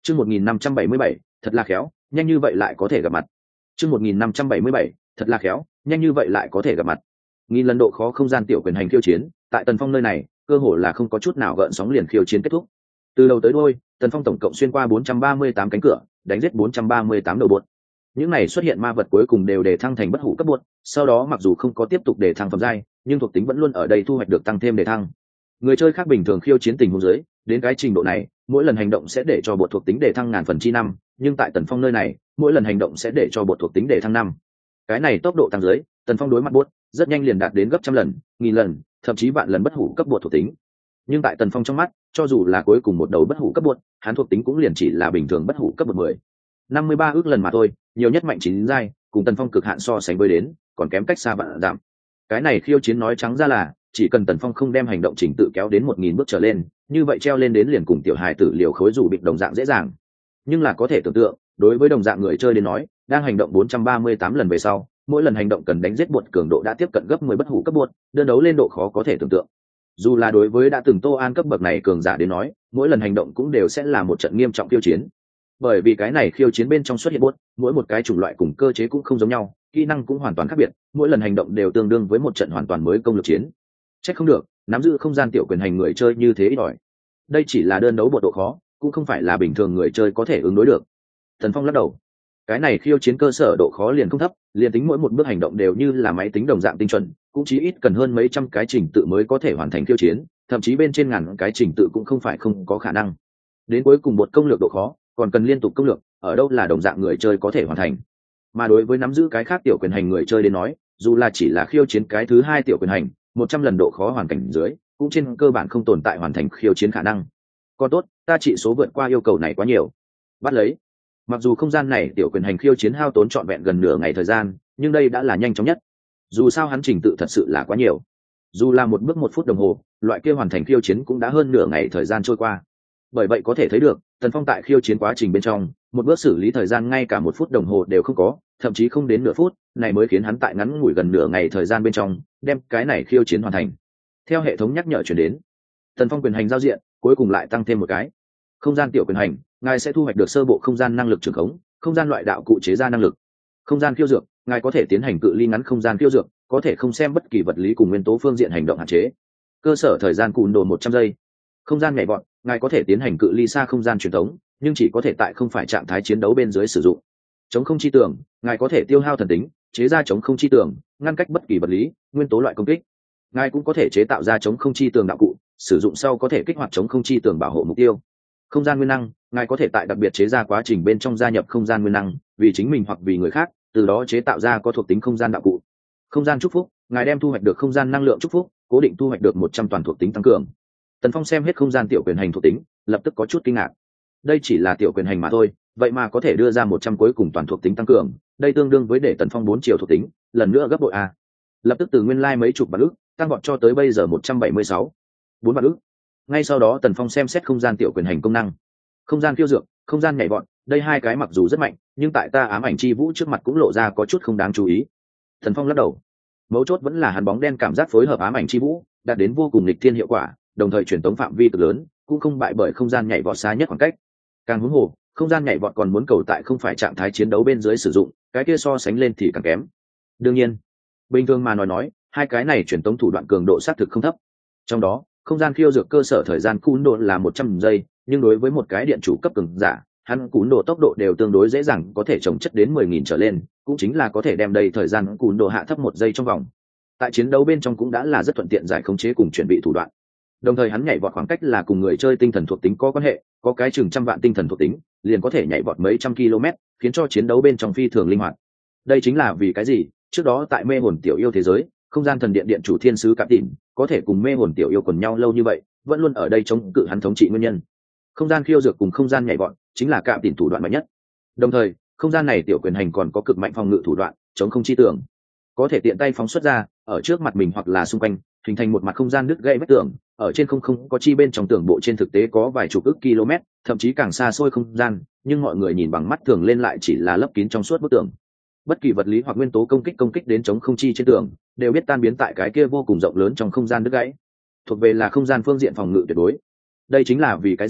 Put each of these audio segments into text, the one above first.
Chương 1577, thật là khéo, nhanh như vậy lại có thể gặp mặt. Chương 1577, thật là khéo, nhanh như vậy lại có thể gặp mặt. Nghìn lần độ khó không gian tiểu quyền hành khiêu chiến, tại Tần Phong nơi này, cơ hồ là không có chút nào gợn sóng liền khiêu chiến kết thúc. Từ đầu tới đuôi, Tần Phong tổng cộng xuyên qua 438 cánh cửa, đánh giết 438 đầu bột. Những này xuất hiện ma vật cuối cùng đều đề thăng thành bất hủ cấp bột, sau đó mặc dù không có tiếp tục đề thăng phẩm giai, nhưng thuộc tính vẫn luôn ở đây thu hoạch được tăng thêm đề thăng. Người chơi khác bình thường khiêu chiến tình huống dưới, đến cái trình độ này, mỗi lần hành động sẽ để cho bột thuộc tính đề thăng ngàn phần chi năm, nhưng tại Tần Phong nơi này, mỗi lần hành động sẽ để cho bột thuộc tính đề thăng năm. Cái này tốc độ tăng dưới, Tần Phong đối mặt bột rất nhanh liền đạt đến gấp trăm lần, nghìn lần, thậm chí vạn lần bất hủ cấp bột thuộc tính. Nhưng tại Tần Phong trong mắt, cho dù là cuối cùng một đầu bất hủ cấp bột, hắn thuộc tính cũng liền chỉ là bình thường bất hủ cấp bột 10. 53 ước lần mà thôi, nhiều nhất mạnh 9 giai, cùng Tần Phong cực hạn so sánh với đến, còn kém cách xa vạn giảm. Cái này khiêu chiến nói trắng ra là, chỉ cần Tần Phong không đem hành động trình tự kéo đến 1000 bước trở lên, như vậy treo lên đến liền cùng tiểu hài tử liều khối rủ bịch đồng dạng dễ dàng. Nhưng là có thể tưởng tượng, đối với đồng dạng người chơi đến nói, đang hành động 438 lần về sau, mỗi lần hành động cần đánh giết bột cường độ đã tiếp cận gấp 10 bất hủ cấp bột, đơn đấu lên độ khó có thể tưởng tượng. Dù là đối với đã từng Tô An cấp bậc này cường giả đến nói, mỗi lần hành động cũng đều sẽ là một trận nghiêm trọng khiêu chiến. Bởi vì cái này khiêu chiến bên trong xuất hiện bột, mỗi một cái chủng loại cùng cơ chế cũng không giống nhau, kỹ năng cũng hoàn toàn khác biệt, mỗi lần hành động đều tương đương với một trận hoàn toàn mới công lược chiến. Chắc không được, nắm giữ không gian tiểu quyền hành người chơi như thế ít ỏi. Đây chỉ là đơn đấu bột độ khó, cũng không phải là bình thường người chơi có thể ứng đối được. Thần Phong lắc đầu. Cái này khiêu chiến cơ sở độ khó liền không thấp, liền tính mỗi một bước hành động đều như là máy tính đồng dạng tinh chuẩn, cũng chỉ ít cần hơn mấy trăm cái trình tự mới có thể hoàn thành khiêu chiến, thậm chí bên trên ngàn cái trình tự cũng không phải không có khả năng. Đến cuối cùng bột công lược độ khó, còn cần liên tục công lược, ở đâu là đồng dạng người chơi có thể hoàn thành. Mà đối với nắm giữ cái khác tiểu quyền hành người chơi đến nói, dù là chỉ là khiêu chiến cái thứ hai tiểu quyền hành, 100 lần độ khó hoàn cảnh dưới, cũng trên cơ bản không tồn tại hoàn thành khiêu chiến khả năng. Còn tốt, ta trị số vượt qua yêu cầu này quá nhiều. Bắt lấy. Mặc dù không gian này tiểu quyền hành khiêu chiến hao tốn trọn vẹn gần nửa ngày thời gian, nhưng đây đã là nhanh chóng nhất. Dù sao hắn trình tự thật sự là quá nhiều. Dù là một bước 1 phút đồng hồ, loại kia hoàn thành khiêu chiến cũng đã hơn nửa ngày thời gian trôi qua. Bởi vậy có thể thấy được, Tần Phong tại khiêu chiến quá trình bên trong, một bước xử lý thời gian ngay cả 1 phút đồng hồ đều không có, thậm chí không đến nửa phút, này mới khiến hắn tại ngắn ngủi gần nửa ngày thời gian bên trong, đem cái này khiêu chiến hoàn thành. Theo hệ thống nhắc nhở truyền đến, Tần Phong quyền hành giao diện, cuối cùng lại tăng thêm một cái. Không gian tiểu quyền hành, ngài sẽ thu hoạch được sơ bộ không gian năng lực trường khống, không gian loại đạo cụ chế ra năng lực. Không gian khiêu dược, ngài có thể tiến hành cự ly ngắn không gian khiêu dược, có thể không xem bất kỳ vật lý cùng nguyên tố phương diện hành động hạn chế. Cơ sở thời gian cùn đồ 100 giây. Không gian nhảy vọt, ngài có thể tiến hành cự ly xa không gian truyền thống, nhưng chỉ có thể tại không phải trạng thái chiến đấu bên dưới sử dụng. Chống không chi tường, ngài có thể tiêu hao thần tính, chế ra chống không chi tường, ngăn cách bất kỳ vật lý, nguyên tố loại công kích. Ngài cũng có thể chế tạo ra chống không chi tường đạo cụ, sử dụng sau có thể kích hoạt chống không chi tường bảo hộ mục tiêu. Không gian nguyên năng, ngài có thể tại đặc biệt chế ra quá trình bên trong gia nhập không gian nguyên năng, vì chính mình hoặc vì người khác, từ đó chế tạo ra có thuộc tính không gian đạo cụ. Không gian chúc phúc, ngài đem thu hoạch được không gian năng lượng chúc phúc, cố định thu hoạch được 100 toàn thuộc tính tăng cường. Tần Phong xem hết không gian tiểu quyền hành thuộc tính, lập tức có chút kinh ngạc. Đây chỉ là tiểu quyền hành mà thôi, vậy mà có thể đưa ra 100 cuối cùng toàn thuộc tính tăng cường, đây tương đương với để Tần Phong 4 triệu thuộc tính, lần nữa gấp bội a. Lập tức từ nguyên lai mấy chục vạn ức, tăng vọt cho tới bây giờ 176, 4 vạn ức. Ngay sau đó Tần Phong xem xét không gian tiểu quyền hành công năng. Không gian khiêu dược, không gian nhảy vọt, đây hai cái mặc dù rất mạnh, nhưng tại ta ám ảnh chi vũ trước mặt cũng lộ ra có chút không đáng chú ý. Tần Phong lắc đầu. Mấu chốt vẫn là hắn bóng đen cảm giác phối hợp ám ảnh chi vũ, đạt đến vô cùng nghịch thiên hiệu quả, đồng thời truyền tống phạm vi cực lớn, cũng không bại bởi không gian nhảy vọt xa nhất khoảng cách. Càng huống hồ, không gian nhảy vọt còn muốn cầu tại không phải trạng thái chiến đấu bên dưới sử dụng, cái kia so sánh lên thì càng kém. Đương nhiên, bình thường mà nói, hai cái này truyền tống thủ đoạn cường độ xác thực không thấp. Trong đó, không gian khiêu dược cơ sở thời gian cún độ là 100 giây, nhưng đối với một cái điện chủ cấp cường giả, hắn cún độ tốc độ đều tương đối dễ dàng có thể chồng chất đến 10.000 trở lên, cũng chính là có thể đem đây thời gian cún độ hạ thấp 1 giây trong vòng. Tại chiến đấu bên trong cũng đã là rất thuận tiện giải khống chế cùng chuẩn bị thủ đoạn. Đồng thời hắn nhảy vọt khoảng cách là cùng người chơi tinh thần thuộc tính có quan hệ, có cái chừng trăm vạn tinh thần thuộc tính, liền có thể nhảy vọt mấy trăm km, khiến cho chiến đấu bên trong phi thường linh hoạt. Đây chính là vì cái gì, trước đó tại mê hồn tiểu yêu thế giới, không gian thần điện điện chủ thiên sứ Cạm Tỉn có thể cùng mê hồn tiểu yêu quần nhau lâu như vậy, vẫn luôn ở đây chống cự hắn thống trị nguyên nhân. Không gian khiêu dược cùng không gian nhảy vọt chính là Cạm Tỉn thủ đoạn mạnh nhất. Đồng thời, không gian này tiểu quyền hành còn có cực mạnh phòng ngự thủ đoạn, chống không chi tường, có thể tiện tay phóng xuất ra, ở trước mặt mình hoặc là xung quanh, hình thành một mặt không gian đứt gãy vách tường, ở trên không có chi bên trong tường bộ trên thực tế có vài chục ức km, thậm chí càng xa xôi không gian, nhưng mọi người nhìn bằng mắt thường lên lại chỉ là lấp kín trong suốt bức tường. Bất kỳ vật lý hoặc nguyên tố công kích đến chống không chi trên tường, đều biết tan biến tại cái kia vô cùng rộng lớn trong không gian đứt gãy, thuộc về là không gian phương diện phòng ngự tuyệt đối. Đây chính là vì cái gì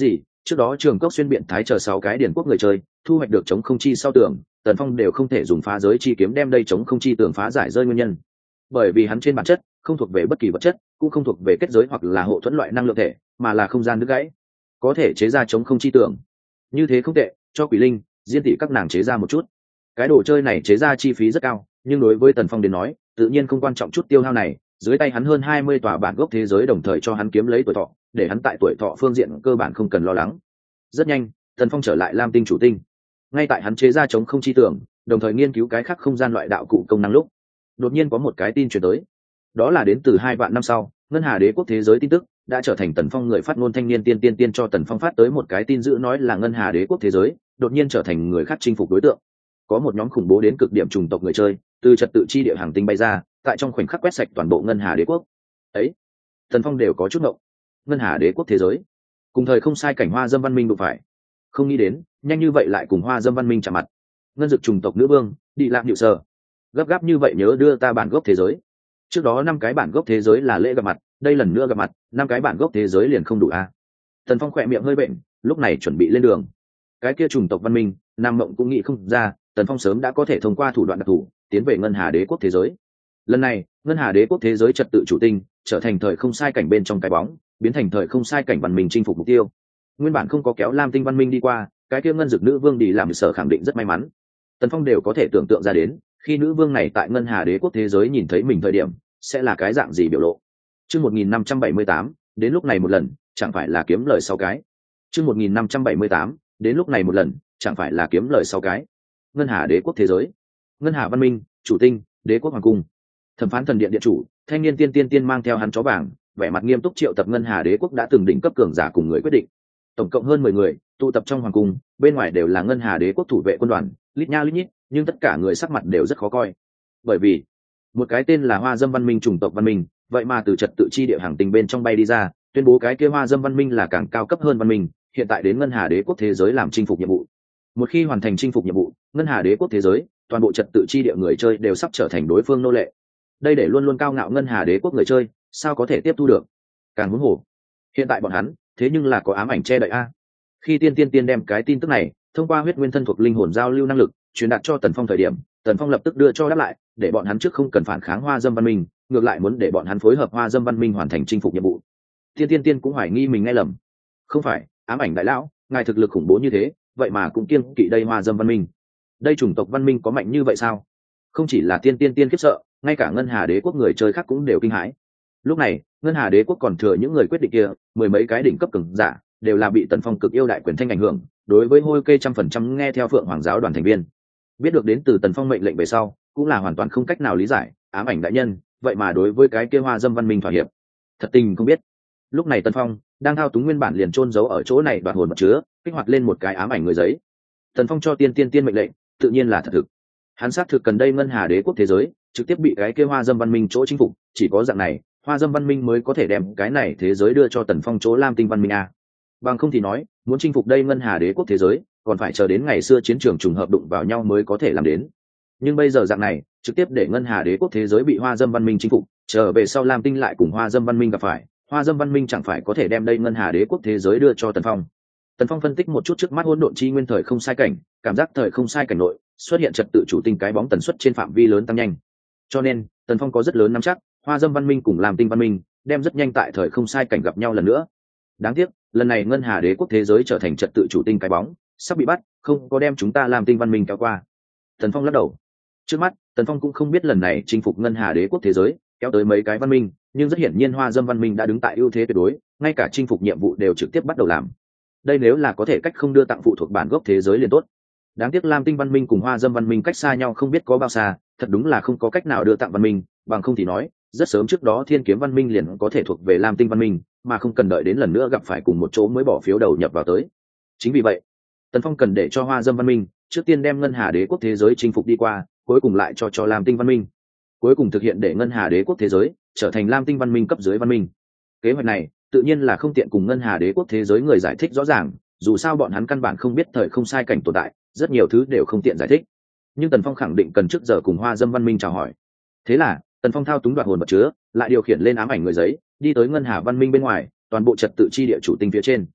trước đó Trường Cốc Xuyên Biện Thái chờ 6 cái điển quốc người chơi thu hoạch được chống không chi sau tường, Tần Phong đều không thể dùng phá giới chi kiếm đem đây chống không chi tường phá giải rơi nguyên nhân, bởi vì hắn trên bản chất không thuộc về bất kỳ vật chất, cũng không thuộc về kết giới hoặc là hộ thuẫn loại năng lượng thể, mà là không gian đứt gãy, có thể chế ra chống không chi tường. Như thế không tệ, cho Quỷ Linh, Diên Tỷ các nàng chế ra một chút. Cái đồ chơi này chế ra chi phí rất cao, nhưng đối với Tần Phong đến nói, tự nhiên không quan trọng chút tiêu hao này, dưới tay hắn hơn 20 tòa bản gốc thế giới đồng thời cho hắn kiếm lấy tuổi thọ, để hắn tại tuổi thọ phương diện cơ bản không cần lo lắng. Rất nhanh, Tần Phong trở lại Lam Tinh chủ tinh. Ngay tại hắn chế ra chống không chi tưởng, đồng thời nghiên cứu cái khác không gian loại đạo cụ công năng lúc, đột nhiên có một cái tin truyền tới. Đó là đến từ 2 vạn năm sau, Ngân Hà Đế quốc thế giới tin tức, đã trở thành Tần Phong người phát ngôn thanh niên tiên cho Tần Phong phát tới một cái tin dữ nói là Ngân Hà Đế quốc thế giới đột nhiên trở thành người khác chinh phục đối tượng. Có một nhóm khủng bố đến cực điểm chủng tộc người chơi, từ trật tự chi địa hàng tinh bay ra, tại trong khoảnh khắc quét sạch toàn bộ Ngân Hà Đế quốc. Ấy, Tần Phong đều có chút ngộng. Ngân Hà Đế quốc thế giới, cùng thời không sai cảnh Hoa Dâm văn minh đụng phải. Không nghĩ đến, nhanh như vậy lại cùng Hoa Dâm văn minh chạm mặt. Ngân dực chủng tộc nữ vương, đi lạc nhự sờ. Gấp gáp như vậy nhớ đưa ta bản gốc thế giới. Trước đó 5 cái bản gốc thế giới là lễ gặp mặt, đây lần nữa gặp mặt, 5 cái bản gốc thế giới liền không đủ a. Tần Phong khỏe miệng hơi bệnh, lúc này chuẩn bị lên đường. Cái kia chủng tộc văn minh, Nam Mộng cũng nghĩ không ra, Tần Phong sớm đã có thể thông qua thủ đoạn đặc thù tiến về Ngân Hà Đế quốc thế giới. Lần này, Ngân Hà Đế quốc thế giới trật tự chủ tinh, trở thành thời không sai cảnh bên trong cái bóng, biến thành thời không sai cảnh văn minh chinh phục mục tiêu. Nguyên bản không có kéo Lam Tinh văn minh đi qua, cái kia ngân dực nữ vương đi làm sở khẳng định rất may mắn. Tần Phong đều có thể tưởng tượng ra đến, khi nữ vương này tại Ngân Hà Đế quốc thế giới nhìn thấy mình thời điểm, sẽ là cái dạng gì biểu lộ. Chương 1578, đến lúc này một lần, chẳng phải là kiếm lời 6 cái. Chương 1578, đến lúc này một lần, chẳng phải là kiếm lời 6 cái. Ngân Hà Đế quốc thế giới, Ngân Hà văn minh, chủ tinh, Đế quốc hoàng cung. Thẩm phán thần điện điện chủ, thanh niên tiên mang theo hắn chó vàng, vẻ mặt nghiêm túc triệu tập Ngân Hà Đế quốc đã từng đỉnh cấp cường giả cùng người quyết định. Tổng cộng hơn 10 người, tụ tập trong hoàng cung, bên ngoài đều là Ngân Hà Đế quốc thủ vệ quân đoàn, lít nha lít nhít, nhưng tất cả người sắc mặt đều rất khó coi. Bởi vì, một cái tên là Hoa Dâm văn minh chủng tộc văn minh, vậy mà từ trật tự chi địa hàng tinh bên trong bay đi ra, tuyên bố cái kia Hoa Dâm văn minh là càng cao cấp hơn văn minh, hiện tại đến Ngân Hà Đế quốc thế giới làm chinh phục nhiệm vụ. Một khi hoàn thành chinh phục nhiệm vụ, Ngân Hà Đế quốc thế giới, toàn bộ trật tự chi địa người chơi đều sắp trở thành đối phương nô lệ. Đây để luôn luôn cao ngạo Ngân Hà Đế quốc người chơi, sao có thể tiếp thu được? Càng huống hồ, hiện tại bọn hắn, thế nhưng là có ám ảnh che đậy a. Khi tiên đem cái tin tức này thông qua huyết nguyên thân thuộc linh hồn giao lưu năng lực truyền đạt cho Tần Phong thời điểm, Tần Phong lập tức đưa cho đáp lại, để bọn hắn trước không cần phản kháng Hoa Dâm văn minh, ngược lại muốn để bọn hắn phối hợp Hoa Dâm văn minh hoàn thành chinh phục nhiệm vụ. Tiên cũng hoài nghi mình nghe lầm. Không phải, ám ảnh đại lão, ngài thực lực khủng bố như thế, vậy mà cũng kiêng kỵ đây Hoa Dâm văn minh. Đây chủng tộc văn minh có mạnh như vậy sao? Không chỉ là tiên khiếp sợ, ngay cả Ngân Hà Đế quốc người chơi khác cũng đều kinh hãi. Lúc này, Ngân Hà Đế quốc còn thừa những người quyết định kia, 10 mấy cái đỉnh cấp cường giả, đều là bị Tần Phong cực yêu đại quyền thanh ảnh hưởng, đối với hôi kê 100% nghe theo Phượng Hoàng giáo đoàn thành viên. Biết được đến từ Tần Phong mệnh lệnh về sau, cũng là hoàn toàn không cách nào lý giải, ám ảnh đại nhân, vậy mà đối với cái kia Hoa Dâm văn minh thỏa hiệp. Thật tình không biết. Lúc này Tần Phong đang thao túng nguyên bản liền chôn giấu ở chỗ này đoạt hồn vật chứa, kích hoạt lên một cái ám ảnh người giấy. Tần Phong cho tiên mệnh lệnh, tự nhiên là thật thực. Hắn xác thực cần đây Ngân Hà Đế quốc thế giới trực tiếp bị cái kia Hoa Dâm văn minh chỗ chinh phục, chỉ có dạng này, Hoa Dâm văn minh mới có thể đem cái này thế giới đưa cho Tần Phong chỗ Lam Tinh văn minh a. Bằng không thì nói, muốn chinh phục đây Ngân Hà Đế quốc thế giới, còn phải chờ đến ngày xưa chiến trường trùng hợp đụng vào nhau mới có thể làm đến. Nhưng bây giờ dạng này, trực tiếp để Ngân Hà Đế quốc thế giới bị Hoa Dâm văn minh chinh phục, trở về sau Lam Tinh lại cùng Hoa Dâm văn minh gặp phải, Hoa Dâm văn minh chẳng phải có thể đem đây Ngân Hà Đế quốc thế giới đưa cho Tần Phong. Tần Phong phân tích một chút trước mắt hỗn độn chi nguyên thời không sai cảnh, cảm giác thời không sai cảnh nội xuất hiện trật tự chủ tinh cái bóng tần suất trên phạm vi lớn tăng nhanh. Cho nên, Tần Phong có rất lớn nắm chắc, Hoa Dâm văn minh cùng Lam Tinh văn minh đem rất nhanh tại thời không sai cảnh gặp nhau lần nữa. Đáng tiếc, lần này Ngân Hà Đế quốc thế giới trở thành trật tự chủ tinh cái bóng, sắp bị bắt, không có đem chúng ta Lam Tinh văn minh kéo qua. Tần Phong lắc đầu. Trước mắt, Tần Phong cũng không biết lần này chinh phục Ngân Hà Đế quốc thế giới kéo tới mấy cái văn minh, nhưng rất hiển nhiên Hoa Dâm văn minh đã đứng tại ưu thế tuyệt đối, ngay cả chinh phục nhiệm vụ đều trực tiếp bắt đầu làm. Đây nếu là có thể cách không đưa tặng phụ thuộc bản gốc thế giới liền tốt. Đáng tiếc Lam Tinh văn minh cùng Hoa Dâm văn minh cách xa nhau không biết có bao xa, thật đúng là không có cách nào đưa tặng văn minh, bằng không thì nói, rất sớm trước đó Thiên Kiếm văn minh liền có thể thuộc về Lam Tinh văn minh, mà không cần đợi đến lần nữa gặp phải cùng một chỗ mới bỏ phiếu đầu nhập vào tới. Chính vì vậy, Tần Phong cần để cho Hoa Dâm văn minh trước tiên đem Ngân Hà Đế quốc thế giới chinh phục đi qua, cuối cùng lại cho Lam Tinh văn minh. Cuối cùng thực hiện để Ngân Hà Đế quốc thế giới trở thành Lam Tinh văn minh cấp dưới văn minh. Kế hoạch này tự nhiên là không tiện cùng Ngân Hà Đế quốc thế giới người giải thích rõ ràng, dù sao bọn hắn căn bản không biết thời không sai cảnh tồn tại, rất nhiều thứ đều không tiện giải thích. Nhưng Tần Phong khẳng định cần trước giờ cùng Hoa Dâm văn minh chào hỏi. Thế là, Tần Phong thao túng đoạt hồn vật chứa, lại điều khiển lên ám ảnh người giấy, đi tới Ngân Hà văn minh bên ngoài, toàn bộ trật tự chi địa chủ tinh phía trên.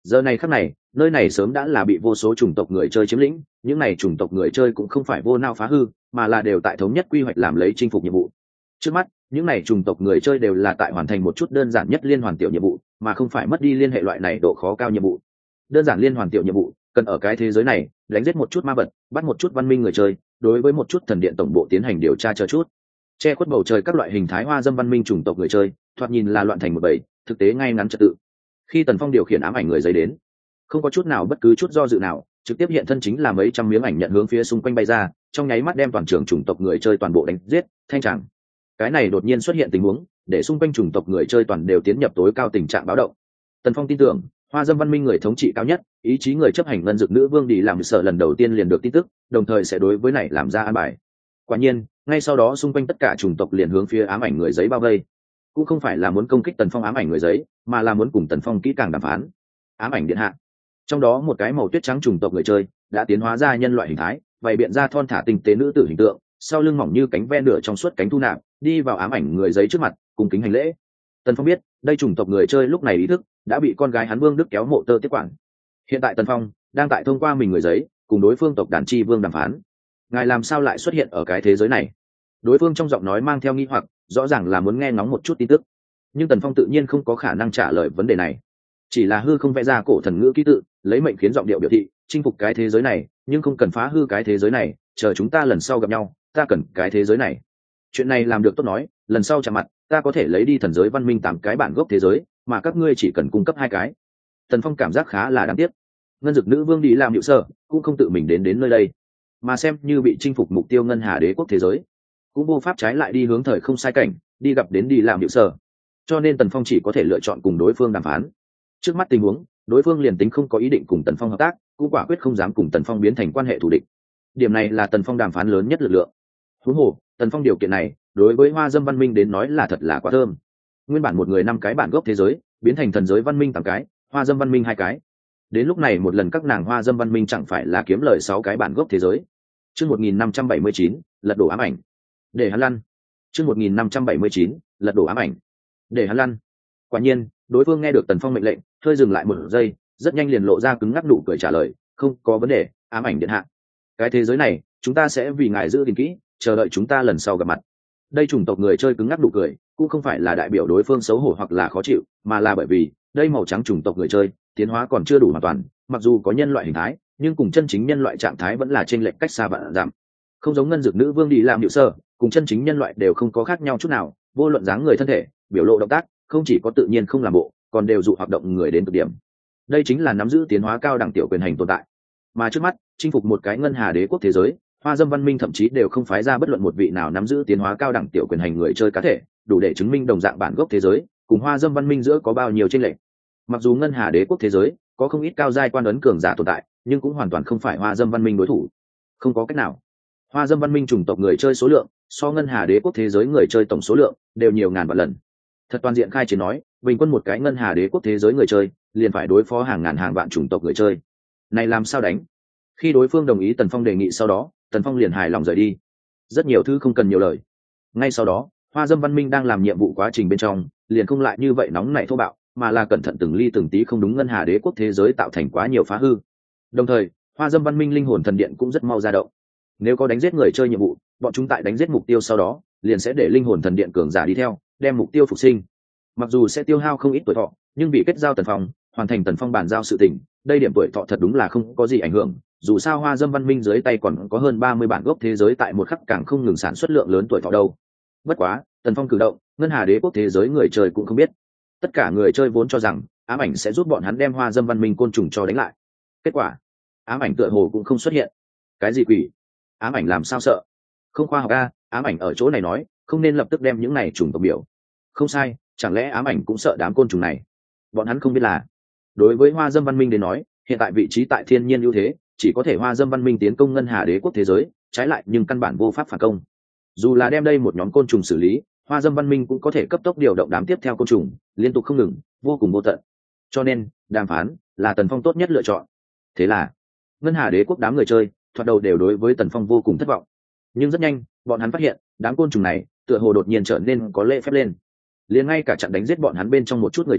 Giờ này khắc này, nơi này sớm đã là bị vô số chủng tộc người chơi chiếm lĩnh, những này chủng tộc người chơi cũng không phải vô nao phá hư, mà là đều tại thống nhất quy hoạch làm lấy chinh phục nhiệm vụ. Trước mắt, những này chủng tộc người chơi đều là tại hoàn thành một chút đơn giản nhất liên hoàn tiểu nhiệm vụ, mà không phải mất đi liên hệ loại này độ khó cao nhiệm vụ. Đơn giản liên hoàn tiểu nhiệm vụ, cần ở cái thế giới này, đánh giết một chút ma vật, bắt một chút văn minh người chơi, đối với một chút thần điện tổng bộ tiến hành điều tra chờ chút. Che khuất bầu trời các loại hình thái hoa dâm văn minh chủng tộc người chơi, thoạt nhìn là loạn thành một bầy, thực tế ngay ngắn trật tự. Khi Tần Phong điều khiển ám ảnh người giấy đến, không có chút nào bất cứ chút do dự nào, trực tiếp hiện thân chính là mấy trăm miếng ảnh nhận hướng phía xung quanh bay ra, trong nháy mắt đem toàn trường chủng tộc người chơi toàn bộ đánh giết, thanh tràng. Cái này đột nhiên xuất hiện tình huống, để xung quanh chủng tộc người chơi toàn đều tiến nhập tối cao tình trạng báo động. Tần Phong tin tưởng, hoa dâm văn minh người thống trị cao nhất, ý chí người chấp hành ngân dực nữ vương đi làm sợ lần đầu tiên liền được tin tức, đồng thời sẽ đối với này làm ra an bài. Quả nhiên, ngay sau đó xung quanh tất cả chủng tộc liền hướng phía ám ảnh người giấy bao vây, cũng không phải là muốn công kích Tần Phong ám ảnh người giấy, mà là muốn cùng Tần Phong kỹ càng đàm phán. Ám ảnh điện hạ, trong đó một cái màu tuyết trắng chủng tộc người chơi đã tiến hóa ra nhân loại hình thái, bày biện ra thon thả tinh tế nữ tử hình tượng, sau lưng mỏng như cánh ve nửa trong suốt cánh thu nạp, đi vào ám ảnh người giấy trước mặt, cùng kính hành lễ. Tần Phong biết, đây chủng tộc người chơi lúc này ý thức đã bị con gái hắn Vương Đức kéo mộ tơ tiếp quản. Hiện tại Tần Phong đang tại thông qua mình người giấy cùng đối phương tộc đàn chi vương đàm phán. Ngài làm sao lại xuất hiện ở cái thế giới này? Đối phương trong giọng nói mang theo nghi hoặc, rõ ràng là muốn nghe ngóng một chút tin tức. Nhưng Tần Phong tự nhiên không có khả năng trả lời vấn đề này, chỉ là hư không vẽ ra cổ thần ngữ ký tự, lấy mệnh khiến giọng điệu biểu thị chinh phục cái thế giới này, nhưng không cần phá hư cái thế giới này, chờ chúng ta lần sau gặp nhau, ta cần cái thế giới này. Chuyện này làm được tốt nói, lần sau chạm mặt, ta có thể lấy đi thần giới văn minh 8 cái bản gốc thế giới, mà các ngươi chỉ cần cung cấp 2 cái. Tần Phong cảm giác khá là đáng tiếc. Ngân dực nữ vương đi làm hiệu sở, cũng không tự mình đến nơi đây, mà xem như bị chinh phục mục tiêu ngân hà đế quốc thế giới, cũng vô pháp trái lại đi hướng thời không sai cảnh, đi gặp đến đi làm hiệu sở. Cho nên Tần Phong chỉ có thể lựa chọn cùng đối phương đàm phán. Trước mắt tình huống, đối phương liền tính không có ý định cùng Tần Phong hợp tác, cũng quả quyết không dám cùng Tần Phong biến thành quan hệ thù địch. Điểm này là Tần Phong đàm phán lớn nhất lực lượng. Huống hồ, Tần Phong điều kiện này, đối với hoa dâm văn minh đến nói là thật là quá thơm. Nguyên bản một người 5 cái bản gốc thế giới, biến thành thần giới văn minh 8 cái, hoa dâm văn minh 2 cái. Đến lúc này một lần các nàng hoa dâm văn minh chẳng phải là kiếm lời 6 cái bản gốc thế giới. Chương 1579, lật đổ ám ảnh. Để hắn lăn. Chương 1579, lật đổ ám ảnh. Để hắn lăn. Quả nhiên, đối phương nghe được Tần Phong mệnh lệnh, hơi dừng lại một giây, rất nhanh liền lộ ra cứng ngắc nụ cười trả lời, không có vấn đề, ám ảnh điện hạ. Cái thế giới này, chúng ta sẽ vì ngài giữ gìn kỹ, chờ đợi chúng ta lần sau gặp mặt. Đây chủng tộc người chơi cứng ngắc nụ cười, cũng không phải là đại biểu đối phương xấu hổ hoặc là khó chịu, mà là bởi vì đây màu trắng chủng tộc người chơi tiến hóa còn chưa đủ hoàn toàn, mặc dù có nhân loại hình thái, nhưng cùng chân chính nhân loại trạng thái vẫn là chênh lệch cách xa vạn dặm. Không giống ngân dực nữ vương đi làm hiệu sơ, cùng chân chính nhân loại đều không có khác nhau chút nào, vô luận dáng người thân thể, biểu lộ động tác, không chỉ có tự nhiên không làm bộ, còn đều dụ hoạt động người đến cực điểm. Đây chính là nắm giữ tiến hóa cao đẳng tiểu quyền hành tồn tại. Mà trước mắt, chinh phục một cái ngân hà đế quốc thế giới, hoa dâm văn minh thậm chí đều không phái ra bất luận một vị nào nắm giữ tiến hóa cao đẳng tiểu quyền hành người chơi cá thể, đủ để chứng minh đồng dạng bản gốc thế giới cùng hoa dâm văn minh giữa có bao nhiêu chênh lệch. Mặc dù ngân hà đế quốc thế giới có không ít cao giai quan ấn cường giả tồn tại, nhưng cũng hoàn toàn không phải hoa dâm văn minh đối thủ. Không có cách nào, hoa dâm văn minh chủng tộc người chơi số lượng so ngân hà đế quốc thế giới người chơi tổng số lượng đều nhiều ngàn vạn lần. Thật toàn diện khai chiến nói, bình quân một cái ngân hà đế quốc thế giới người chơi liền phải đối phó hàng ngàn hàng vạn chủng tộc người chơi. Này làm sao đánh? Khi đối phương đồng ý Tần Phong đề nghị sau đó, Tần Phong liền hài lòng rời đi. Rất nhiều thứ không cần nhiều lời. Ngay sau đó, hoa dâm văn minh đang làm nhiệm vụ quá trình bên trong, liền không lại như vậy nóng nảy thô bạo, mà là cẩn thận từng ly từng tí không đúng ngân hà đế quốc thế giới tạo thành quá nhiều phá hư. Đồng thời, hoa dâm văn minh linh hồn thần điện cũng rất mau ra động. Nếu có đánh giết người chơi nhiệm vụ, bọn chúng tại đánh giết mục tiêu sau đó, liền sẽ để linh hồn thần điện cường giả đi theo, đem mục tiêu phục sinh. Mặc dù sẽ tiêu hao không ít tuổi thọ, nhưng vì kết giao Tần Phong, hoàn thành Tần Phong bàn giao sự tình, đây điểm tuổi thọ thật đúng là không có gì ảnh hưởng. Dù sao hoa dâm văn minh dưới tay còn có hơn 30 bản gốc thế giới tại một khắc càng không ngừng sản xuất lượng lớn tuổi thọ đâu. Bất quá, Tần Phong cử động, ngân hà đế quốc thế giới người chơi cũng không biết. Tất cả người chơi vốn cho rằng ám ảnh sẽ giúp bọn hắn đem hoa dâm văn minh côn trùng cho đánh lại. Kết quả, ám ảnh tựa hồ cũng không xuất hiện. Cái gì quỷ? Ám ảnh làm sao sợ? Không khoa học a, ám ảnh ở chỗ này nói, không nên lập tức đem những này trùng tộc biểu. Không sai, chẳng lẽ ám ảnh cũng sợ đám côn trùng này? Bọn hắn không biết là, đối với hoa dâm văn minh đến nói, hiện tại vị trí tại thiên nhiên ưu thế, chỉ có thể hoa dâm văn minh tiến công ngân hà đế quốc thế giới, trái lại nhưng căn bản vô pháp phản công. Dù là đem đây một nhóm côn trùng xử lý, hoa dâm văn minh cũng có thể cấp tốc điều động đám tiếp theo côn trùng, liên tục không ngừng, vô cùng vô tận. Cho nên, đàm phán là Tần Phong tốt nhất lựa chọn. Thế là, ngân hà đế quốc đám người chơi thoạt đầu đều đối với Tần Phong vô cùng thất vọng. Nhưng rất nhanh, bọn hắn phát hiện, đám côn trùng này tựa hồ đột nhiên trở nên có lễ phép lên. Liền ngay cả chặn đánh giết bọn hắn bên trong một chút người chơi,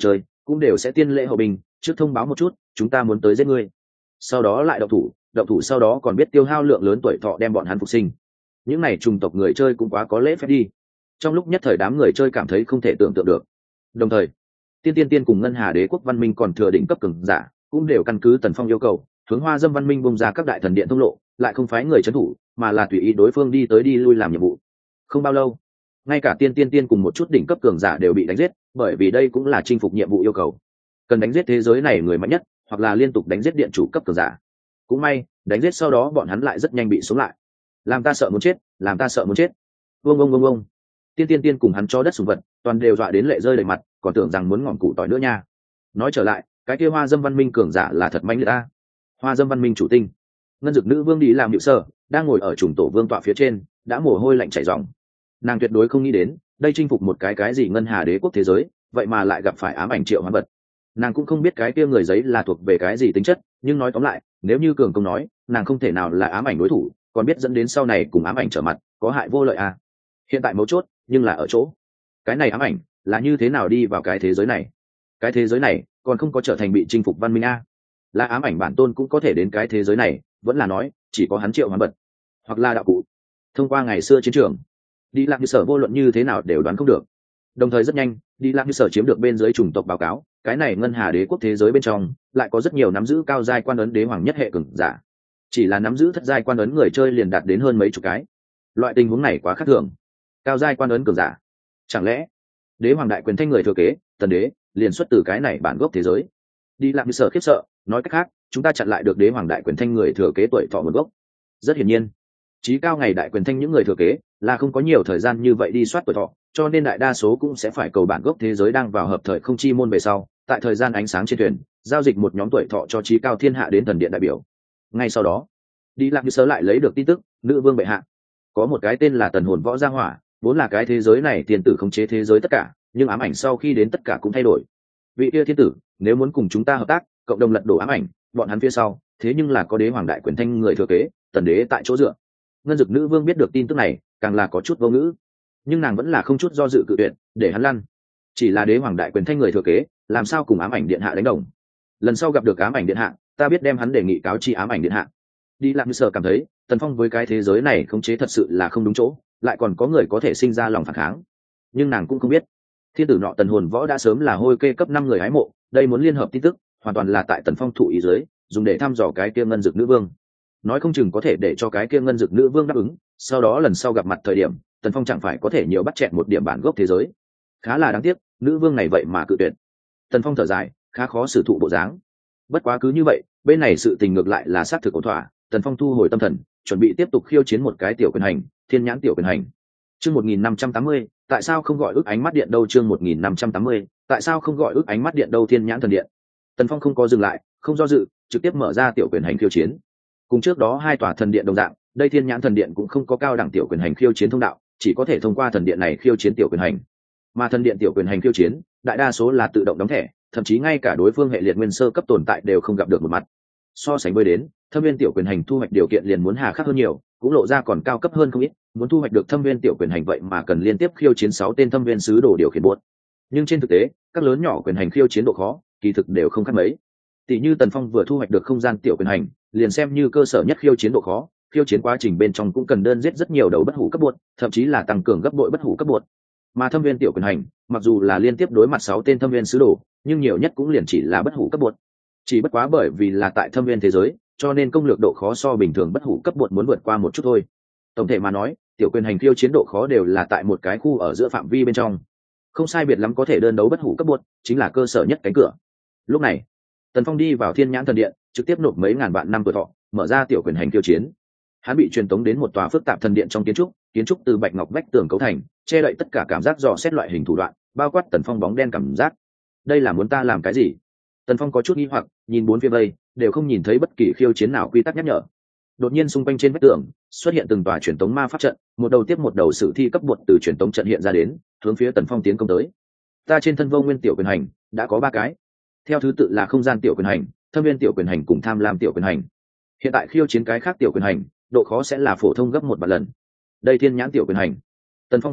cũng đều sẽ tiên lễ hậu bình, trước thông báo một chút chúng ta muốn tới giết ngươi, sau đó lại động thủ sau đó còn biết tiêu hao lượng lớn tuổi thọ đem bọn hắn phục sinh. Những này trùng tộc người chơi cũng quá có lễ phép đi. Trong lúc nhất thời đám người chơi cảm thấy không thể tưởng tượng được. Đồng thời tiên cùng ngân hà đế quốc văn minh còn thừa đỉnh cấp cường giả cũng đều căn cứ Tần Phong yêu cầu hướng Hoa Dâm văn minh bung ra các đại thần điện thông lộ, lại không phái người trấn thủ mà là tùy ý đối phương đi tới đi lui làm nhiệm vụ. Không bao lâu, ngay cả tiên cùng một chút đỉnh cấp cường giả đều bị đánh giết, bởi vì đây cũng là chinh phục nhiệm vụ yêu cầu, cần đánh giết thế giới này người mạnh nhất hoặc là liên tục đánh giết điện chủ cấp cường giả. Cũng may đánh giết sau đó bọn hắn lại rất nhanh bị sống lại. Làm ta sợ muốn chết, làm ta sợ muốn chết. Vông. Tiên cùng hắn cho đất sùng vật toàn đều dọa đến lệ rơi đầy mặt, còn tưởng rằng muốn ngọn củ tỏi nữa nha. Nói trở lại, cái kia Hoa Dâm văn minh cường giả là thật manh liệt ta. Hoa Dâm văn minh chủ tinh ngân dực nữ vương đi làm hiệu sở đang ngồi ở trùng tổ vương tọa phía trên, đã mồ hôi lạnh chảy ròng. Nàng tuyệt đối không nghĩ đến đây chinh phục một cái gì ngân hà đế quốc thế giới, vậy mà lại gặp phải ám ảnh triệu hoán vật. Nàng cũng không biết cái kia người giấy là thuộc về cái gì tính chất, nhưng nói tóm lại, nếu như cường công nói nàng không thể nào là ám ảnh đối thủ, còn biết dẫn đến sau này cùng ám ảnh trở mặt, có hại vô lợi à. Hiện tại mấu chốt nhưng là ở chỗ cái này ám ảnh là như thế nào đi vào cái thế giới này. Cái thế giới này còn không có trở thành bị chinh phục văn minh a. Là ám ảnh bản tôn cũng có thể đến cái thế giới này, vẫn là nói chỉ có hắn triệu hoán vật hoặc là đạo cụ. Thông qua ngày xưa chiến trường, đi lạc như sở vô luận như thế nào đều đoán không được. Đồng thời rất nhanh, đi lạc như sở chiếm được bên dưới chủng tộc báo cáo, cái này ngân hà đế quốc thế giới bên trong lại có rất nhiều nắm giữ cao giai quan ấn đế hoàng nhất hệ cường giả, chỉ là nắm giữ thất giai quan ấn người chơi liền đạt đến hơn mấy chục cái. Loại tình huống này quá khác thường. Cao giai quan ấn cường giả, chẳng lẽ đế hoàng đại quyền thanh người thừa kế tần đế liền xuất từ cái này bản gốc thế giới? Đi lạc như sở khiếp sợ, nói cách khác chúng ta chặn lại được đế hoàng đại quyền thanh người thừa kế tuổi thọ nguồn gốc. Rất hiển nhiên, chí cao ngày đại quyền thanh những người thừa kế là không có nhiều thời gian như vậy đi soát tuổi thọ, cho nên đại đa số cũng sẽ phải cầu bản gốc thế giới đang vào hợp thời không chi môn về sau, tại thời gian ánh sáng trên thuyền giao dịch một nhóm tuổi thọ cho chí cao thiên hạ đến thần điện đại biểu. Ngay sau đó, đi lạc như sớ lại lấy được tin tức, nữ vương bệ hạ có một cái tên là tần hồn võ gia hỏa, vốn là cái thế giới này tiền tử khống chế thế giới tất cả, nhưng ám ảnh sau khi đến tất cả cũng thay đổi. Vị kia thiên tử nếu muốn cùng chúng ta hợp tác cộng đồng lật đổ ám ảnh, bọn hắn phía sau thế nhưng là có đế hoàng đại quyền thanh người thừa kế tần đế tại chỗ dựa. Ngân dực nữ vương biết được tin tức này càng là có chút vô ngữ, nhưng nàng vẫn là không chút do dự cự tuyệt để hắn lăn. Chỉ là đế hoàng đại quyền thanh người thừa kế làm sao cùng ám ảnh điện hạ đánh đồng? Lần sau gặp được ám ảnh điện hạ, ta biết đem hắn đề nghị cáo chi ám ảnh điện hạ. Đi làm như sở cảm thấy Tần Phong với cái thế giới này khống chế thật sự là không đúng chỗ, lại còn có người có thể sinh ra lòng phản kháng. Nhưng nàng cũng không biết thiên tử nọ tần hồn võ đã sớm là hôi kê cấp 5 người hái mộ, đây muốn liên hợp tin tức hoàn toàn là tại Tần Phong thụ ý dưới dùng để thăm dò cái kia ngân dực nữ vương. Nói không chừng có thể để cho cái kia ngân dực nữ vương đáp ứng, sau đó lần sau gặp mặt thời điểm Tần Phong chẳng phải có thể nhiều bắt chẹn một điểm bản gốc thế giới. Khá là đáng tiếc, nữ vương này vậy mà cự tuyệt. Tần Phong thở dài, khá khó xử thụ bộ dáng. Bất quá cứ như vậy, bên này sự tình ngược lại là xác thực ổn thỏa. Tần Phong thu hồi tâm thần, chuẩn bị tiếp tục khiêu chiến một cái tiểu quyền hành, thiên nhãn tiểu quyền hành. Chương 1580, tại sao không gọi ước ánh mắt điện đâu? Chương 1580, tại sao không gọi ước ánh mắt điện đâu? Thiên nhãn thần điện. Tần Phong không có dừng lại, không do dự, trực tiếp mở ra tiểu quyền hành khiêu chiến. Cùng trước đó hai tòa thần điện đồng dạng, đây thiên nhãn thần điện cũng không có cao đẳng tiểu quyền hành khiêu chiến thông đạo, chỉ có thể thông qua thần điện này khiêu chiến tiểu quyền hành. Mà thần điện tiểu quyền hành khiêu chiến, đại đa số là tự động đóng thẻ, thậm chí ngay cả đối phương hệ liệt nguyên sơ cấp tồn tại đều không gặp được một mặt. So sánh với đến, thâm viên tiểu quyền hành thu hoạch điều kiện liền muốn hà khắc hơn nhiều, cũng lộ ra còn cao cấp hơn không ít. Muốn thu hoạch được thâm viên tiểu quyền hành vậy mà cần liên tiếp khiêu chiến 6 tên thâm viên sứ đồ điều khiển buốt. Nhưng trên thực tế, các lớn nhỏ quyền hành khiêu chiến độ khó, kỳ thực đều không khác mấy. Tỷ như Tần Phong vừa thu hoạch được không gian tiểu quyền hành, liền xem như cơ sở nhất khiêu chiến độ khó, khiêu chiến quá trình bên trong cũng cần đơn giết rất nhiều đầu bất hủ cấp buốt, thậm chí là tăng cường gấp bội bất hủ cấp buốt. Mà thâm viên tiểu quyền hành, mặc dù là liên tiếp đối mặt 6 tên thâm viên sứ đồ, nhưng nhiều nhất cũng liền chỉ là bất hủ cấp buốt. Chỉ bất quá bởi vì là tại thâm viên thế giới, cho nên công lược độ khó so bình thường bất hủ cấp buốt muốn vượt qua một chút thôi. Tổng thể mà nói, tiểu quyền hành khiêu chiến độ khó đều là tại một cái khu ở giữa phạm vi bên trong, không sai biệt lắm có thể đơn đấu bất hủ cấp buốt, chính là cơ sở nhất cánh cửa. Lúc này, Tần Phong đi vào thiên nhãn thần điện, trực tiếp nộp mấy ngàn vạn năm tuổi thọ, mở ra tiểu quyền hành khiêu chiến. Hắn bị truyền tống đến một tòa phức tạp thần điện trong kiến trúc từ bạch ngọc vách tường cấu thành, che đậy tất cả cảm giác dò xét loại hình thủ đoạn, bao quát Tần Phong bóng đen cảm giác. Đây là muốn ta làm cái gì? Tần Phong có chút nghi hoặc, nhìn bốn phía vây, đều không nhìn thấy bất kỳ khiêu chiến nào quy tắc nhắc nhở. Đột nhiên xung quanh trên vách tường xuất hiện từng tòa truyền tống ma pháp trận, một đầu tiếp một đầu sử thi cấp bột từ truyền tống trận hiện ra đến, hướng phía Tần Phong tiến công tới. Ta trên thân vô nguyên tiểu quyền hành đã có 3 cái, theo thứ tự là không gian tiểu quyền hành, thâm viên tiểu quyền hành cùng tham lam tiểu quyền hành. Hiện tại khiêu chiến cái khác tiểu quyền hành, độ khó sẽ là phổ thông gấp 1 lần. Đây thiên nhãn tiểu quyền hành. Tần Phong phát hiện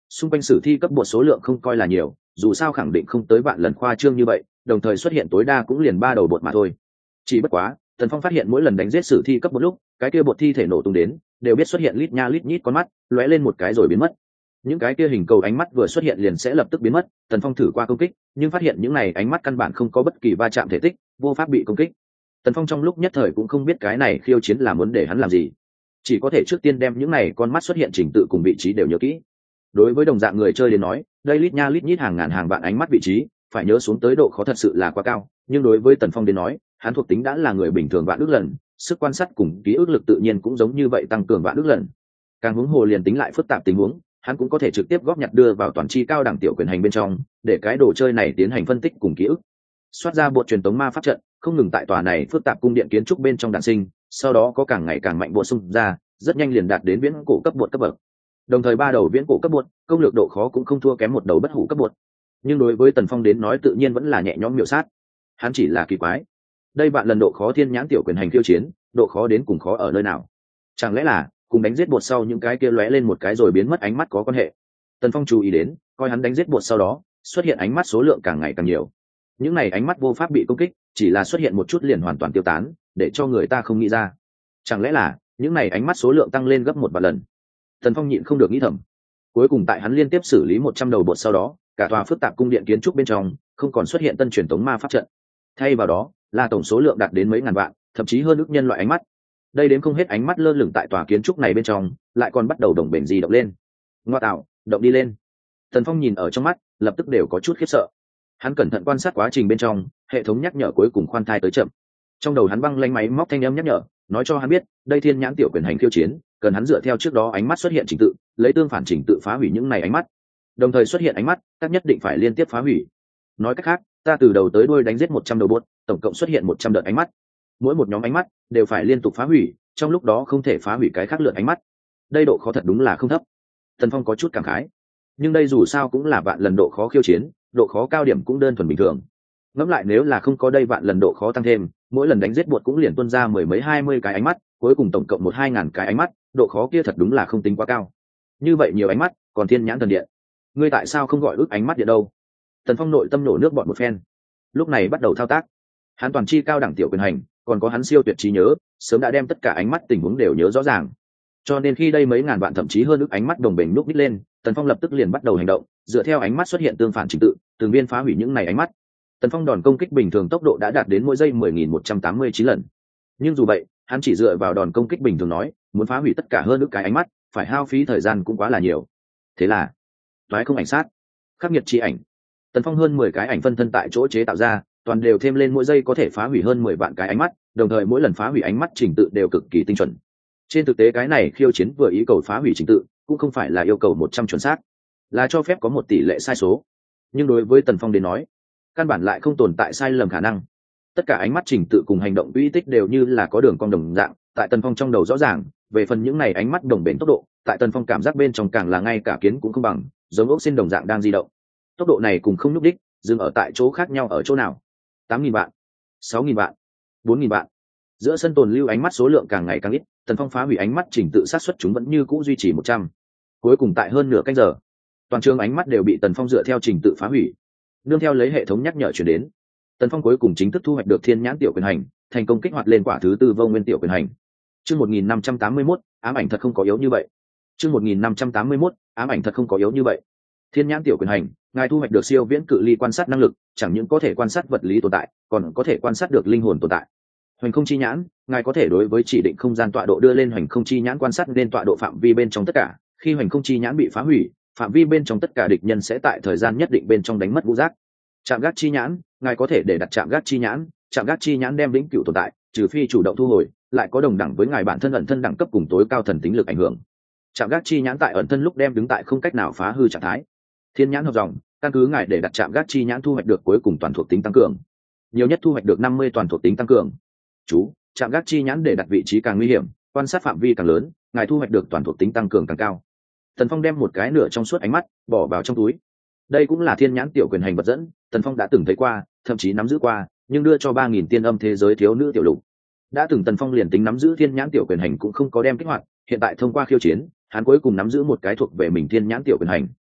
xung quanh sử thi cấp bột số lượng không coi là nhiều, dù sao khẳng định không tới vạn lần khoa trương như vậy, đồng thời xuất hiện tối đa cũng liền 3 đầu bột mà thôi. Chỉ bất quá Tần Phong phát hiện mỗi lần đánh giết sử thi cấp một lúc, cái kia bột thi thể nổ tung đến đều biết xuất hiện lít nha lít nhít con mắt, lóe lên một cái rồi biến mất. Những cái kia hình cầu ánh mắt vừa xuất hiện liền sẽ lập tức biến mất. Tần Phong thử qua công kích, nhưng phát hiện những này ánh mắt căn bản không có bất kỳ va chạm thể tích, vô pháp bị công kích. Tần Phong trong lúc nhất thời cũng không biết cái này khiêu chiến là muốn để hắn làm gì, chỉ có thể trước tiên đem những này con mắt xuất hiện trình tự cùng vị trí đều nhớ kỹ. Đối với đồng dạng người chơi đến nói, đây lít nha lít nhít hàng ngàn hàng vạn ánh mắt vị trí, phải nhớ xuống tới độ khó thật sự là quá cao. Nhưng đối với Tần Phong đến nói, hắn thuộc tính đã là người bình thường vạn ước lần, sức quan sát cùng ký ức lực tự nhiên cũng giống như vậy tăng cường vạn ước lần. Càng huống hồ liền tính lại phức tạp tình huống, hắn cũng có thể trực tiếp góp nhặt đưa vào toàn chi cao đẳng tiểu quyền hành bên trong, để cái đồ chơi này tiến hành phân tích cùng ký ức. Xoát ra bộ truyền tống ma pháp trận, không ngừng tại tòa này phức tạp cung điện kiến trúc bên trong đản sinh, sau đó có càng ngày càng mạnh bổ sung ra, rất nhanh liền đạt đến viễn cổ cấp bột cấp bậc. Đồng thời 3 đầu viễn cổ cấp bột, công lược độ khó cũng không thua kém một đầu bất hủ cấp bột. Nhưng đối với Tần Phong đến nói tự nhiên vẫn là nhẹ nhõm miểu sát. Hắn chỉ là kỳ quái, đây bạn lần độ khó thiên nhãn tiểu quyền hành khiêu chiến, độ khó đến cùng khó ở nơi nào? Chẳng lẽ là cùng đánh giết bột sau những cái kia lóe lên một cái rồi biến mất ánh mắt có quan hệ? Tần Phong chú ý đến, coi hắn đánh giết bột sau đó, xuất hiện ánh mắt số lượng càng ngày càng nhiều. Những này ánh mắt vô pháp bị công kích, chỉ là xuất hiện một chút liền hoàn toàn tiêu tán, để cho người ta không nghĩ ra. Chẳng lẽ là những này ánh mắt số lượng tăng lên gấp 1 vạn lần? Tần Phong nhịn không được nghĩ thầm. Cuối cùng tại hắn liên tiếp xử lý 100 đầu bột sau đó, cả tòa phức tạp cung điện kiến trúc bên trong không còn xuất hiện tân truyền tống ma pháp trận. Thay vào đó, là tổng số lượng đạt đến mấy ngàn vạn, thậm chí hơn ước nhân loại ánh mắt. Đây đến không hết ánh mắt lơ lửng tại tòa kiến trúc này bên trong, lại còn bắt đầu đồng bền di động lên. Ngoa tạo, động đi lên. Tần Phong nhìn ở trong mắt, lập tức đều có chút khiếp sợ. Hắn cẩn thận quan sát quá trình bên trong, hệ thống nhắc nhở cuối cùng khoan thai tới chậm. Trong đầu hắn băng lanh máy móc thanh âm nhắc nhở, nói cho hắn biết, đây thiên nhãn tiểu quyền hành khiêu chiến, cần hắn dựa theo trước đó ánh mắt xuất hiện trình tự, lấy tương phản trình tự phá hủy những này ánh mắt. Đồng thời xuất hiện ánh mắt, các nhất định phải liên tiếp phá hủy. Nói cách khác, ta từ đầu tới đuôi đánh giết 100 đầu bột, tổng cộng xuất hiện 100 đợt ánh mắt. Mỗi một nhóm ánh mắt đều phải liên tục phá hủy, trong lúc đó không thể phá hủy cái khác lượt ánh mắt. Đây độ khó thật đúng là không thấp. Tần Phong có chút cảm khái. Nhưng đây dù sao cũng là vạn lần độ khó khiêu chiến, độ khó cao điểm cũng đơn thuần bình thường. Ngẫm lại nếu là không có đây vạn lần độ khó tăng thêm, mỗi lần đánh giết bột cũng liền tuôn ra mười mấy 20 cái ánh mắt, cuối cùng tổng cộng 1-2 ngàn cái ánh mắt, độ khó kia thật đúng là không tính quá cao. Như vậy nhiều ánh mắt, còn thiên nhãn thần điện, ngươi tại sao không gọi ước ánh mắt điện đâu? Tần Phong nội tâm nổ nước bọt một phen, lúc này bắt đầu thao tác. Hắn toàn chi cao đẳng tiểu quyền hành, còn có hắn siêu tuyệt trí nhớ, sớm đã đem tất cả ánh mắt tình huống đều nhớ rõ ràng. Cho nên khi đây mấy ngàn vạn thậm chí hơn ước ánh mắt đồng bình lúc nít lên, Tần Phong lập tức liền bắt đầu hành động, dựa theo ánh mắt xuất hiện tương phản trình tự, từng viên phá hủy những này ánh mắt. Tần Phong đòn công kích bình thường tốc độ đã đạt đến mỗi giây 10.189 lần. Nhưng dù vậy, hắn chỉ dựa vào đòn công kích bình thường nói, muốn phá hủy tất cả hơn ước cái ánh mắt, phải hao phí thời gian cũng quá là nhiều. Thế là, toái không ảnh sát, khắc nghiệt chi ảnh. Tần Phong hơn 10 cái ảnh phân thân tại chỗ chế tạo ra, toàn đều thêm lên mỗi giây có thể phá hủy hơn 10 vạn cái ánh mắt, đồng thời mỗi lần phá hủy ánh mắt trình tự đều cực kỳ tinh chuẩn. Trên thực tế cái này khiêu chiến vừa ý cầu phá hủy trình tự, cũng không phải là yêu cầu 100 chuẩn xác, là cho phép có một tỷ lệ sai số. Nhưng đối với Tần Phong đến nói, căn bản lại không tồn tại sai lầm khả năng. Tất cả ánh mắt trình tự cùng hành động uy tích đều như là có đường cong đồng dạng, tại Tần Phong trong đầu rõ ràng, về phần những này ánh mắt đồng bền tốc độ, tại Tần Phong cảm giác bên trong càng là ngay cả kiến cũng không bằng, giống ốc xin đồng dạng đang di động. Tốc độ này cùng không nhúc đích, dừng ở tại chỗ khác nhau ở chỗ nào? 8.000 vạn, 6.000 vạn, 4.000 vạn. Giữa sân tồn lưu ánh mắt số lượng càng ngày càng ít, Tần Phong phá hủy ánh mắt trình tự sát xuất chúng vẫn như cũ duy trì 100. Cuối cùng tại hơn nửa canh giờ, toàn trường ánh mắt đều bị Tần Phong dựa theo trình tự phá hủy. Nương theo lấy hệ thống nhắc nhở chuyển đến, Tần Phong cuối cùng chính thức thu hoạch được thiên nhãn tiểu quyền hành, thành công kích hoạt lên quả thứ tư vô nguyên tiểu quyền hành. Chương 1581, ám ảnh thật không có yếu như vậy. Chương 1581, ám ảnh thật không có yếu như vậy. Thiên nhãn tiểu quyền hành, ngài thu hoạch được siêu viễn cự ly quan sát năng lực, chẳng những có thể quan sát vật lý tồn tại, còn có thể quan sát được linh hồn tồn tại. Hoành không chi nhãn, ngài có thể đối với chỉ định không gian tọa độ đưa lên hoành không chi nhãn quan sát lên tọa độ phạm vi bên trong tất cả. Khi hoành không chi nhãn bị phá hủy, phạm vi bên trong tất cả địch nhân sẽ tại thời gian nhất định bên trong đánh mất vũ giác. Trạm gác chi nhãn, ngài có thể để đặt trạm gác chi nhãn, trạm gác chi nhãn đem vĩnh cửu tồn tại, trừ phi chủ động thu hồi, lại có đồng đẳng với ngài bản thân ẩn thân đẳng cấp cùng tối cao thần tính lực ảnh hưởng. Trạm gác chi nhãn tại ẩn thân lúc đem đứng tại không cách nào phá hư trạng thái. Thiên nhãn hợp dòng, căn cứ ngài để đặt trạm gác chi nhãn thu hoạch được cuối cùng toàn thuộc tính tăng cường, nhiều nhất thu hoạch được 50 toàn thuộc tính tăng cường. Chú, trạm gác chi nhãn để đặt vị trí càng nguy hiểm, quan sát phạm vi càng lớn, ngài thu hoạch được toàn thuộc tính tăng cường càng cao. Tần Phong đem một cái nửa trong suốt ánh mắt bỏ vào trong túi. Đây cũng là thiên nhãn tiểu quyền hành vật dẫn, Tần Phong đã từng thấy qua, thậm chí nắm giữ qua, nhưng đưa cho 3.000 tiên âm thế giới thiếu nữ tiểu lục. Đã từng Tần Phong liền tính nắm giữ thiên nhãn tiểu quyền hành cũng không có đem kích hoạt, hiện tại thông qua khiêu chiến, hắn cuối cùng nắm giữ một cái thuộc về mình thiên nhãn tiểu quyền hành.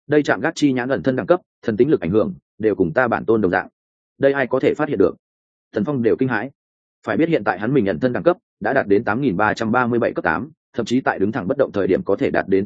đây chạm gác chi nhãn ẩn thân đẳng cấp, thần tính lực ảnh hưởng đều cùng ta bản tôn đồng dạng, đây ai có thể phát hiện được? Tần Phong đều kinh hãi. Phải biết hiện tại hắn mình ẩn thân đẳng cấp đã đạt đến 8.337 cấp 8, thậm chí tại đứng thẳng bất động thời điểm có thể đạt đến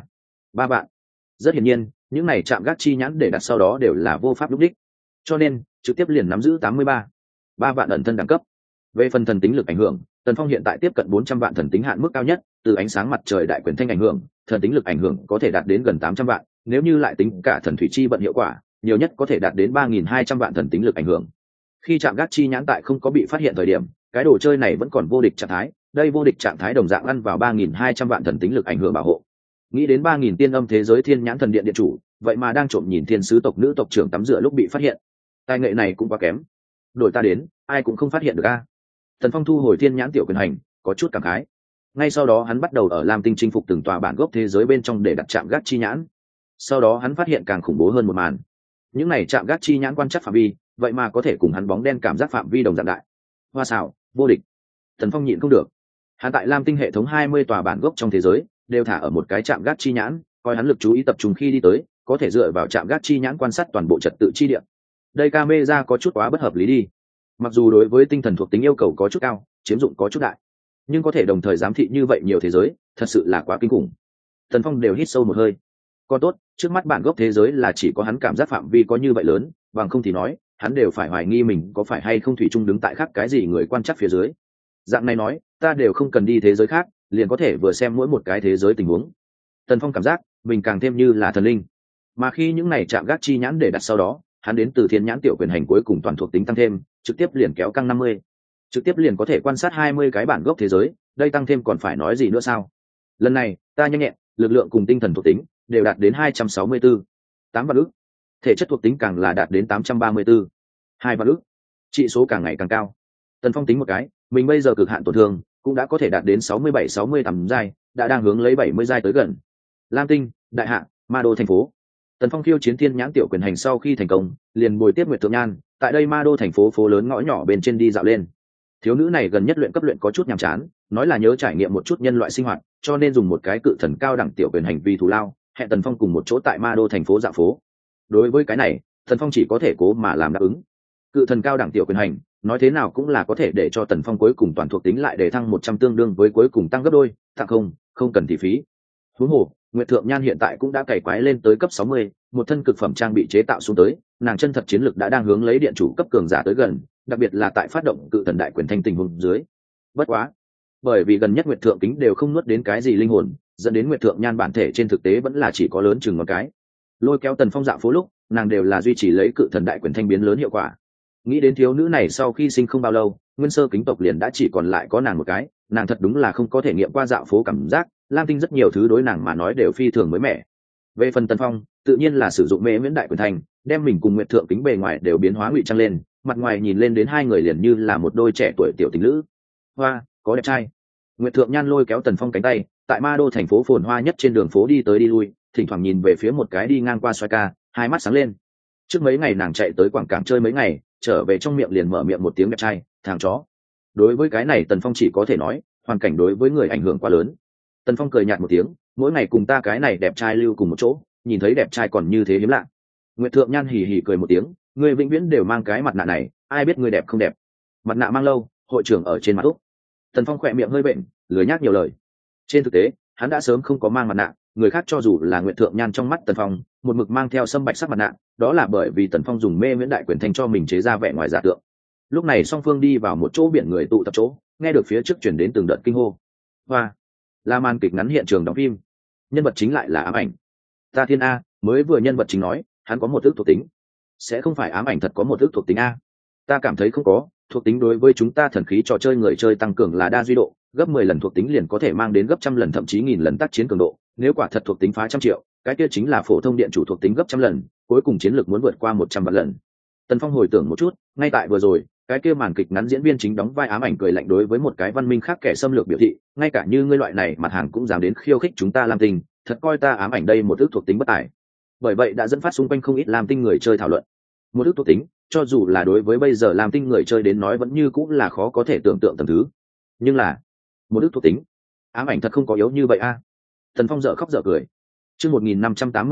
83 vạn. Rất hiển nhiên những này chạm gác chi nhãn để đặt sau đó đều là vô pháp lúc đích, cho nên trực tiếp liền nắm giữ 83 vạn ẩn thân đẳng cấp. Về phần thần tính lực ảnh hưởng, Tần Phong hiện tại tiếp cận 400 vạn thần tính hạn mức cao nhất, từ ánh sáng mặt trời đại quyền thanh ảnh hưởng, thần tính lực ảnh hưởng có thể đạt đến gần 800 vạn, nếu như lại tính cả thần thủy chi vận hiệu quả, nhiều nhất có thể đạt đến 3.200 vạn thần tính lực ảnh hưởng. Khi chạm gác chi nhãn tại không có bị phát hiện thời điểm, cái đồ chơi này vẫn còn vô địch trạng thái, đây vô địch trạng thái đồng dạng ăn vào 3.200 vạn thần tính lực ảnh hưởng bảo hộ. Nghĩ đến 3.000 tiên âm thế giới thiên nhãn thần điện điện chủ, vậy mà đang trộm nhìn thiên sứ tộc nữ tộc trưởng tắm rửa lúc bị phát hiện, tài nghệ này cũng quá kém, đổi ta đến ai cũng không phát hiện được a. Tần Phong thu hồi thiên nhãn tiểu quyền hành, có chút cảm khái. Ngay sau đó hắn bắt đầu ở Lam Tinh chinh phục từng tòa bản gốc thế giới bên trong để đặt chạm gác chi nhãn. Sau đó hắn phát hiện càng khủng bố hơn một màn, những này chạm gác chi nhãn quan trắc phạm vi vậy mà có thể cùng hắn bóng đen cảm giác phạm vi đồng dạng đại. Hoa xảo vô địch. Tần Phong nhịn không được, hắn tại Lam Tinh hệ thống 20 tòa bản gốc trong thế giới đều thả ở một cái chạm gác chi nhãn, coi hắn lực chú ý tập trung khi đi tới có thể dựa vào chạm gác chi nhãn quan sát toàn bộ trật tự chi địa. Đây camera có chút quá bất hợp lý đi, mặc dù đối với tinh thần thuộc tính yêu cầu có chút cao, chiếm dụng có chút đại, nhưng có thể đồng thời giám thị như vậy nhiều thế giới thật sự là quá kinh khủng. Tần Phong đều hít sâu một hơi. Còn tốt trước mắt bản gốc thế giới là chỉ có hắn cảm giác phạm vi có như vậy lớn, bằng không thì nói hắn đều phải hoài nghi mình có phải hay không thủy chung đứng tại khác cái gì người quan chắc phía dưới. Dạng này nói ta đều không cần đi thế giới khác, liền có thể vừa xem mỗi một cái thế giới tình huống. Tần Phong cảm giác mình càng thêm như là thần linh. Mà khi những này chạm gác chi nhãn để đặt sau đó, hắn đến từ thiên nhãn tiểu quyền hành cuối cùng toàn thuộc tính tăng thêm, trực tiếp liền kéo căng 50, trực tiếp liền có thể quan sát 20 cái bản gốc thế giới, đây tăng thêm còn phải nói gì nữa sao? Lần này ta nhanh nhẹn, lực lượng cùng tinh thần thuộc tính đều đạt đến 264, 8 vạn ức. Thể chất thuộc tính càng là đạt đến 834, 2 vạn ức. Trị số càng ngày càng cao. Tần Phong tính một cái, mình bây giờ cực hạn tổn thương cũng đã có thể đạt đến 67-68 giai, đã đang hướng lấy 70 giai tới gần. Lam Tinh, đại hạ, Ma Đô thành phố. Tần Phong khiêu chiến thiên nhãn tiểu quyền hành sau khi thành công, liền bồi tiếp Nguyệt Thượng Nhan, tại đây Ma Đô thành phố phố lớn ngõ nhỏ bên trên đi dạo lên. Thiếu nữ này gần nhất luyện cấp luyện có chút nhàm chán, nói là nhớ trải nghiệm một chút nhân loại sinh hoạt, cho nên dùng một cái cự thần cao đẳng tiểu quyền hành vi thù lao, hẹn Tần Phong cùng một chỗ tại Ma Đô thành phố dạo phố. Đối với cái này, Tần Phong chỉ có thể cố mà làm đáp ứng. Cự thần cao đẳng tiểu quyền hành, nói thế nào cũng là có thể để cho Tần Phong cuối cùng toàn thuộc tính lại để thăng 100 tương đương với cuối cùng tăng gấp đôi, tặng không cần thị phí. Huống hồ, Nguyệt Thượng Nhan hiện tại cũng đã cày quái lên tới cấp 60, một thân cực phẩm trang bị chế tạo xuống tới, nàng chân thật chiến lực đã đang hướng lấy điện chủ cấp cường giả tới gần, đặc biệt là tại phát động cự thần đại quyền thanh tình huống dưới. Bất quá, bởi vì gần nhất Nguyệt Thượng Kính đều không nuốt đến cái gì linh hồn, dẫn đến Nguyệt Thượng Nhan bản thể trên thực tế vẫn là chỉ có lớn chừng ngón cái. Lôi kéo Tần Phong dạo phố lúc, nàng đều là duy trì lấy cự thần đại quyền thanh biến lớn hiệu quả. Nghĩ đến thiếu nữ này sau khi sinh không bao lâu, nguyên sơ kính tộc liền đã chỉ còn lại có nàng một cái, nàng thật đúng là không có thể nghiệm qua dạo phố cảm giác, Lam Tinh rất nhiều thứ đối nàng mà nói đều phi thường mới mẻ. Về phần Tần Phong, tự nhiên là sử dụng mê miễn đại quyền thành, đem mình cùng Nguyệt Thượng Kính bề ngoài đều biến hóa ngụy trang lên, mặt ngoài nhìn lên đến hai người liền như là một đôi trẻ tuổi tiểu tình lữ. Hoa, có đẹp trai. Nguyệt Thượng Nhan lôi kéo Tần Phong cánh tay, tại Ma Đô thành phố phồn hoa nhất trên đường phố đi tới đi lui, thỉnh thoảng nhìn về phía một cái đi ngang qua xoay ca, hai mắt sáng lên. Trước mấy ngày nàng chạy tới quảng cảng chơi mấy ngày, trở về trong miệng liền mở miệng một tiếng đẹp trai, thằng chó. Đối với cái này Tần Phong chỉ có thể nói, hoàn cảnh đối với người ảnh hưởng quá lớn. Tần Phong cười nhạt một tiếng, mỗi ngày cùng ta cái này đẹp trai lưu cùng một chỗ, nhìn thấy đẹp trai còn như thế hiếm lạ. Nguyệt Thượng Nhan hì hì cười một tiếng, người vĩnh viễn đều mang cái mặt nạ này, ai biết người đẹp không đẹp. Mặt nạ mang lâu, hội trưởng ở trên mặt úc. Tần Phong khỏe miệng hơi bệnh, lười nhác nhiều lời. Trên thực tế, hắn đã sớm không có mang mặt nạ, người khác cho dù là Nguyệt Thượng Nhan trong mắt Tần Phong, một mực mang theo sâm bạch sắc mặt nạ, đó là bởi vì Tần Phong dùng mê miễn đại quyền thanh cho mình chế ra vẻ ngoài giả tượng. Lúc này song phương đi vào một chỗ biển người tụ tập chỗ, nghe được phía trước chuyển đến từng đợt kinh hô. Hoa, là màn kịch ngắn hiện trường đóng phim, nhân vật chính lại là ám ảnh. Ta thiên a, mới vừa nhân vật chính nói hắn có một ước thuộc tính, sẽ không phải ám ảnh thật có một ước thuộc tính a? Ta cảm thấy không có, thuộc tính đối với chúng ta thần khí trò chơi người chơi tăng cường là đa duy độ, gấp 10 lần thuộc tính liền có thể mang đến gấp trăm lần thậm chí nghìn lần tác chiến cường độ, nếu quả thật thuộc tính phá trăm triệu, cái kia chính là phổ thông điện chủ thuộc tính gấp trăm lần, cuối cùng chiến lược muốn vượt qua 100 vạn lần. Tần Phong hồi tưởng một chút, ngay tại vừa rồi, cái kia màn kịch ngắn diễn viên chính đóng vai ám ảnh cười lạnh đối với một cái văn minh khác kẻ xâm lược biểu thị, ngay cả như ngươi loại này mặt hàng cũng dám đến khiêu khích chúng ta Lam Tinh, thật coi ta ám ảnh đây một ước thuộc tính bất tài. Bởi vậy đã dẫn phát xung quanh không ít Lam Tinh người chơi thảo luận. Một ước thuộc tính, cho dù là đối với bây giờ Lam Tinh người chơi đến nói vẫn như cũng là khó có thể tưởng tượng tầm thứ. Nhưng là, một ước thuộc tính, ám ảnh thật không có yếu như vậy a. Tần Phong dở khóc dở cười. Chương 1582,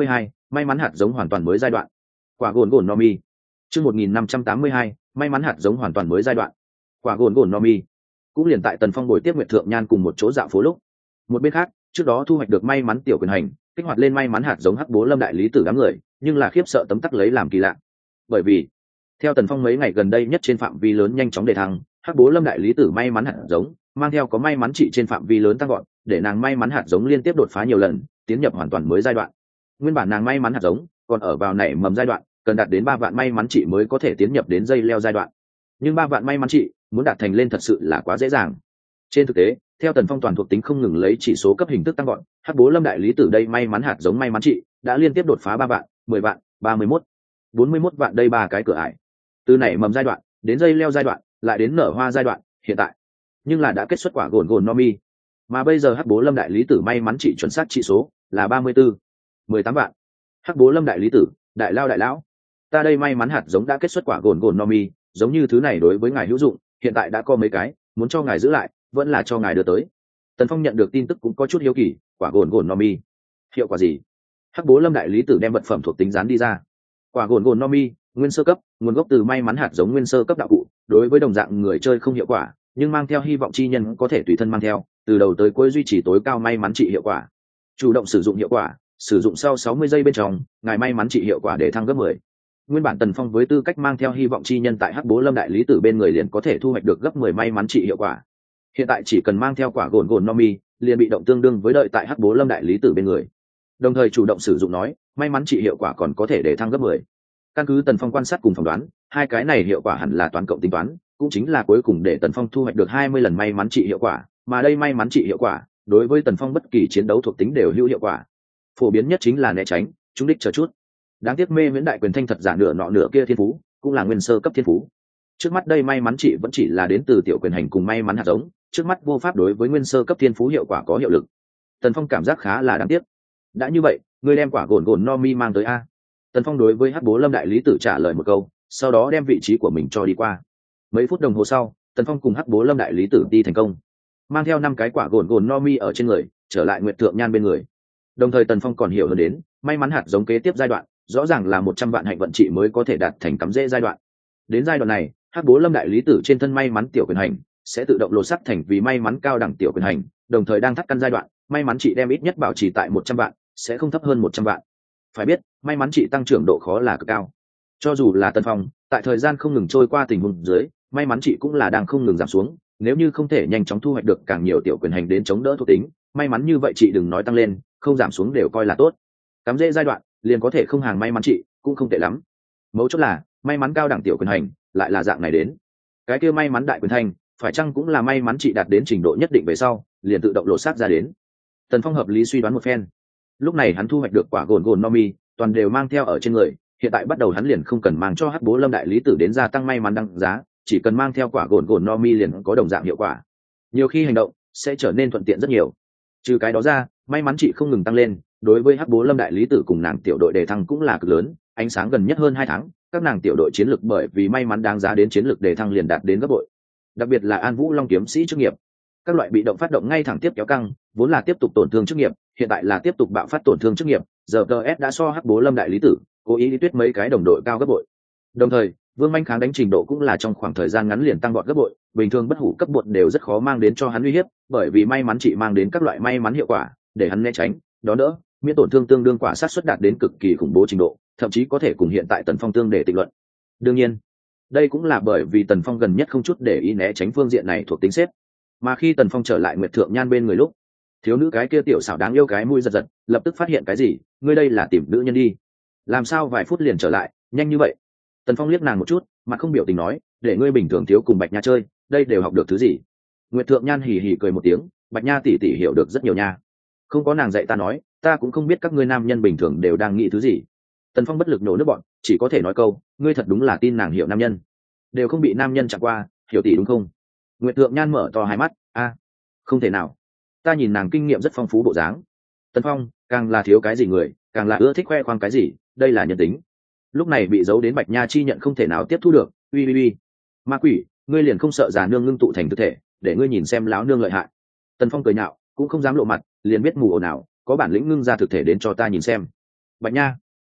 may mắn hạt giống hoàn toàn mới giai đoạn. Quả gồn gồn no mi. Chương 1582, may mắn hạt giống hoàn toàn mới giai đoạn. Quả gồn gồn no mi. Cũng liền tại Tần Phong buổi tiếp Nguyệt Thượng Nhan cùng một chỗ dạo phố lúc, một bên khác, trước đó thu hoạch được may mắn tiểu quyền hành, kích hoạt lên may mắn hạt giống Hắc Bố Lâm đại lý tử đám người, nhưng là khiếp sợ tấm tắc lấy làm kỳ lạ. Bởi vì, theo Tần Phong mấy ngày gần đây nhất trên phạm vi lớn nhanh chóng đề thăng, Hắc Bố Lâm đại lý tử may mắn hạt giống, mang theo có may mắn trị trên phạm vi lớn tăng gọn, để nàng may mắn hạt giống liên tiếp đột phá nhiều lần, tiến nhập hoàn toàn mới giai đoạn. Nguyên bản nàng may mắn hạt giống còn ở vào nảy mầm giai đoạn, cần đạt đến 3 vạn may mắn trị mới có thể tiến nhập đến dây leo giai đoạn. Nhưng 3 vạn may mắn trị muốn đạt thành lên thật sự là quá dễ dàng. Trên thực tế, theo Tần Phong toàn thuộc tính không ngừng lấy chỉ số cấp hình thức tăng gọn, Hắc Bố Lâm đại lý tử đây may mắn hạt giống may mắn trị đã liên tiếp đột phá 3 vạn, 10 vạn, 31, 41 vạn đây 3 cái cửa ải. Từ nảy mầm giai đoạn đến dây leo giai đoạn, lại đến nở hoa giai đoạn, hiện tại nhưng là đã kết xuất quả gồn gồn no mi. Mà bây giờ Hắc Bố Lâm đại lý tử may mắn trị chuẩn xác trị số là 34, 18 vạn. Hắc Bố Lâm đại lý tử, đại lão, ta đây may mắn hạt giống đã kết xuất quả gồn gồn no mi, giống như thứ này đối với ngài hữu dụng, hiện tại đã có mấy cái, muốn cho ngài giữ lại, vẫn là cho ngài đưa tới. Tần Phong nhận được tin tức cũng có chút hiếu kỳ, quả gồn gồn no mi, hiệu quả gì? Hắc Bố Lâm đại lý tử đem vật phẩm thuộc tính dán đi ra. Quả gồn gồn no mi, nguyên sơ cấp, nguồn gốc từ may mắn hạt giống nguyên sơ cấp đạo cụ, đối với đồng dạng người chơi không hiệu quả, nhưng mang theo hy vọng chi nhân có thể tùy thân mang theo, từ đầu tới cuối duy trì tối cao may mắn trị hiệu quả. Chủ động sử dụng hiệu quả, sử dụng sau 60 giây bên trong, ngài may mắn trị hiệu quả để thăng gấp 10. Nguyên bản Tần Phong với tư cách mang theo hy vọng chi nhân tại Hắc Bố Lâm đại lý tử bên người liền có thể thu hoạch được gấp 10 may mắn trị hiệu quả. Hiện tại chỉ cần mang theo quả gồn gồn no mi, liền bị động tương đương với đợi tại Hắc Bố Lâm đại lý tử bên người. Đồng thời chủ động sử dụng nói, may mắn trị hiệu quả còn có thể để thăng gấp 10. Căn cứ Tần Phong quan sát cùng phỏng đoán, hai cái này hiệu quả hẳn là toán cộng tính toán, cũng chính là cuối cùng để Tần Phong thu hoạch được 20 lần may mắn trị hiệu quả, mà đây may mắn trị hiệu quả, đối với Tần Phong bất kỳ chiến đấu thuộc tính đều hữu hiệu quả. Phổ biến nhất chính là né tránh, trúng đích chờ chút. Đáng tiếc mê miễn đại quyền thanh thật giả nửa nọ nửa kia thiên phú, cũng là nguyên sơ cấp thiên phú. Trước mắt đây may mắn trị vẫn chỉ là đến từ tiểu quyền hành cùng may mắn hạt giống, trước mắt vô pháp đối với nguyên sơ cấp thiên phú hiệu quả có hiệu lực. Tần Phong cảm giác khá là đáng tiếc. Đã như vậy, ngươi đem quả gồn gồn no mi mang tới a. Tần Phong đối với Hắc Bố Lâm đại lý tử trả lời một câu, sau đó đem vị trí của mình cho đi qua. Mấy phút đồng hồ sau, Tần Phong cùng Hắc Bố Lâm đại lý tử đi thành công, mang theo 5 cái quả gồn gồn no mi ở trên người, trở lại Nguyệt Thượng Nhan bên người. Đồng thời Tần Phong còn hiểu hơn đến, may mắn hạt giống kế tiếp giai đoạn, rõ ràng là 100 vạn hạnh vận trị mới có thể đạt thành cắm rễ giai đoạn. Đến giai đoạn này, Hắc Bố Lâm đại lý tử trên thân may mắn tiểu quyền hành sẽ tự động lột sắc thành vì may mắn cao đẳng tiểu quyền hành, đồng thời đang thắt căn giai đoạn, may mắn trị đem ít nhất bảo trì tại 100 vạn, sẽ không thấp hơn 100 vạn. Phải biết, may mắn trị tăng trưởng độ khó là cực cao. Cho dù là Tần Phong, tại thời gian không ngừng trôi qua tình huống dưới, may mắn trị cũng là đang không ngừng giảm xuống, nếu như không thể nhanh chóng thu hoạch được càng nhiều tiểu quyền hành đến chống đỡ thuộc tính, may mắn như vậy chị đừng nói tăng lên, không giảm xuống đều coi là tốt. Cắm rễ giai đoạn, liền có thể không hàng may mắn trị, cũng không tệ lắm. Mấu chốt là, may mắn cao đẳng tiểu quyền hành, lại là dạng này đến. Cái kia may mắn đại quyền thành, phải chăng cũng là may mắn trị đạt đến trình độ nhất định về sau, liền tự động lộ sát ra đến. Tần Phong hợp lý suy đoán một phen. Lúc này hắn thu hoạch được quả gồn gồn no mi, toàn đều mang theo ở trên người, hiện tại bắt đầu hắn liền không cần mang cho Hắc Bố Lâm đại lý tử đến gia tăng may mắn đăng giá, chỉ cần mang theo quả gồn gồn no mi liền có đồng dạng hiệu quả. Nhiều khi hành động sẽ trở nên thuận tiện rất nhiều. Trừ cái đó ra, may mắn trị không ngừng tăng lên, đối với Hắc Bố Lâm đại lý tử cùng nàng tiểu đội đề thăng cũng là cực lớn, ánh sáng gần nhất hơn 2 tháng, các nàng tiểu đội chiến lược bởi vì may mắn đáng giá đến chiến lược đề thăng liền đạt đến gấp bội. Đặc biệt là An Vũ Long kiếm sĩ chức nghiệp, các loại bị động phát động ngay thẳng tiếp kéo căng, vốn là tiếp tục tổn thương chức nghiệp, hiện tại là tiếp tục bạo phát tổn thương chức nghiệp, giờ ts đã so Hắc Bố Lâm đại lý tử cố ý đi tuyết mấy cái đồng đội cao gấp bội. Đồng thời, Vương Manh kháng đánh trình độ cũng là trong khoảng thời gian ngắn liền tăng vọt gấp bội, bình thường bất hủ cấp bột đều rất khó mang đến cho hắn uy hiếp, bởi vì may mắn chỉ mang đến các loại may mắn hiệu quả, để hắn né tránh, đó đỡ, miễn tổn thương tương đương quả sát suất đạt đến cực kỳ khủng bố trình độ, thậm chí có thể cùng hiện tại Tần Phong tương để tịnh luận. Đương nhiên, đây cũng là bởi vì Tần Phong gần nhất không chút để ý né tránh phương diện này thuộc tính xếp. Mà khi Tần Phong trở lại Nguyệt Thượng Nhan bên người lúc, thiếu nữ cái kia tiểu xảo đáng yêu cái mũi giật giật, lập tức phát hiện cái gì, ngươi đây là tìm nữ nhân đi. Làm sao vài phút liền trở lại, nhanh như vậy? Tần Phong liếc nàng một chút, mà không biểu tình nói, để ngươi bình thường thiếu cùng Bạch Nha chơi, đây đều học được thứ gì? Nguyệt Thượng Nhan hì hì cười một tiếng, Bạch Nha tỷ tỷ hiểu được rất nhiều nha. Không có nàng dạy ta nói, ta cũng không biết các ngươi nam nhân bình thường đều đang nghĩ thứ gì. Tần Phong bất lực nổ nước bọn, chỉ có thể nói câu, ngươi thật đúng là tin nàng hiểu nam nhân, đều không bị nam nhân chạm qua, hiểu tỷ đúng không? Nguyệt Thượng Nhan mở to hai mắt, không thể nào, ta nhìn nàng kinh nghiệm rất phong phú bộ dáng. Tần Phong, càng là thiếu cái gì người, càng là ưa thích khoe khoang cái gì, đây là nhân tính. Lúc này bị giấu đến Bạch Nha chi nhận không thể nào tiếp thu được, uy, ma quỷ, ngươi liền không sợ già nương ngưng tụ thành thực thể, để ngươi nhìn xem láo nương lợi hại. Tần Phong cười nhạo, cũng không dám lộ mặt, liền biết mù ồn ào, có bản lĩnh ngưng ra thực thể đến cho ta nhìn xem. Bạch Nha,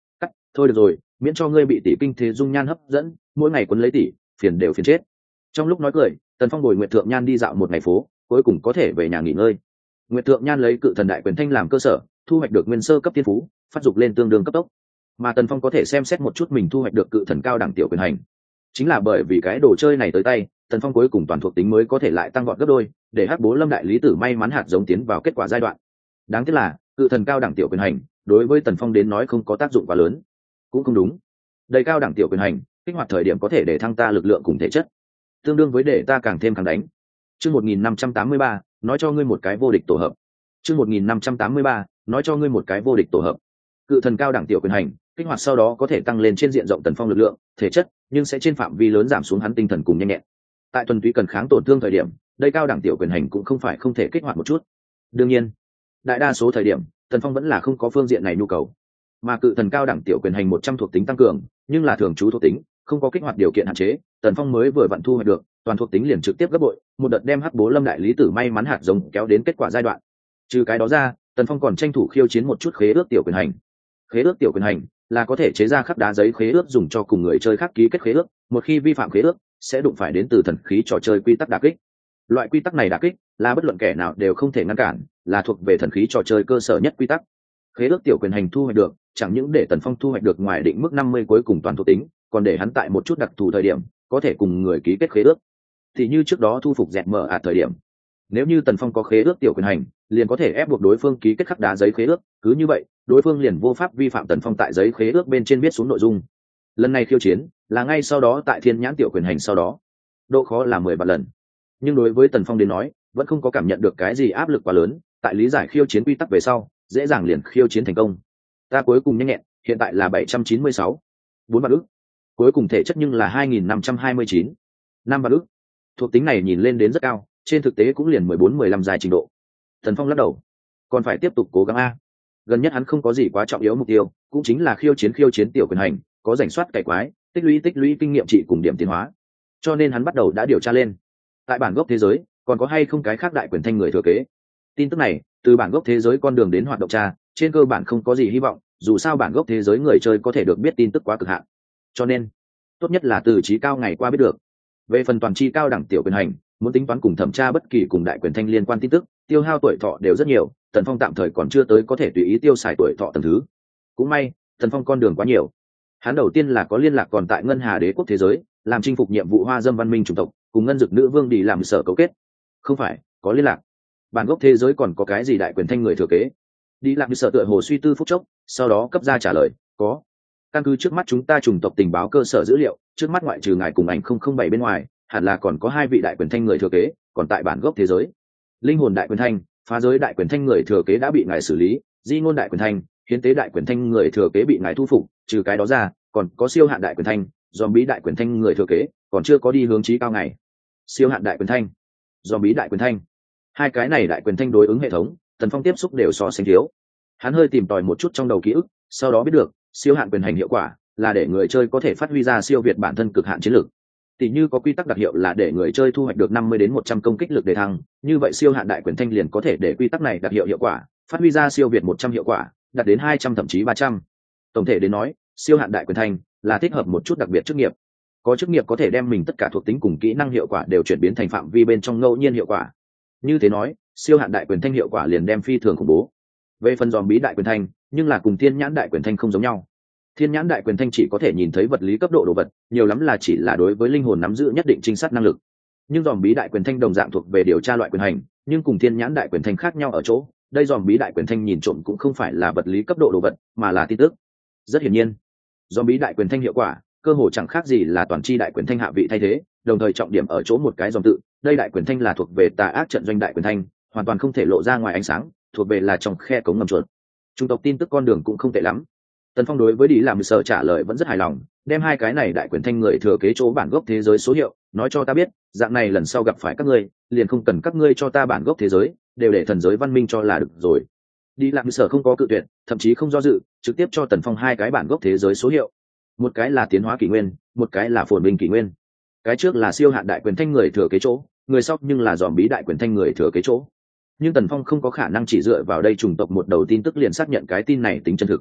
thôi được rồi, miễn cho ngươi bị tỷ kinh thế dung nhan hấp dẫn, mỗi ngày quấn lấy tỷ, phiền đều phiền chết. Trong lúc nói cười, Tần Phong bồi Nguyệt Thượng Nhan đi dạo một ngày phố, cuối cùng có thể về nhà nghỉ ngơi. Nguyệt Thượng Nhan lấy cự thần đại quyền thanh làm cơ sở, thu hoạch được nguyên sơ cấp tiên phú, phát dục lên tương đương cấp tốc. Mà Tần Phong có thể xem xét một chút mình thu hoạch được cự thần cao đẳng tiểu quyền hành. Chính là bởi vì cái đồ chơi này tới tay, Tần Phong cuối cùng toàn thuộc tính mới có thể lại tăng vọt gấp đôi, để Hắc Bố Lâm đại lý tử may mắn hạt giống tiến vào kết quả giai đoạn. Đáng tiếc là, cự thần cao đẳng tiểu quyền hành, đối với Tần Phong đến nói không có tác dụng quá lớn. Cũng không đúng. Đầy cao đẳng tiểu quyền hành, kích hoạt thời điểm có thể để thăng ta lực lượng cùng thể chất, tương đương với để ta càng thêm càng đánh. Chương 1583, nói cho ngươi một cái vô địch tổ hợp. Chương 1583, nói cho ngươi một cái vô địch tổ hợp. Cự thần cao đẳng tiểu quyền hành, kích hoạt sau đó có thể tăng lên trên diện rộng Tần Phong lực lượng, thể chất, nhưng sẽ trên phạm vi lớn giảm xuống hắn tinh thần cùng nhanh nhẹn. Tại tuần túy cần kháng tổn thương thời điểm, đây cao đẳng tiểu quyền hành cũng không phải không thể kích hoạt một chút. Đương nhiên, đại đa số thời điểm, Tần Phong vẫn là không có phương diện này nhu cầu. Mà cự thần cao đẳng tiểu quyền hành 100 thuộc tính tăng cường, nhưng là thường trú thuộc tính, không có kích hoạt điều kiện hạn chế, Tần Phong mới vừa vận thu hoạch được, toàn thuộc tính liền trực tiếp gấp bội, một đợt đem Hắc Bố Lâm đại lý tử may mắn hạt giống kéo đến kết quả giai đoạn. Trừ cái đó ra, Tần Phong còn tranh thủ khiêu chiến một chút khế ước tiểu quyền hành. Khế ước tiểu quyền hành là có thể chế ra khắc đá giấy khế ước dùng cho cùng người chơi khác ký kết khế ước, một khi vi phạm khế ước, sẽ đụng phải đến từ thần khí trò chơi quy tắc đả kích. Loại quy tắc này đả kích là bất luận kẻ nào đều không thể ngăn cản, là thuộc về thần khí trò chơi cơ sở nhất quy tắc. Khế ước tiểu quyền hành thu hoạch được, chẳng những để Tần Phong thu hoạch được ngoài định mức 50 cuối cùng toàn thuộc tính, còn để hắn tại một chút đặc thù thời điểm có thể cùng người ký kết khế ước. Thì như trước đó thu phục dẹt mở thời điểm, nếu như Tần Phong có khế ước tiểu quyền hành, liền có thể ép buộc đối phương ký kết khắc đá giấy khế ước, cứ như vậy, đối phương liền vô pháp vi phạm Tần Phong tại giấy khế ước bên trên viết xuống nội dung. Lần này khiêu chiến là ngay sau đó tại thiên nhãn tiểu quyền hành sau đó, độ khó là 10 vạn lần. Nhưng đối với Tần Phong đến nói, vẫn không có cảm nhận được cái gì áp lực quá lớn, tại lý giải khiêu chiến quy tắc về sau, dễ dàng liền khiêu chiến thành công. Ta cuối cùng nhanh nhẹn, hiện tại là 796, 4 vạn ức. Cuối cùng thể chất nhưng là 2529, 5 vạn ức. Thuộc tính này nhìn lên đến rất cao, trên thực tế cũng liền 14-15 dài trình độ. Tần Phong lắc đầu, còn phải tiếp tục cố gắng a. Gần nhất hắn không có gì quá trọng yếu mục tiêu, cũng chính là khiêu chiến tiểu quyền hành, có rảnh soát cải quái, tích lũy kinh nghiệm trị cùng điểm tiến hóa. Cho nên hắn bắt đầu đã điều tra lên, tại bản gốc thế giới còn có hay không cái khác đại quyền thanh người thừa kế. Tin tức này từ bản gốc thế giới con đường đến hoạt động tra, trên cơ bản không có gì hy vọng, dù sao bản gốc thế giới người chơi có thể được biết tin tức quá cực hạn, cho nên tốt nhất là từ trí cao ngày qua biết được. Về phần toàn chi cao đẳng tiểu quyền hành, muốn tính toán cùng thẩm tra bất kỳ cùng đại quyền thanh liên quan tin tức, tiêu hao tuổi thọ đều rất nhiều, Tần Phong tạm thời còn chưa tới có thể tùy ý tiêu xài tuổi thọ tầng thứ. Cũng may Tần Phong con đường quá nhiều, hắn đầu tiên là có liên lạc còn tại Ngân Hà Đế quốc thế giới, làm chinh phục nhiệm vụ Hoa Dâm văn minh chủng tộc, cùng Ngân Dực Nữ Vương đi làm sở cấu kết. Không phải có liên lạc, bản gốc thế giới còn có cái gì đại quyền thanh người thừa kế? Đi làm sở tựa hồ suy tư phút chốc, sau đó cấp ra trả lời, có. Căn cứ trước mắt chúng ta chủng tộc tình báo cơ sở dữ liệu, trước mắt ngoại trừ ngài cùng ảnh 007 bên ngoài, hẳn là còn có 2 vị đại quyền thanh người thừa kế, còn tại bản gốc thế giới. Linh hồn đại quyền thanh, phá giới đại quyền thanh người thừa kế đã bị ngài xử lý, di ngôn đại quyền thanh, hiến tế đại quyền thanh người thừa kế bị ngài thu phục, trừ cái đó ra, còn có siêu hạn đại quyền thanh, zombie đại quyền thanh người thừa kế, còn chưa có đi hướng chí cao ngày. Siêu hạn đại quyền thanh, zombie đại quyền thanh, hai cái này đại quyền thanh đối ứng hệ thống, Tần Phong tiếp xúc đều so sánh thiếu. Hắn hơi tìm tòi một chút trong đầu ký ức, sau đó biết được siêu hạn quyền hành hiệu quả là để người chơi có thể phát huy ra siêu việt bản thân cực hạn chiến lược. Tỷ như có quy tắc đặc hiệu là để người chơi thu hoạch được 50 đến 100 công kích lực để thăng, như vậy siêu hạn đại quyền thanh liền có thể để quy tắc này đặc hiệu quả phát huy ra siêu việt 100 hiệu quả, đạt đến 200 thậm chí 300. Tổng thể đến nói, siêu hạn đại quyền thanh là thích hợp một chút đặc biệt chức nghiệp. Có chức nghiệp có thể đem mình tất cả thuộc tính cùng kỹ năng hiệu quả đều chuyển biến thành phạm vi bên trong ngẫu nhiên hiệu quả. Như thế nói, siêu hạn đại quyền thanh hiệu quả liền đem phi thường khủng bố. Về phần zombie đại quyền thanh, nhưng là cùng thiên nhãn đại quyền thanh không giống nhau. Thiên nhãn đại quyền thanh chỉ có thể nhìn thấy vật lý cấp độ đồ vật, nhiều lắm là chỉ là đối với linh hồn nắm giữ nhất định trinh sát năng lực. Nhưng zombie đại quyền thanh đồng dạng thuộc về điều tra loại quyền hành, nhưng cùng thiên nhãn đại quyền thanh khác nhau ở chỗ, đây zombie đại quyền thanh nhìn trộm cũng không phải là vật lý cấp độ đồ vật, mà là tin tức. Rất hiển nhiên, zombie đại quyền thanh hiệu quả cơ hồ chẳng khác gì là toàn chi đại quyền thanh hạ vị thay thế, đồng thời trọng điểm ở chỗ một cái dòng tự, đây đại quyền thanh là thuộc về tà ác trận doanh đại quyền thanh, hoàn toàn không thể lộ ra ngoài ánh sáng, thuộc về là trong khe cống ngầm chuột. Trung tộc tin tức con đường cũng không tệ lắm. Tần Phong đối với đi làm sở trả lời vẫn rất hài lòng, đem hai cái này đại quyền thanh người thừa kế chỗ bản gốc thế giới số hiệu, nói cho ta biết, dạng này lần sau gặp phải các ngươi, liền không cần các ngươi cho ta bản gốc thế giới, đều để thần giới văn minh cho là được rồi. Đi làm sở không có cự tuyệt, thậm chí không do dự, trực tiếp cho Tần Phong hai cái bản gốc thế giới số hiệu. Một cái là tiến hóa kỷ nguyên, một cái là phồn vinh kỷ nguyên. Cái trước là siêu hạn đại quyền thanh người thừa kế chỗ, người sau nhưng là dòm bí đại quyền thanh người thừa kế chỗ. Nhưng Tần Phong không có khả năng chỉ dựa vào đây chủng tộc một đầu tin tức liền xác nhận cái tin này tính chân thực.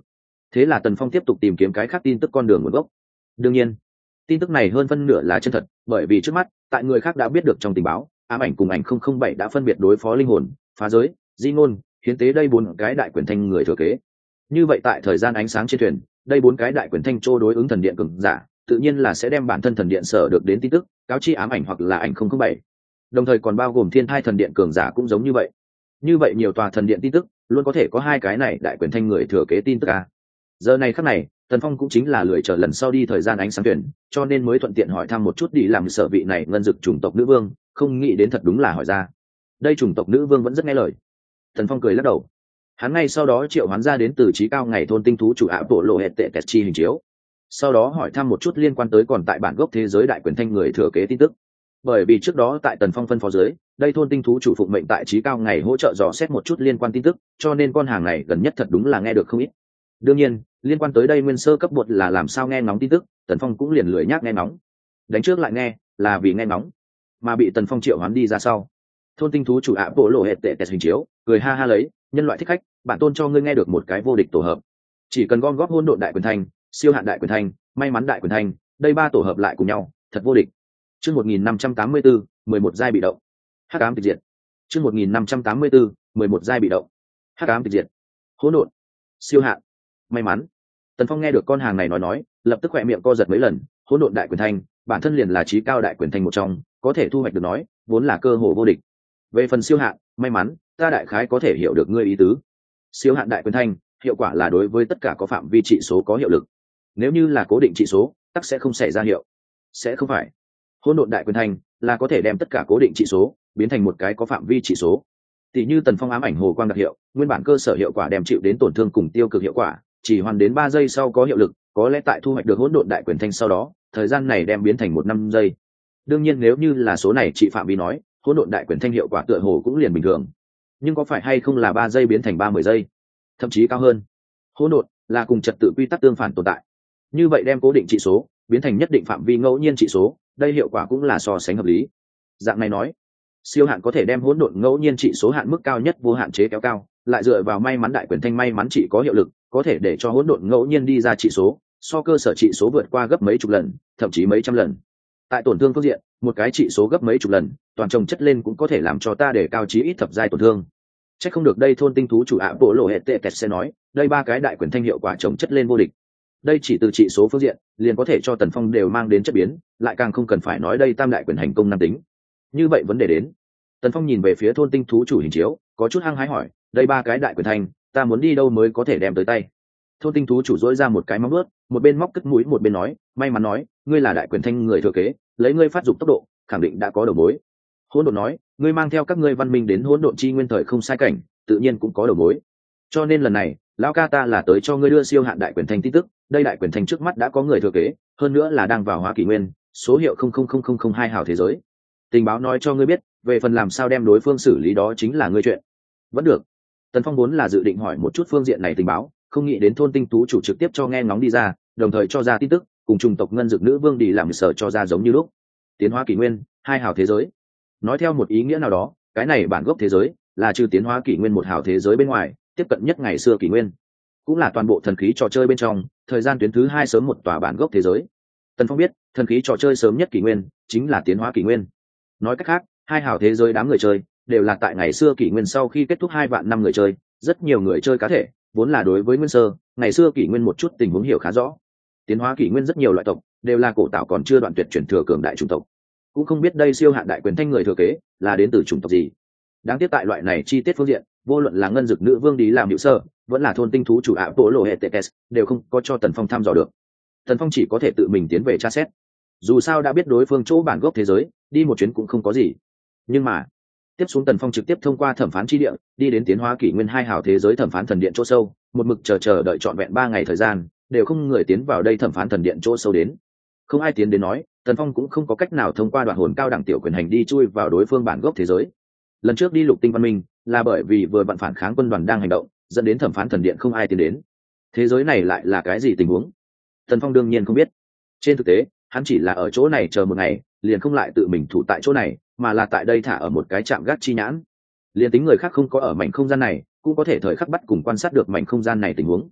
Thế là Tần Phong tiếp tục tìm kiếm cái khác tin tức con đường nguồn gốc. Đương nhiên, tin tức này hơn phân nửa là chân thật, bởi vì trước mắt, tại người khác đã biết được trong tình báo, ám ảnh cùng ảnh 007 đã phân biệt đối phó linh hồn, phá giới, di ngôn, hiến tế đây bốn cái đại quyền thanh người thừa kế. Như vậy tại thời gian ánh sáng trên thuyền, đây bốn cái đại quyền thanh trô đối ứng thần điện cường giả, tự nhiên là sẽ đem bản thân thần điện sở được đến tin tức, cáo chi ám ảnh hoặc là ảnh 007. Đồng thời còn bao gồm thiên thai thần điện cường giả cũng giống như vậy. Như vậy nhiều tòa thần điện tin tức, luôn có thể có hai cái này đại quyền thanh người thừa kế tin tức à. Giờ này khắc này, Tần Phong cũng chính là lười chờ lần sau đi thời gian ánh sáng tuyển, cho nên mới thuận tiện hỏi thăm một chút đi làm sở vị này ngân dực chủng tộc nữ vương, không nghĩ đến thật đúng là hỏi ra. Đây chủng tộc nữ vương vẫn rất nghe lời. Tần Phong cười lắc đầu. Hắn ngay sau đó triệu hoán ra đến từ trí cao ngày thôn tinh thú chủ ạ bộ lộ hệ tệ tẹt chi hình chiếu. Sau đó hỏi thăm một chút liên quan tới còn tại bản gốc thế giới đại quyền thanh người thừa kế tin tức. Bởi vì trước đó tại Tần Phong phân phó dưới, đây thôn tinh thú chủ phụng mệnh tại trí cao ngày hỗ trợ dò xét một chút liên quan tin tức, cho nên con hàng này gần nhất thật đúng là nghe được không ít. Đương nhiên, liên quan tới đây nguyên sơ cấp bột là làm sao nghe ngóng tin tức, Tần Phong cũng liền lười nhác nghe ngóng. Đánh trước lại nghe, là vì nghe ngóng, mà bị Tần Phong triệu hoán đi ra sau. Thôn tinh thú chủ ạ bộ lộ hệ tệ tẹt hình chiếu, cười ha ha lấy, nhân loại thích khách, bản tôn cho ngươi nghe được một cái vô địch tổ hợp. Chỉ cần gom góp hỗn độn đại quyền thanh, siêu hạn đại quyền thanh, may mắn đại quyền thanh, đây ba tổ hợp lại cùng nhau, thật vô địch. Chương 1584, 11 giai bị động. Hắc ám tịch diệt. Chương 1584, 11 giai bị động. Hắc ám tịch diệt. Hỗn độn, siêu hạn, may mắn. Tần Phong nghe được con hàng này nói, lập tức khỏe miệng co giật mấy lần. Hỗn độn đại quyền thanh, bản thân liền là trí cao đại quyền thanh một trong, có thể thu hoạch được nói, vốn là cơ hội vô địch. Về phần siêu hạn, may mắn, ta đại khái có thể hiểu được ngươi ý tứ. Siêu hạn đại quyền thanh, hiệu quả là đối với tất cả có phạm vi trị số có hiệu lực. Nếu như là cố định trị số, tắc sẽ không xảy ra hiệu. Sẽ không phải. Hỗn độn đại quyền thanh là có thể đem tất cả cố định trị số biến thành một cái có phạm vi trị số. Tỷ như Tần Phong ám ảnh hồ quang đặc hiệu, nguyên bản cơ sở hiệu quả đem chịu đến tổn thương cùng tiêu cực hiệu quả, chỉ hoàn đến 3 giây sau có hiệu lực, có lẽ tại thu hoạch được hỗn độn đại quyền thanh sau đó, thời gian này đem biến thành 1 năm giây. Đương nhiên nếu như là số này trị phạm vi nói, hỗn độn đại quyền thanh hiệu quả tựa hồ cũng liền bình thường. Nhưng có phải hay không là 3 giây biến thành 30 giây, thậm chí cao hơn? Hỗn độn là cùng trật tự quy tắc tương phản tồn tại. Như vậy đem cố định trị số biến thành nhất định phạm vi ngẫu nhiên trị số, đây hiệu quả cũng là so sánh hợp lý. Dạng này nói, siêu hạn có thể đem hỗn độn ngẫu nhiên trị số hạn mức cao nhất vô hạn chế kéo cao, lại dựa vào may mắn đại quyền thanh may mắn trị có hiệu lực, có thể để cho hỗn độn ngẫu nhiên đi ra trị số so cơ sở trị số vượt qua gấp mấy chục lần, thậm chí mấy trăm lần. Tại tổn thương phương diện, một cái trị số gấp mấy chục lần, toàn chồng chất lên cũng có thể làm cho ta để cao chí ít thập giai tổn thương. Chắc không được đây thôn tinh thú chủ ạ bộ lộ hệ tệ tẹt sẽ nói, đây ba cái đại quyền thanh hiệu quả chồng chất lên vô địch. Đây chỉ từ trị số phương diện liền có thể cho Tần Phong đều mang đến chất biến, lại càng không cần phải nói đây tam đại quyền hành công nam tính. Như vậy vấn đề đến, Tần Phong nhìn về phía thôn tinh thú chủ hình chiếu, có chút hăng hái hỏi, đây ba cái đại quyền thanh, ta muốn đi đâu mới có thể đem tới tay? Thôn tinh thú chủ dỗi ra một cái móng vuốt, một bên móc cất mũi một bên nói, may mắn nói, ngươi là đại quyền thanh người thừa kế, lấy ngươi phát dục tốc độ, khẳng định đã có đầu mối. Hỗn độn nói, ngươi mang theo các ngươi văn minh đến hỗn độn chi nguyên thời không sai cảnh, tự nhiên cũng có đầu mối. Cho nên lần này, lão ca ta là tới cho ngươi đưa siêu hạn đại quyền thanh tin tức, đây đại quyền thanh trước mắt đã có người thừa kế, hơn nữa là đang vào hóa kỷ nguyên, số hiệu 000002 hào thế giới. Tình báo nói cho ngươi biết, về phần làm sao đem đối phương xử lý đó chính là ngươi chuyện. Vẫn được. Tần Phong vốn là dự định hỏi một chút phương diện này tình báo, không nghĩ đến thôn tinh thú chủ trực tiếp cho nghe ngóng đi ra, đồng thời cho ra tin tức, cùng chủng tộc ngân dực nữ vương đi làm sở cho ra giống như lúc. Tiến hóa kỷ nguyên, 2 hào thế giới. Nói theo một ý nghĩa nào đó, cái này bản gốc thế giới là trừ tiến hóa kỷ nguyên 1 hào thế giới bên ngoài, tiếp cận nhất ngày xưa kỷ nguyên, cũng là toàn bộ thần khí trò chơi bên trong thời gian tuyến thứ 2 sớm một tòa bản gốc thế giới. Tần Phong biết, thần khí trò chơi sớm nhất kỷ nguyên chính là tiến hóa kỷ nguyên. Nói cách khác, 2 hào thế giới đám người chơi đều là tại ngày xưa kỷ nguyên sau khi kết thúc 2 vạn năm người chơi, rất nhiều người chơi cá thể vốn là đối với nguyên sơ ngày xưa kỷ nguyên một chút tình huống hiểu khá rõ. Tiến hóa kỷ nguyên rất nhiều loại tộc đều là cổ tạo còn chưa đoạn tuyệt chuyển thừa cường đại chủng tộc, cũng không biết đây siêu hạn đại quyền thanh người thừa kế là đến từ chủng tộc gì. Đáng tiếc tại loại này chi tiết phương diện, vô luận là ngân dực nữ vương đi làm hiệu sơ, vẫn là thôn tinh thú chủ ạ bộ lộ hệ tệ đều không có cho Tần Phong thăm dò được. Tần Phong chỉ có thể tự mình tiến về tra xét, dù sao đã biết đối phương chỗ bản gốc thế giới, đi một chuyến cũng không có gì. Nhưng mà tiếp xuống Tần Phong trực tiếp thông qua thẩm phán chi địa đi đến tiến hóa kỷ nguyên 2 hào thế giới thẩm phán thần điện chỗ sâu, một mực chờ đợi trọn vẹn 3 ngày thời gian, đều không người tiến vào đây thẩm phán thần điện chỗ sâu đến. Không ai tiến đến nói, Tần Phong cũng không có cách nào thông qua đoạn hồn cao đẳng tiểu quyền hành đi chui vào đối phương bản gốc thế giới. Lần trước đi lục tinh văn minh là bởi vì vừa vặn phản kháng quân đoàn đang hành động, dẫn đến thẩm phán thần điện không ai tiến đến. Thế giới này lại là cái gì tình huống, Tần Phong đương nhiên không biết. Trên thực tế, hắn chỉ là ở chỗ này chờ một ngày, liền không lại tự mình thủ tại chỗ này, mà là tại đây thả ở một cái trạm gác chi nhãn. Liền tính người khác không có ở mảnh không gian này, cũng có thể thời khắc bắt cùng quan sát được mảnh không gian này tình huống.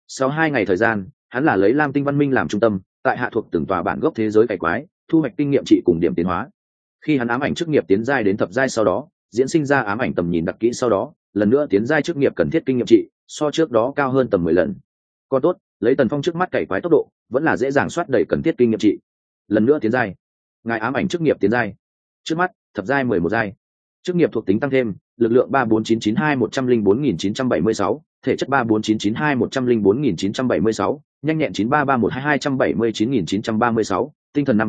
Sau 2 ngày thời gian, hắn là lấy lam tinh văn minh làm trung tâm, tại hạ thuộc từng tòa bản gốc thế giới cải quái, thu hoạch kinh nghiệm trị cùng điểm tiến hóa. Khi hắn ám ảnh chức nghiệp tiến giai đến thập giai sau đó, diễn sinh ra ám ảnh tầm nhìn đặc kỹ sau đó, lần nữa tiến giai chức nghiệp cần thiết kinh nghiệm trị, so trước đó cao hơn tầm 10 lần. Còn tốt, lấy Tần Phong trước mắt cày quái tốc độ, vẫn là dễ dàng soát đầy cần thiết kinh nghiệm trị. Lần nữa tiến giai. Ngài ám ảnh chức nghiệp tiến giai. Trước mắt, thập giai 11 giai. Chức nghiệp thuộc tính tăng thêm, lực lượng 34992104976, thể chất 34992104976, nhanh nhẹn 933122799936, tinh thần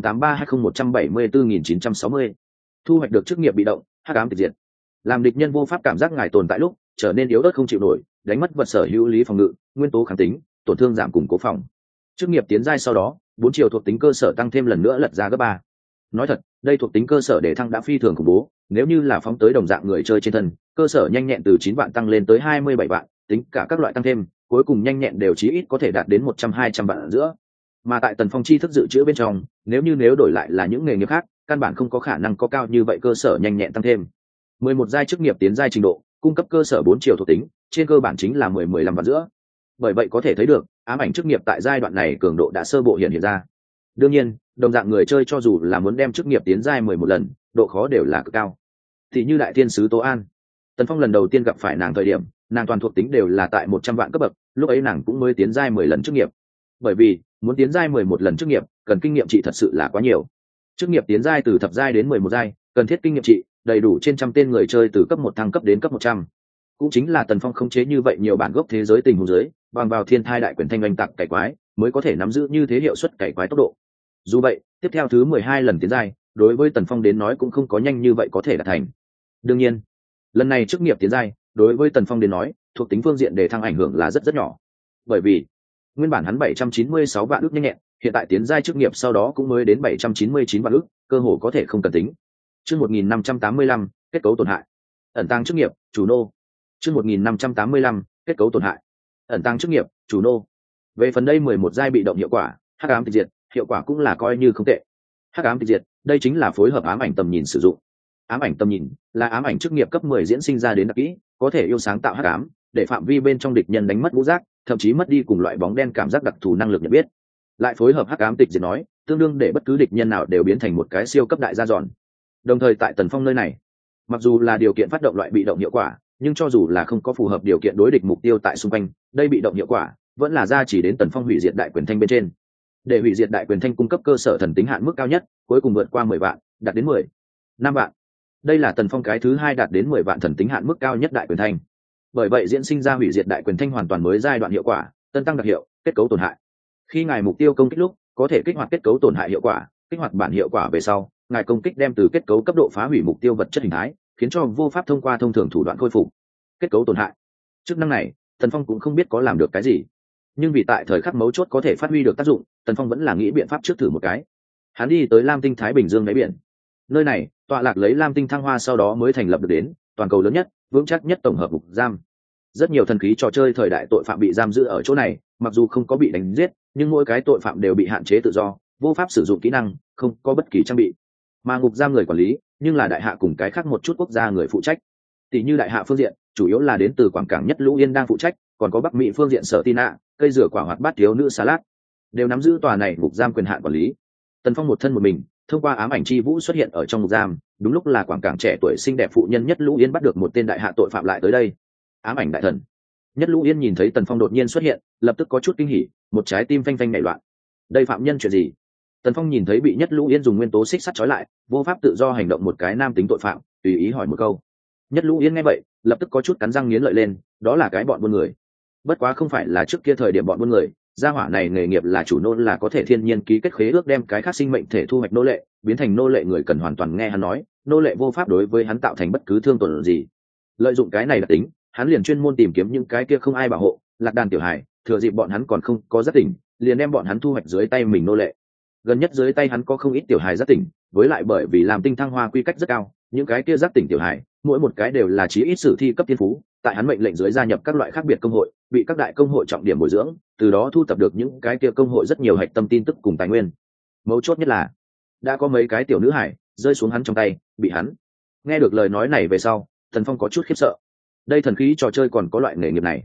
583201744960. Thu hoạch được chức nghiệp bị động, hắc ám tịch diệt. Làm địch nhân vô pháp cảm giác ngài tồn tại lúc, trở nên yếu ớt không chịu nổi, đánh mất vật sở hữu lý phòng ngự, nguyên tố kháng tính, tổn thương giảm củng cố phòng. Chức nghiệp tiến giai sau đó, 4 chiều thuộc tính cơ sở tăng thêm lần nữa lật ra gấp 3. Nói thật, đây thuộc tính cơ sở để thăng đã phi thường khủng bố, nếu như là phóng tới đồng dạng người chơi trên thân, cơ sở nhanh nhẹn từ 9 vạn tăng lên tới 27 vạn, tính cả các loại tăng thêm, cuối cùng nhanh nhẹn đều chí ít có thể đạt đến 100-200 vạn ở giữa. Mà tại Tần Phong chi thức dự trữ bên trong, nếu đổi lại là những nghề nghiệp khác, căn bản không có khả năng có cao như vậy cơ sở nhanh nhẹn tăng thêm. 11 giai chức nghiệp tiến giai trình độ, cung cấp cơ sở 4 chiều thuộc tính, trên cơ bản chính là 10-15 vạn giữa. Bởi vậy có thể thấy được, ám ảnh chức nghiệp tại giai đoạn này cường độ đã sơ bộ hiện ra. Đương nhiên, đồng dạng người chơi cho dù là muốn đem chức nghiệp tiến giai 11 lần, độ khó đều là cực cao. Thì như đại thiên sứ Tố An, Tần Phong lần đầu tiên gặp phải nàng thời điểm, nàng toàn thuộc tính đều là tại 100 vạn cấp bậc, lúc ấy nàng cũng mới tiến giai 10 lần chức nghiệp. Bởi vì, muốn tiến giai 11 lần chức nghiệp, cần kinh nghiệm trị thật sự là quá nhiều. Chức nghiệp tiến giai từ thập giai đến 11 giai, cần thiết kinh nghiệm trị đầy đủ trên trăm tên người chơi từ cấp 1 thăng cấp đến cấp 100. Cũng chính là Tần Phong khống chế như vậy nhiều bản gốc thế giới tình huống dưới, bằng vào thiên thai đại quyền thanh oanh tạc cải quái, mới có thể nắm giữ như thế hiệu suất cải quái tốc độ. Dù vậy, tiếp theo thứ 12 lần tiến giai, đối với Tần Phong đến nói cũng không có nhanh như vậy có thể đạt thành. Đương nhiên, lần này chức nghiệp tiến giai, đối với Tần Phong đến nói, thuộc tính phương diện để thăng ảnh hưởng là rất nhỏ. Bởi vì, nguyên bản hắn 796 vạn ức nhanh nhẹn, hiện tại tiến giai chức nghiệp sau đó cũng mới đến 799 vạn ức, cơ hồ có thể không cần tính. Chương 1585, kết cấu tổn hại. Ẩn tăng chức nghiệp, chủ nô. Chương 1585, kết cấu tổn hại. Ẩn tăng chức nghiệp, chủ nô. Về phần đây 11 giai bị động hiệu quả, hắc ám tịch diệt, hiệu quả cũng là coi như không tệ. Hắc ám tịch diệt, đây chính là phối hợp ám ảnh tầm nhìn sử dụng. Ám ảnh tầm nhìn là ám ảnh chức nghiệp cấp 10 diễn sinh ra đến đặc kỹ, có thể yêu sáng tạo hắc ám, để phạm vi bên trong địch nhân đánh mất ngũ giác, thậm chí mất đi cùng loại bóng đen cảm giác đặc thù năng lực nhận biết. Lại phối hợp hắc ám tịch diệt nói, tương đương để bất cứ địch nhân nào đều biến thành một cái siêu cấp đại gia giòn. Đồng thời tại Tần Phong nơi này, mặc dù là điều kiện phát động loại bị động hiệu quả, nhưng cho dù là không có phù hợp điều kiện đối địch mục tiêu tại xung quanh, đây bị động hiệu quả vẫn là ra chỉ đến Tần Phong hủy diệt đại quyền thanh bên trên. Để hủy diệt đại quyền thanh cung cấp cơ sở thần tính hạn mức cao nhất, cuối cùng vượt qua 10 vạn, đạt đến 5 vạn. Đây là Tần Phong cái thứ 2 đạt đến 10 vạn thần tính hạn mức cao nhất đại quyền thanh. Bởi vậy diễn sinh ra hủy diệt đại quyền thanh hoàn toàn mới giai đoạn hiệu quả, tân tăng đặc hiệu, kết cấu tổn hại. Khi ngài mục tiêu công kích lúc, có thể kích hoạt kết cấu tổn hại hiệu quả, kích hoạt bản hiệu quả về sau, ngài công kích đem từ kết cấu cấp độ phá hủy mục tiêu vật chất hình thái, khiến cho vô pháp thông qua thông thường thủ đoạn khôi phục. Kết cấu tổn hại. Chức năng này, Tần Phong cũng không biết có làm được cái gì, nhưng vì tại thời khắc mấu chốt có thể phát huy được tác dụng, Tần Phong vẫn là nghĩ biện pháp trước thử một cái. Hắn đi tới Lam Tinh Thái Bình Dương đáy biển. Nơi này, tọa lạc lấy Lam Tinh thăng hoa sau đó mới thành lập được đến toàn cầu lớn nhất, vững chắc nhất tổng hợp ngục giam. Rất nhiều thần khí trò chơi thời đại tội phạm bị giam giữ ở chỗ này, mặc dù không có bị đánh giết, nhưng mỗi cái tội phạm đều bị hạn chế tự do, vô pháp sử dụng kỹ năng, không có bất kỳ trang bị. Mà ngục giam người quản lý, nhưng là đại hạ cùng cái khác một chút quốc gia người phụ trách. Tỷ như đại hạ phương diện, chủ yếu là đến từ Quảng Cảng Nhất Lũ Yên đang phụ trách, còn có Bắc Mỹ phương diện Sở Tina, cây rửa quả hoạt bát thiếu nữ Salad, đều nắm giữ tòa này ngục giam quyền hạn quản lý. Tần Phong một thân một mình, thông qua ám ảnh chi vũ xuất hiện ở trong ngục giam, đúng lúc là Quảng Cảng trẻ tuổi xinh đẹp phụ nhân Nhất Lũ Yên bắt được một tên đại hạ tội phạm lại tới đây. Ám ảnh đại thần. Nhất Lũ Yên nhìn thấy Tần Phong đột nhiên xuất hiện, lập tức có chút kinh hỉ, một trái tim phanh phanh nảy loạn. Đây phạm nhân chuyện gì? Tần Phong nhìn thấy bị Nhất Lũ Yên dùng nguyên tố xích sắt trói lại, vô pháp tự do hành động một cái nam tính tội phạm, tùy ý hỏi một câu. Nhất Lũ Yên nghe vậy, lập tức có chút cắn răng nghiến lợi lên, đó là cái bọn buôn người. Bất quá không phải là trước kia thời điểm bọn buôn người, gia hỏa này nghề nghiệp là chủ nô, là có thể thiên nhiên ký kết khế ước đem cái khác sinh mệnh thể thu hoạch nô lệ, biến thành nô lệ người cần hoàn toàn nghe hắn nói, nô lệ vô pháp đối với hắn tạo thành bất cứ thương tổn gì. Lợi dụng cái này đặc tính, hắn liền chuyên môn tìm kiếm những cái kia không ai bảo hộ, lạc đàn tiểu hài, thừa dịp bọn hắn còn không có giác tỉnh, liền đem bọn hắn thu hoạch dưới tay mình nô lệ. Gần nhất dưới tay hắn có không ít tiểu hài giác tỉnh, với lại bởi vì làm tinh thăng hoa quy cách rất cao, những cái kia giác tỉnh tiểu hài, mỗi một cái đều là chí ít sử thi cấp thiên phú, tại hắn mệnh lệnh dưới gia nhập các loại khác biệt công hội, bị các đại công hội trọng điểm bồi dưỡng, từ đó thu thập được những cái kia công hội rất nhiều hạch tâm tin tức cùng tài nguyên. Mấu chốt nhất là đã có mấy cái tiểu nữ hải rơi xuống hắn trong tay, bị hắn. Nghe được lời nói này về sau, Thần Phong có chút khiếp sợ. Đây thần khí trò chơi còn có loại nghề nghiệp này.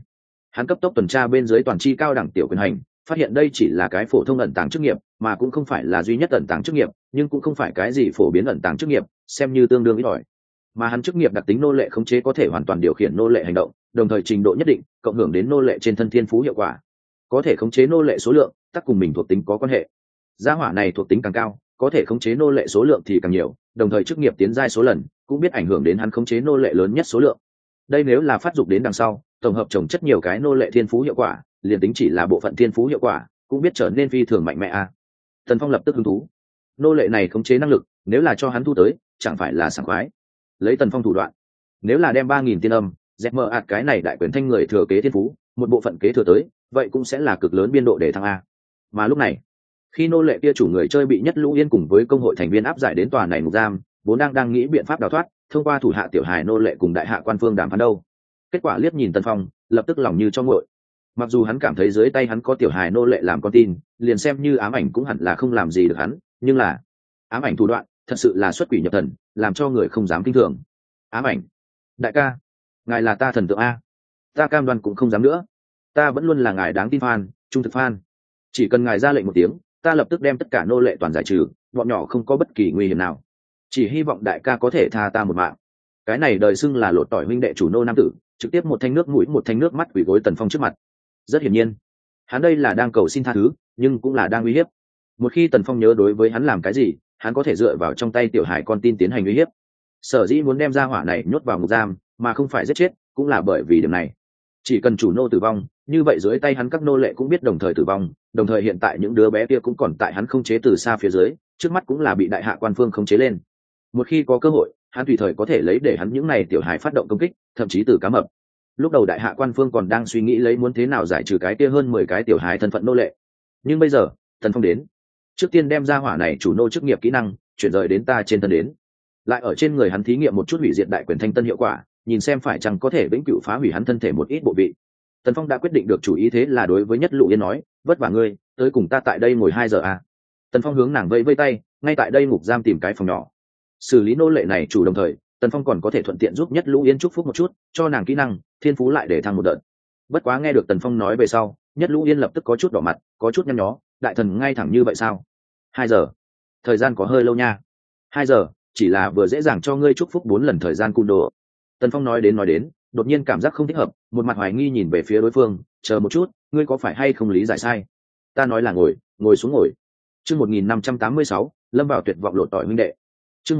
Hắn cấp tốc tuần tra bên dưới toàn chi cao đẳng tiểu quyền hành, phát hiện đây chỉ là cái phổ thông ẩn tàng chức nghiệp, mà cũng không phải là duy nhất ẩn tàng chức nghiệp, nhưng cũng không phải cái gì phổ biến ẩn tàng chức nghiệp, xem như tương đương ít ỏi. Mà hắn chức nghiệp đặc tính nô lệ khống chế có thể hoàn toàn điều khiển nô lệ hành động, đồng thời trình độ nhất định cộng hưởng đến nô lệ trên thân thiên phú hiệu quả, có thể khống chế nô lệ số lượng tất cùng mình thuộc tính có quan hệ. Gia hỏa này thuộc tính càng cao, có thể khống chế nô lệ số lượng thì càng nhiều, đồng thời chức nghiệp tiến giai số lần cũng biết ảnh hưởng đến hắn khống chế nô lệ lớn nhất số lượng. Đây nếu là phát dục đến đằng sau, tổng hợp trồng chất nhiều cái nô lệ thiên phú hiệu quả, liền tính chỉ là bộ phận thiên phú hiệu quả cũng biết trở nên phi thường mạnh mẽ a. Tần Phong lập tức hứng thú. Nô lệ này khống chế năng lực, nếu là cho hắn thu tới, chẳng phải là sảng khoái. Lấy Tần Phong thủ đoạn, nếu là đem 3000 tiên âm, dẹp mờ ạt cái này đại quyền thanh người thừa kế thiên phú, một bộ phận kế thừa tới, vậy cũng sẽ là cực lớn biên độ để thăng a. Mà lúc này, khi nô lệ kia chủ người chơi bị Nhất Lũ Yên cùng với công hội thành viên áp giải đến tòa này ngục giam, vốn đang nghĩ biện pháp đào thoát, thông qua thủ hạ tiểu hài nô lệ cùng đại hạ quan phương đàm phán đâu. Kết quả liếc nhìn Tần Phong, lập tức lòng như cho nguội. Mặc dù hắn cảm thấy dưới tay hắn có tiểu hài nô lệ làm con tin, liền xem như ám ảnh cũng hẳn là không làm gì được hắn, nhưng là ám ảnh thủ đoạn thật sự là xuất quỷ nhập thần, làm cho người không dám kinh thường. Ám ảnh, đại ca, ngài là ta thần tượng a, ta cam đoan cũng không dám nữa, ta vẫn luôn là ngài đáng tin fan, trung thực fan, chỉ cần ngài ra lệnh một tiếng, ta lập tức đem tất cả nô lệ toàn giải trừ, bọn nhỏ không có bất kỳ nguy hiểm nào, chỉ hy vọng đại ca có thể tha ta một mạng. Cái này đời xưng là lột tỏi huynh đệ chủ nô nam tử, trực tiếp một thanh nước mũi một thanh nước mắt quỳ gối Tần Phong trước mặt. Rất hiển nhiên, hắn đây là đang cầu xin tha thứ, nhưng cũng là đang uy hiếp. Một khi Tần Phong nhớ đối với hắn làm cái gì, hắn có thể dựa vào trong tay tiểu hải con tin tiến hành uy hiếp. Sở dĩ muốn đem ra hỏa này nhốt vào ngục giam, mà không phải giết chết, cũng là bởi vì điểm này. Chỉ cần chủ nô tử vong, như vậy dưới tay hắn các nô lệ cũng biết đồng thời tử vong, đồng thời hiện tại những đứa bé kia cũng còn tại hắn khống chế từ xa phía dưới, trước mắt cũng là bị đại hạ quan phương khống chế lên. Một khi có cơ hội, hắn tùy thời có thể lấy để hắn những này tiểu hải phát động công kích, thậm chí từ cá mập. Lúc đầu đại hạ quan phương còn đang suy nghĩ lấy muốn thế nào giải trừ cái kia hơn 10 cái tiểu hải thân phận nô lệ, nhưng bây giờ Tần Phong đến, trước tiên đem ra hỏa này chủ nô chức nghiệp kỹ năng chuyển rời đến ta trên thân đến, lại ở trên người hắn thí nghiệm một chút hủy diệt đại quyền thanh tân hiệu quả, nhìn xem phải chăng có thể vĩnh cửu phá hủy hắn thân thể một ít bộ vị. Tần Phong đã quyết định được chủ ý, thế là đối với Nhất Lũ Yên nói, vất vả ngươi, tới cùng ta tại đây ngồi 2 giờ à. Tần Phong hướng nàng vẫy vẫy tay, ngay tại đây ngục giam tìm cái phòng nhỏ, xử lý nô lệ này chủ, đồng thời Tần Phong còn có thể thuận tiện giúp Nhất Lũ Yên chúc phúc một chút, cho nàng kỹ năng thiên phú lại để thăng một đợt. Bất quá nghe được Tần Phong nói về sau, Nhất Lũ Yên lập tức có chút đỏ mặt, có chút nhăn nhó, đại thần ngay thẳng như vậy sao? 2 giờ, thời gian có hơi lâu nha. 2 giờ chỉ là vừa dễ dàng cho ngươi chúc phúc 4 lần thời gian cung đồ. Tần Phong nói đến, đột nhiên cảm giác không thích hợp, một mặt hoài nghi nhìn về phía đối phương, chờ một chút, ngươi có phải hay không lý giải sai? Ta nói là ngồi xuống ngồi. Chương 1586, lâm vào tuyệt vọng lột tỏi huynh đệ. Chương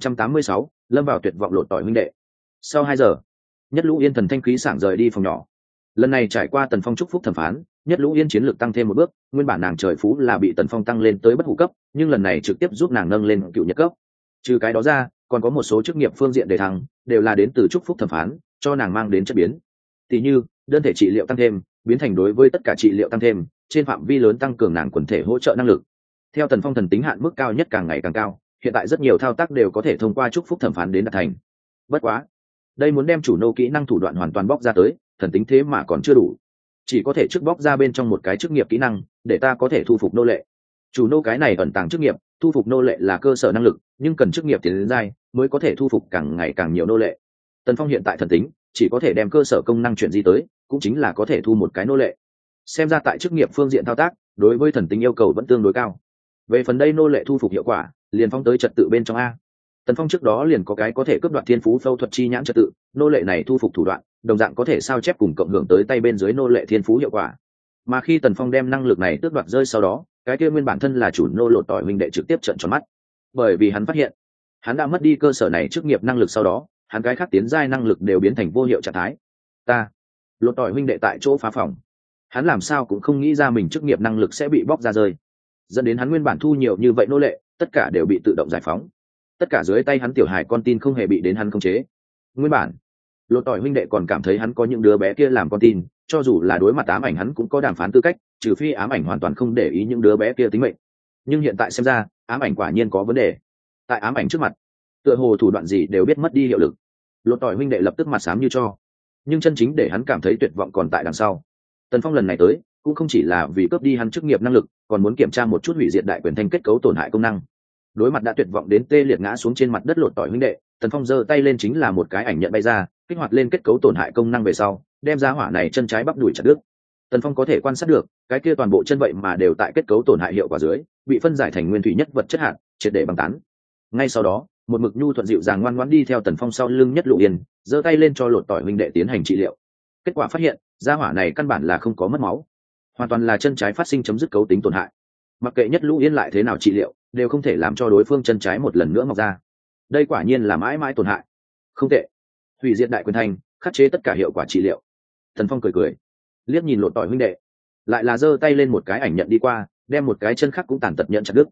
1586, lâm vào tuyệt vọng lột tỏi huynh đệ. Sau 2 giờ, Nhất Lũ Yên thần thanh khí sảng rời đi phòng nhỏ. Lần này trải qua Tần Phong chúc phúc thẩm phán, Nhất Lũ Yên chiến lược tăng thêm một bước, nguyên bản nàng trời phú là bị Tần Phong tăng lên tới bất hủ cấp, nhưng lần này trực tiếp giúp nàng nâng lên cựu nhật cấp. Trừ cái đó ra, còn có một số chức nghiệp phương diện đề thăng, đều là đến từ chúc phúc thẩm phán, cho nàng mang đến chất biến. Tỷ như, đơn thể trị liệu tăng thêm, biến thành đối với tất cả trị liệu tăng thêm, trên phạm vi lớn tăng cường nàng quần thể hỗ trợ năng lực. Theo Tần Phong thần tính hạn mức cao nhất càng ngày càng cao, hiện tại rất nhiều thao tác đều có thể thông qua chúc phúc thẩm phán đến đạt thành. Bất quá, đây muốn đem chủ nô kỹ năng thủ đoạn hoàn toàn bóc ra tới, thần tính thế mà còn chưa đủ, chỉ có thể trước bóc ra bên trong một cái chức nghiệp kỹ năng, để ta có thể thu phục nô lệ. Chủ nô cái này ẩn tàng chức nghiệp, thu phục nô lệ là cơ sở năng lực, nhưng cần chức nghiệp tiến đến giai mới có thể thu phục càng ngày càng nhiều nô lệ. Tần Phong hiện tại thần tính chỉ có thể đem cơ sở công năng chuyển di tới, cũng chính là có thể thu một cái nô lệ. Xem ra tại chức nghiệp phương diện thao tác, đối với thần tính yêu cầu vẫn tương đối cao. Về phần đây nô lệ thu phục hiệu quả, liền phong tới trật tự bên trong a. Tần Phong trước đó liền có cái có thể cướp đoạt thiên phú phẫu thuật chi nhãn trật tự, nô lệ này thu phục thủ đoạn, đồng dạng có thể sao chép cùng cộng hưởng tới tay bên dưới nô lệ thiên phú hiệu quả. Mà khi Tần Phong đem năng lực này tước đoạt rơi sau đó, cái kia nguyên bản thân là chủ nô lột tỏi huynh đệ trực tiếp trợn tròn mắt, bởi vì hắn phát hiện, hắn đã mất đi cơ sở này chức nghiệp năng lực sau đó, hắn cái khác tiến giai năng lực đều biến thành vô hiệu trạng thái. Lột tỏi huynh đệ tại chỗ phá phòng, hắn làm sao cũng không nghĩ ra mình chức nghiệp năng lực sẽ bị bóc ra rơi, dẫn đến hắn nguyên bản thu nhiều như vậy nô lệ, tất cả đều bị tự động giải phóng, tất cả dưới tay hắn tiểu hài con tin không hề bị đến hắn khống chế. Nguyên bản lột tỏi huynh đệ còn cảm thấy hắn có những đứa bé kia làm con tin, cho dù là đối mặt ám ảnh hắn cũng có đàm phán tư cách, trừ phi ám ảnh hoàn toàn không để ý những đứa bé kia tính mệnh. Nhưng hiện tại xem ra, ám ảnh quả nhiên có vấn đề. Tại ám ảnh trước mặt, tựa hồ thủ đoạn gì đều biết mất đi hiệu lực. Lột tỏi huynh đệ lập tức mặt xám như cho, nhưng chân chính để hắn cảm thấy tuyệt vọng còn tại đằng sau. Tần Phong lần này tới cũng không chỉ là vì cướp đi hắn chức nghiệp năng lực, còn muốn kiểm tra một chút hủy diệt đại quyền thanh kết cấu tổn hại công năng. Đối mặt đã tuyệt vọng đến tê liệt ngã xuống trên mặt đất lột tỏi huynh đệ, Tần Phong giơ tay lên chính là một cái ảnh nhận bay ra, kích hoạt lên kết cấu tổn hại công năng về sau, đem ra hỏa này chân trái bắp đùi chặt đứt. Tần Phong có thể quan sát được cái kia toàn bộ chân vậy mà đều tại kết cấu tổn hại hiệu quả dưới bị phân giải thành nguyên thủy nhất vật chất hạt, triệt để băng tán. Ngay sau đó một mực nhu thuận dịu dàng ngoan ngoãn đi theo Tần Phong sau lưng Nhất Lụ Yên, giơ tay lên cho Lột Tỏi huynh đệ tiến hành trị liệu. Kết quả phát hiện gia hỏa này căn bản là không có mất máu, hoàn toàn là chân trái phát sinh chấm dứt cấu tính tổn hại. Mặc kệ Nhất Lũ Yên lại thế nào trị liệu đều không thể làm cho đối phương chân trái một lần nữa mọc ra. Đây quả nhiên là mãi mãi tổn hại. Không tệ, hủy diệt đại quyền thành, khắc chế tất cả hiệu quả trị liệu. Tần Phong cười cười, liếc nhìn Lột Tỏi huynh đệ, lại là giơ tay lên một cái ảnh nhận đi qua, đem một cái chân khác cũng tàn tật nhận chặt đứt.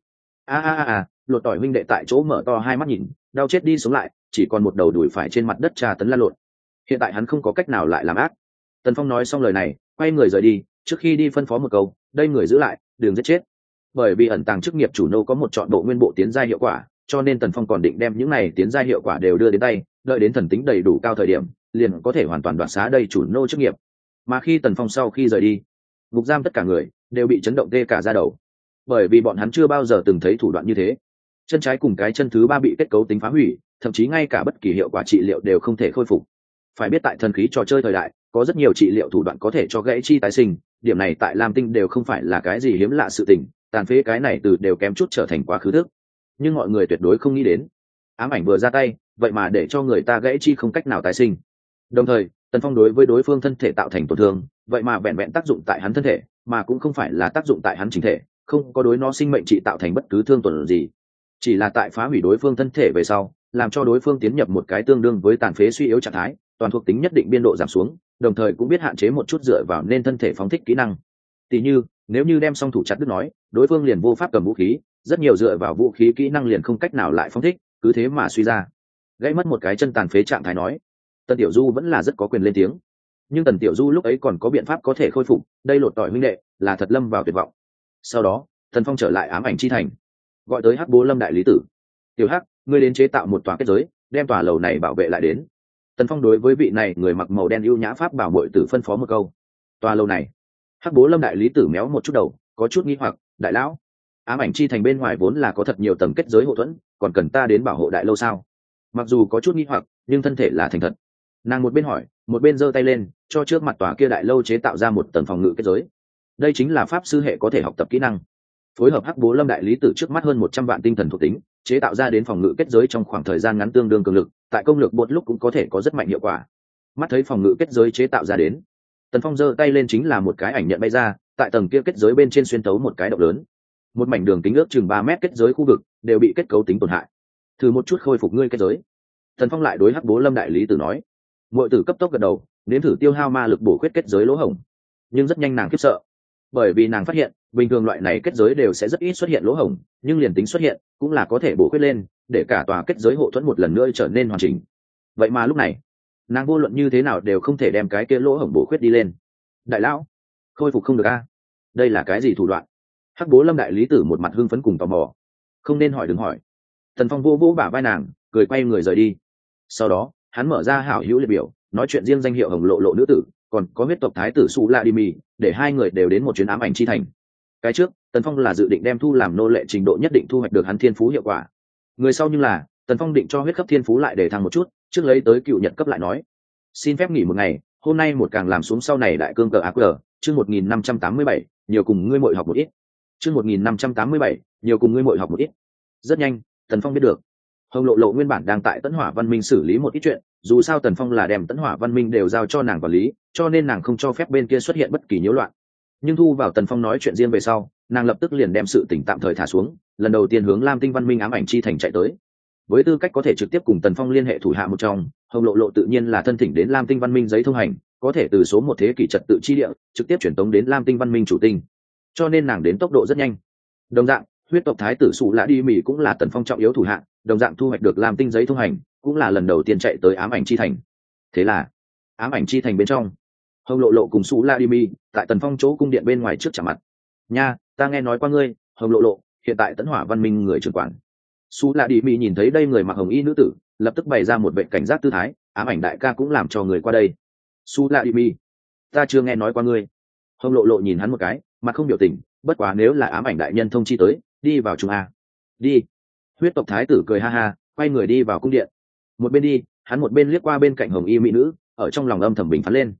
Lột Tỏi huynh đệ tại chỗ mở to hai mắt nhìn, đau chết đi sống lại, chỉ còn một đầu đùi phải trên mặt đất tra tấn la lộn. Hiện tại hắn không có cách nào lại làm ác. Tần Phong nói xong lời này, quay người rời đi, trước khi đi phân phó một câu, đây người giữ lại, đừng giết chết. Bởi vì ẩn tàng chức nghiệp chủ nô có một chọn bộ nguyên bộ tiến giai hiệu quả, cho nên Tần Phong còn định đem những này tiến giai hiệu quả đều đưa đến tay, đợi đến thần tính đầy đủ cao thời điểm, liền có thể hoàn toàn đoạt xá đây chủ nô chức nghiệp. Mà khi Tần Phong sau khi rời đi, ngục giam tất cả người đều bị chấn động tê cả da đầu, bởi vì bọn hắn chưa bao giờ từng thấy thủ đoạn như thế. Chân trái cùng cái chân thứ ba bị kết cấu tính phá hủy, thậm chí ngay cả bất kỳ hiệu quả trị liệu đều không thể khôi phục. Phải biết tại thần khí trò chơi thời đại có rất nhiều trị liệu thủ đoạn có thể cho gãy chi tái sinh, điểm này tại Lam Tinh đều không phải là cái gì hiếm lạ sự tình, tàn phế cái này từ đều kém chút trở thành quá khứ thức. Nhưng mọi người tuyệt đối không nghĩ đến, ám ảnh vừa ra tay vậy mà để cho người ta gãy chi không cách nào tái sinh. Đồng thời Tần Phong đối với đối phương thân thể tạo thành tổn thương vậy mà vẹn vẹn tác dụng tại hắn thân thể, mà cũng không phải là tác dụng tại hắn chính thể, không có đối nó sinh mệnh trị tạo thành bất cứ thương tổn gì, chỉ là tại phá hủy đối phương thân thể về sau làm cho đối phương tiến nhập một cái tương đương với tàn phế suy yếu trạng thái, toàn thuộc tính nhất định biên độ giảm xuống, đồng thời cũng biết hạn chế một chút dựa vào nên thân thể phóng thích kỹ năng. Tỉ như nếu như đem song thủ chặt đứt nói, đối phương liền vô pháp cầm vũ khí, rất nhiều dựa vào vũ khí kỹ năng liền không cách nào lại phóng thích, cứ thế mà suy ra. Gãy mất một cái chân tàn phế trạng thái nói, Tần Tiểu Du vẫn là rất có quyền lên tiếng, nhưng Tần Tiểu Du lúc ấy còn có biện pháp có thể khôi phục, đây Lột Tỏi huynh đệ là thật lâm vào tuyệt vọng. Sau đó Tần Phong trở lại ám ảnh chi thành, gọi tới Hắc Bố Lâm đại lý tử. Tiểu Hắc, ngươi đến chế tạo một tòa kết giới, đem tòa lầu này bảo vệ lại đến. Tần Phong đối với vị này người mặc màu đen ưu nhã pháp bảo muội tử phân phó một câu. Tòa lầu này, Hắc Bố Lâm đại lý tử méo một chút đầu, có chút nghi hoặc, đại lão, ám ảnh chi thành bên ngoài vốn là có thật nhiều tầng kết giới hộ thuẫn, còn cần ta đến bảo hộ đại lâu sao? Mặc dù có chút nghi hoặc, nhưng thân thể là thành thật. Nàng một bên hỏi, một bên giơ tay lên, cho trước mặt tòa kia đại lâu chế tạo ra một tầng phòng ngự kết giới. Đây chính là pháp sư hệ có thể học tập kỹ năng. Phối hợp Hắc Bố Lâm đại lý tử trước mắt hơn 100 vạn tinh thần thuộc tính, chế tạo ra đến phòng ngự kết giới trong khoảng thời gian ngắn tương đương cường lực, tại công lược bột lúc cũng có thể có rất mạnh hiệu quả. Mắt thấy phòng ngự kết giới chế tạo ra đến, Tần Phong giơ tay lên chính là một cái ảnh nhận bay ra, tại tầng kia kết giới bên trên xuyên tấu một cái động lớn. Một mảnh đường kính ước chừng 3 mét kết giới khu vực đều bị kết cấu tính tổn hại. Thử một chút khôi phục ngươi kết giới. Tần Phong lại đối Hắc Bố Lâm đại lý tử nói. Muội tử cấp tốc gật đầu, nếm thử tiêu hao ma lực bổ khuyết kết giới lỗ hổng. Nhưng rất nhanh nàng khiếp sợ, bởi vì nàng phát hiện bình thường loại này kết giới đều sẽ rất ít xuất hiện lỗ hổng, nhưng liền tính xuất hiện cũng là có thể bổ khuyết lên, để cả tòa kết giới hộ thuẫn một lần nữa trở nên hoàn chỉnh. Vậy mà lúc này nàng vô luận như thế nào đều không thể đem cái kia lỗ hổng bổ khuyết đi lên. Đại lão, khôi phục không được a? Đây là cái gì thủ đoạn? Hắc Bố Lâm đại lý tử một mặt hưng phấn cùng tò mò. Không nên hỏi đừng hỏi. Tần Phong vô vỗ bả vai nàng, cười quay người rời đi. Sau đó hắn mở ra hảo hữu liệt biểu, nói chuyện riêng danh hiệu Hồng Lộ Lộ nữ tử, còn có huyết tộc thái tử Su La Đi Mi, để hai người đều đến một chuyến ám ảnh chi thành. Cái trước, Tần Phong là dự định đem thu làm nô lệ trình độ nhất định thu hoạch được hắn thiên phú hiệu quả. Người sau nhưng là Tần Phong định cho huyết cấp thiên phú lại để thăng một chút, trước lấy tới cựu nhật cấp lại nói. Xin phép nghỉ một ngày, hôm nay một càng làm xuống sau này đại cương cờ AQ, chương 1587, nhiều cùng ngươi muội học một ít. Chương 1587, nhiều cùng ngươi muội học một ít. Rất nhanh, Tần Phong biết được, Hồng Lộ Lộ nguyên bản đang tại Tấn Hỏa Văn Minh xử lý một ít chuyện, dù sao Tần Phong là đem Tấn Hỏa Văn Minh đều giao cho nàng quản lý, cho nên nàng không cho phép bên kia xuất hiện bất kỳ nhiễu loạn. Nhưng thu vào Tần Phong nói chuyện riêng về sau, nàng lập tức liền đem sự tỉnh tạm thời thả xuống, lần đầu tiên hướng Lam Tinh Văn Minh ám ảnh chi thành chạy tới. Với tư cách có thể trực tiếp cùng Tần Phong liên hệ thủ hạ một trong, Hồng Lộ Lộ tự nhiên là thân thỉnh đến Lam Tinh Văn Minh giấy thông hành, có thể từ số một thế kỷ trật tự chi địa trực tiếp chuyển tống đến Lam Tinh Văn Minh chủ tinh, cho nên nàng đến tốc độ rất nhanh. Đồng dạng, huyết tộc thái tử Su La Đi Mi cũng là Tần Phong trọng yếu thủ hạ, đồng dạng thu hoạch được Lam Tinh giấy thông hành, cũng là lần đầu tiên chạy tới ám ảnh chi thành. Thế là ám ảnh chi thành bên trong, Hồng Lộ Lộ cùng Su La Đi Mi tại Tần Phong chỗ cung điện bên ngoài trước chạm mặt. Nha, ta nghe nói qua ngươi, Hồng Lộ Lộ, hiện tại Tấn Hỏa Văn Minh người trưởng quản. Su La Đi Mi nhìn thấy đây người mặc hồng y nữ tử, lập tức bày ra một vệ cảnh giác tư thái, ám ảnh đại ca cũng làm cho người qua đây. Su La Đi Mi, ta chưa nghe nói qua ngươi. Hồng Lộ Lộ nhìn hắn một cái, mặt không biểu tình, bất quá nếu là ám ảnh đại nhân thông chi tới, đi vào chung a. Đi. Huyết tộc thái tử cười ha ha, quay người đi vào cung điện. Một bên đi, hắn một bên liếc qua bên cạnh hồng y mỹ nữ, ở trong lòng âm thầm bình phán lên.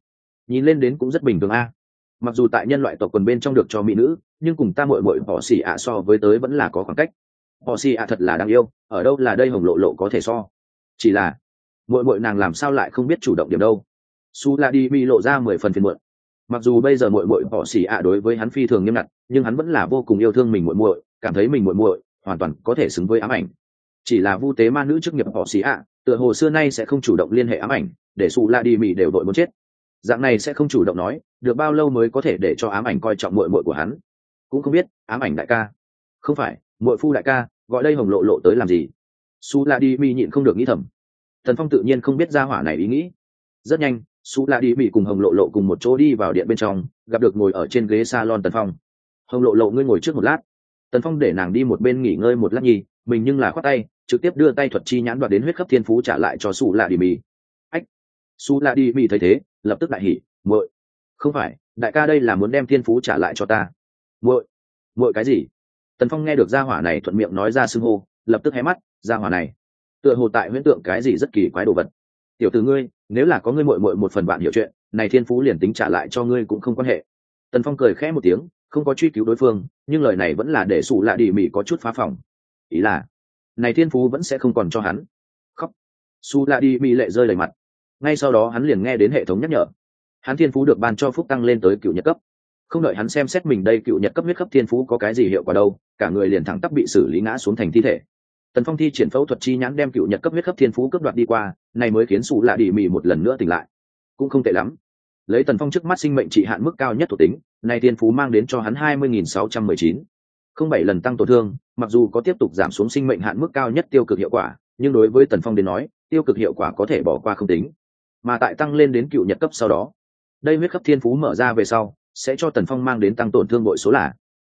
nhìn lên đến cũng rất bình thường a. Mặc dù tại nhân loại tộc quần bên trong được cho mỹ nữ, nhưng cùng ta muội muội họ xì ạ so với tới vẫn là có khoảng cách. Họ xì ạ thật là đáng yêu, ở đâu là đây hồng lộ lộ có thể so. Chỉ là muội muội nàng làm sao lại không biết chủ động điểm đâu. Su La Di Mi lộ ra 10 phần phiền muộn. Mặc dù bây giờ muội muội họ xì ạ đối với hắn phi thường nghiêm ngặt, nhưng hắn vẫn là vô cùng yêu thương mình muội muội, cảm thấy mình muội muội hoàn toàn có thể xứng với ám ảnh. Chỉ là vu tế ma nữ chức nghiệp họ xì ạ, tựa hồ xưa nay sẽ không chủ động liên hệ ám ảnh, để Su La Di Mi đều đội muốn chết. Dạng này sẽ không chủ động nói, được bao lâu mới có thể để cho ám ảnh coi trọng muội muội của hắn. Cũng không biết, ám ảnh đại ca. Không phải, muội phu đại ca, gọi đây hồng lộ lộ tới làm gì? Su La Di Mi nhịn không được nghĩ thầm. Tần Phong tự nhiên không biết ra hỏa này ý nghĩ. Rất nhanh, Su La Đi bị cùng Hồng Lộ Lộ cùng một chỗ đi vào điện bên trong, gặp được ngồi ở trên ghế salon Tần Phong. Hồng Lộ Lộ ngươi ngồi trước một lát. Tần Phong để nàng đi một bên nghỉ ngơi một lát nhi, mình nhưng là khoát tay, trực tiếp đưa tay thuật chi nhãn đoạt đến huyết cấp thiên phú trả lại cho Su La Đi Bị. Ách! Su La Đi Bị thấy thế, lập tức đại hỉ, muội, không phải, đại ca đây là muốn đem thiên phú trả lại cho ta. Muội, muội cái gì? Tần Phong nghe được gia hỏa này thuận miệng nói ra xưng hô, lập tức hé mắt, gia hỏa này, tựa hồ tại huyễn tượng cái gì rất kỳ quái đồ vật. Tiểu tử ngươi, nếu là có ngươi muội muội một phần bạn hiểu chuyện, này thiên phú liền tính trả lại cho ngươi cũng không quan hệ. Tần Phong cười khẽ một tiếng, không có truy cứu đối phương, nhưng lời này vẫn là để Sủ Lạ Đi Mị có chút phá phòng. Ý là, này thiên phú vẫn sẽ không còn cho hắn. Khóc. Sủ Lạ Đi Mị lệ rơi đầy mặt. Ngay sau đó hắn liền nghe đến hệ thống nhắc nhở. Hắn thiên phú được ban cho phúc tăng lên tới cựu nhật cấp. Không đợi hắn xem xét mình đây cựu nhật cấp huyết cấp thiên phú có cái gì hiệu quả đâu, cả người liền thẳng tắp bị xử lý ngã xuống thành thi thể. Tần Phong thi triển phẫu thuật chi nhãn đem cựu nhật cấp huyết cấp thiên phú cấp đoạt đi qua, này mới khiến Sủ Lạ Đi Mị một lần nữa tỉnh lại. Cũng không tệ lắm. Lấy Tần Phong trước mắt sinh mệnh trị hạn mức cao nhất thuộc tính, này thiên phú mang đến cho hắn 20.619, không 7 lần tăng tổn thương, mặc dù có tiếp tục giảm xuống sinh mệnh hạn mức cao nhất tiêu cực hiệu quả, nhưng đối với Tần Phong đến nói, tiêu cực hiệu quả có thể bỏ qua không tính. Mà tại tăng lên đến cựu nhật cấp sau đó, đây huyết cấp thiên phú mở ra về sau, sẽ cho Tần Phong mang đến tăng tổn thương bội số là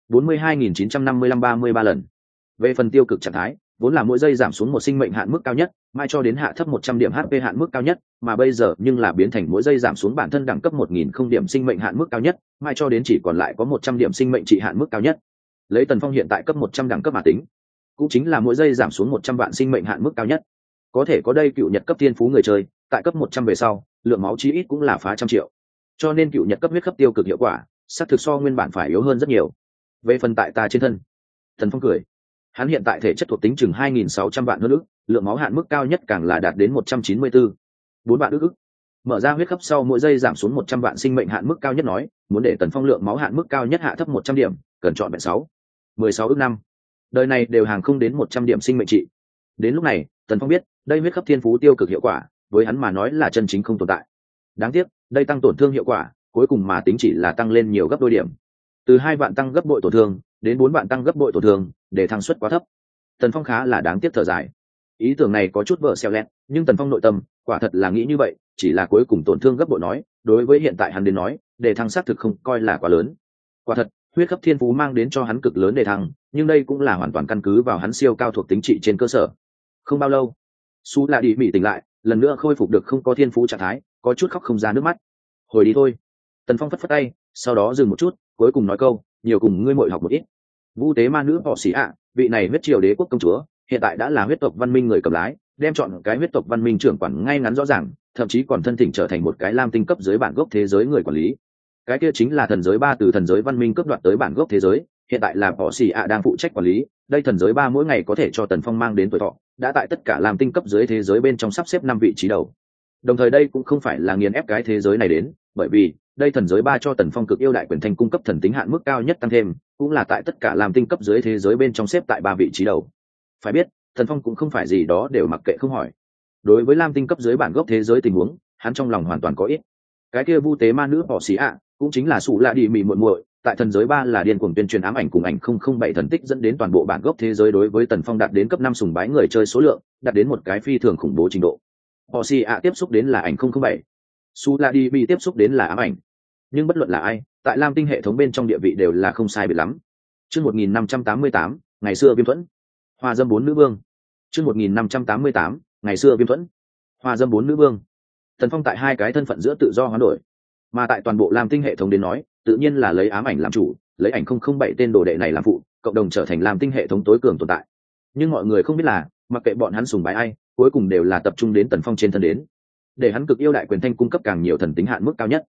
42.955 33 lần. Về phần tiêu cực trạng thái, vốn là mỗi giây giảm xuống một sinh mệnh hạn mức cao nhất, mai cho đến hạ thấp 100 điểm HP hạn mức cao nhất, mà bây giờ nhưng là biến thành mỗi giây giảm xuống bản thân đẳng cấp 1000 không điểm sinh mệnh hạn mức cao nhất, mai cho đến chỉ còn lại có 100 điểm sinh mệnh trị hạn mức cao nhất. Lấy Tần Phong hiện tại cấp 100 đẳng cấp mà tính, cũng chính là mỗi giây giảm xuống 100 vạn sinh mệnh hạn mức cao nhất. Có thể có đây cựu nhật cấp thiên phú người chơi, tại cấp 100 về sau, lượng máu chí ít cũng là phá trăm triệu. Cho nên cựu nhật cấp huyết cấp tiêu cực hiệu quả, xác thực so nguyên bản phải yếu hơn rất nhiều. Về phần tại ta trên thân, Tần Phong cười. Hắn hiện tại thể chất thuộc tính chừng 2.600 vạn hơn ức, lượng máu hạn mức cao nhất càng là đạt đến 194, 4 vạn ức. Mở ra huyết cấp sau mỗi giây giảm xuống 100 vạn sinh mệnh hạn mức cao nhất nói, muốn để Tần Phong lượng máu hạn mức cao nhất hạ thấp 100 điểm, cần chọn vẹn 16 ức năm. Đời này đều hàng không đến 100 điểm sinh mệnh trị. Đến lúc này, Tần Phong biết, đây huyết cấp thiên phú tiêu cực hiệu quả, với hắn mà nói là chân chính không tồn tại. Đáng tiếc, đây tăng tổn thương hiệu quả, cuối cùng mà tính chỉ là tăng lên nhiều gấp đôi điểm. Từ 2 vạn tăng gấp bội tổn thương, đến 4 vạn tăng gấp bội tổn thương, để thăng suất quá thấp. Tần Phong khá là đáng tiếc thở dài. Ý tưởng này có chút vợ xeo lẹt, nhưng Tần Phong nội tâm, quả thật là nghĩ như vậy, chỉ là cuối cùng tổn thương gấp bội nói, đối với hiện tại hắn đến nói, để thăng xác thực không coi là quá lớn. Quả thật, huyết cấp thiên phú mang đến cho hắn cực lớn để thăng, nhưng đây cũng là hoàn toàn căn cứ vào hắn siêu cao thuộc tính trị trên cơ sở. Không bao lâu, Su La Đi Mị tỉnh lại, lần nữa khôi phục được không có thiên phú trạng thái, có chút khóc không ra nước mắt. Hồi đi thôi. Tần Phong phất phất tay, sau đó dừng một chút, cuối cùng nói câu, nhiều cùng ngươi muội học một ít. Vu tế ma nữ họ xỉ ạ, vị này huyết triều đế quốc công chúa, hiện tại đã là huyết tộc văn minh người cầm lái, đem chọn cái huyết tộc văn minh trưởng quản ngay ngắn rõ ràng, thậm chí còn thân thỉnh trở thành một cái lam tinh cấp dưới bản gốc thế giới người quản lý. Cái kia chính là thần giới 3 từ thần giới văn minh cướp đoạt tới bản gốc thế giới, hiện tại là họ xỉ ạ đang phụ trách quản lý, đây thần giới 3 mỗi ngày có thể cho Tần Phong mang đến tuổi thọ, đã tại tất cả lam tinh cấp dưới thế giới bên trong sắp xếp 5 vị trí đầu. Đồng thời đây cũng không phải là nghiền ép cái thế giới này đến, bởi vì đây thần giới 3 cho Tần Phong cực yêu đại quyền thành cung cấp thần tính hạn mức cao nhất tăng thêm, cũng là tại tất cả lam tinh cấp dưới thế giới bên trong xếp tại 3 vị trí đầu. Phải biết, Tần Phong cũng không phải gì đó đều mặc kệ không hỏi. Đối với lam tinh cấp dưới bản gốc thế giới tình huống, hắn trong lòng hoàn toàn có ít. Cái kia vu tế ma nữ họ xí ạ, cũng chính là Sủ Lạ Đi Mị muội muội, tại thần giới 3 là điên cuồng tuyên truyền ám ảnh cùng ảnh 007 thần tích, dẫn đến toàn bộ bản gốc thế giới đối với Tần Phong đạt đến cấp 5 sùng bái người chơi số lượng, đạt đến một cái phi thường khủng bố trình độ. Họ xì ạ tiếp xúc đến là ảnh 007, Su La Đi bị tiếp xúc đến là ám ảnh. Nhưng bất luận là ai, tại lam tinh hệ thống bên trong địa vị đều là không sai biệt lắm. Chương 1588, ngày xưa Viêm Thuẫn. Hoa dâm 4 nữ vương. Chương 1588, ngày xưa Viêm Thuẫn. Hoa dâm 4 nữ vương. Tần Phong tại hai cái thân phận giữa tự do hoán đổi, mà tại toàn bộ lam tinh hệ thống đến nói, tự nhiên là lấy ám ảnh làm chủ, lấy ảnh 007 tên đồ đệ này làm phụ, cộng đồng trở thành lam tinh hệ thống tối cường tồn tại. Nhưng mọi người không biết là, mặc kệ bọn hắn sùng bái ai, cuối cùng đều là tập trung đến Tần Phong trên thân đến, để hắn cực yêu đại quyền thanh cung cấp càng nhiều thần tính hạn mức cao nhất.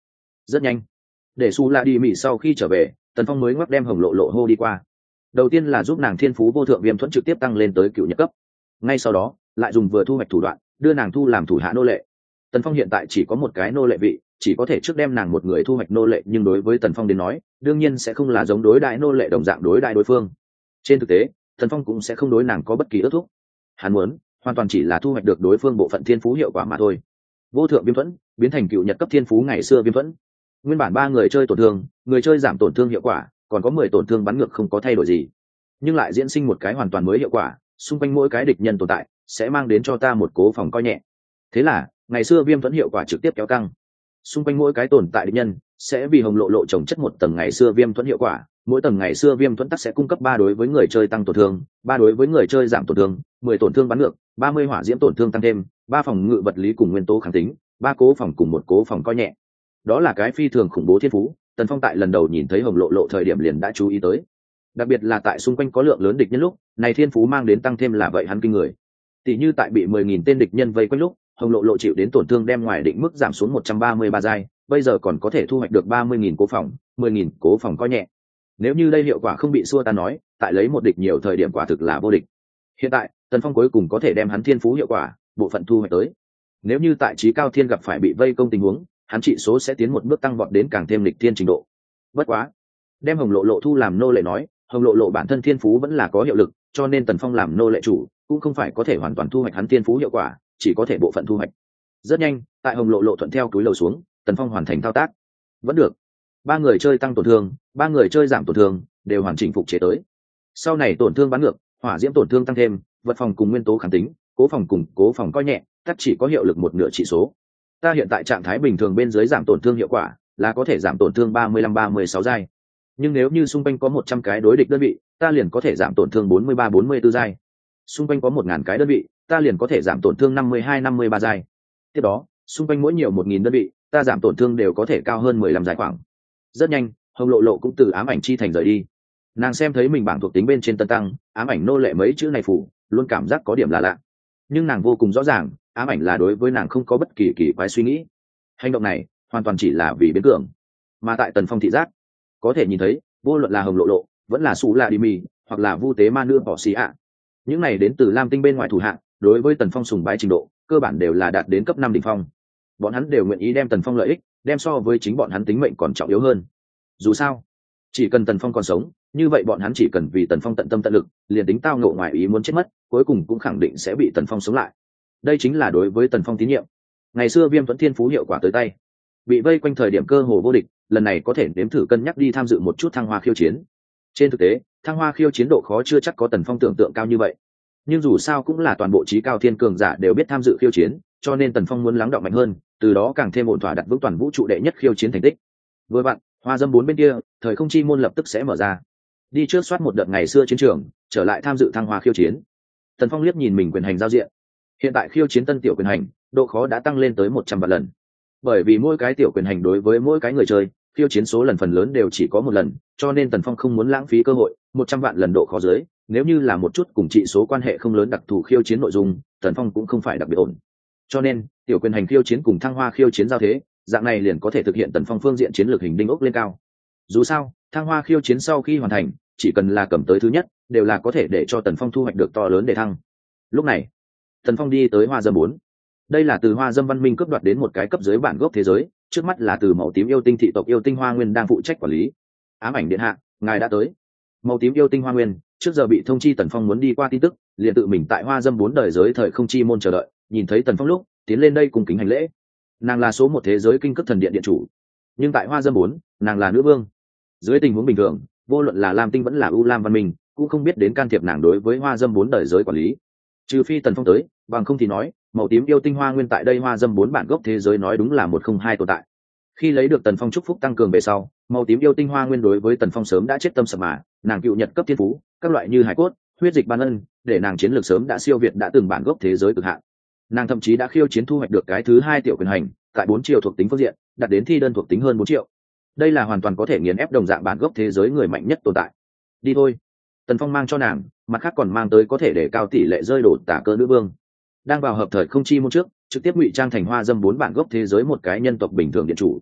Rất nhanh, để xù là đi mỹ sau khi trở về, Tần Phong mới ngoắc đem Hồng Lộ Lộ hô đi qua. Đầu tiên là giúp nàng thiên phú vô thượng viêm thuẫn trực tiếp tăng lên tới cựu nhật cấp, ngay sau đó lại dùng vừa thu hoạch thủ đoạn đưa nàng thu làm thủ hạ nô lệ. Tần Phong hiện tại chỉ có một cái nô lệ vị, chỉ có thể trước đem nàng một người thu hoạch nô lệ, nhưng đối với Tần Phong đến nói đương nhiên sẽ không là giống đối đại nô lệ đồng dạng đối đại đối phương. Trên thực tế Tần Phong cũng sẽ không đối nàng có bất kỳ ước thúc, hắn muốn hoàn toàn chỉ là thu hoạch được đối phương bộ phận thiên phú hiệu quả mà thôi. Vô thượng viêm thuẫn biến thành cựu nhật cấp thiên phú ngày xưa viêm thuẫn, nguyên bản 3 người chơi tổn thương, người chơi giảm tổn thương hiệu quả, còn có 10 tổn thương bắn ngược không có thay đổi gì, nhưng lại diễn sinh một cái hoàn toàn mới hiệu quả, xung quanh mỗi cái địch nhân tồn tại sẽ mang đến cho ta một cố phòng coi nhẹ. Thế là ngày xưa viêm thuẫn hiệu quả trực tiếp kéo căng, xung quanh mỗi cái tồn tại địch nhân sẽ vì Hồng Lộ Lộ trồng chất một tầng ngày xưa viêm thuẫn hiệu quả, mỗi tầng ngày xưa viêm thuẫn tắc sẽ cung cấp 3 đối với người chơi tăng tổn thương, 3 đối với người chơi giảm tổn thương, 10 tổn thương bắn ngược, 30 hỏa diễm tổn thương tăng thêm, 3 phòng ngự vật lý cùng nguyên tố kháng tính, 3 cố phòng cùng 1 cố phòng coi nhẹ. Đó là cái phi thường khủng bố thiên phú, Tần Phong tại lần đầu nhìn thấy Hồng Lộ Lộ thời điểm liền đã chú ý tới, đặc biệt là tại xung quanh có lượng lớn địch nhân lúc này, thiên phú mang đến tăng thêm là vậy hắn kinh người. Tỷ như tại bị 10.000 tên địch nhân vây quanh lúc, Hồng Lộ Lộ chịu đến tổn thương đem ngoài định mức giảm xuống 133 giai, bây giờ còn có thể thu hoạch được 30.000 cố phòng, 10.000 cố phòng coi nhẹ. Nếu như đây hiệu quả không bị xua tan nói, tại lấy một địch nhiều thời điểm quả thực là vô địch. Hiện tại Tần Phong cuối cùng có thể đem hắn thiên phú hiệu quả bộ phận thu hoạch tới. Nếu như tại trí cao thiên gặp phải bị vây công tình huống, hắn trị số sẽ tiến một bước tăng vọt đến càng thêm lịch thiên trình độ. Bất quá đem Hồng Lộ Lộ thu làm nô lệ nói, Hồng Lộ Lộ bản thân thiên phú vẫn là có hiệu lực, cho nên Tần Phong làm nô lệ chủ cũng không phải có thể hoàn toàn thu hoạch hắn thiên phú hiệu quả, chỉ có thể bộ phận thu hoạch. Rất nhanh tại Hồng Lộ Lộ thuận theo túi lầu xuống, Tần Phong hoàn thành thao tác. Vẫn được, 3 người chơi tăng tổn thương, 3 người chơi giảm tổn thương đều hoàn chỉnh phục chế tới. Sau này tổn thương bắn ngược, hỏa diễm tổn thương tăng thêm, vật phòng cùng nguyên tố kháng tính, cố phòng cùng cố phòng coi nhẹ, tất chỉ có hiệu lực một nửa chỉ số. Ta hiện tại trạng thái bình thường bên dưới giảm tổn thương hiệu quả là có thể giảm tổn thương 35-36 giai, nhưng nếu như xung quanh có 100 cái đối địch đơn vị, ta liền có thể giảm tổn thương 43-44 giai. Xung quanh có 1000 cái đơn vị, ta liền có thể giảm tổn thương 52-53 giai. Tiếp đó xung quanh mỗi nhiều 1000 đơn vị, ta giảm tổn thương đều có thể cao hơn 15 giai khoảng. Rất nhanh Hồng Lộ Lộ cũng từ ám ảnh chi thành rời đi. Nàng xem thấy mình bảng thuộc tính bên trên tân tăng ám ảnh nô lệ mấy chữ này phủ, luôn cảm giác có điểm là lạ, nhưng nàng vô cùng rõ ràng ám ảnh là đối với nàng không có bất kỳ kỳ quái suy nghĩ. Hành động này hoàn toàn chỉ là vì biến cường. Mà tại Tần Phong thị giác có thể nhìn thấy, vô luận là Hồng Lộ Lộ vẫn là Sủ Lạ Đi Mì hoặc là Vu Tế Ma Nữ Bỏ Xì ạ, những này đến từ Lam Tinh bên ngoài thủ hạng, đối với Tần Phong sùng bái trình độ cơ bản đều là đạt đến cấp 5 đỉnh phong. Bọn hắn đều nguyện ý đem Tần Phong lợi ích đem so với chính bọn hắn tính mệnh còn trọng yếu hơn. Dù sao chỉ cần Tần Phong còn sống, như vậy bọn hắn chỉ cần vì Tần Phong tận tâm tận lực, liền tính tao ngộ ngoài ý muốn chết mất, cuối cùng cũng khẳng định sẽ bị Tần Phong sống lại. Đây chính là đối với Tần Phong tín nhiệm. Ngày xưa Viêm Thuẫn Thiên phú hiệu quả tới tay, bị vây quanh thời điểm cơ hồ vô địch, lần này có thể nếm thử cân nhắc đi tham dự một chút thăng hoa khiêu chiến. Trên thực tế thăng hoa khiêu chiến độ khó chưa chắc có Tần Phong tưởng tượng cao như vậy, nhưng dù sao cũng là toàn bộ trí cao thiên cường giả đều biết tham dự khiêu chiến, cho nên Tần Phong muốn lắng đọng mạnh hơn, từ đó càng thêm ổn thỏa đặt vững toàn vũ trụ đệ nhất khiêu chiến thành tích. Vừa bạn Hoa Dâm 4 bên kia thời không chi môn lập tức sẽ mở ra, đi trước soát một đợt ngày xưa chiến trường, trở lại tham dự thăng hoa khiêu chiến. Tần Phong liếc nhìn mình quyền hành giao diện, hiện tại khiêu chiến tân tiểu quyền hành độ khó đã tăng lên tới 100 vạn lần, bởi vì mỗi cái tiểu quyền hành đối với mỗi cái người chơi khiêu chiến số lần phần lớn đều chỉ có 1 lần, cho nên Tần Phong không muốn lãng phí cơ hội. 100 vạn lần độ khó dưới, nếu như là một chút cùng trị số quan hệ không lớn đặc thù khiêu chiến nội dung, Tần Phong cũng không phải đặc biệt ổn, cho nên tiểu quyền hành khiêu chiến cùng thăng hoa khiêu chiến giao thế, dạng này liền có thể thực hiện Tần Phong phương diện chiến lược hình đinh ốc lên cao. Dù sao thăng hoa khiêu chiến sau khi hoàn thành, chỉ cần là cầm tới thứ nhất đều là có thể để cho Tần Phong thu hoạch được to lớn để thăng. Lúc này Tần Phong đi tới Hoa Dâm 4. Đây là từ Hoa Dâm văn minh cướp đoạt đến một cái cấp dưới bản gốc thế giới, trước mắt là từ Màu Tím yêu tinh thị tộc yêu tinh Hoa Nguyên đang phụ trách quản lý. Ám ảnh điện hạ, ngài đã tới. Màu Tím yêu tinh Hoa Nguyên trước giờ bị thông chi Tần Phong muốn đi qua tin tức, liền tự mình tại Hoa Dâm 4 đời giới thời không chi môn chờ đợi, nhìn thấy Tần Phong lúc tiến lên đây cùng kính hành lễ. Nàng là số 1 thế giới kinh cấp thần điện điện chủ, nhưng tại Hoa Dâm 4 nàng là nữ vương. Dưới tình huống bình thường, vô luận là Lam Tinh vẫn là U Lam văn minh cũng không biết đến can thiệp nàng đối với Hoa Dâm 4 đời giới quản lý, trừ phi Tần Phong tới, bằng không thì nói Màu Tím yêu tinh Hoa Nguyên tại đây Hoa Dâm 4 bản gốc thế giới nói đúng là 102 tồn tại. Khi lấy được Tần Phong chúc phúc tăng cường về sau, Màu Tím yêu tinh Hoa Nguyên đối với Tần Phong sớm đã chết tâm sập mà, nàng cựu nhật cấp thiên phú, các loại như hải cốt, huyết dịch ban ân, để nàng chiến lược sớm đã siêu việt đã từng bản gốc thế giới cực hạn. Nàng thậm chí đã khiêu chiến thu hoạch được cái thứ 2 tiểu quyền hành, tại 4 triệu thuộc tính phương diện, đạt đến thi đơn thuộc tính hơn 4 triệu. Đây là hoàn toàn có thể nghiền ép đồng dạng bản gốc thế giới người mạnh nhất tồn tại. Đi thôi. Tần Phong mang cho nàng, mặt khác còn mang tới có thể để cao tỷ lệ rơi đổ tả cơ nữ vương. Đang vào hợp thời không chi môn trước, trực tiếp ngụy trang thành Hoa Dâm 4 bản gốc thế giới một cái nhân tộc bình thường điện chủ.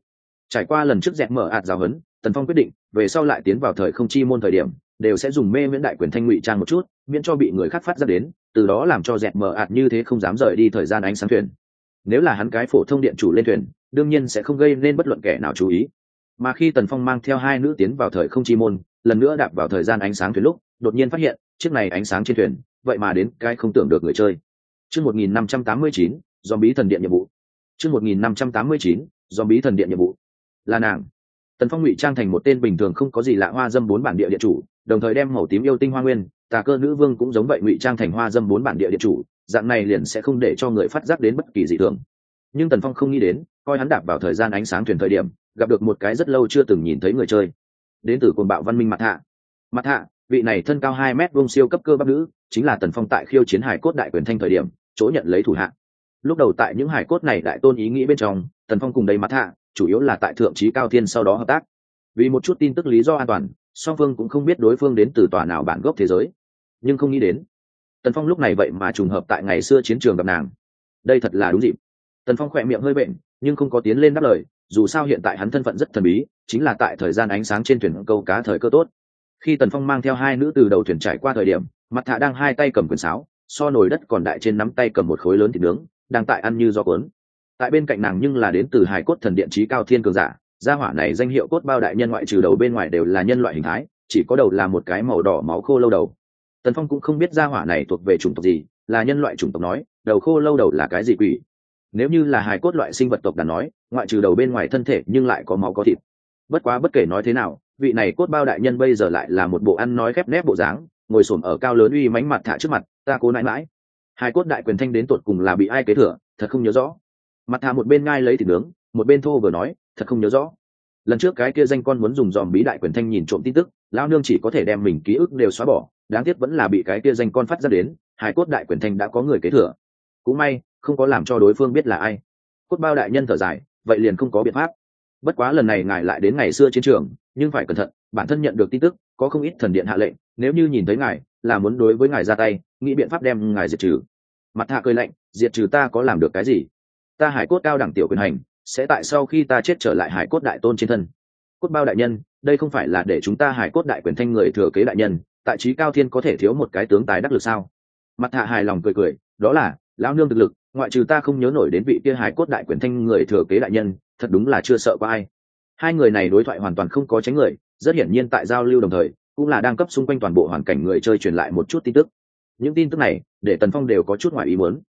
Trải qua lần trước dẹp mở ạt giáo huấn, Tần Phong quyết định về sau lại tiến vào thời không chi môn thời điểm đều sẽ dùng mê miễn đại quyền thanh ngụy trang một chút, miễn cho bị người khác phát ra đến, từ đó làm cho dẹp mở ạt như thế không dám rời đi thời gian ánh sáng thuyền. Nếu là hắn cái phổ thông điện chủ lên thuyền, đương nhiên sẽ không gây nên bất luận kẻ nào chú ý. Mà khi Tần Phong mang theo hai nữ tiến vào thời không chi môn, lần nữa đạp vào thời gian ánh sáng thuyền lúc, đột nhiên phát hiện chiếc này ánh sáng trên thuyền vậy mà đến cái không tưởng được người chơi. Chương 1589, zombie thần điện nhiệm vụ. Chương 1589, zombie thần điện nhiệm vụ. Là nàng. Tần Phong ngụy trang thành một tên bình thường không có gì lạ hoa dâm 4 bản địa điện chủ, đồng thời đem màu tím yêu tinh hoa nguyên, tà cơ nữ vương cũng giống vậy ngụy trang thành hoa dâm 4 bản địa điện chủ, dạng này liền sẽ không để cho người phát giác đến bất kỳ dị thường. Nhưng Tần Phong không nghĩ đến, coi hắn đạp vào thời gian ánh sáng thuyền thời điểm, gặp được một cái rất lâu chưa từng nhìn thấy người chơi. Đến từ Cuồng Bạo Văn Minh Mặt Hạ. Mặt Hạ, vị này thân cao 2 mét vuông siêu cấp cơ bắp nữ, chính là Tần Phong tại khiêu chiến hải cốt đại quyền thanh thời điểm, chỗ nhận lấy thủ hạ. Lúc đầu tại những hải cốt này đại tôn ý nghĩ bên trong, Tần Phong cùng đầy Mặt Hạ, chủ yếu là tại thượng trí cao thiên sau đó hợp tác. Vì một chút tin tức lý do an toàn, song phương cũng không biết đối phương đến từ tòa nào bản gốc thế giới. Nhưng không nghĩ đến, Tần Phong lúc này vậy mà trùng hợp tại ngày xưa chiến trường gặp nàng. Đây thật là đúng dịp. Tần Phong khỏe miệng hơi bệnh, nhưng không có tiến lên đáp lời, dù sao hiện tại hắn thân phận rất thần bí, chính là tại thời gian ánh sáng trên thuyền câu cá thời cơ tốt. Khi Tần Phong mang theo hai nữ từ đầu thuyền trải qua thời điểm, Mặt Thạ đang hai tay cầm quyền sáo, so nồi đất còn đại trên nắm tay cầm một khối lớn thịt nướng, đang tại ăn như gió cuốn. Tại bên cạnh nàng nhưng là đến từ Hải Cốt Thần Điện Chí Cao Thiên cường giả, gia hỏa này danh hiệu cốt bao đại nhân, ngoại trừ đầu bên ngoài đều là nhân loại hình thái, chỉ có đầu là một cái màu đỏ máu khô lâu đầu. Tần Phong cũng không biết gia hỏa này thuộc về chủng tộc gì, là nhân loại chủng tộc nói, đầu khô lâu đầu là cái gì quỷ? Nếu như là hài cốt loại sinh vật tộc đàn nói, ngoại trừ đầu bên ngoài thân thể nhưng lại có máu có thịt. Bất quá bất kể nói thế nào, vị này cốt bao đại nhân bây giờ lại là một bộ ăn nói khép nép bộ dáng, ngồi xổm ở cao lớn uy mãnh Mặt Thạ trước mặt, ta cố nãi mãi. Hài cốt đại quyền thanh đến tột cùng là bị ai kế thừa, thật không nhớ rõ. Mặt Thạ một bên ngai lấy thịt nướng, một bên thô vừa nói, thật không nhớ rõ. Lần trước cái kia danh con muốn dùng dòm bí đại quyền thanh nhìn trộm tin tức, lão nương chỉ có thể đem mình ký ức đều xóa bỏ, đáng tiếc vẫn là bị cái kia danh con phát ra đến, hài cốt đại quyền thanh đã có người kế thừa. Cũng may không có làm cho đối phương biết là ai. Cốt bao đại nhân thở dài, vậy liền không có biện pháp. Bất quá lần này ngài lại đến ngày xưa chiến trường, nhưng phải cẩn thận, bản thân nhận được tin tức có không ít thần điện hạ lệnh, nếu như nhìn thấy ngài là muốn đối với ngài ra tay, nghĩ biện pháp đem ngài diệt trừ. Mặt Thạ cười lạnh, diệt trừ ta có làm được cái gì? Ta hải cốt cao đẳng tiểu quyền hành sẽ tại sau khi ta chết trở lại hải cốt đại tôn trên thân. Cốt bao đại nhân, đây không phải là để chúng ta hải cốt đại quyền thanh người thừa kế đại nhân, tại Chí Cao Thiên có thể thiếu một cái tướng tài đắc lực sao? Mặt Thạ hài lòng cười cười, đó là lão nương thực lực, ngoại trừ ta không nhớ nổi đến vị kia hải cốt đại quyền thanh người thừa kế đại nhân, thật đúng là chưa sợ qua ai. Hai người này đối thoại hoàn toàn không có tránh người, rất hiển nhiên tại giao lưu đồng thời cũng là đang cấp xung quanh toàn bộ hoàn cảnh người chơi truyền lại một chút tin tức. Những tin tức này để Tần Phong đều có chút ngoài ý muốn.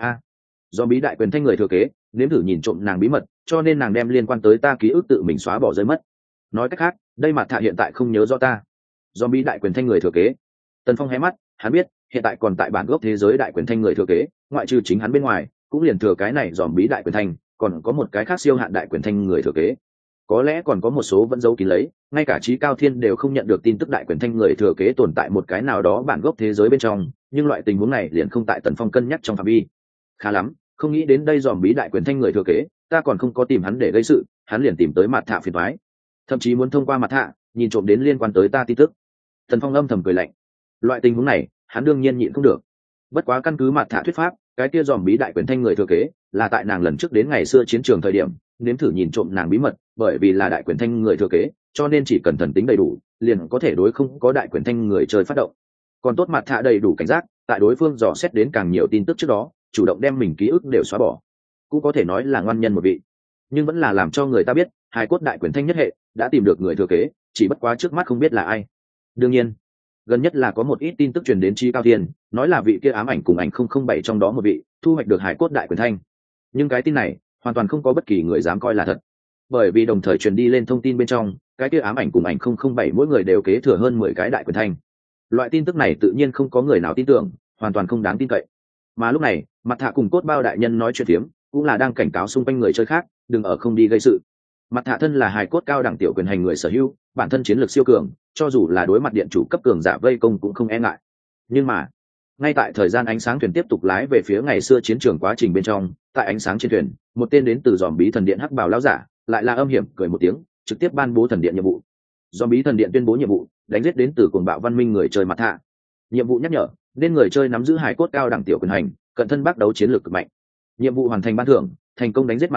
Do bí đại quyền thanh người thừa kế nếm thử nhìn trộm nàng bí mật, cho nên nàng đem liên quan tới ta ký ức tự mình xóa bỏ rơi mất. Nói cách khác, đây Mặt Thạ hiện tại không nhớ rõ ta. Do bí đại quyền thanh người thừa kế. Tần Phong hé mắt, hắn biết hiện tại còn tại bản gốc thế giới đại quyền thanh người thừa kế, ngoại trừ chính hắn bên ngoài cũng liền thừa cái này dòm bí đại quyền thanh, còn có một cái khác siêu hạn đại quyền thanh người thừa kế. Có lẽ còn có một số vẫn giấu kín lấy, ngay cả Chí Cao Thiên đều không nhận được tin tức đại quyền thanh người thừa kế tồn tại một cái nào đó bản gốc thế giới bên trong, nhưng loại tình huống này liền không tại Tần Phong cân nhắc trong phạm vi. Khá lắm, không nghĩ đến đây dòm bí đại quyền thanh người thừa kế, ta còn không có tìm hắn để gây sự, hắn liền tìm tới Mặt Thạ phiền toái, thậm chí muốn thông qua Mặt Thạ nhìn trộm đến liên quan tới ta tin tức. Tần Phong âm thầm cười lạnh, loại tình huống này hắn đương nhiên nhịn không được. Bất quá căn cứ Mặt Thạ thuyết pháp, cái kia dòm bí đại quyền thanh người thừa kế là tại nàng lần trước đến ngày xưa chiến trường thời điểm nếm thử nhìn trộm nàng bí mật, bởi vì là đại quyền thanh người thừa kế cho nên chỉ cần thần tính đầy đủ liền có thể đối không có đại quyền thanh người chơi phát động. Còn tốt Mặt Thạ đầy đủ cảnh giác, tại đối phương dò xét đến càng nhiều tin tức trước đó chủ động đem mình ký ức đều xóa bỏ, cũng có thể nói là ngoan nhân một vị. Nhưng vẫn là làm cho người ta biết hài cốt đại quyền thanh nhất hệ đã tìm được người thừa kế, chỉ bất quá trước mắt không biết là ai. Đương nhiên gần nhất là có một ít tin tức truyền đến Chí Cao Thiên, nói là vị kia ám ảnh cùng ảnh 007 trong đó một vị thu hoạch được hải cốt đại quyền thanh, nhưng cái tin này hoàn toàn không có bất kỳ người dám coi là thật, bởi vì đồng thời truyền đi lên thông tin bên trong cái kia ám ảnh cùng ảnh 007 mỗi người đều kế thừa hơn 10 cái đại quyền thanh. Loại tin tức này tự nhiên không có người nào tin tưởng, hoàn toàn không đáng tin cậy. Mà lúc này Mặt Thạ cùng cốt bao đại nhân nói chuyện phiếm, cũng là đang cảnh cáo xung quanh người chơi khác đừng ở không đi gây sự. Mặt Thạ thân là hài cốt cao đẳng tiểu quyền hành người sở hữu, bản thân chiến lược siêu cường, cho dù là đối mặt điện chủ cấp cường giả vây công cũng không e ngại. Nhưng mà ngay tại thời gian ánh sáng thuyền tiếp tục lái về phía ngày xưa chiến trường quá trình bên trong, tại ánh sáng trên thuyền một tên đến từ dòm bí thần điện hắc bào lão giả lại là âm hiểm cười một tiếng, trực tiếp ban bố thần điện nhiệm vụ. Dòm bí thần điện tuyên bố nhiệm vụ, đánh giết đến từ cuồng bạo văn minh người chơi Mặt Thạ. Nhiệm vụ nhắc nhở, nên người chơi nắm giữ hài cốt cao đẳng tiểu quyền hành, cận thân bác đấu chiến lược cực mạnh. Nhiệm vụ hoàn thành ban thưởng, thành công đánh giết Mặt Thạ,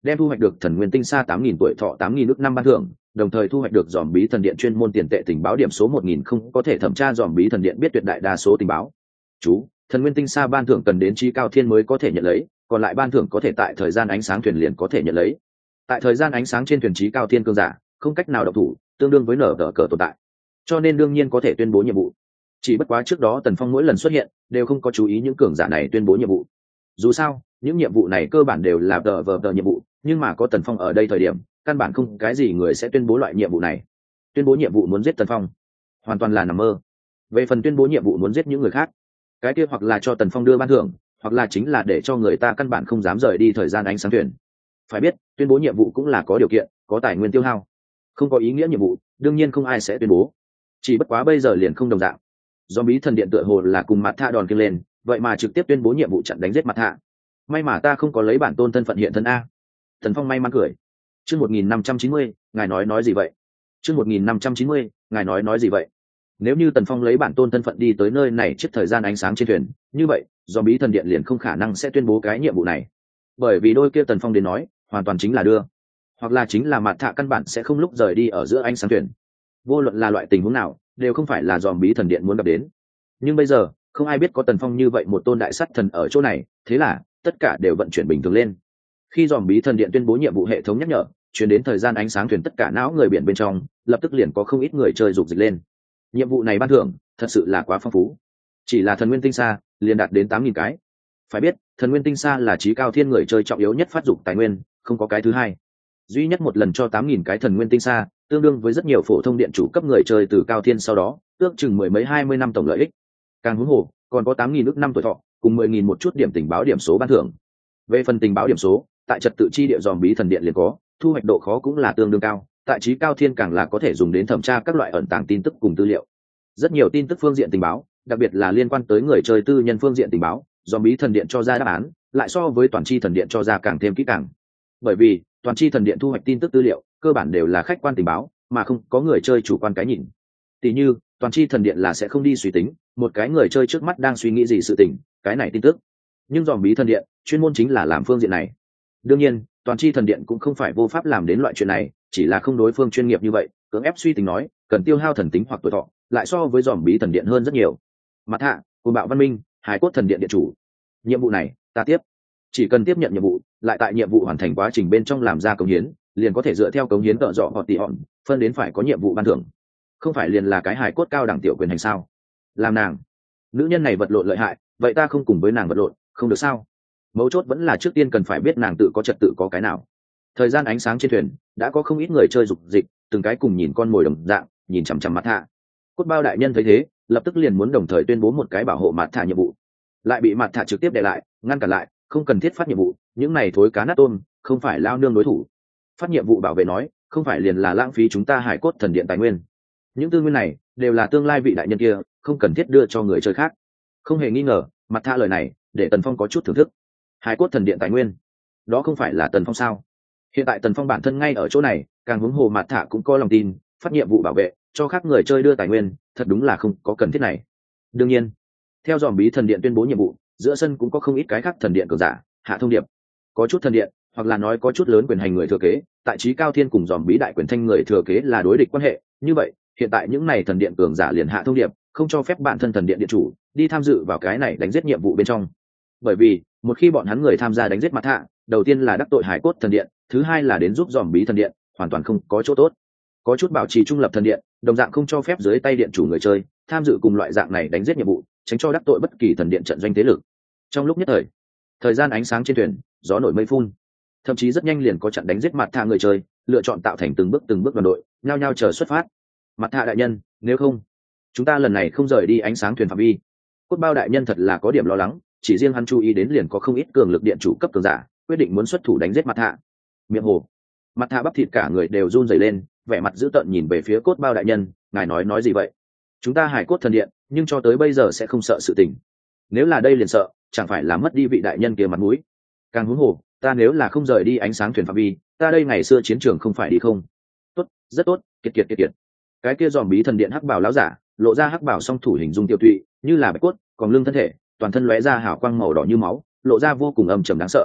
đem thu hoạch được thần nguyên tinh xa 8.000 tuổi thọ 8.000 ức năm ban thưởng, đồng thời thu hoạch được dòm bí thần điện chuyên môn tiền tệ tình báo điểm số 1.000 không có thể thẩm tra dòm bí thần điện biết tuyệt đại đa số tình báo. Chú, thần nguyên tinh xa ban thưởng cần đến trí cao thiên mới có thể nhận lấy, còn lại ban thưởng có thể tại thời gian ánh sáng thuyền liền có thể nhận lấy. Tại thời gian ánh sáng trên thuyền trí cao thiên cương giả không cách nào độc thủ, tương đương với nở tờ cờ tồn tại, cho nên đương nhiên có thể tuyên bố nhiệm vụ. Chỉ bất quá trước đó Tần Phong mỗi lần xuất hiện đều không có chú ý những cường giả này tuyên bố nhiệm vụ. Dù sao những nhiệm vụ này cơ bản đều là tờ nhiệm vụ, nhưng mà có Tần Phong ở đây thời điểm căn bản không cái gì người sẽ tuyên bố loại nhiệm vụ này. Tuyên bố nhiệm vụ muốn giết Tần Phong hoàn toàn là nằm mơ. Về phần tuyên bố nhiệm vụ muốn giết những người khác, cái kia hoặc là cho Tần Phong đưa ban thưởng, hoặc là chính là để cho người ta căn bản không dám rời đi thời gian ánh sáng thuyền. Phải biết tuyên bố nhiệm vụ cũng là có điều kiện, có tài nguyên tiêu hao. Không có ý nghĩa nhiệm vụ đương nhiên không ai sẽ tuyên bố. Chỉ bất quá bây giờ liền không đồng dạng. Do bí thần điện tựa hồ là cùng mặt thạ đòn kia lên, vậy mà trực tiếp tuyên bố nhiệm vụ chặn đánh giết mặt thạ. May mà ta không có lấy bản tôn thân phận hiện thân a. Tần Phong may mắn cười. Chương 1590, ngài nói gì vậy? Chương 1590, ngài nói gì vậy? Nếu như Tần Phong lấy bản tôn thân phận đi tới nơi này trước thời gian ánh sáng trên thuyền, như vậy, do bí thần điện liền không khả năng sẽ tuyên bố cái nhiệm vụ này. Bởi vì đôi kia Tần Phong đến nói, hoàn toàn chính là đưa, hoặc là chính là mặt thạ căn bản sẽ không lúc rời đi ở giữa ánh sáng thuyền. Vô luận là loại tình huống nào, đều không phải là dòm bí thần điện muốn gặp đến. Nhưng bây giờ không ai biết có Tần Phong như vậy một tôn đại sát thần ở chỗ này, thế là tất cả đều vận chuyển bình thường lên. Khi dòm bí thần điện tuyên bố nhiệm vụ, hệ thống nhắc nhở chuyển đến thời gian ánh sáng thuyền, tất cả não người biển bên trong lập tức liền có không ít người chơi dục dịch lên. Nhiệm vụ này ban thưởng thật sự là quá phong phú, chỉ là thần nguyên tinh xa liền đạt đến 8.000 cái. Phải biết thần nguyên tinh xa là trí cao thiên người chơi trọng yếu nhất phát dục tài nguyên, không có cái thứ hai. Duy nhất một lần cho 8.000 cái thần nguyên tinh xa, tương đương với rất nhiều phổ thông điện chủ cấp người chơi từ cao thiên sau đó ước chừng 10 mấy 20 năm tổng lợi ích. Càng huống hồ còn có 8.000 ước năm tuổi thọ cùng 10.000 một chút điểm tình báo điểm số ban thưởng. Về phần tình báo điểm số, tại trật tự chi địa dòm bí thần điện liền có, thu hoạch độ khó cũng là tương đương cao, tại trí cao thiên càng là có thể dùng đến thẩm tra các loại ẩn tàng tin tức cùng tư liệu. Rất nhiều tin tức phương diện tình báo, đặc biệt là liên quan tới người chơi tư nhân phương diện tình báo, dòm bí thần điện cho ra đáp án lại so với toàn chi thần điện cho ra càng thêm kỹ càng. Bởi vì toàn chi thần điện thu hoạch tin tức tư liệu cơ bản đều là khách quan tình báo, mà không có người chơi chủ quan cái nhìn. Tỷ như toàn chi thần điện là sẽ không đi suy tính một cái người chơi trước mắt đang suy nghĩ gì sự tình, cái này tin tức. Nhưng dòm bí thần điện chuyên môn chính là làm phương diện này. Đương nhiên toàn chi thần điện cũng không phải vô pháp làm đến loại chuyện này, chỉ là không đối phương chuyên nghiệp như vậy, cưỡng ép suy tính nói cần tiêu hao thần tính hoặc tuổi thọ, lại so với dòm bí thần điện hơn rất nhiều. Mặt hạ cùng bạo văn minh hải cốt thần điện điện chủ, nhiệm vụ này ta tiếp. Chỉ cần tiếp nhận nhiệm vụ, lại tại nhiệm vụ hoàn thành quá trình bên trong làm ra cống hiến, liền có thể dựa theo cống hiến tợ dọ hoặc tỷ hòn phân đến phải có nhiệm vụ ban thưởng. Không phải liền là cái hài cốt cao đẳng tiểu quyền hành sao? Làm nàng nữ nhân này vật lộn lợi hại, vậy ta không cùng với nàng vật lộn không được sao? Mấu chốt vẫn là trước tiên cần phải biết nàng tự có trật tự có cái nào. Thời gian ánh sáng trên thuyền đã có không ít người chơi dục dịch, từng cái cùng nhìn con mồi đồng dạng nhìn chằm chằm mặt hạ. Cốt bao đại nhân thấy thế lập tức liền muốn đồng thời tuyên bố một cái bảo hộ mặt thả nhiệm vụ, lại bị mặt thả trực tiếp đè lại, ngăn cản lại, không cần thiết phát nhiệm vụ, những này thối cá nát tôm không phải lao nương đối thủ. Phát nhiệm vụ bảo vệ nói không phải liền là lãng phí chúng ta hải cốt thần điện tài nguyên, những tư nguyên này đều là tương lai vị đại nhân kia, không cần thiết đưa cho người chơi khác. Không hề nghi ngờ mặt thả lời này để Tần Phong có chút thưởng thức. Hải cốt thần điện tài nguyên, đó không phải là Tần Phong sao? Hiện tại Tần Phong bản thân ngay ở chỗ này, càng huống hồ mặt thả cũng có lòng tin, phát nhiệm vụ bảo vệ cho khác người chơi đưa tài nguyên, thật đúng là không có cần thiết này. Đương nhiên theo dòm bí thần điện tuyên bố nhiệm vụ, giữa sân cũng có không ít cái khác thần điện cường giả hạ thông điệp. Có chút thần điện hoặc là nói có chút lớn quyền hành người thừa kế, tại trí cao thiên cùng dòm bí đại quyền thanh người thừa kế là đối địch quan hệ, như vậy hiện tại những này thần điện cường giả liền hạ thông điệp, không cho phép bản thân thần điện điện chủ đi tham dự vào cái này đánh giết nhiệm vụ bên trong. Bởi vì một khi bọn hắn người tham gia đánh giết mặt hạ, đầu tiên là đắc tội hải cốt thần điện, thứ hai là đến giúp dòm bí thần điện, hoàn toàn không có chỗ tốt. Có chút bảo trì trung lập thần điện đồng dạng không cho phép dưới tay điện chủ người chơi tham dự cùng loại dạng này đánh giết nhiệm vụ, tránh cho đắc tội bất kỳ thần điện trận doanh thế lực. Trong lúc nhất thời gian ánh sáng trên thuyền gió nổi mây phun, thậm chí rất nhanh liền có trận đánh giết mặt thạ người chơi lựa chọn tạo thành từng bước đoàn đội, nhao nhao chờ xuất phát. Mặt thạ đại nhân, nếu không chúng ta lần này không rời đi ánh sáng thuyền phạm vi. Cốt bao đại nhân thật là có điểm lo lắng, chỉ riêng hắn chú ý đến liền có không ít cường lực điện chủ cấp cường giả quyết định muốn xuất thủ đánh giết mặt thạ. Miệng hồ mặt thạ bắp thịt cả người đều run rẩy lên, vẻ mặt dữ tợn nhìn về phía cốt bao đại nhân, ngài nói gì vậy? Chúng ta hải cốt thần điện nhưng cho tới bây giờ sẽ không sợ sự tình, nếu là đây liền sợ chẳng phải là mất đi vị đại nhân kia mặt mũi. Càng huống hồ ta nếu là không rời đi ánh sáng thuyền phạm vi, ta đây ngày xưa chiến trường không phải đi không? Tốt, rất tốt, kiệt. Cái kia dòm bí thần điện hắc bảo lão giả lộ ra hắc bảo song thủ hình dung tiêu tụy như là bạch cốt, còn lưng thân thể toàn thân lóe ra hào quang màu đỏ như máu, lộ ra vô cùng âm trầm đáng sợ.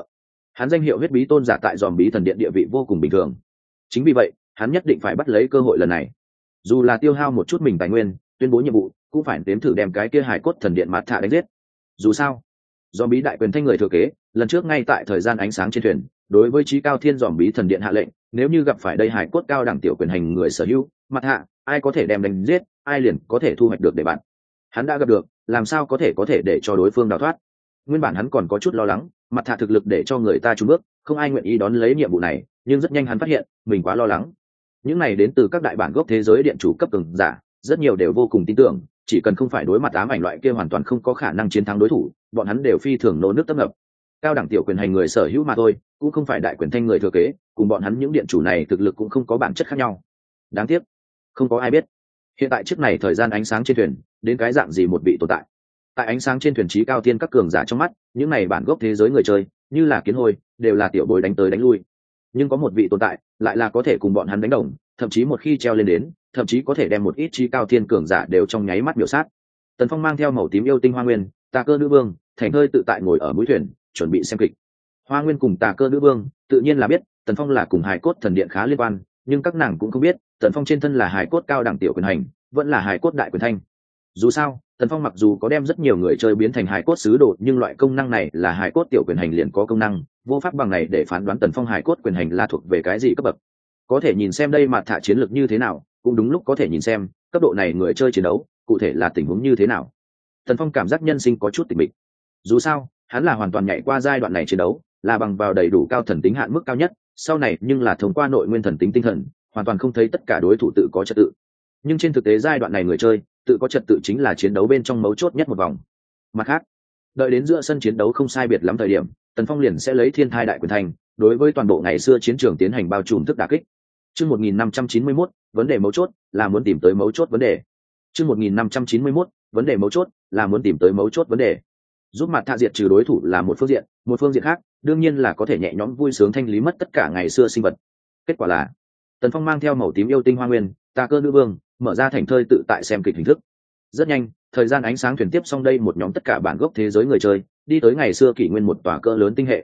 hắn danh hiệu huyết bí tôn giả tại dòm bí thần điện địa vị vô cùng bình thường. Chính vì vậy hắn nhất định phải bắt lấy cơ hội lần này, dù là tiêu hao một chút mình tài nguyên tuyên bố nhiệm vụ, cũng phải nếm thử đem cái kia hải cốt thần điện mặt thạ đánh giết. Dù sao dòm bí đại quyền thanh người thừa kế lần trước ngay tại thời gian ánh sáng trên thuyền đối với trí cao thiên dòm bí thần điện hạ lệnh, nếu như gặp phải đây hải cốt cao đẳng tiểu quyền hành người sở hữu mặt hạ, ai có thể đem đánh giết ai liền có thể thu hoạch được để bạn. Hắn đã gặp được, làm sao có thể để cho đối phương đào thoát. Nguyên bản hắn còn có chút lo lắng mặt hạ thực lực để cho người ta trúng bước, không ai nguyện ý đón lấy nhiệm vụ này, nhưng rất nhanh hắn phát hiện mình quá lo lắng. Những này đến từ các đại bản gốc thế giới điện chủ cấp cường giả, rất nhiều đều vô cùng tin tưởng chỉ cần không phải đối mặt ám ảnh loại kia hoàn toàn không có khả năng chiến thắng đối thủ, bọn hắn đều phi thường nô nước tấp nập. Cao đẳng tiểu quyền hành người sở hữu mà thôi, cũng không phải đại quyền thanh người thừa kế, cùng bọn hắn những điện chủ này thực lực cũng không có bản chất khác nhau. Đáng tiếc không có ai biết hiện tại trước này thời gian ánh sáng trên thuyền đến cái dạng gì một vị tồn tại. Tại ánh sáng trên thuyền trí cao tiên các cường giả trong mắt, những này bản gốc thế giới người chơi như là kiến hôi, đều là tiểu bối đánh tới đánh lui. Nhưng có một vị tồn tại lại là có thể cùng bọn hắn đánh đồng, thậm chí một khi treo lên đến, thậm chí có thể đem một ít trí cao thiên cường giả đều trong nháy mắt miểu sát. Tần Phong mang theo màu tím yêu tinh Hoa Nguyên, Tà Cơ Nữ Vương, thành hơi tự tại ngồi ở mũi thuyền, chuẩn bị xem kịch. Hoa Nguyên cùng Tà Cơ Nữ Vương tự nhiên là biết Tần Phong là cùng Hải Cốt Thần Điện khá liên quan, nhưng các nàng cũng không biết Tần Phong trên thân là Hải Cốt cao đẳng tiểu quyền hành, vẫn là Hải Cốt đại quyền thanh. Dù sao, Tần Phong mặc dù có đem rất nhiều người chơi biến thành Hải Cốt sứ đồ, nhưng loại công năng này là Hải Cốt tiểu quyền hành liền có công năng, vô pháp bằng này để phán đoán Tần Phong Hải Cốt quyền hành là thuộc về cái gì cấp bậc. Có thể nhìn xem đây mà thả chiến lược như thế nào, cũng đúng lúc có thể nhìn xem cấp độ này người chơi chiến đấu cụ thể là tình huống như thế nào. Tần Phong cảm giác nhân sinh có chút tịch mịch. Dù sao hắn là hoàn toàn nhảy qua giai đoạn này chiến đấu, là bằng vào đầy đủ cao thần tính hạn mức cao nhất, sau này nhưng là thông qua nội nguyên thần tính tinh thần, hoàn toàn không thấy tất cả đối thủ tự có trật tự. Nhưng trên thực tế giai đoạn này người chơi tự có trật tự chính là chiến đấu bên trong mấu chốt nhất một vòng. Mặt khác, đợi đến giữa sân chiến đấu không sai biệt lắm thời điểm, Tần Phong liền sẽ lấy thiên thai đại quyền thành đối với toàn bộ ngày xưa chiến trường tiến hành bao trùm thức đả kích. Chương 1591, vấn đề mấu chốt là muốn tìm tới mấu chốt vấn đề. Chương 1591, vấn đề mấu chốt là muốn tìm tới mấu chốt vấn đề. Giúp mặt thạ diệt trừ đối thủ là một phương diện khác, đương nhiên là có thể nhẹ nhõm vui sướng thanh lý mất tất cả ngày xưa sinh vật. Kết quả là, Tần Phong mang theo màu tím yêu tinh Hoa Nguyên, Tà Cơ Nữ Vương, mở ra thành thơi tự tại xem kịch hình thức. Rất nhanh, thời gian ánh sáng thuyền tiếp xong đây một nhóm tất cả bản gốc thế giới người chơi, đi tới ngày xưa kỷ nguyên một tòa cỡ lớn tinh hệ.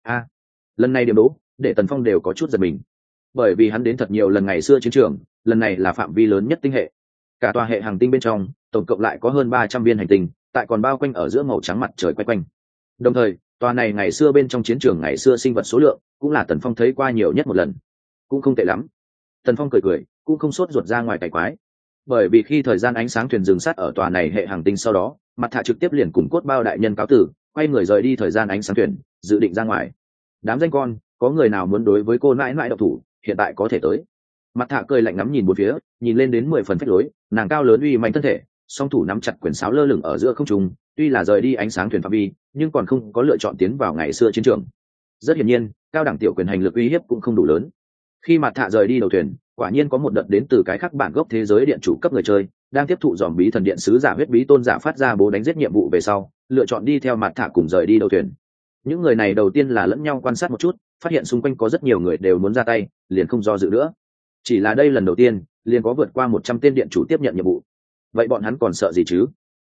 Lần này điểm đố để Tần Phong đều có chút giật mình, bởi vì hắn đến thật nhiều lần ngày xưa chiến trường, lần này là phạm vi lớn nhất tinh hệ. Cả tòa hệ hành tinh bên trong tổng cộng lại có hơn 300 viên hành tinh, tại còn bao quanh ở giữa màu trắng mặt trời quay quanh. Đồng thời tòa này ngày xưa bên trong chiến trường ngày xưa sinh vật số lượng cũng là Tần Phong thấy qua nhiều nhất một lần. Cũng không tệ lắm. Tần Phong cười cũng không sốt ruột ra ngoài cày quái, bởi vì khi thời gian ánh sáng thuyền dừng sát ở tòa này hệ hành tinh sau đó, mặt thạ trực tiếp liền cùng Cốt Bao đại nhân cáo tử, quay người rời đi thời gian ánh sáng thuyền, dự định ra ngoài. Đám danh con, có người nào muốn đối với cô nãi nãi độc thủ, hiện tại có thể tới. Mặt thạ cười lạnh ngắm nhìn bốn phía, nhìn lên đến 10 phần phách lối, nàng cao lớn uy mạnh thân thể, song thủ nắm chặt quyển sáo lơ lửng ở giữa không trung, tuy là rời đi ánh sáng thuyền phạm vi, nhưng còn không có lựa chọn tiến vào ngày xưa chiến trường. Rất hiển nhiên, cao đẳng tiểu quyền hành lực uy hiếp cũng không đủ lớn. Khi mặt thạ rời đi đầu thuyền, quả nhiên có một đợt đến từ cái khác bản gốc thế giới điện chủ cấp người chơi đang tiếp thụ dòm bí thần điện sứ giả huyết bí tôn giả phát ra bố đánh giết nhiệm vụ về sau, lựa chọn đi theo mặt thạ cùng rời đi đầu thuyền. Những người này đầu tiên là lẫn nhau quan sát một chút, phát hiện xung quanh có rất nhiều người đều muốn ra tay, liền không do dự nữa. Chỉ là đây lần đầu tiên liền có vượt qua 100 tên điện chủ tiếp nhận nhiệm vụ, vậy bọn hắn còn sợ gì chứ?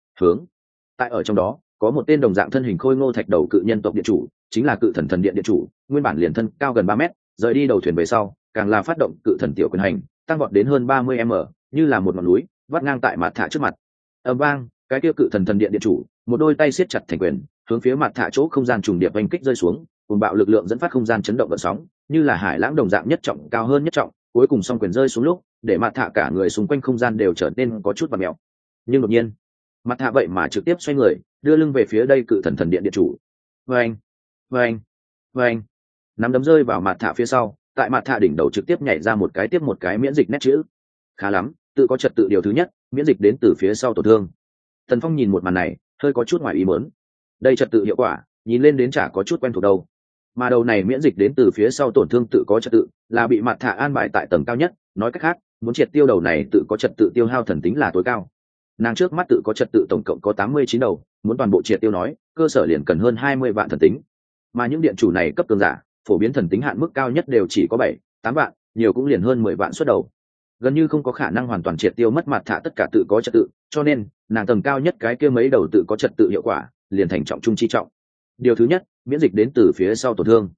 Tại ở trong đó có một tên đồng dạng thân hình khôi ngô thạch đầu cự nhân tộc điện chủ, chính là cự thần thần điện điện chủ, nguyên bản liền thân cao gần 3 mét, rời đi đầu thuyền về sau càng là phát động cự thần tiểu quyền hành, tăng vọt đến hơn 30 m, như là một ngọn núi vắt ngang tại mặt thạ trước mặt. Ầm vang, cái kia cự thần thần điện điện chủ một đôi tay siết chặt thành quyền, hướng phía mặt thạ chỗ không gian trùng điệp oanh kích rơi xuống, cùng bạo lực lượng dẫn phát không gian chấn động gợn sóng, như là hải lãng đồng dạng nhất trọng cao hơn nhất trọng, cuối cùng song quyền rơi xuống lúc, để mặt thạ cả người xung quanh không gian đều trở nên có chút vặn mèo. Nhưng đột nhiên, mặt thạ vậy mà trực tiếp xoay người, đưa lưng về phía đây cự thần thần điện điện chủ. Vâng, nắm đấm rơi vào mặt thạ phía sau, tại mặt thạ đỉnh đầu trực tiếp nhảy ra một cái tiếp một cái miễn dịch nét chữ. Khá lắm, tự có trật tự điều thứ nhất, miễn dịch đến từ phía sau tổn thương. Tần Phong nhìn một màn này, hơi có chút ngoài ý muốn. Đây trật tự hiệu quả, nhìn lên đến chả có chút quen thuộc đâu. Mà đầu này miễn dịch đến từ phía sau tổn thương tự có trật tự, là bị mặt thạ an bài tại tầng cao nhất, nói cách khác, muốn triệt tiêu đầu này tự có trật tự tiêu hao thần tính là tối cao. Nàng trước mắt tự có trật tự tổng cộng có 89 đầu, muốn toàn bộ triệt tiêu nói, cơ sở liền cần hơn 20 vạn thần tính. Mà những điện chủ này cấp cường giả, phổ biến thần tính hạn mức cao nhất đều chỉ có 7-8 vạn, nhiều cũng liền hơn 10 vạn xuất đầu. Gần như không có khả năng hoàn toàn triệt tiêu mất mặt thạ tất cả tự có trật tự, cho nên nàng tầng cao nhất cái kia mấy đầu tự có trật tự hiệu quả liền thành trọng trung chi trọng. Điều thứ nhất, miễn dịch đến từ phía sau tổn thương.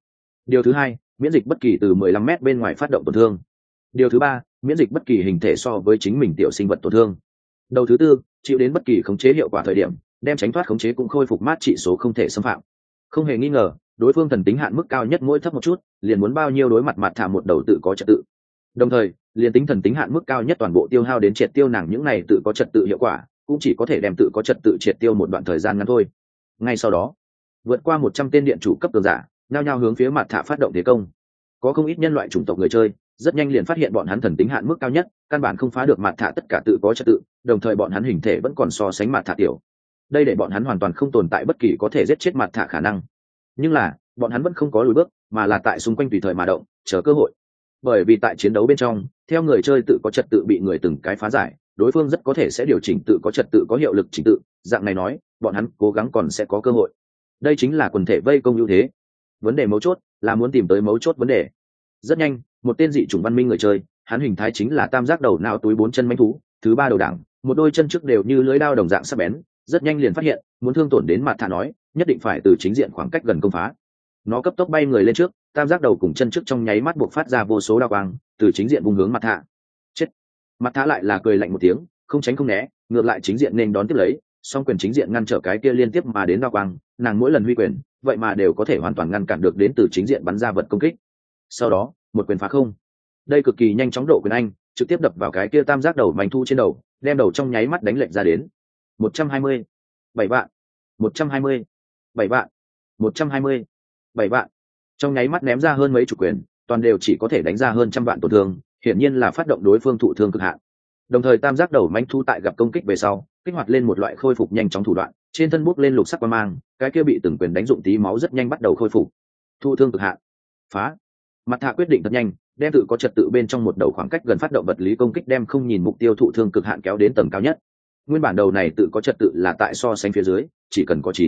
Điều thứ hai, miễn dịch bất kỳ từ 15 mét bên ngoài phát động tổn thương. Điều thứ ba, miễn dịch bất kỳ hình thể so với chính mình tiểu sinh vật tổn thương. Đầu thứ tư, chịu đến bất kỳ khống chế hiệu quả thời điểm, đem tránh thoát khống chế cũng khôi phục mát trị số không thể xâm phạm. Không hề nghi ngờ, đối phương thần tính hạn mức cao nhất mỗi thấp một chút, liền muốn bao nhiêu đối mặt mặt thả một đầu tự có trật tự. Đồng thời, liền tính thần tính hạn mức cao nhất toàn bộ tiêu hao đến triệt tiêu nàng những này tự có trật tự hiệu quả, cũng chỉ có thể đem tự có trật tự triệt tiêu một đoạn thời gian ngắn thôi. Ngay sau đó, vượt qua 100 tên điện chủ cấp cường giả, nhao nhao hướng phía mặt thả phát động thế công. Có không ít nhân loại chủng tộc người chơi, rất nhanh liền phát hiện bọn hắn thần tính hạn mức cao nhất, căn bản không phá được mặt thả tất cả tự có trật tự, đồng thời bọn hắn hình thể vẫn còn so sánh mặt thả tiểu. Đây để bọn hắn hoàn toàn không tồn tại bất kỳ có thể giết chết mặt thả khả năng. Nhưng là, bọn hắn vẫn không có lùi bước, mà là tại xung quanh tùy thời mà động, chờ cơ hội. Bởi vì tại chiến đấu bên trong, theo người chơi tự có trật tự bị người từng cái phá giải, đối phương rất có thể sẽ điều chỉnh tự có trật tự có hiệu lực chỉnh tự, dạng này nói, bọn hắn cố gắng còn sẽ có cơ hội. Đây chính là quần thể vây công ưu thế. Vấn đề mấu chốt là muốn tìm tới mấu chốt vấn đề. Rất nhanh, một tên dị chủng văn minh người chơi, hắn hình thái chính là tam giác đầu não túi 4 chân mãnh thú, thứ ba đầu đẳng, một đôi chân trước đều như lưỡi dao đồng dạng sắc bén, rất nhanh liền phát hiện, muốn thương tổn đến mặt thả nói, nhất định phải từ chính diện khoảng cách gần công phá. Nó cấp tốc bay người lên trước, tam giác đầu cùng chân trước trong nháy mắt buộc phát ra vô số đao quang, từ chính diện vung hướng mặt thả. Chết! Mặt thả lại là cười lạnh một tiếng, không tránh không né, ngược lại chính diện nên đón tiếp lấy, song quyền chính diện ngăn trở cái kia liên tiếp mà đến đao quang, nàng mỗi lần huy quyền, vậy mà đều có thể hoàn toàn ngăn cản được đến từ chính diện bắn ra vật công kích. Sau đó, một quyền phá không. Đây cực kỳ nhanh chóng độ quyền anh, trực tiếp đập vào cái kia tam giác đầu manh thu trên đầu, đem đầu trong nháy mắt đánh lệch ra đến. 120, 7 vạn, 120, 7 vạn, 120, 7 vạn. Trong nháy mắt ném ra hơn mấy chục quyền, toàn đều chỉ có thể đánh ra hơn trăm vạn tổn thương, hiển nhiên là phát động đối phương thụ thương cực hạn. Đồng thời tam giác đầu manh thu tại gặp công kích về sau, kích hoạt lên một loại khôi phục nhanh chóng thủ đoạn, trên thân bút lên lục sắc quang mang, cái kia bị từng quyền đánh dụng tí máu rất nhanh bắt đầu khôi phục. Thụ thương cực hạn. Phá. Mặt thạ quyết định thật nhanh, đem tự có trật tự bên trong một đầu khoảng cách gần phát động vật lý công kích đem không nhìn mục tiêu thụ thương cực hạn kéo đến tầng cao nhất. Nguyên bản đầu này tự có trật tự là tại so sánh phía dưới, chỉ cần có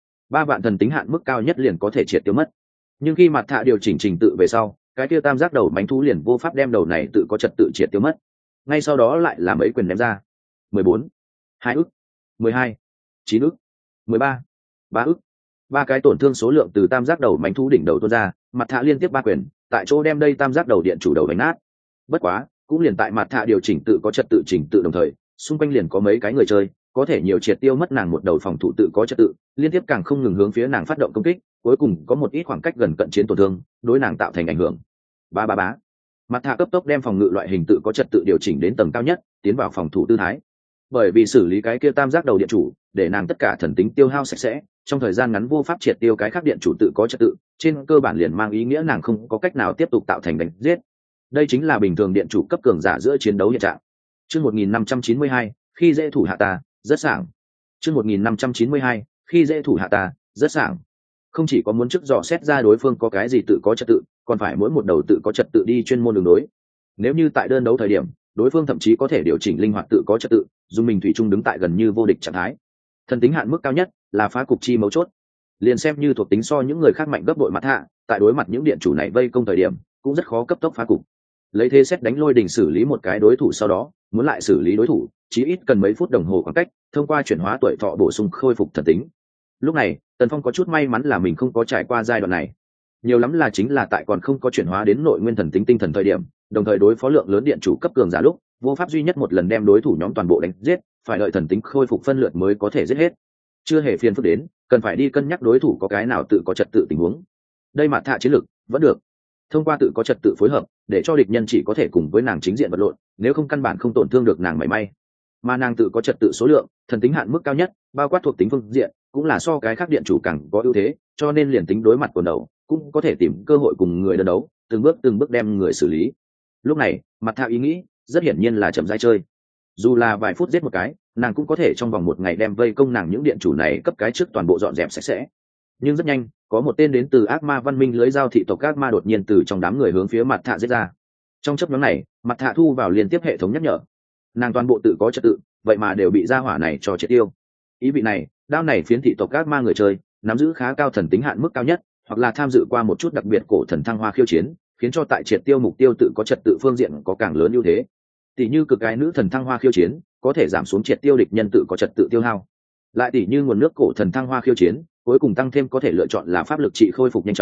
3 vạn thần tính hạn mức cao nhất liền có thể triệt tiêu mất. Nhưng khi mặt thạ điều chỉnh trình tự về sau, cái kia tam giác đầu mánh thú liền vô pháp đem đầu này tự có trật tự triệt tiêu mất. Ngay sau đó lại là mấy quyền ném ra. 14, 2 ức, 12, 9 ức, 13, 3 ức. 3 cái tổn thương số lượng từ tam giác đầu mánh thú đỉnh đầu tuôn ra, mặt thạ liên tiếp 3 quyền, tại chỗ đem đây tam giác đầu điện chủ đầu đánh nát. Bất quá, cũng liền tại mặt thạ điều chỉnh tự có trật tự chỉnh tự đồng thời, xung quanh liền có mấy cái người chơi, có thể nhiều triệt tiêu mất nàng một đầu phòng thủ tự có trật tự, liên tiếp càng không ngừng hướng phía nàng phát động công kích, cuối cùng có một ít khoảng cách gần cận chiến tổn thương, đối nàng tạo thành ảnh hưởng. Ba ba bá. Mặt thạ cấp tốc đem phòng ngự loại hình tự có trật tự điều chỉnh đến tầng cao nhất, tiến vào phòng thủ tư thái. Bởi vì xử lý cái kia tam giác đầu điện chủ, để nàng tất cả thần tính tiêu hao sạch sẽ, trong thời gian ngắn vô pháp triệt tiêu cái khác điện chủ tự có trật tự, trên cơ bản liền mang ý nghĩa nàng không có cách nào tiếp tục tạo thành đánh giết. Đây chính là bình thường điện chủ cấp cường giả giữa chiến đấu hiện trạng. Chương 1592, khi dễ thủ hạ ta, rất sảng. Chương 1592, khi dễ thủ hạ ta, rất sảng. Không chỉ có muốn trước dò xét ra đối phương có cái gì tự có trật tự, còn phải mỗi một đầu tự có trật tự đi chuyên môn đường đối. Nếu như tại đơn đấu thời điểm, đối phương thậm chí có thể điều chỉnh linh hoạt tự có trật tự, dùng mình thủy chung đứng tại gần như vô địch trạng thái. Thần tính hạn mức cao nhất là phá cục chi mấu chốt. Liền xem như thuộc tính so những người khác mạnh gấp bội mặt hạ, tại đối mặt những điện chủ này vây công thời điểm, cũng rất khó cấp tốc phá cục. Lấy thế xét đánh lôi đình xử lý một cái đối thủ sau đó, muốn lại xử lý đối thủ, chỉ ít cần mấy phút đồng hồ khoảng cách, thông qua chuyển hóa tuổi thọ bổ sung khôi phục thần tính. Lúc này, Tần Phong có chút may mắn là mình không có trải qua giai đoạn này. Nhiều lắm là chính là tại còn không có chuyển hóa đến nội nguyên thần tính tinh thần thời điểm, đồng thời đối phó lượng lớn điện chủ cấp cường giả lúc, vô pháp duy nhất một lần đem đối thủ nhóm toàn bộ đánh giết, phải đợi thần tính khôi phục phân lượt mới có thể giết hết. Chưa hề phiền phức đến, cần phải đi cân nhắc đối thủ có cái nào tự có trật tự tình huống. Đây mà thạ chiến lực vẫn được. Thông qua tự có trật tự phối hợp, để cho địch nhân chỉ có thể cùng với nàng chính diện vật lộn, nếu không căn bản không tổn thương được nàng mảy may. Mà nàng tự có trật tự số lượng, thần tính hạn mức cao nhất, bao quát thuộc tính phương diện, cũng là so cái khác điện chủ càng có ưu thế, cho nên liền tính đối mặt quần đầu, cũng có thể tìm cơ hội cùng người đơn đấu, từng bước đem người xử lý. Lúc này, mặt thạ ý nghĩ, rất hiển nhiên là chậm rãi chơi. Dù là vài phút giết một cái, nàng cũng có thể trong vòng một ngày đem vây công nàng những điện chủ này cấp cái trước toàn bộ dọn dẹp sạch sẽ. Nhưng rất nhanh, có một tên đến từ ác ma văn minh lưới giao thị tộc ác ma đột nhiên từ trong đám người hướng phía mặt thạ giết ra. Trong chớp nhoáng này, mặt thạ thu vào liên tiếp hệ thống nhắc nhở, nàng toàn bộ tự có trật tự, vậy mà đều bị gia hỏa này cho triệt tiêu. Ý vị này, đao này phiến thị tộc ác ma người chơi nắm giữ khá cao thần tính hạn mức cao nhất, hoặc là tham dự qua một chút đặc biệt cổ thần thăng hoa khiêu chiến, khiến cho tại triệt tiêu mục tiêu tự có trật tự phương diện có càng lớn ưu thế. Tỷ như cực cái nữ thần thăng hoa khiêu chiến, có thể giảm xuống triệt tiêu địch nhân tự có trật tự tiêu hao. Lại tỷ như nguồn nước cổ thần thăng hoa khiêu chiến, cuối cùng tăng thêm có thể lựa chọn là pháp lực trị khôi phục nhanh chóng,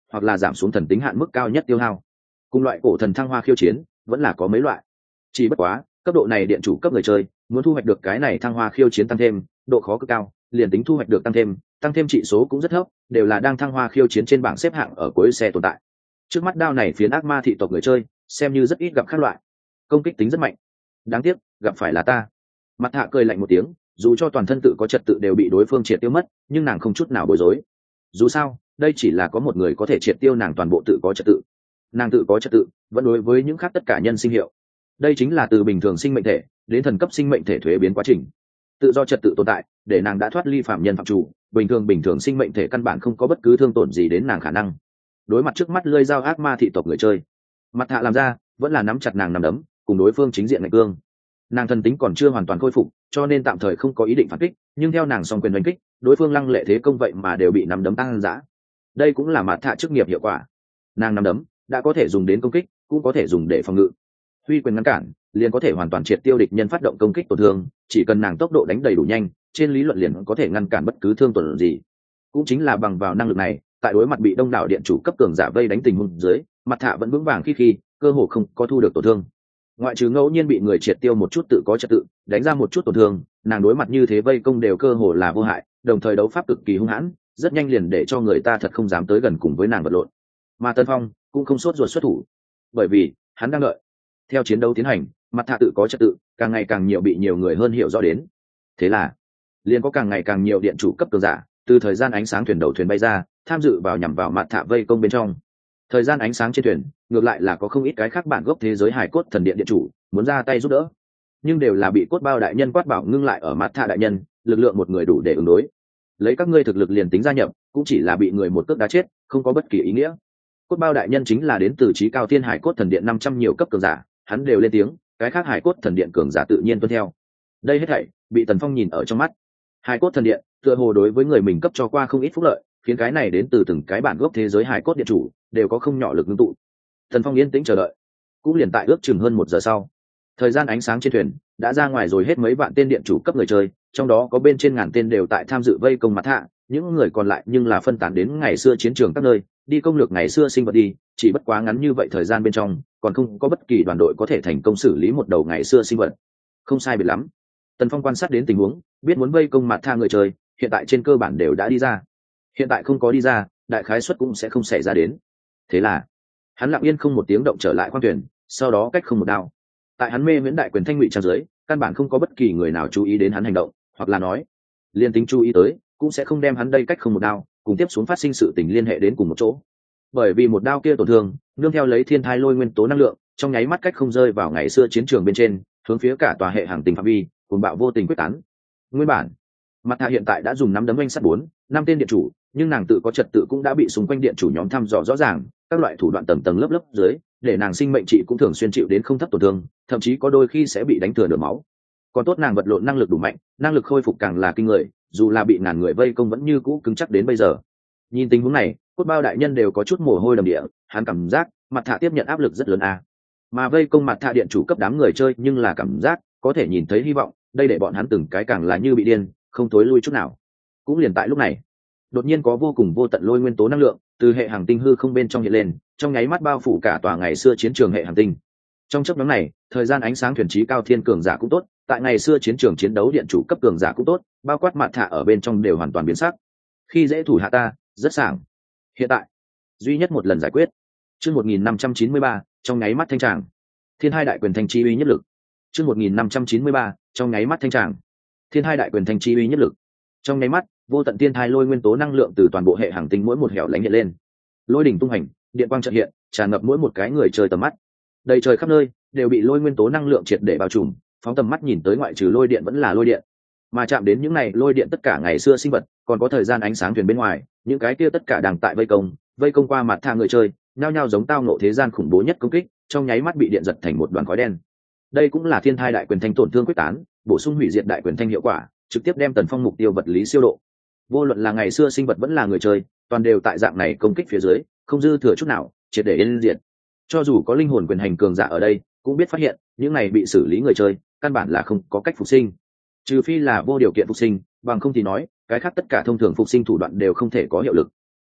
hoặc là giảm xuống thần tính hạn mức cao nhất tiêu hao. Cùng loại cổ thần thăng hoa khiêu chiến vẫn là có mấy loại, chỉ bất quá cấp độ này điện chủ cấp người chơi muốn thu hoạch được cái này thăng hoa khiêu chiến tăng thêm độ khó cực cao, liền tính thu hoạch được tăng thêm trị số cũng rất thấp, đều là đang thăng hoa khiêu chiến trên bảng xếp hạng ở cuối xe tồn tại. Trước mắt đao này phiến ác ma thị tộc người chơi xem như rất ít gặp các loại, công kích tính rất mạnh. Đáng tiếc gặp phải là ta. Mặt Hạ cười lạnh một tiếng, dù cho toàn thân tự có trật tự đều bị đối phương triệt tiêu mất, nhưng nàng không chút nào bối rối. Dù sao đây chỉ là có một người có thể triệt tiêu nàng toàn bộ tự có trật tự, nàng tự có trật tự vẫn đối với những khác tất cả nhân sinh hiệu. Đây chính là từ bình thường sinh mệnh thể đến thần cấp sinh mệnh thể thuế biến quá trình. Tự do trật tự tồn tại để nàng đã thoát ly phạm nhân phạm chủ, bình thường sinh mệnh thể căn bản không có bất cứ thương tổn gì đến nàng khả năng. Đối mặt trước mắt lưỡi dao ác ma thị tộc người chơi, Mặt Hạ làm ra vẫn là nắm chặt nàng nắm đấm, cùng đối phương chính diện ngạch cương. Nàng thần tính còn chưa hoàn toàn khôi phục, cho nên tạm thời không có ý định phản kích, nhưng theo nàng song quyền đánh kích, đối phương lăng lệ thế công vậy mà đều bị nắm đấm tăng dã. Đây cũng là Mặt Hạ chức nghiệp hiệu quả. Nàng nắm đấm đã có thể dùng đến công kích, cũng có thể dùng để phòng ngự. Huy quyền ngăn cản, liền có thể hoàn toàn triệt tiêu địch nhân phát động công kích tổn thương, chỉ cần nàng tốc độ đánh đầy đủ nhanh, trên lý luận liền có thể ngăn cản bất cứ thương tổn gì. Cũng chính là bằng vào năng lực này, tại đối mặt bị đông đảo điện chủ cấp cường giả vây đánh tình huống dưới, Mặt Hạ vẫn vững vàng khi cơ hồ không có thu được tổn thương. Ngoại trừ ngẫu nhiên bị người triệt tiêu một chút tự có trật tự, đánh ra một chút tổn thương, nàng đối mặt như thế vây công đều cơ hồ là vô hại, đồng thời đấu pháp cực kỳ hung hãn, rất nhanh liền để cho người ta thật không dám tới gần cùng với nàng vật lộn. Mà Tân Phong cũng không sốt ruột xuất thủ, bởi vì hắn đang đợi. Theo chiến đấu tiến hành, Mặt Hạ tự có trật tự càng ngày càng nhiều bị nhiều người hơn hiểu rõ đến. Thế là liền có càng ngày càng nhiều điện chủ cấp cường giả từ thời gian ánh sáng thuyền đầu thuyền bay ra, tham dự vào nhằm vào Mặt Hạ vây công bên trong. Thời gian ánh sáng trên thuyền ngược lại là có không ít cái khác bản gốc thế giới hải cốt thần điện điện chủ muốn ra tay giúp đỡ, nhưng đều là bị cốt bao đại nhân quát bảo ngưng lại ở Mặt Hạ đại nhân, lực lượng một người đủ để ứng đối. Lấy các ngươi thực lực liền tính gia nhập cũng chỉ là bị người một cước đá chết, không có bất kỳ ý nghĩa. Cốt bao đại nhân chính là đến từ trí cao thiên hải cốt thần điện 500 nhiều cấp cường giả, hắn đều lên tiếng, cái khác hải cốt thần điện cường giả tự nhiên tuân theo. Đây hết thảy bị Tần Phong nhìn ở trong mắt. Hải cốt thần điện tựa hồ đối với người mình cấp cho qua không ít phúc lợi, khiến cái này đến từ từng cái bản gốc thế giới hải cốt điện chủ đều có không nhỏ lực ngưng tụ. Tần Phong yên tĩnh chờ đợi. Cũng liền tại ước chừng hơn 1 giờ sau, thời gian ánh sáng trên thuyền đã ra ngoài rồi hết mấy vạn tên điện chủ cấp người chơi, trong đó có bên trên ngàn tên đều tại tham dự vây công Mặt Hạ, những người còn lại nhưng là phân tán đến ngày xưa chiến trường các nơi, đi công lược ngày xưa sinh vật đi, chỉ bất quá ngắn như vậy thời gian bên trong, còn không có bất kỳ đoàn đội có thể thành công xử lý một đầu ngày xưa sinh vật. Không sai biệt lắm. Tần Phong quan sát đến tình huống, biết muốn vây công Mặt Hạ người chơi, hiện tại trên cơ bản đều đã đi ra. Hiện tại không có đi ra, đại khái suất cũng sẽ không xảy ra đến. Thế là, hắn lặng yên không một tiếng động trở lại khoang thuyền, sau đó cách không một đao. Tại hắn mê miễn đại quyền thanh ngụy trang dưới, căn bản không có bất kỳ người nào chú ý đến hắn hành động, hoặc là nói, liên tính chú ý tới, cũng sẽ không đem hắn đây cách không một đao, cùng tiếp xuống phát sinh sự tình liên hệ đến cùng một chỗ. Bởi vì một đao kia tổn thương, nương theo lấy thiên thai lôi nguyên tố năng lượng, trong nháy mắt cách không rơi vào ngày xưa chiến trường bên trên, hướng phía cả tòa hệ hàng tinh phạm vi, cùng bạo vô tình quyết tán. Nguyên bản, Mặt Hạ hiện tại đã dùng 5 đấm oanh sát 4-5 tên điện chủ, nhưng nàng tự có trật tự cũng đã bị xung quanh điện chủ nhóm thăm dò rõ ràng, các loại thủ đoạn tầng tầng lớp lớp dưới, để nàng sinh mệnh trị cũng thường xuyên chịu đến không thấp tổn thương, thậm chí có đôi khi sẽ bị đánh thừa nửa máu. Còn tốt nàng vật lộn năng lực đủ mạnh, năng lực khôi phục càng là kinh người, dù là bị ngàn người vây công vẫn như cũ cứng chắc đến bây giờ. Nhìn tình huống này, cốt bao đại nhân đều có chút mồ hôi đầm địa, hắn cảm giác Mặt Hạ tiếp nhận áp lực rất lớn a. Mà vây công Mặt Hạ điện chủ cấp đám người chơi nhưng là cảm giác có thể nhìn thấy hy vọng, đây để bọn hắn từng cái càng là như bị điên, không tối lui chút nào. Cũng liền tại lúc này, đột nhiên có vô cùng vô tận lôi nguyên tố năng lượng từ hệ hành tinh hư không bên trong hiện lên, trong nháy mắt bao phủ cả tòa ngày xưa chiến trường hệ hành tinh. Trong chớp nhoáng này, thời gian ánh sáng thuyền trí cao thiên cường giả cũng tốt, tại ngày xưa chiến trường chiến đấu điện chủ cấp cường giả cũng tốt, bao quát Mặt Hạ ở bên trong đều hoàn toàn biến sắc. Khi dễ thủ hạ ta, rất sảng. Hiện tại, duy nhất một lần giải quyết. Chương 1593, trong nháy mắt thanh tràng. Thiên hai đại quyền thanh chi uy nhất lực. Chương 1593, trong nháy mắt thanh tràng. Thiên hai đại quyền thanh chi uy nhất lực. Trong nháy mắt, vô tận thiên thai lôi nguyên tố năng lượng từ toàn bộ hệ hành tinh mỗi một hẻo lánh hiện lên. Lôi đỉnh tung hành, điện quang chợt hiện, tràn ngập mỗi một cái người chơi tầm mắt. Đầy trời khắp nơi đều bị lôi nguyên tố năng lượng triệt để bao trùm, phóng tầm mắt nhìn tới ngoại trừ lôi điện vẫn là lôi điện. Mà chạm đến những này lôi điện tất cả ngày xưa sinh vật, còn có thời gian ánh sáng thuyền bên ngoài, những cái kia tất cả đang tại vây công qua Mặt Hạ người chơi, nhao nhao giống tao ngộ thế gian khủng bố nhất công kích, trong nháy mắt bị điện giật thành một đoàn khói đen. Đây cũng là thiên thai đại quyền thanh tổn thương quyết tán, bổ sung hủy diệt đại quyền thanh hiệu quả, trực tiếp đem Tần Phong mục tiêu vật lý siêu độ. Vô luận là ngày xưa sinh vật vẫn là người chơi, toàn đều tại dạng này công kích phía dưới, không dư thừa chút nào, triệt để yên diệt. Cho dù có linh hồn quyền hành cường giả ở đây, cũng biết phát hiện, những này bị xử lý người chơi, căn bản là không có cách phục sinh. Trừ phi là vô điều kiện phục sinh, bằng không thì nói, cái khác tất cả thông thường phục sinh thủ đoạn đều không thể có hiệu lực.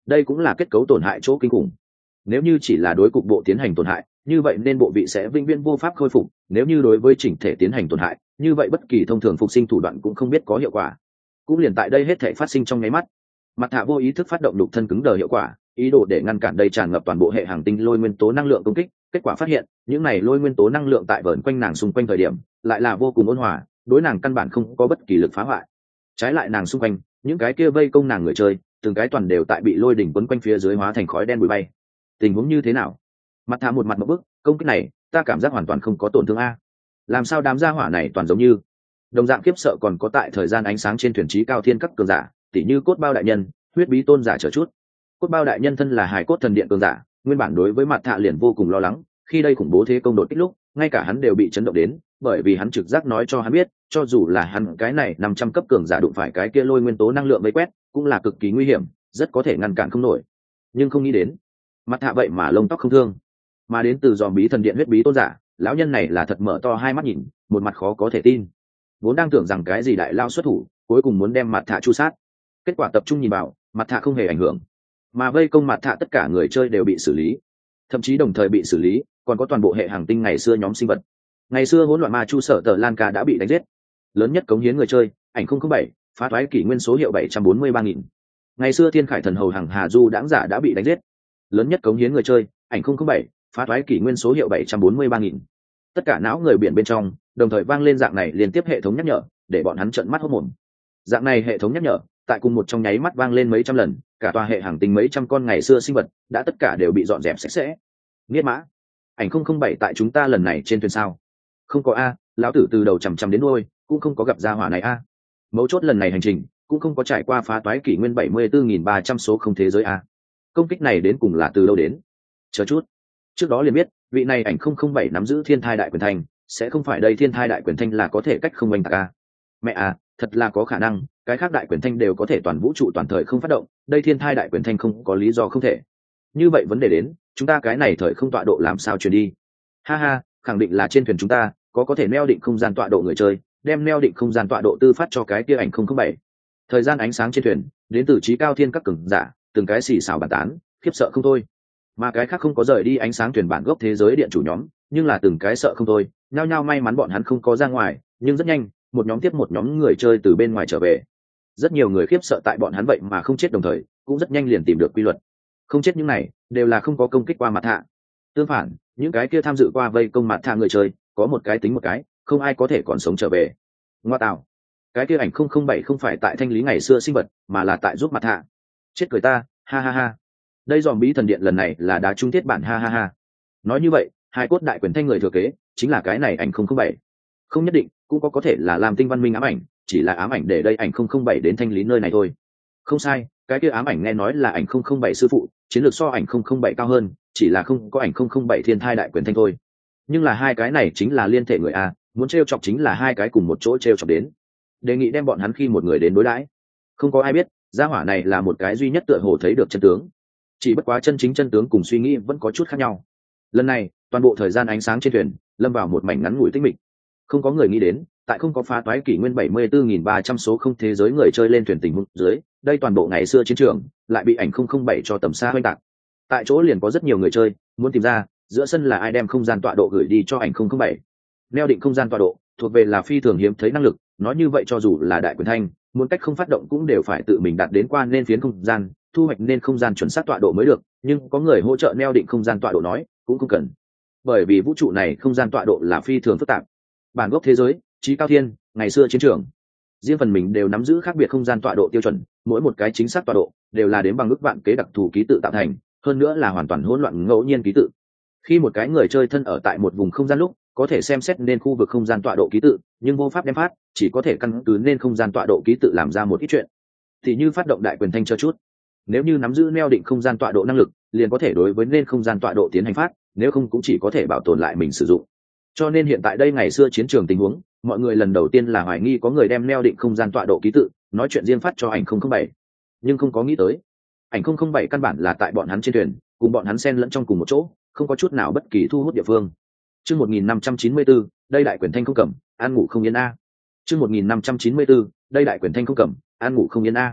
đây cũng là kết cấu tổn hại chỗ kinh khủng. Nếu như chỉ là đối cục bộ tiến hành tổn hại, như vậy nên bộ vị sẽ vĩnh viễn vô pháp khôi phục, nếu như đối với chỉnh thể tiến hành tổn hại, như vậy bất kỳ thông thường phục sinh thủ đoạn cũng không biết có hiệu quả. Cũng liền tại đây hết thể phát sinh trong nháy mắt, mặt thạ vô ý thức phát động đục thân cứng đờ hiệu quả, ý đồ để ngăn cản đây tràn ngập toàn bộ hệ hành tinh lôi nguyên tố năng lượng công kích. Kết quả phát hiện, những này lôi nguyên tố năng lượng tại vờn quanh nàng xung quanh thời điểm, lại là vô cùng ôn hòa, đối nàng căn bản không có bất kỳ lực phá hoại. Trái lại nàng xung quanh, những cái kia vây công nàng người chơi, từng cái toàn đều tại bị lôi đỉnh quấn quanh phía dưới hóa thành khói đen bụi bay. Tình huống như thế nào? Mặt thạ một mặt một bức, công kích này, ta cảm giác hoàn toàn không có tổn thương a. Làm sao đám gia hỏa này toàn giống như? Đồng dạng khiếp sợ còn có tại thời gian ánh sáng trên thuyền trí cao thiên các cường giả, tỉ như cốt bao đại nhân, huyết bí tôn giả chờ chút. Cốt bao đại nhân thân là hài cốt thần điện cường giả, nguyên bản đối với mặt thạ liền vô cùng lo lắng, khi đây khủng bố thế công đột kích lúc, ngay cả hắn đều bị chấn động đến, bởi vì hắn trực giác nói cho hắn biết, cho dù là hắn cái này 500 cấp cường giả đụng phải cái kia lôi nguyên tố năng lượng vây quét, cũng là cực kỳ nguy hiểm, rất có thể ngăn cản không nổi. Nhưng không nghĩ đến, mặt thạ vậy mà lông tóc không thương, mà đến từ dòm bí thần điện huyết bí tôn giả, lão nhân này là thật mở to hai mắt nhìn, một mặt khó có thể tin. Vốn đang tưởng rằng cái gì đại lao xuất thủ, cuối cùng muốn đem mặt thạ chu sát, kết quả tập trung nhìn vào, mặt thạ không hề ảnh hưởng, mà vây công mặt thạ tất cả người chơi đều bị xử lý, thậm chí đồng thời bị xử lý, còn có toàn bộ hệ hành tinh ngày xưa nhóm sinh vật. Ngày xưa hỗn loạn ma chu sở tờ Lan Ca đã bị đánh giết, lớn nhất cống hiến người chơi ảnh 007 phá thoái kỷ nguyên số hiệu 743.000. Ngày xưa thiên khải thần hầu hàng hà du đãng giả đã bị đánh giết, lớn nhất cống hiến người chơi ảnh 007 phá thoái kỷ nguyên số hiệu 743.000. Tất cả não người biển bên trong đồng thời vang lên dạng này liên tiếp hệ thống nhắc nhở, để bọn hắn trợn mắt hốt mồm. Dạng này hệ thống nhắc nhở tại cùng một trong nháy mắt vang lên mấy trăm lần, cả tòa hệ hành tinh mấy trăm con ngày xưa sinh vật đã tất cả đều bị dọn dẹp sạch sẽ. Nghiệt mã, ảnh 007 tại chúng ta lần này trên thuyền sao? Không có a, lão tử từ đầu chằm chằm đến đuôi cũng không có gặp ra hỏa này a. Mấu chốt lần này hành trình cũng không có trải qua phá toái kỷ nguyên 74.300 số không thế giới a. Công kích này đến cùng là từ đâu đến? Chờ chút, trước đó liền biết vị này ảnh 007 nắm giữ thiên thai đại quyền thanh, sẽ không phải đây thiên thai đại quyền thanh là có thể cách không oanh tạc a. Mẹ à, thật là có khả năng, cái khác đại quyền thanh đều có thể toàn vũ trụ toàn thời không phát động, đây thiên thai đại quyền thanh không có lý do không thể. Như vậy vấn đề đến, chúng ta cái này thời không tọa độ làm sao truyền đi? Ha ha, khẳng định là trên thuyền chúng ta có thể neo định không gian tọa độ người chơi, đem neo định không gian tọa độ tư phát cho cái kia ảnh 007. Thời gian ánh sáng trên thuyền đến từ trí cao thiên các cường giả, từng cái xì xào bàn tán, khiếp sợ không thôi. Mà cái khác không có rời đi ánh sáng thuyền bản gốc thế giới điện chủ nhóm, nhưng là từng cái sợ không thôi, nhao nhao may mắn bọn hắn không có ra ngoài, nhưng rất nhanh, một nhóm tiếp một nhóm người chơi từ bên ngoài trở về. Rất nhiều người khiếp sợ tại bọn hắn vậy mà không chết đồng thời, cũng rất nhanh liền tìm được quy luật. Không chết những này, đều là không có công kích qua mặt hạ. Tương phản, những cái kia tham dự qua vây công mặt hạ người chơi, có một cái tính một cái, không ai có thể còn sống trở về. Ngoa tạo, cái kia ảnh 007 không phải tại thanh lý ngày xưa sinh vật, mà là tại giúp mặt hạ. Chết cười ta, ha ha ha. Đây dòm bí thần điện lần này là đá trung tiết bản, ha ha ha. Nói như vậy, hai cốt đại quyền thanh người thừa kế chính là cái này ảnh 007. Không nhất định, cũng có thể là làm tinh văn minh ám ảnh, chỉ là ám ảnh để đây ảnh 007 đến thanh lý nơi này thôi. Không sai, cái kia ám ảnh nghe nói là ảnh 007 sư phụ, chiến lược so ảnh 007 cao hơn, chỉ là không có ảnh 007 thiên thai đại quyền thanh thôi. Nhưng là hai cái này chính là liên thể người a, muốn trêu chọc chính là hai cái cùng một chỗ trêu chọc đến. Đề nghị đem bọn hắn khi một người đến đối đãi. Không có ai biết, gia hỏa này là một cái duy nhất tựa hồ thấy được chân tướng. Chỉ bất quá chân chính chân tướng cùng suy nghĩ vẫn có chút khác nhau. Lần này, toàn bộ thời gian ánh sáng trên thuyền lâm vào một mảnh ngắn ngủi tĩnh mịch. Không có người nghĩ đến, tại không có phá toái kỷ nguyên 74.300 số không thế giới người chơi lên thuyền tình huống dưới, đây toàn bộ ngày xưa chiến trường lại bị ảnh 007 cho tầm xa hoành tạc. Tại chỗ liền có rất nhiều người chơi muốn tìm ra giữa sân là ai đem không gian tọa độ gửi đi cho ảnh 007. Neo định không gian tọa độ thuộc về là phi thường hiếm thấy năng lực, nói như vậy cho dù là đại quyền thanh muốn cách không phát động cũng đều phải tự mình đạt đến qua nên phiến không gian, thu hoạch nên không gian chuẩn xác tọa độ mới được, nhưng có người hỗ trợ neo định không gian tọa độ nói cũng không cần, bởi vì vũ trụ này không gian tọa độ là phi thường phức tạp. Bản gốc thế giới trí cao thiên ngày xưa chiến trường riêng phần mình đều nắm giữ khác biệt không gian tọa độ tiêu chuẩn, mỗi một cái chính xác tọa độ đều là đến bằng ước vạn kế đặc thù ký tự tạo thành, hơn nữa là hoàn toàn hỗn loạn ngẫu nhiên ký tự. Khi một cái người chơi thân ở tại một vùng không gian lúc có thể xem xét nên khu vực không gian tọa độ ký tự, nhưng vô pháp đem phát, chỉ có thể căn cứ nên không gian tọa độ ký tự làm ra một ít chuyện, thì như phát động đại quyền thanh cho chút. Nếu như nắm giữ neo định không gian tọa độ năng lực, liền có thể đối với nên không gian tọa độ tiến hành phát, nếu không cũng chỉ có thể bảo tồn lại mình sử dụng. Cho nên hiện tại đây ngày xưa chiến trường tình huống, mọi người lần đầu tiên là hoài nghi có người đem neo định không gian tọa độ ký tự nói chuyện riêng phát cho ảnh 007, nhưng không có nghĩ tới ảnh 007 căn bản là tại bọn hắn trên thuyền, cùng bọn hắn xen lẫn trong cùng một chỗ, không có chút nào bất kỳ thu hút địa phương. Chương 1594, đây đại quyền thanh không cầm, an ngủ không yên a. Chương 1594, đây đại quyền thanh không cầm, an ngủ không yên a.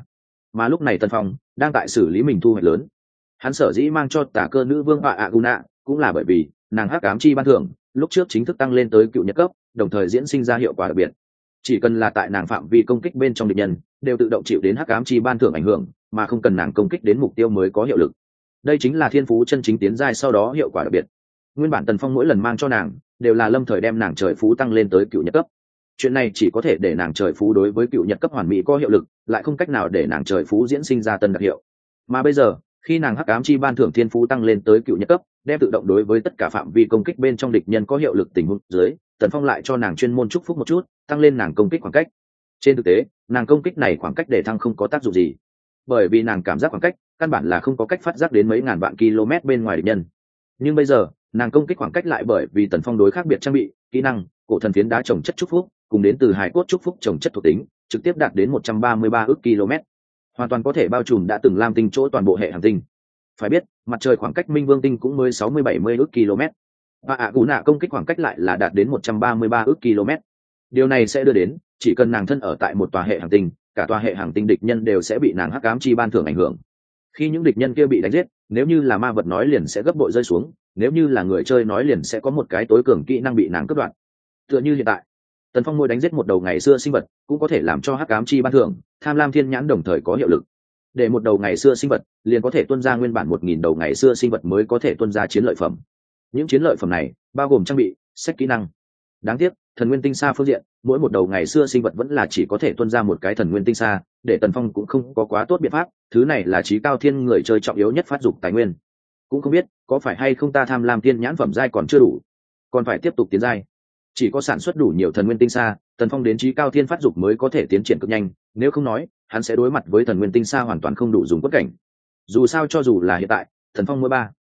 mà lúc này Tần Phong đang tại xử lý mình thu hoạch lớn. Hắn sở dĩ mang cho tả cơ nữ vương Aguna cũng là bởi vì nàng hắc ám chi ban thưởng lúc trước chính thức tăng lên tới cựu nhật cấp, đồng thời diễn sinh ra hiệu quả đặc biệt. Chỉ cần là tại nàng phạm vi công kích bên trong địch nhân đều tự động chịu đến hắc ám chi ban thưởng ảnh hưởng, mà không cần nàng công kích đến mục tiêu mới có hiệu lực. Đây chính là thiên phú chân chính tiến giai sau đó hiệu quả đặc biệt. Nguyên bản Tần Phong mỗi lần mang cho nàng đều là lâm thời đem nàng trời phú tăng lên tới cựu nhật cấp. Chuyện này chỉ có thể để nàng trời phú đối với cựu nhật cấp hoàn mỹ có hiệu lực, lại không cách nào để nàng trời phú diễn sinh ra tân đặc hiệu. Mà bây giờ khi nàng hắc ám chi ban thưởng thiên phú tăng lên tới cựu nhật cấp, đem tự động đối với tất cả phạm vi công kích bên trong địch nhân có hiệu lực tình huống dưới, Tần Phong lại cho nàng chuyên môn chúc phúc một chút, tăng lên nàng công kích khoảng cách. Trên thực tế nàng công kích này khoảng cách để thăng không có tác dụng gì, bởi vì nàng cảm giác khoảng cách căn bản là không có cách phát giác đến mấy ngàn vạn km bên ngoài địch nhân. Nhưng bây giờ nàng công kích khoảng cách lại bởi vì Tần Phong đối khác biệt trang bị kỹ năng cổ thần phiến đá trồng chất chúc phúc cùng đến từ hải cốt chúc phúc trồng chất thuộc tính trực tiếp đạt đến 133 ức km, hoàn toàn có thể bao trùm đã từng lam tinh chỗ toàn bộ hệ hành tinh. Phải biết mặt trời khoảng cách minh vương tinh cũng mới 60-70 ức km, và Aguna công kích khoảng cách lại là đạt đến 133 ức km. Điều này sẽ đưa đến chỉ cần nàng thân ở tại một tòa hệ hành tinh, cả tòa hệ hành tinh địch nhân đều sẽ bị nàng hắc ám chi ban thưởng ảnh hưởng. Khi những địch nhân kia bị đánh giết, nếu như là ma vật nói liền sẽ gấp bội rơi xuống, nếu như là người chơi nói liền sẽ có một cái tối cường kỹ năng bị nàng cướp đoạt. Tựa như hiện tại Tần Phong mỗi đánh giết một đầu ngày xưa sinh vật cũng có thể làm cho hắc ám chi ban thưởng tham lam thiên nhãn đồng thời có hiệu lực. Để một đầu ngày xưa sinh vật liền có thể tuân ra nguyên bản 1000 đầu ngày xưa sinh vật mới có thể tuân ra chiến lợi phẩm. Những chiến lợi phẩm này bao gồm trang bị, sách kỹ năng. Đáng tiếc thần nguyên tinh sa phương diện mỗi một đầu ngày xưa sinh vật vẫn là chỉ có thể tuân ra một cái thần nguyên tinh sa, để Tần Phong cũng không có quá tốt biện pháp, thứ này là trí cao thiên người chơi trọng yếu nhất phát dục tài nguyên. Cũng không biết có phải hay không ta tham lam thiên nhãn phẩm giai còn chưa đủ, còn phải tiếp tục tiến giai. Chỉ có sản xuất đủ nhiều thần nguyên tinh sa, Tần Phong đến trí cao thiên phát dục mới có thể tiến triển cực nhanh, nếu không nói hắn sẽ đối mặt với thần nguyên tinh sa hoàn toàn không đủ dùng quất cảnh. Dù sao cho dù là hiện tại Tần Phong mỗi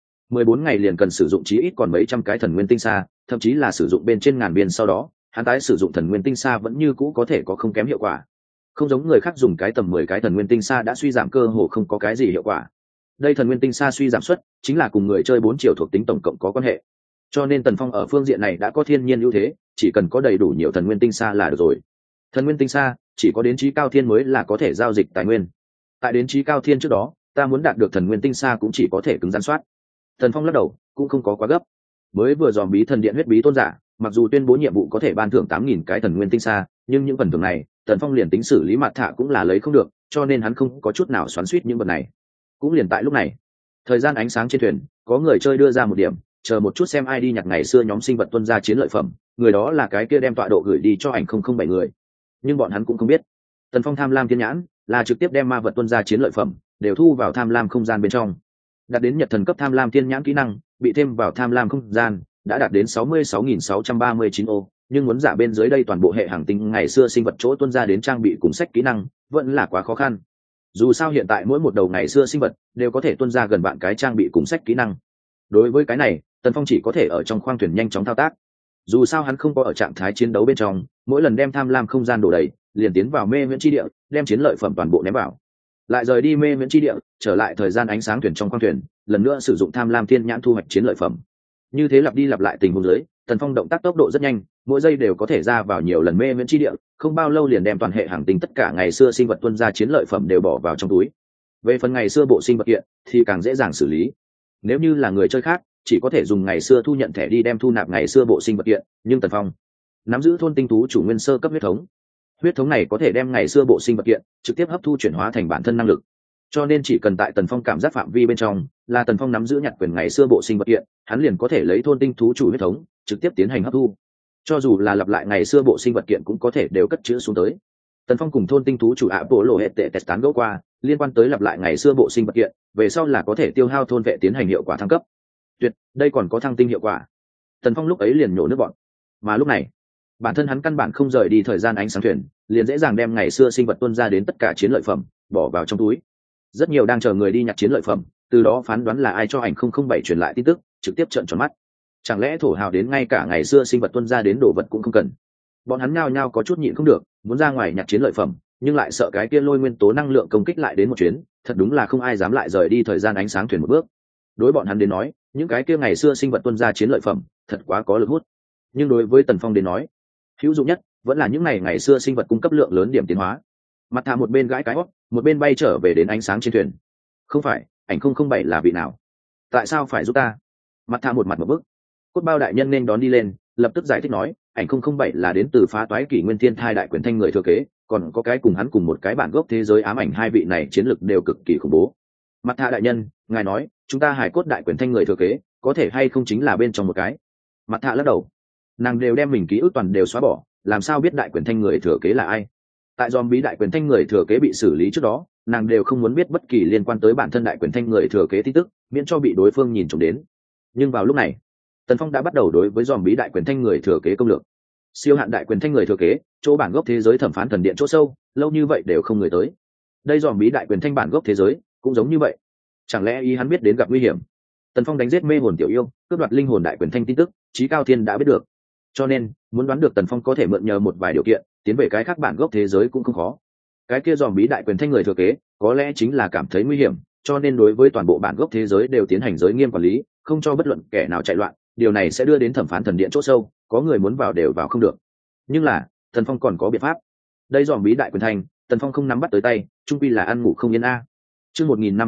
14 ngày liền cần sử dụng chí ít còn mấy trăm cái thần nguyên tinh sa, thậm chí là sử dụng bên trên ngàn viên, sau đó hắn tái sử dụng thần nguyên tinh sa vẫn như cũ có thể có không kém hiệu quả. Không giống người khác dùng cái tầm 10 cái thần nguyên tinh sa đã suy giảm cơ hồ không có cái gì hiệu quả. Đây thần nguyên tinh sa suy giảm suất chính là cùng người chơi 4 chiều thuộc tính tổng cộng có quan hệ. Cho nên Tần Phong ở phương diện này đã có thiên nhiên ưu thế, chỉ cần có đầy đủ nhiều thần nguyên tinh sa là được rồi. Thần nguyên tinh sa chỉ có đến trí cao thiên mới là có thể giao dịch tài nguyên. Tại đến trí cao thiên trước đó, ta muốn đạt được thần nguyên tinh sa cũng chỉ có thể cứng rắn soát. Tần Phong lắc đầu, cũng không có quá gấp. Mới vừa dòm bí thần điện huyết bí tôn giả, mặc dù tuyên bố nhiệm vụ có thể ban thưởng 8000 cái thần nguyên tinh sa, nhưng những phần thưởng này, Tần Phong liền tính xử lý mặt thạ cũng là lấy không được, cho nên hắn không có chút nào xoắn xuýt những vật này. Cũng liền tại lúc này, thời gian ánh sáng trên thuyền, có người chơi đưa ra một điểm, chờ một chút xem ai đi nhặt ngày xưa nhóm sinh vật tuân ra chiến lợi phẩm, người đó là cái kia đem tọa độ gửi đi cho ảnh 007 người. Nhưng bọn hắn cũng không biết, Tần Phong tham lam thiên nhãn là trực tiếp đem ma vật tuân ra chiến lợi phẩm đều thu vào tham lam không gian bên trong. Đạt đến nhật thần cấp tham lam thiên nhãn kỹ năng bị thêm vào tham lam không gian đã đạt đến 66.639 ô, nhưng muốn giả bên dưới đây toàn bộ hệ hành tinh ngày xưa sinh vật chỗ tuân ra đến trang bị cùng sách kỹ năng vẫn là quá khó khăn. Dù sao hiện tại mỗi một đầu ngày xưa sinh vật đều có thể tuân ra gần vạn cái trang bị cùng sách kỹ năng. Đối với cái này, Tần Phong chỉ có thể ở trong khoang thuyền nhanh chóng thao tác. Dù sao hắn không có ở trạng thái chiến đấu bên trong, mỗi lần đem tham lam không gian đổ đầy, liền tiến vào mê viễn chi địa, đem chiến lợi phẩm toàn bộ ném vào, lại rời đi mê viễn chi địa, trở lại thời gian ánh sáng thuyền trong khoang thuyền, lần nữa sử dụng tham lam thiên nhãn thu hoạch chiến lợi phẩm. Như thế lặp đi lặp lại tình huống dưới, Tần Phong động tác tốc độ rất nhanh, mỗi giây đều có thể ra vào nhiều lần mê viễn chi địa, không bao lâu liền đem toàn hệ hành tinh tất cả ngày xưa sinh vật tuân ra chiến lợi phẩm đều bỏ vào trong túi. Về phần ngày xưa bộ sinh vật kiện thì càng dễ dàng xử lý. Nếu như là người chơi khác, chỉ có thể dùng ngày xưa thu nhận thẻ đi đem thu nạp ngày xưa bộ sinh vật kiện, nhưng Tần Phong nắm giữ thôn tinh thú chủ nguyên sơ cấp huyết thống. Huyết thống này có thể đem ngày xưa bộ sinh vật kiện trực tiếp hấp thu chuyển hóa thành bản thân năng lực. Cho nên chỉ cần tại Tần Phong cảm giác phạm vi bên trong, là Tần Phong nắm giữ nhặt quyền ngày xưa bộ sinh vật kiện, hắn liền có thể lấy thôn tinh thú chủ huyết thống trực tiếp tiến hành hấp thu. Cho dù là lặp lại ngày xưa bộ sinh vật kiện cũng có thể đều cất chữ xuống tới. Tần Phong cùng thôn tinh thú chủ ạ bộ lộ hệ tệ test tán gẫu qua, liên quan tới lặp lại ngày xưa bộ sinh vật kiện, về sau là có thể tiêu hao thôn vệ tiến hành hiệu quả thăng cấp. Tuyệt, đây còn có thăng tinh hiệu quả. Tần Phong lúc ấy liền nhổ nước bọn. Mà lúc này, bản thân hắn căn bản không rời đi thời gian ánh sáng thuyền, liền dễ dàng đem ngày xưa sinh vật tuân ra đến tất cả chiến lợi phẩm bỏ vào trong túi. Rất nhiều đang chờ người đi nhặt chiến lợi phẩm, từ đó phán đoán là ai cho ảnh 007 truyền lại tin tức, trực tiếp trợn tròn mắt. Chẳng lẽ thổ hào đến ngay cả ngày xưa sinh vật tuân ra đến đồ vật cũng không cần? Bọn hắn nhao nhao có chút nhịn không được, muốn ra ngoài nhặt chiến lợi phẩm, nhưng lại sợ cái kia lôi nguyên tố năng lượng công kích lại đến một chuyến, thật đúng là không ai dám lại rời đi thời gian ánh sáng thuyền một bước. Đối bọn hắn đến nói, những cái kia ngày xưa sinh vật tuân ra chiến lợi phẩm, thật quá có lực hút. Nhưng đối với Tần Phong đến nói, hữu dụng nhất vẫn là những ngày xưa sinh vật cung cấp lượng lớn điểm tiến hóa. Mặt thạ một bên gãi cái hót, một bên bay trở về đến ánh sáng trên thuyền. Không phải, ảnh 007 là vị nào? Tại sao phải giúp ta? Mặt thạ một mặt một bức. Cốt bao đại nhân nên đón đi lên, lập tức giải thích nói, ảnh 007 là đến từ phá toái kỷ nguyên thiên thai đại quyền thanh người thừa kế, còn có cái cùng hắn cùng một cái bản gốc thế giới ám ảnh, hai vị này chiến lực đều cực kỳ khủng bố. Mặt thạ đại nhân, ngài nói chúng ta hải cốt đại quyền thanh người thừa kế có thể hay không chính là bên trong một cái? Mặt thạ lắc đầu, nàng đều đem mình ký ức toàn đều xóa bỏ, làm sao biết đại quyền thanh người thừa kế là ai? Tại dòm bí đại quyền thanh người thừa kế bị xử lý trước đó, nàng đều không muốn biết bất kỳ liên quan tới bản thân đại quyền thanh người thừa kế tin tức, miễn cho bị đối phương nhìn trộm đến. Nhưng vào lúc này, Tần Phong đã bắt đầu đối với dòm bí đại quyền thanh người thừa kế công lược. Siêu hạn đại quyền thanh người thừa kế, chỗ bản gốc thế giới thẩm phán thần điện chỗ sâu, lâu như vậy đều không người tới. Đây dòm bí đại quyền thanh bản gốc thế giới cũng giống như vậy. Chẳng lẽ ý hắn biết đến gặp nguy hiểm? Tần Phong đánh giết mê hồn tiểu yêu, cướp đoạt linh hồn đại quyền thanh tin tức, Chí Cao Thiên đã biết được. Cho nên, muốn đoán được Tần Phong có thể mượn nhờ một vài điều kiện, tiến về cái khác bản gốc thế giới cũng không khó. Cái kia dòm bí đại quyền thanh người thừa kế, có lẽ chính là cảm thấy nguy hiểm, cho nên đối với toàn bộ bản gốc thế giới đều tiến hành giới nghiêm quản lý, không cho bất luận kẻ nào chạy loạn. Điều này sẽ đưa đến thẩm phán thần điện chỗ sâu, có người muốn vào đều vào không được. Nhưng là, Tần Phong còn có biện pháp. Đây dòm bí đại quyền thanh, Tần Phong không nắm bắt tới tay, chung quy là ăn ngủ không yên a. Chương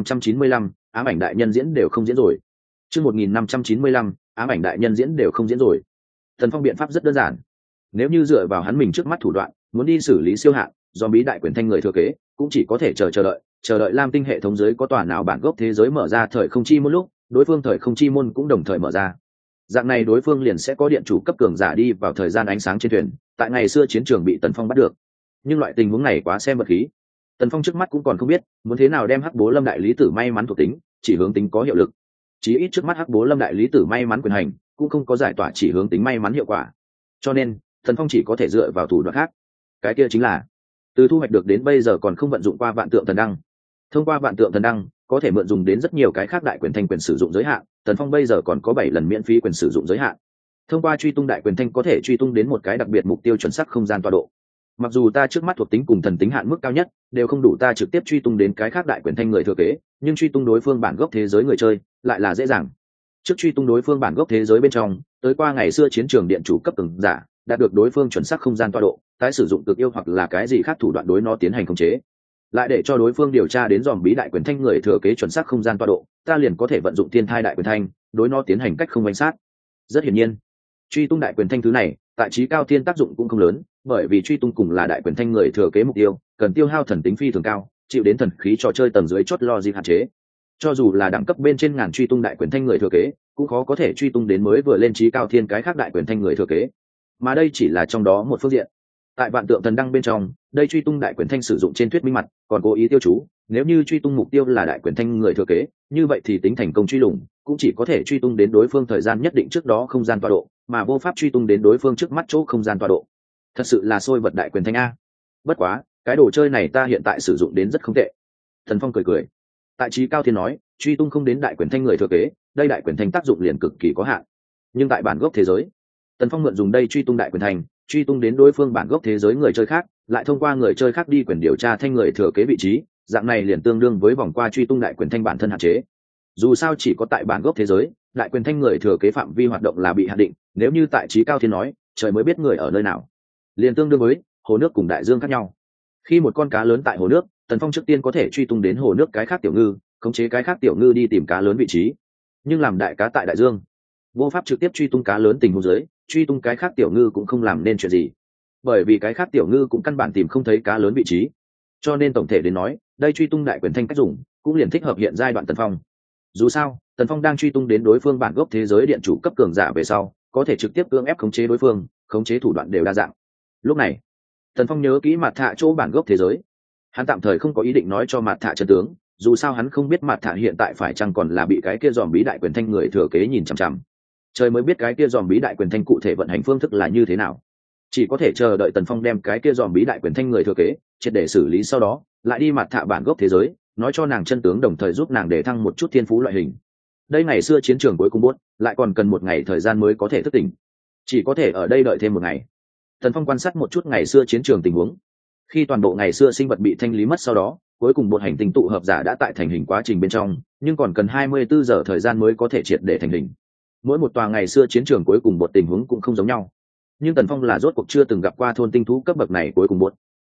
1595, ám ảnh đại nhân diễn đều không diễn rồi. Chương 1595, ám ảnh đại nhân diễn đều không diễn rồi. Tần Phong biện pháp rất đơn giản. Nếu như dựa vào hắn mình trước mắt thủ đoạn, muốn đi xử lý siêu hạn, dòm bí đại quyền thanh người thừa kế, cũng chỉ có thể chờ đợi Lam Tinh hệ thống giới có tòa nào bản gốc thế giới mở ra thời không chi môn lúc, đối phương thời không chi môn cũng đồng thời mở ra. Dạng này đối phương liền sẽ có điện chủ cấp cường giả đi vào thời gian ánh sáng trên thuyền, tại ngày xưa chiến trường bị Tần Phong bắt được. Nhưng loại tình huống này quá xem vật khí. Tần Phong trước mắt cũng còn không biết muốn thế nào đem Hắc Bố Lâm đại lý tử may mắn thuộc tính chỉ hướng tính có hiệu lực. Chí ít trước mắt Hắc Bố Lâm đại lý tử may mắn quyền hành cũng không có giải tỏa chỉ hướng tính may mắn hiệu quả. Cho nên, Tần Phong chỉ có thể dựa vào thủ đoạn khác. Cái kia chính là từ thu hoạch được đến bây giờ còn không vận dụng qua vạn tượng thần đăng. Thông qua vạn tượng thần đăng, có thể mượn dùng đến rất nhiều cái khác đại quyền thanh quyền sử dụng giới hạn, Tần Phong bây giờ còn có 7 lần miễn phí quyền sử dụng giới hạn. Thông qua truy tung đại quyền thanh có thể truy tung đến một cái đặc biệt mục tiêu chuẩn xác không gian tọa độ. Mặc dù ta trước mắt thuộc tính cùng thần tính hạn mức cao nhất đều không đủ ta trực tiếp truy tung đến cái khác đại quyền thanh người thừa kế, nhưng truy tung đối phương bản gốc thế giới người chơi lại là dễ dàng. Trước truy tung đối phương bản gốc thế giới bên trong, tới qua ngày xưa chiến trường điện chủ cấp cường giả, đạt được đối phương chuẩn xác không gian tọa độ, tái sử dụng cực yêu hoặc là cái gì khác thủ đoạn đối nó tiến hành khống chế, lại để cho đối phương điều tra đến dòm bí đại quyền thanh người thừa kế chuẩn xác không gian tọa độ, ta liền có thể vận dụng thiên thai đại quyền thanh đối nó tiến hành cách không bánh sát. Rất hiển nhiên, truy tung đại quyền thanh thứ này tại Chí Cao Thiên tác dụng cũng không lớn, bởi vì truy tung cùng là đại quyền thanh người thừa kế mục tiêu cần tiêu hao thần tính phi thường cao, chịu đến thần khí trò chơi tầng dưới chốt logic hạn chế. Cho dù là đẳng cấp bên trên ngàn truy tung đại quyền thanh người thừa kế, cũng khó có thể truy tung đến mới vừa lên Chí Cao Thiên cái khác đại quyền thanh người thừa kế, mà đây chỉ là trong đó một phương diện. Tại vạn tượng thần đăng bên trong, đây truy tung đại quyền thanh sử dụng trên thuyết minh mặt, còn cố ý tiêu chú, nếu như truy tung mục tiêu là đại quyền thanh người thừa kế, như vậy thì tính thành công truy lùng cũng chỉ có thể truy tung đến đối phương thời gian nhất định trước đó không gian tọa độ, mà vô pháp truy tung đến đối phương trước mắt chỗ không gian tọa độ. Thật sự là xôi vật đại quyền thanh a. Bất quá, cái đồ chơi này ta hiện tại sử dụng đến rất không tệ. Thần Phong cười cười. Tại Chí Cao Thiên nói, truy tung không đến đại quyền thanh người thừa kế, đây đại quyền thanh tác dụng liền cực kỳ có hạn. Nhưng tại bản gốc thế giới, Tần Phong mượn dùng đây truy tung đại quyền thanh, truy tung đến đối phương bản gốc thế giới người chơi khác, lại thông qua người chơi khác đi quyền điều tra thanh người thừa kế vị trí, dạng này liền tương đương với vòng qua truy tung đại quyền thanh bản thân hạn chế. Dù sao chỉ có tại bản gốc thế giới, đại quyền thanh người thừa kế phạm vi hoạt động là bị hạn định, nếu như tại Chí Cao Thiên nói, trời mới biết người ở nơi nào. Liền tương đương với hồ nước cùng đại dương khác nhau. Khi một con cá lớn tại hồ nước, Tần Phong trước tiên có thể truy tung đến hồ nước cái khác tiểu ngư, khống chế cái khác tiểu ngư đi tìm cá lớn vị trí. Nhưng làm đại cá tại đại dương, vô pháp trực tiếp truy tung cá lớn tình huống dưới, truy tung cái khác tiểu ngư cũng không làm nên chuyện gì, bởi vì cái khác tiểu ngư cũng căn bản tìm không thấy cá lớn vị trí. Cho nên tổng thể đến nói, đây truy tung đại quyền thanh cách dùng cũng liền thích hợp hiện giai đoạn Tần Phong. Dù sao, Tần Phong đang truy tung đến đối phương bản gốc thế giới điện chủ cấp cường giả về sau, có thể trực tiếp cưỡng ép khống chế đối phương, khống chế thủ đoạn đều đa dạng. Lúc này, Tần Phong nhớ kỹ Mạt Thạ chỗ bản gốc thế giới, hắn tạm thời không có ý định nói cho Mạt Thạ chân tướng, dù sao hắn không biết Mạt Thạ hiện tại phải chăng còn là bị cái kia dòm bí đại quyền thanh người thừa kế nhìn chằm chằm. Trời mới biết cái kia dòm bí đại quyền thanh cụ thể vận hành phương thức là như thế nào, chỉ có thể chờ đợi Tần Phong đem cái kia dòm bí đại quyền thanh người thừa kế triệt để xử lý, sau đó lại đi Mạt Thạ bản gốc thế giới nói cho nàng chân tướng, đồng thời giúp nàng để thăng một chút thiên phú loại hình. Đây ngày xưa chiến trường cuối cùng buốt lại còn cần một ngày thời gian mới có thể thức tỉnh, chỉ có thể ở đây đợi thêm một ngày. Tần Phong quan sát một chút ngày xưa chiến trường tình huống. Khi toàn bộ ngày xưa sinh vật bị thanh lý mất sau đó, cuối cùng một hành tinh tụ hợp giả đã tại thành hình quá trình bên trong, nhưng còn cần 24 giờ thời gian mới có thể triệt để thành hình. Mỗi một tòa ngày xưa chiến trường cuối cùng một tình huống cũng không giống nhau, nhưng Tần Phong là rốt cuộc chưa từng gặp qua thôn tinh thú cấp bậc này cuối cùng một.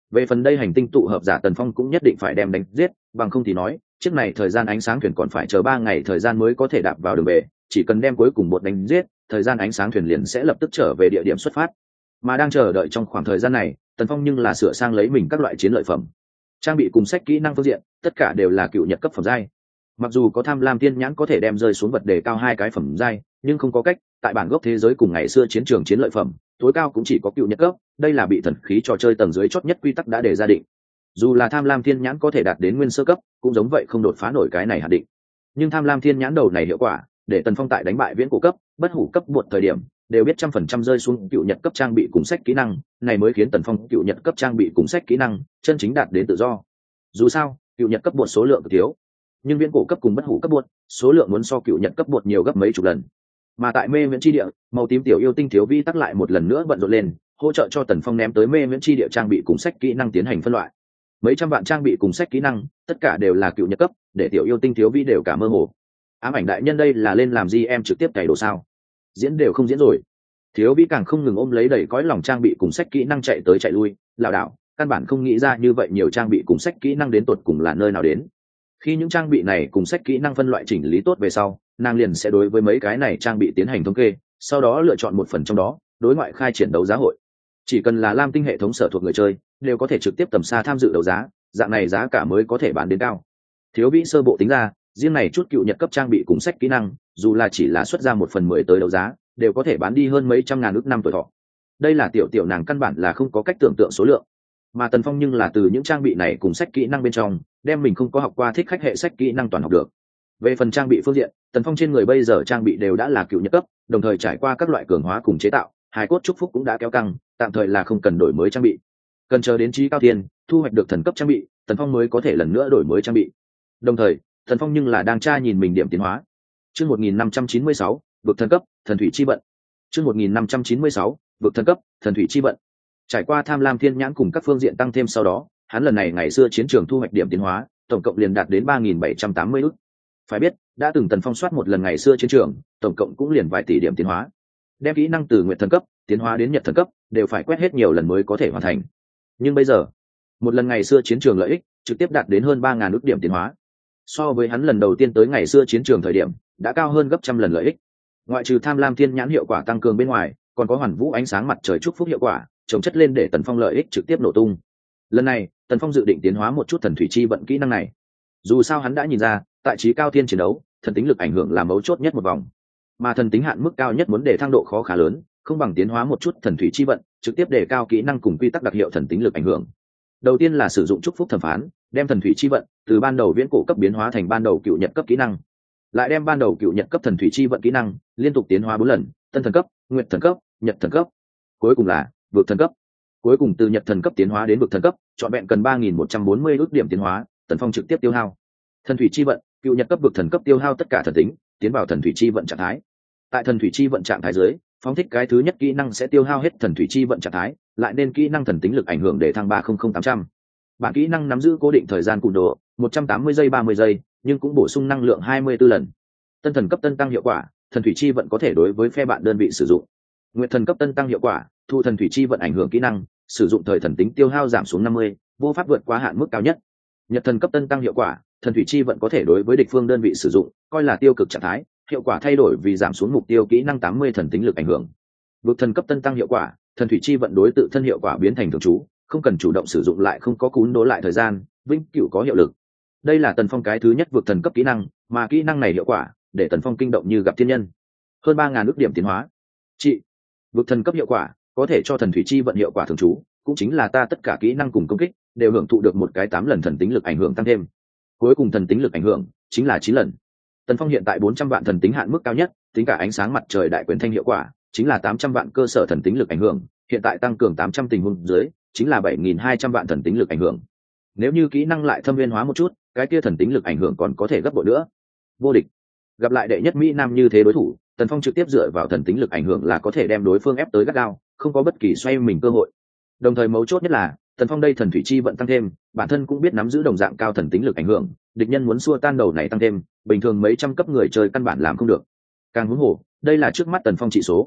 Về phần đây hành tinh tụ hợp giả Tần Phong cũng nhất định phải đem đánh giết, bằng không thì nói chiếc này thời gian ánh sáng thuyền còn phải chờ 3 ngày thời gian mới có thể đạp vào đường bể, chỉ cần đem cuối cùng một đánh giết, thời gian ánh sáng thuyền liền sẽ lập tức trở về địa điểm xuất phát. Mà đang chờ đợi trong khoảng thời gian này, Tần Phong nhưng là sửa sang lấy mình các loại chiến lợi phẩm, trang bị cùng sách kỹ năng phương diện, tất cả đều là cựu nhật cấp phẩm giai. Mặc dù có tham lam tiên nhãn có thể đem rơi xuống vật đề cao 2 cái phẩm giai, nhưng không có cách, tại bản gốc thế giới cùng ngày xưa chiến trường chiến lợi phẩm tối cao cũng chỉ có cựu nhật cấp, đây là bị thần khí trò chơi tầng dưới chót nhất quy tắc đã đề ra định. Dù là tham lam thiên nhãn có thể đạt đến nguyên sơ cấp, cũng giống vậy không đột phá nổi cái này hạn định. Nhưng tham lam thiên nhãn đầu này hiệu quả, để Tần Phong tại đánh bại viễn cổ cấp, bất hủ cấp một thời điểm, đều biết 100% rơi xuống cựu nhật cấp trang bị cùng sách kỹ năng, này mới khiến Tần Phong cựu nhật cấp trang bị cùng sách kỹ năng chân chính đạt đến tự do. Dù sao, cựu nhật cấp bột số lượng thiếu, nhưng viễn cổ cấp cùng bất hủ cấp bột số lượng muốn so cựu nhật cấp bột nhiều gấp mấy chục lần. Mà tại mê viễn chi địa, màu tím tiểu yêu tinh thiếu vi tắc lại một lần nữa bận rộn lên, hỗ trợ cho Tần Phong ném tới mê viễn chi địa trang bị cùng sách kỹ năng tiến hành phân loại. Mấy trăm vạn trang bị cùng sách kỹ năng, tất cả đều là cựu nhật cấp, để tiểu yêu tinh thiếu vi đều cả mơ hồ. Ám ảnh đại nhân đây là lên làm gì em trực tiếp cày đồ sao? Diễn đều không diễn rồi. Thiếu vi càng không ngừng ôm lấy đầy cõi lòng trang bị cùng sách kỹ năng chạy tới chạy lui, lảo đảo, căn bản không nghĩ ra như vậy nhiều trang bị cùng sách kỹ năng đến tột cùng là nơi nào đến. Khi những trang bị này cùng sách kỹ năng phân loại chỉnh lý tốt về sau, nàng liền sẽ đối với mấy cái này trang bị tiến hành thống kê, sau đó lựa chọn một phần trong đó, đối ngoại khai triển đấu giá hội. Chỉ cần là lam tinh hệ thống sở thuộc người chơi, đều có thể trực tiếp tầm xa tham dự đấu giá, dạng này giá cả mới có thể bán đến cao. Thiếu vĩ sơ bộ tính ra, riêng này chút cựu nhật cấp trang bị cùng sách kỹ năng, dù là chỉ là xuất ra 1/10 tới đấu giá, đều có thể bán đi hơn mấy trăm ngàn ức năm tuổi thọ. Đây là tiểu nàng căn bản là không có cách tưởng tượng số lượng. Mà Tần Phong nhưng là từ những trang bị này cùng sách kỹ năng bên trong, đem mình không có học qua thích khách hệ sách kỹ năng toàn học được. Về phần trang bị phương diện, Tần Phong trên người bây giờ trang bị đều đã là cựu nhật cấp, đồng thời trải qua các loại cường hóa cùng chế tạo, hài cốt chúc phúc cũng đã kéo căng, tạm thời là không cần đổi mới trang bị. Cần chờ đến chí cao thiên, thu hoạch được thần cấp trang bị, Tần Phong mới có thể lần nữa đổi mới trang bị. Đồng thời, Tần Phong nhưng là đang tra nhìn mình điểm tiến hóa. Chương 1596, vực thần cấp, thần thủy chi vận. Chương 1596, vực thần cấp, thần thủy chi vận. Trải qua tham lam thiên nhãn cùng các phương diện tăng thêm sau đó, hắn lần này ngày xưa chiến trường thu hoạch điểm tiến hóa, tổng cộng liền đạt đến 3780 ức. Phải biết, đã từng Tần Phong soát một lần ngày xưa chiến trường, tổng cộng cũng liền vài tỷ điểm tiến hóa. Đem kỹ năng từ nguyệt thần cấp tiến hóa đến nhật thần cấp, đều phải quét hết nhiều lần mới có thể hoàn thành. Nhưng bây giờ, một lần ngày xưa chiến trường lợi ích trực tiếp đạt đến hơn 3000 ức điểm tiến hóa. So với hắn lần đầu tiên tới ngày xưa chiến trường thời điểm, đã cao hơn gấp trăm lần lợi ích. Ngoại trừ tham lam thiên nhãn hiệu quả tăng cường bên ngoài, còn có hoàn vũ ánh sáng mặt trời chúc phúc hiệu quả, chồng chất lên để Tần Phong lợi ích trực tiếp nổ tung. Lần này, Tần Phong dự định tiến hóa một chút thần thủy chi vận kỹ năng này. Dù sao hắn đã nhìn ra, tại trí cao thiên chiến đấu, thần tính lực ảnh hưởng là mấu chốt nhất một vòng. Mà thần tính hạn mức cao nhất muốn để thăng độ khó khá lớn, không bằng tiến hóa một chút thần thủy chi vận, trực tiếp đề cao kỹ năng cùng quy tắc đặc hiệu thần tính lực ảnh hưởng. Đầu tiên là sử dụng chúc phúc thẩm phán, đem thần thủy chi vận từ ban đầu viễn cổ cấp biến hóa thành ban đầu cựu nhật cấp kỹ năng, lại đem ban đầu cựu nhật cấp thần thủy chi vận kỹ năng liên tục tiến hóa 4 lần, tân thần cấp, nguyệt thần cấp, nhật thần cấp, cuối cùng là vực thần cấp. Cuối cùng từ nhật thần cấp tiến hóa đến vực thần cấp, trọn vẹn cần 3140 ước điểm tiến hóa, Tần Phong trực tiếp tiêu hao thần thủy chi vận, cựu nhật cấp vực thần cấp tiêu hao tất cả thần tính, tiến vào thần thủy chi vận trạng thái. Tại thần thủy chi vận trạng thái dưới, phóng thích cái thứ nhất kỹ năng sẽ tiêu hao hết thần thủy chi vận trạng thái, lại nên kỹ năng thần tính lực ảnh hưởng để thăng 300800. Bản kỹ năng nắm giữ cố định thời gian cùn độ 180 giây 30 giây, nhưng cũng bổ sung năng lượng 24 lần. Tân thần cấp tân tăng hiệu quả, thần thủy chi vận có thể đối với phe bạn đơn vị sử dụng. Nguyệt thần cấp tân tăng hiệu quả, thu thần thủy chi vận ảnh hưởng kỹ năng, sử dụng thời thần tính tiêu hao giảm xuống 50, vô pháp vượt quá hạn mức cao nhất. Nhật thần cấp tân tăng hiệu quả, thần thủy chi vận có thể đối với địch phương đơn vị sử dụng, coi là tiêu cực trạng thái, hiệu quả thay đổi vì giảm xuống mục tiêu kỹ năng 80 thần tính lực ảnh hưởng. Vực thần cấp tân tăng hiệu quả, thần thủy chi vận đối tự thân hiệu quả biến thành thường trú, không cần chủ động sử dụng lại không có cún đố lại thời gian, vĩnh cửu có hiệu lực. Đây là Tần Phong cái thứ nhất vực thần cấp kỹ năng, mà kỹ năng này hiệu quả để Tần Phong kinh động như gặp thiên nhân. Hơn 3000 ước điểm tiến hóa. Trị. Vực thần cấp hiệu quả có thể cho thần thủy chi vận hiệu quả thường trú, cũng chính là ta tất cả kỹ năng cùng công kích đều hưởng thụ được một cái 8 lần thần tính lực ảnh hưởng tăng thêm. Cuối cùng thần tính lực ảnh hưởng chính là 9 lần. Tần Phong hiện tại 400 vạn thần tính hạn mức cao nhất, tính cả ánh sáng mặt trời đại quyền thanh hiệu quả, chính là 800 vạn cơ sở thần tính lực ảnh hưởng, hiện tại tăng cường 800 tình huống dưới, chính là 7200 vạn thần tính lực ảnh hưởng. Nếu như kỹ năng lại thâm viên hóa một chút, cái kia thần tính lực ảnh hưởng còn có thể gấp bội nữa. Vô địch. Gặp lại đệ nhất mỹ nam như thế đối thủ, Tần Phong trực tiếp dựa vào thần tính lực ảnh hưởng là có thể đem đối phương ép tới gắt gao, không có bất kỳ xoay mình cơ hội. Đồng thời mấu chốt nhất là, Tần Phong đây thần thủy chi vận tăng thêm, bản thân cũng biết nắm giữ đồng dạng cao thần tính lực ảnh hưởng, địch nhân muốn xua tan đầu này tăng thêm, bình thường mấy trăm cấp người chơi căn bản làm không được. Càng huống hồ, đây là trước mắt Tần Phong trị số.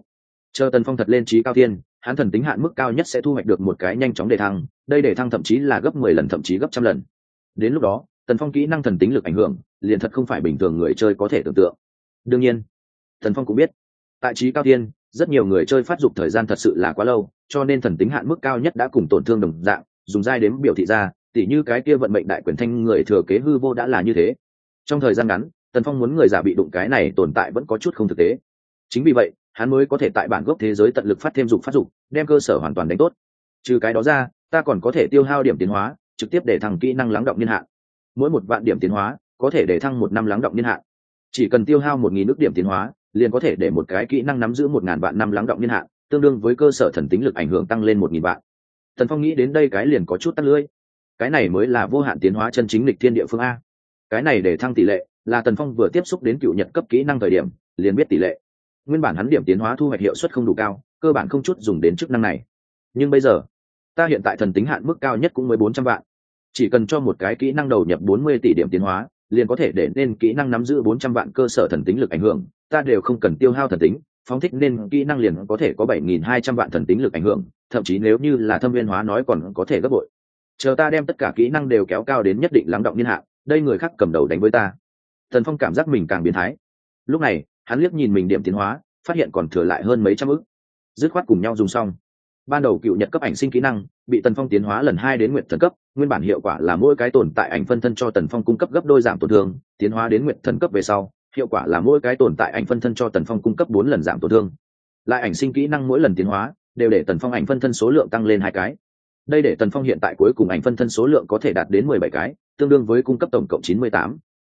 Chờ Tần Phong thật lên trí cao thiên, hắn thần tính hạn mức cao nhất sẽ thu hoạch được một cái nhanh chóng đề thăng, đây đề thăng thậm chí là gấp 10 lần, thậm chí gấp trăm lần. Đến lúc đó, Tần Phong kỹ năng thần tính lực ảnh hưởng liền thật không phải bình thường người chơi có thể tưởng tượng. Đương nhiên, Tần Phong cũng biết, tại trí cao thiên, rất nhiều người chơi phát dục thời gian thật sự là quá lâu, cho nên thần tính hạn mức cao nhất đã cùng tổn thương đồng dạng, dùng giai đếm biểu thị ra, tỉ như cái kia vận mệnh đại quyền thanh người thừa kế hư vô đã là như thế. Trong thời gian ngắn, Tần Phong muốn người giả bị đụng cái này tồn tại vẫn có chút không thực tế. Chính vì vậy, hắn mới có thể tại bản gốc thế giới tận lực phát thêm phát dục, đem cơ sở hoàn toàn đánh tốt. Trừ cái đó ra, ta còn có thể tiêu hao điểm tiến hóa, trực tiếp để thăng kỹ năng lắng động niên hạn. Mỗi 1 vạn điểm tiến hóa có thể để thăng 1 năm lắng động niên hạn. Chỉ cần tiêu hao 1000 ức điểm tiến hóa, liền có thể để một cái kỹ năng nắm giữ 1000 vạn năm lắng động niên hạn, tương đương với cơ sở thần tính lực ảnh hưởng tăng lên 1000 vạn. Tần Phong nghĩ đến đây cái liền có chút tắt lưỡi. Cái này mới là vô hạn tiến hóa chân chính lịch thiên địa phương a. Cái này để thăng tỷ lệ, là Tần Phong vừa tiếp xúc đến cựu nhật cấp kỹ năng thời điểm, liền biết tỷ lệ. Nguyên bản hắn điểm tiến hóa thu hoạch hiệu suất không đủ cao, cơ bản không chút dùng đến chức năng này. Nhưng bây giờ, ta hiện tại thần tính hạn mức cao nhất cũng mới 400 vạn. Chỉ cần cho một cái kỹ năng đầu nhập 40 tỷ điểm tiến hóa, liền có thể để nên kỹ năng nắm giữ 400 vạn cơ sở thần tính lực ảnh hưởng, ta đều không cần tiêu hao thần tính, phóng thích nên kỹ năng liền có thể có 7200 vạn thần tính lực ảnh hưởng, thậm chí nếu như là thâm viên hóa nói còn có thể gấp bội. Chờ ta đem tất cả kỹ năng đều kéo cao đến nhất định lắng động niên hạn, đây người khác cầm đầu đánh với ta. Tần Phong cảm giác mình càng biến thái. Lúc này, hắn liếc nhìn mình điểm tiến hóa, phát hiện còn thừa lại hơn mấy trăm ức. Dứt khoát cùng nhau dùng xong. Ban đầu cựu nhật cấp ảnh sinh kỹ năng bị Tần Phong tiến hóa lần 2 đến nguyệt thần cấp, nguyên bản hiệu quả là mỗi cái tồn tại ảnh phân thân cho Tần Phong cung cấp gấp đôi giảm tổn thương, tiến hóa đến nguyệt thần cấp về sau, hiệu quả là mỗi cái tồn tại ảnh phân thân cho Tần Phong cung cấp 4 lần giảm tổn thương. Lại ảnh sinh kỹ năng mỗi lần tiến hóa đều để Tần Phong ảnh phân thân số lượng tăng lên 2 cái. Đây để Tần Phong hiện tại cuối cùng ảnh phân thân số lượng có thể đạt đến 17 cái, tương đương với cung cấp tổng cộng 98.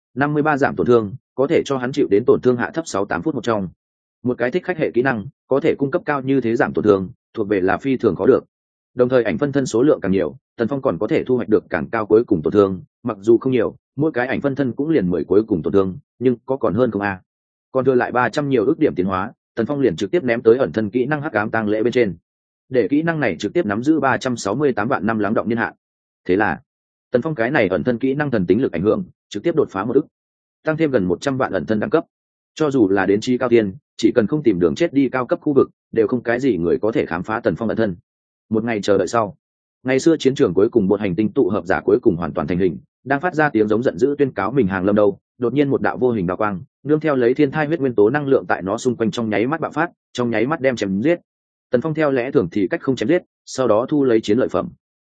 53 giảm tổn thương, có thể cho hắn chịu đến tổn thương hạ thấp 68 phút một trong. Một cái thích khách hệ kỹ năng, có thể cung cấp cao như thế giảm tổn thương, thuộc về là phi thường khó được. Đồng thời ảnh phân thân số lượng càng nhiều, Tần Phong còn có thể thu hoạch được càng cao cuối cùng tổn thương, mặc dù không nhiều, mỗi cái ảnh phân thân cũng liền 10 cuối cùng tổn thương, nhưng có còn hơn không a. Còn thừa lại 300 nhiều ước điểm tiến hóa, Tần Phong liền trực tiếp ném tới ẩn thân kỹ năng hắc ám tang lễ bên trên. Để kỹ năng này trực tiếp nắm giữ 368 vạn năm lắng động niên hạn. Thế là, Tần Phong cái này ẩn thân kỹ năng thần tính lực ảnh hưởng, trực tiếp đột phá 1 ức, tăng thêm gần 100 vạn ẩn thân đẳng cấp. Cho dù là đến trí cao tiên, chỉ cần không tìm đường chết đi cao cấp khu vực, đều không cái gì người có thể khám phá Tần Phong ẩn thân. Một ngày chờ đợi sau, ngày xưa chiến trường cuối cùng một hành tinh tụ hợp giả cuối cùng hoàn toàn thành hình, đang phát ra tiếng giống giận dữ tuyên cáo mình hàng lâm đâu, đột nhiên một đạo vô hình đao quang, nương theo lấy thiên thai huyết nguyên tố năng lượng tại nó xung quanh trong nháy mắt bạo phát, trong nháy mắt đem chém giết. Tần Phong theo lẽ thường thì cách không chém giết, sau đó thu lấy chiến lợi phẩm.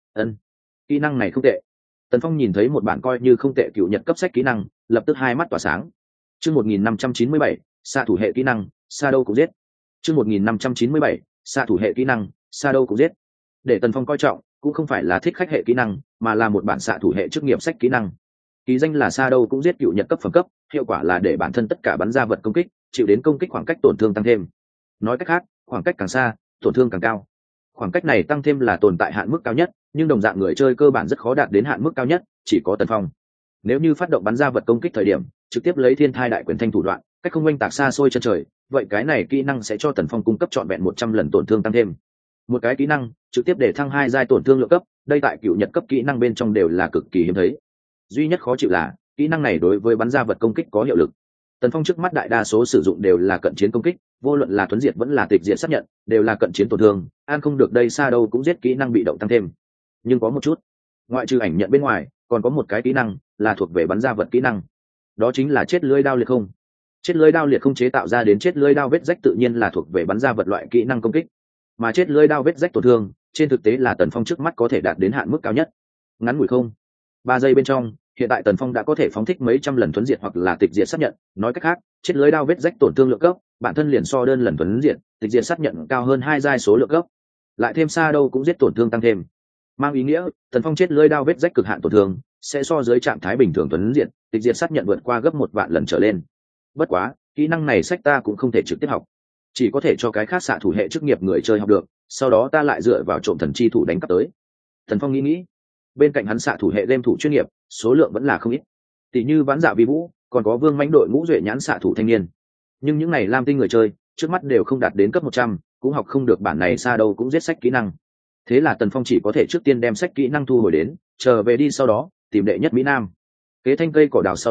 Kỹ năng này không tệ. Tần Phong nhìn thấy một bản coi như không tệ cựu nhật cấp sách kỹ năng, lập tức hai mắt tỏa sáng. Chương 1597, xạ thủ hệ kỹ năng, xa đâu cũng giết. Chương 1597, xạ thủ hệ kỹ năng, xa đâu cũng giết. Để Tần Phong coi trọng, cũng không phải là thích khách hệ kỹ năng, mà là một bản xạ thủ hệ chức nghiệp sách kỹ năng. Ký danh là xa đâu cũng giết cựu nhật cấp phẩm cấp, hiệu quả là để bản thân tất cả bắn ra vật công kích, chịu đến công kích khoảng cách tổn thương tăng thêm. Nói cách khác, khoảng cách càng xa, tổn thương càng cao. Khoảng cách này tăng thêm là tồn tại hạn mức cao nhất, nhưng đồng dạng người chơi cơ bản rất khó đạt đến hạn mức cao nhất, chỉ có Tần Phong. Nếu như phát động bắn ra vật công kích thời điểm, trực tiếp lấy thiên thai đại quyền thanh thủ đoạn, cách không oanh tạc xa xôi chân trời, vậy cái này kỹ năng sẽ cho Tần Phong cung cấp trọn vẹn 100 lần tổn thương tăng thêm. Một cái kỹ năng trực tiếp để thăng 2 giai tổn thương lượng cấp, đây tại cựu nhật cấp kỹ năng bên trong đều là cực kỳ hiếm thấy. Duy nhất khó chịu là kỹ năng này đối với bắn ra vật công kích có hiệu lực. Tần Phong trước mắt đại đa số sử dụng đều là cận chiến công kích, vô luận là tuấn diệt vẫn là tịch diệt xác nhận, đều là cận chiến tổn thương, an không được đây xa đâu cũng giết kỹ năng bị động tăng thêm. Nhưng có một chút, ngoại trừ ảnh nhận bên ngoài, còn có một cái kỹ năng là thuộc về bắn ra vật kỹ năng. Đó chính là chết lưỡi đao liệt không. Chết lưỡi đao liệt không chế tạo ra đến chết lưỡi đao vết rách tự nhiên là thuộc về bắn ra vật loại kỹ năng công kích. Mà chết lưỡi đao vết rách tổn thương, trên thực tế là Tần Phong trước mắt có thể đạt đến hạn mức cao nhất. Ngắn ngủi không 3 giây bên trong, hiện tại Tần Phong đã có thể phóng thích mấy trăm lần tuấn diệt hoặc là tịch diệt xác nhận, nói cách khác, chết lưỡi đao vết rách tổn thương lượng cấp, bản thân liền so đơn lần tuấn diệt, tịch diệt xác nhận cao hơn 2 giai số lượng cấp. Lại thêm xa đâu cũng giết tổn thương tăng thêm. Mang ý nghĩa, Tần Phong chết lưỡi đao vết rách cực hạn tổn thương, sẽ so dưới trạng thái bình thường tuấn diệt, tịch diệt xác nhận vượt qua gấp 1 vạn lần trở lên. Bất quá, kỹ năng này sách ta cũng không thể trực tiếp học, chỉ có thể cho cái khác xạ thủ hệ chức nghiệp người chơi học được, sau đó ta lại dựa vào trộm thần chi thủ đánh cắp tới. Tần Phong nghĩ, bên cạnh hắn xạ thủ hệ game thủ chuyên nghiệp, số lượng vẫn là không ít. Tỷ như Vãn Dạ Vi Vũ, còn có Vương Mãnh đội ngũ duệ nhãn xạ thủ thanh niên. Nhưng những này lam tinh người chơi, trước mắt đều không đạt đến cấp 100, cũng học không được bản này xa đâu cũng giết sách kỹ năng. Thế là Tần Phong chỉ có thể trước tiên đem sách kỹ năng thu hồi đến, chờ về đi sau đó tìm đệ nhất Mỹ Nam. Kế thanh cây cỏ đào sau đó,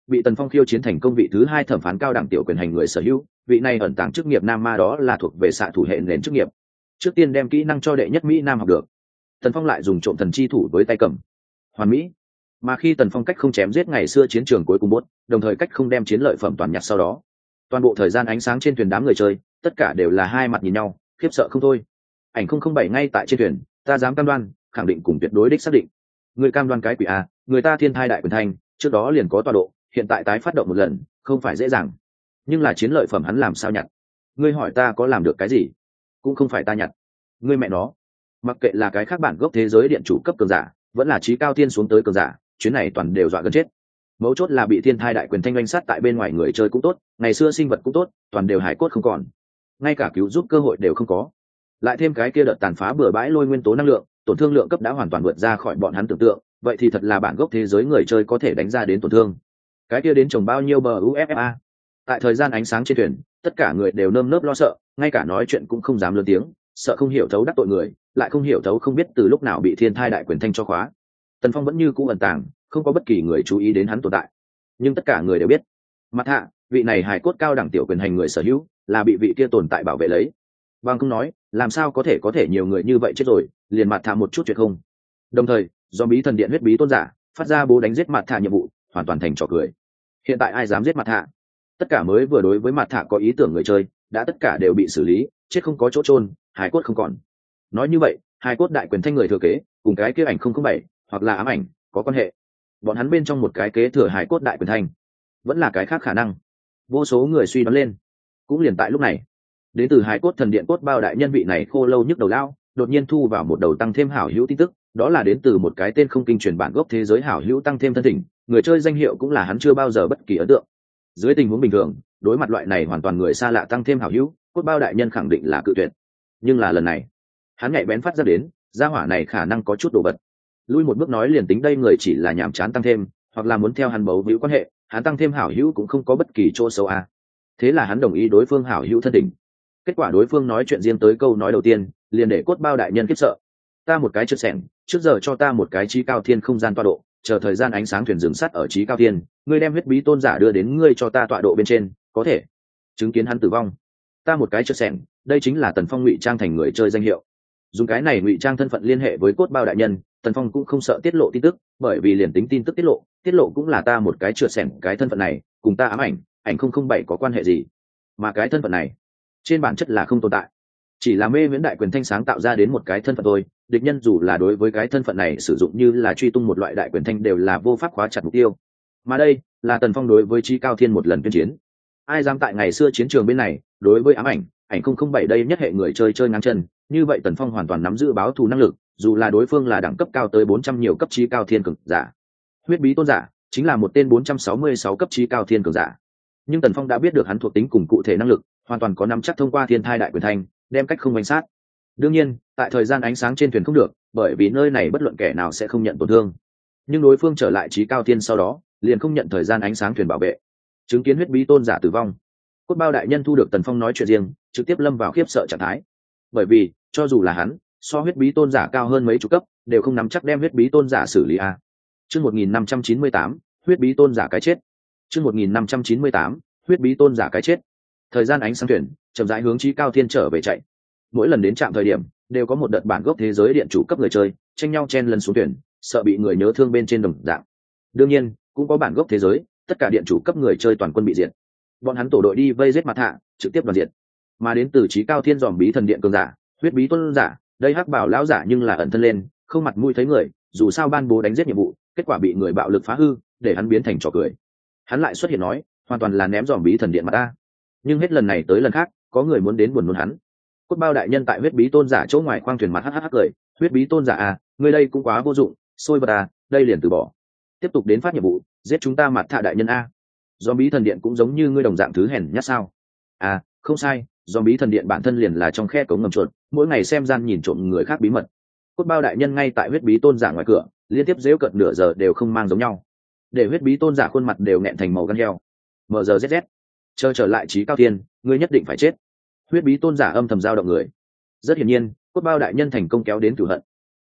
bị Tần Phong khiêu chiến thành công vị thứ 2 thẩm phán cao đẳng tiểu quyền hành người sở hữu, vị này ẩn tàng chức nghiệp nam ma đó là thuộc về xạ thủ hệ nền chức nghiệp. Trước tiên đem kỹ năng cho đệ nhất Mỹ Nam học được. Tần Phong lại dùng trộm thần chi thủ với tay cầm. Hoàn mỹ. Mà khi Tần Phong cách không chém giết ngày xưa chiến trường cuối cùng bốt, đồng thời cách không đem chiến lợi phẩm toàn nhặt sau đó, toàn bộ thời gian ánh sáng trên thuyền đám người chơi, tất cả đều là hai mặt nhìn nhau, khiếp sợ không thôi. Ảnh 007 ngay tại trên thuyền, ta dám cam đoan, khẳng định cùng tuyệt đối đích xác định. Người cam đoan cái quỷ a, người ta thiên thai đại quyền thanh, trước đó liền có tọa độ, hiện tại tái phát động một lần, không phải dễ dàng. Nhưng là chiến lợi phẩm hắn làm sao nhặt? Ngươi hỏi ta có làm được cái gì? Cũng không phải ta nhặt. Ngươi mẹ nó. Mặc kệ là cái khác bản gốc thế giới điện chủ cấp cường giả, vẫn là trí cao tiên xuống tới cường giả, chuyến này toàn đều dọa gần chết. Mấu chốt là bị thiên thai đại quyền thanh oanh sát tại bên ngoài người chơi cũng tốt, ngày xưa sinh vật cũng tốt, toàn đều hải cốt không còn, ngay cả cứu giúp cơ hội đều không có. Lại thêm cái kia đợt tàn phá bừa bãi lôi nguyên tố năng lượng, tổn thương lượng cấp đã hoàn toàn vượt ra khỏi bọn hắn tưởng tượng, vậy thì thật là bản gốc thế giới người chơi có thể đánh ra đến tổn thương. Cái kia đến trồng bao nhiêu bờ UFA. Tại thời gian ánh sáng trên thuyền, tất cả người đều nơm nớp lo sợ, ngay cả nói chuyện cũng không dám lớn tiếng, sợ không hiểu thấu đắc tội người, lại không hiểu thấu không biết từ lúc nào bị thiên thai đại quyền thanh cho khóa. Tần Phong vẫn như cũ ẩn tàng, không có bất kỳ người chú ý đến hắn tồn tại. Nhưng tất cả người đều biết, mặt hạ, vị này hài cốt cao đẳng tiểu quyền hành người sở hữu, là bị vị kia tồn tại bảo vệ lấy. Bằng không nói, làm sao có thể nhiều người như vậy chết rồi, liền mặt thả một chút chuyện không. Đồng thời, do bí thần điện huyết bí tôn giả phát ra bố đánh giết mặt thả nhiệm vụ, hoàn toàn thành trò cười. Hiện tại ai dám giết mặt thả? Tất cả mới vừa đối với mặt thả có ý tưởng người chơi, đã tất cả đều bị xử lý, chết không có chỗ chôn, hài cốt không còn. Nói như vậy, hài cốt đại quyền thanh người thừa kế, cùng cái kia ảnh 007 hoặc là ám ảnh có quan hệ. Bọn hắn bên trong một cái kế thừa hài cốt đại quyền thanh, vẫn là cái khác khả năng. Vô số người suy đoán lên. Cũng liền tại lúc này, đến từ hài cốt thần điện cốt bao đại nhân vị này khô lâu nhức đầu lao, đột nhiên thu vào một đầu tăng thêm hảo hữu tin tức, đó là đến từ một cái tên không kinh truyền bản gốc thế giới hảo hữu tăng thêm thân thỉnh, người chơi danh hiệu cũng là hắn chưa bao giờ bất kỳ ấn tượng. Dưới tình huống bình thường, đối mặt loại này hoàn toàn người xa lạ tăng thêm hảo hữu, cốt bao đại nhân khẳng định là cự tuyệt. Nhưng là lần này, hắn nhạy bén phát ra đến, gia hỏa này khả năng có chút đồ vật. Lui một bước nói liền tính đây người chỉ là nhàm chán tăng thêm, hoặc là muốn theo hắn bấu víu quan hệ, hắn tăng thêm hảo hữu cũng không có bất kỳ chỗ xấu a. Thế là hắn đồng ý đối phương hảo hữu thân tình. Kết quả đối phương nói chuyện riêng tới câu nói đầu tiên, liền để cốt bao đại nhân khiếp sợ. Ta một cái trượt xẻng, trước giờ cho ta một cái trí cao thiên không gian tọa độ, chờ thời gian ánh sáng thuyền dừng sắt ở trí cao thiên, ngươi đem huyết bí tôn giả đưa đến ngươi cho ta tọa độ bên trên, có thể chứng kiến hắn tử vong. Ta một cái trượt xẻng, đây chính là Tần Phong ngụy trang thành người chơi danh hiệu. Dùng cái này ngụy trang thân phận liên hệ với cốt bao đại nhân, Tần Phong cũng không sợ tiết lộ tin tức, bởi vì liền tính tin tức tiết lộ cũng là ta một cái trượt xẻng, cái thân phận này cùng ta ám ảnh 007 có quan hệ gì? Mà cái thân phận này trên bản chất là không tồn tại, chỉ là mê viễn đại quyền thanh sáng tạo ra đến một cái thân phận thôi. Địch nhân dù là đối với cái thân phận này sử dụng như là truy tung một loại đại quyền thanh đều là vô pháp khóa chặt mục tiêu. Mà đây là Tần Phong đối với trí cao thiên một lần tuyên chiến. Ai dám tại ngày xưa chiến trường bên này đối với ám ảnh 007 đây nhất hệ người chơi ngang chân, như vậy Tần Phong hoàn toàn nắm giữ báo thù năng lực, dù là đối phương là đẳng cấp cao tới 400 nhiều cấp trí cao thiên cường giả. Huyết bí tôn giả chính là một tên 466 cấp trí cao thiên cường giả. Nhưng Tần Phong đã biết được hắn thuộc tính cùng cụ thể năng lực, hoàn toàn có nắm chắc thông qua thiên thai đại quyền thanh đem cách không bánh sát. Đương nhiên, tại thời gian ánh sáng trên thuyền không được, bởi vì nơi này bất luận kẻ nào sẽ không nhận tổn thương. Nhưng đối phương trở lại trí cao thiên sau đó, liền không nhận thời gian ánh sáng thuyền bảo vệ. Chứng kiến huyết bí tôn giả tử vong, cốt bao đại nhân thu được Tần Phong nói chuyện riêng, trực tiếp lâm vào khiếp sợ trạng thái. Bởi vì, cho dù là hắn, so huyết bí tôn giả cao hơn mấy chục cấp, đều không nắm chắc đem huyết bí tôn giả xử lý a. Chương 1598, huyết bí tôn giả cái chết. Chương 1598, huyết bí tôn giả cái chết. Thời gian ánh sáng thuyền chậm rãi hướng trí cao thiên trở về chạy. Mỗi lần đến trạm thời điểm, đều có một đợt bản gốc thế giới điện chủ cấp người chơi tranh nhau chen lấn xuống thuyền, sợ bị người nhớ thương bên trên đồng dạng. Đương nhiên, cũng có bản gốc thế giới, tất cả điện chủ cấp người chơi toàn quân bị diệt. Bọn hắn tổ đội đi vây giết mặt hạ, trực tiếp đoàn diệt. Mà đến từ trí cao thiên dòm bí thần điện cường giả, huyết bí tôn giả, đây hắc bảo lão giả nhưng là ẩn thân lên, không mặt mũi thấy người, dù sao ban bố đánh giết nhiệm vụ, kết quả bị người bạo lực phá hư, để hắn biến thành trò cười. Hắn lại xuất hiện nói, hoàn toàn là ném dòm bí thần điện mà ta. Nhưng hết lần này tới lần khác, có người muốn đến buồn nôn hắn. Cốt bao đại nhân tại huyết bí tôn giả chỗ ngoài khoang thuyền mặt hắc cười, huyết bí tôn giả à, ngươi đây cũng quá vô dụng, xôi bật à, đây liền từ bỏ. Tiếp tục đến phát nhiệm vụ, giết chúng ta mặt thạ đại nhân a. Dòm bí thần điện cũng giống như ngươi đồng dạng thứ hèn nhát sao? À, không sai, dòm bí thần điện bản thân liền là trong khe cống ngầm chuột, mỗi ngày xem gian nhìn trộm người khác bí mật. Cốt bao đại nhân ngay tại huyết bí tôn giả ngoài cửa, liên tiếp giễu cợt nửa giờ đều không mang giống nhau, để huyết bí tôn giả khuôn mặt đều nghẹn thành màu gan heo. MRZZ, chờ trở lại trí cao thiên, ngươi nhất định phải chết. Huyết bí tôn giả âm thầm giao động người. Rất hiển nhiên, cốt bao đại nhân thành công kéo đến cửu hận.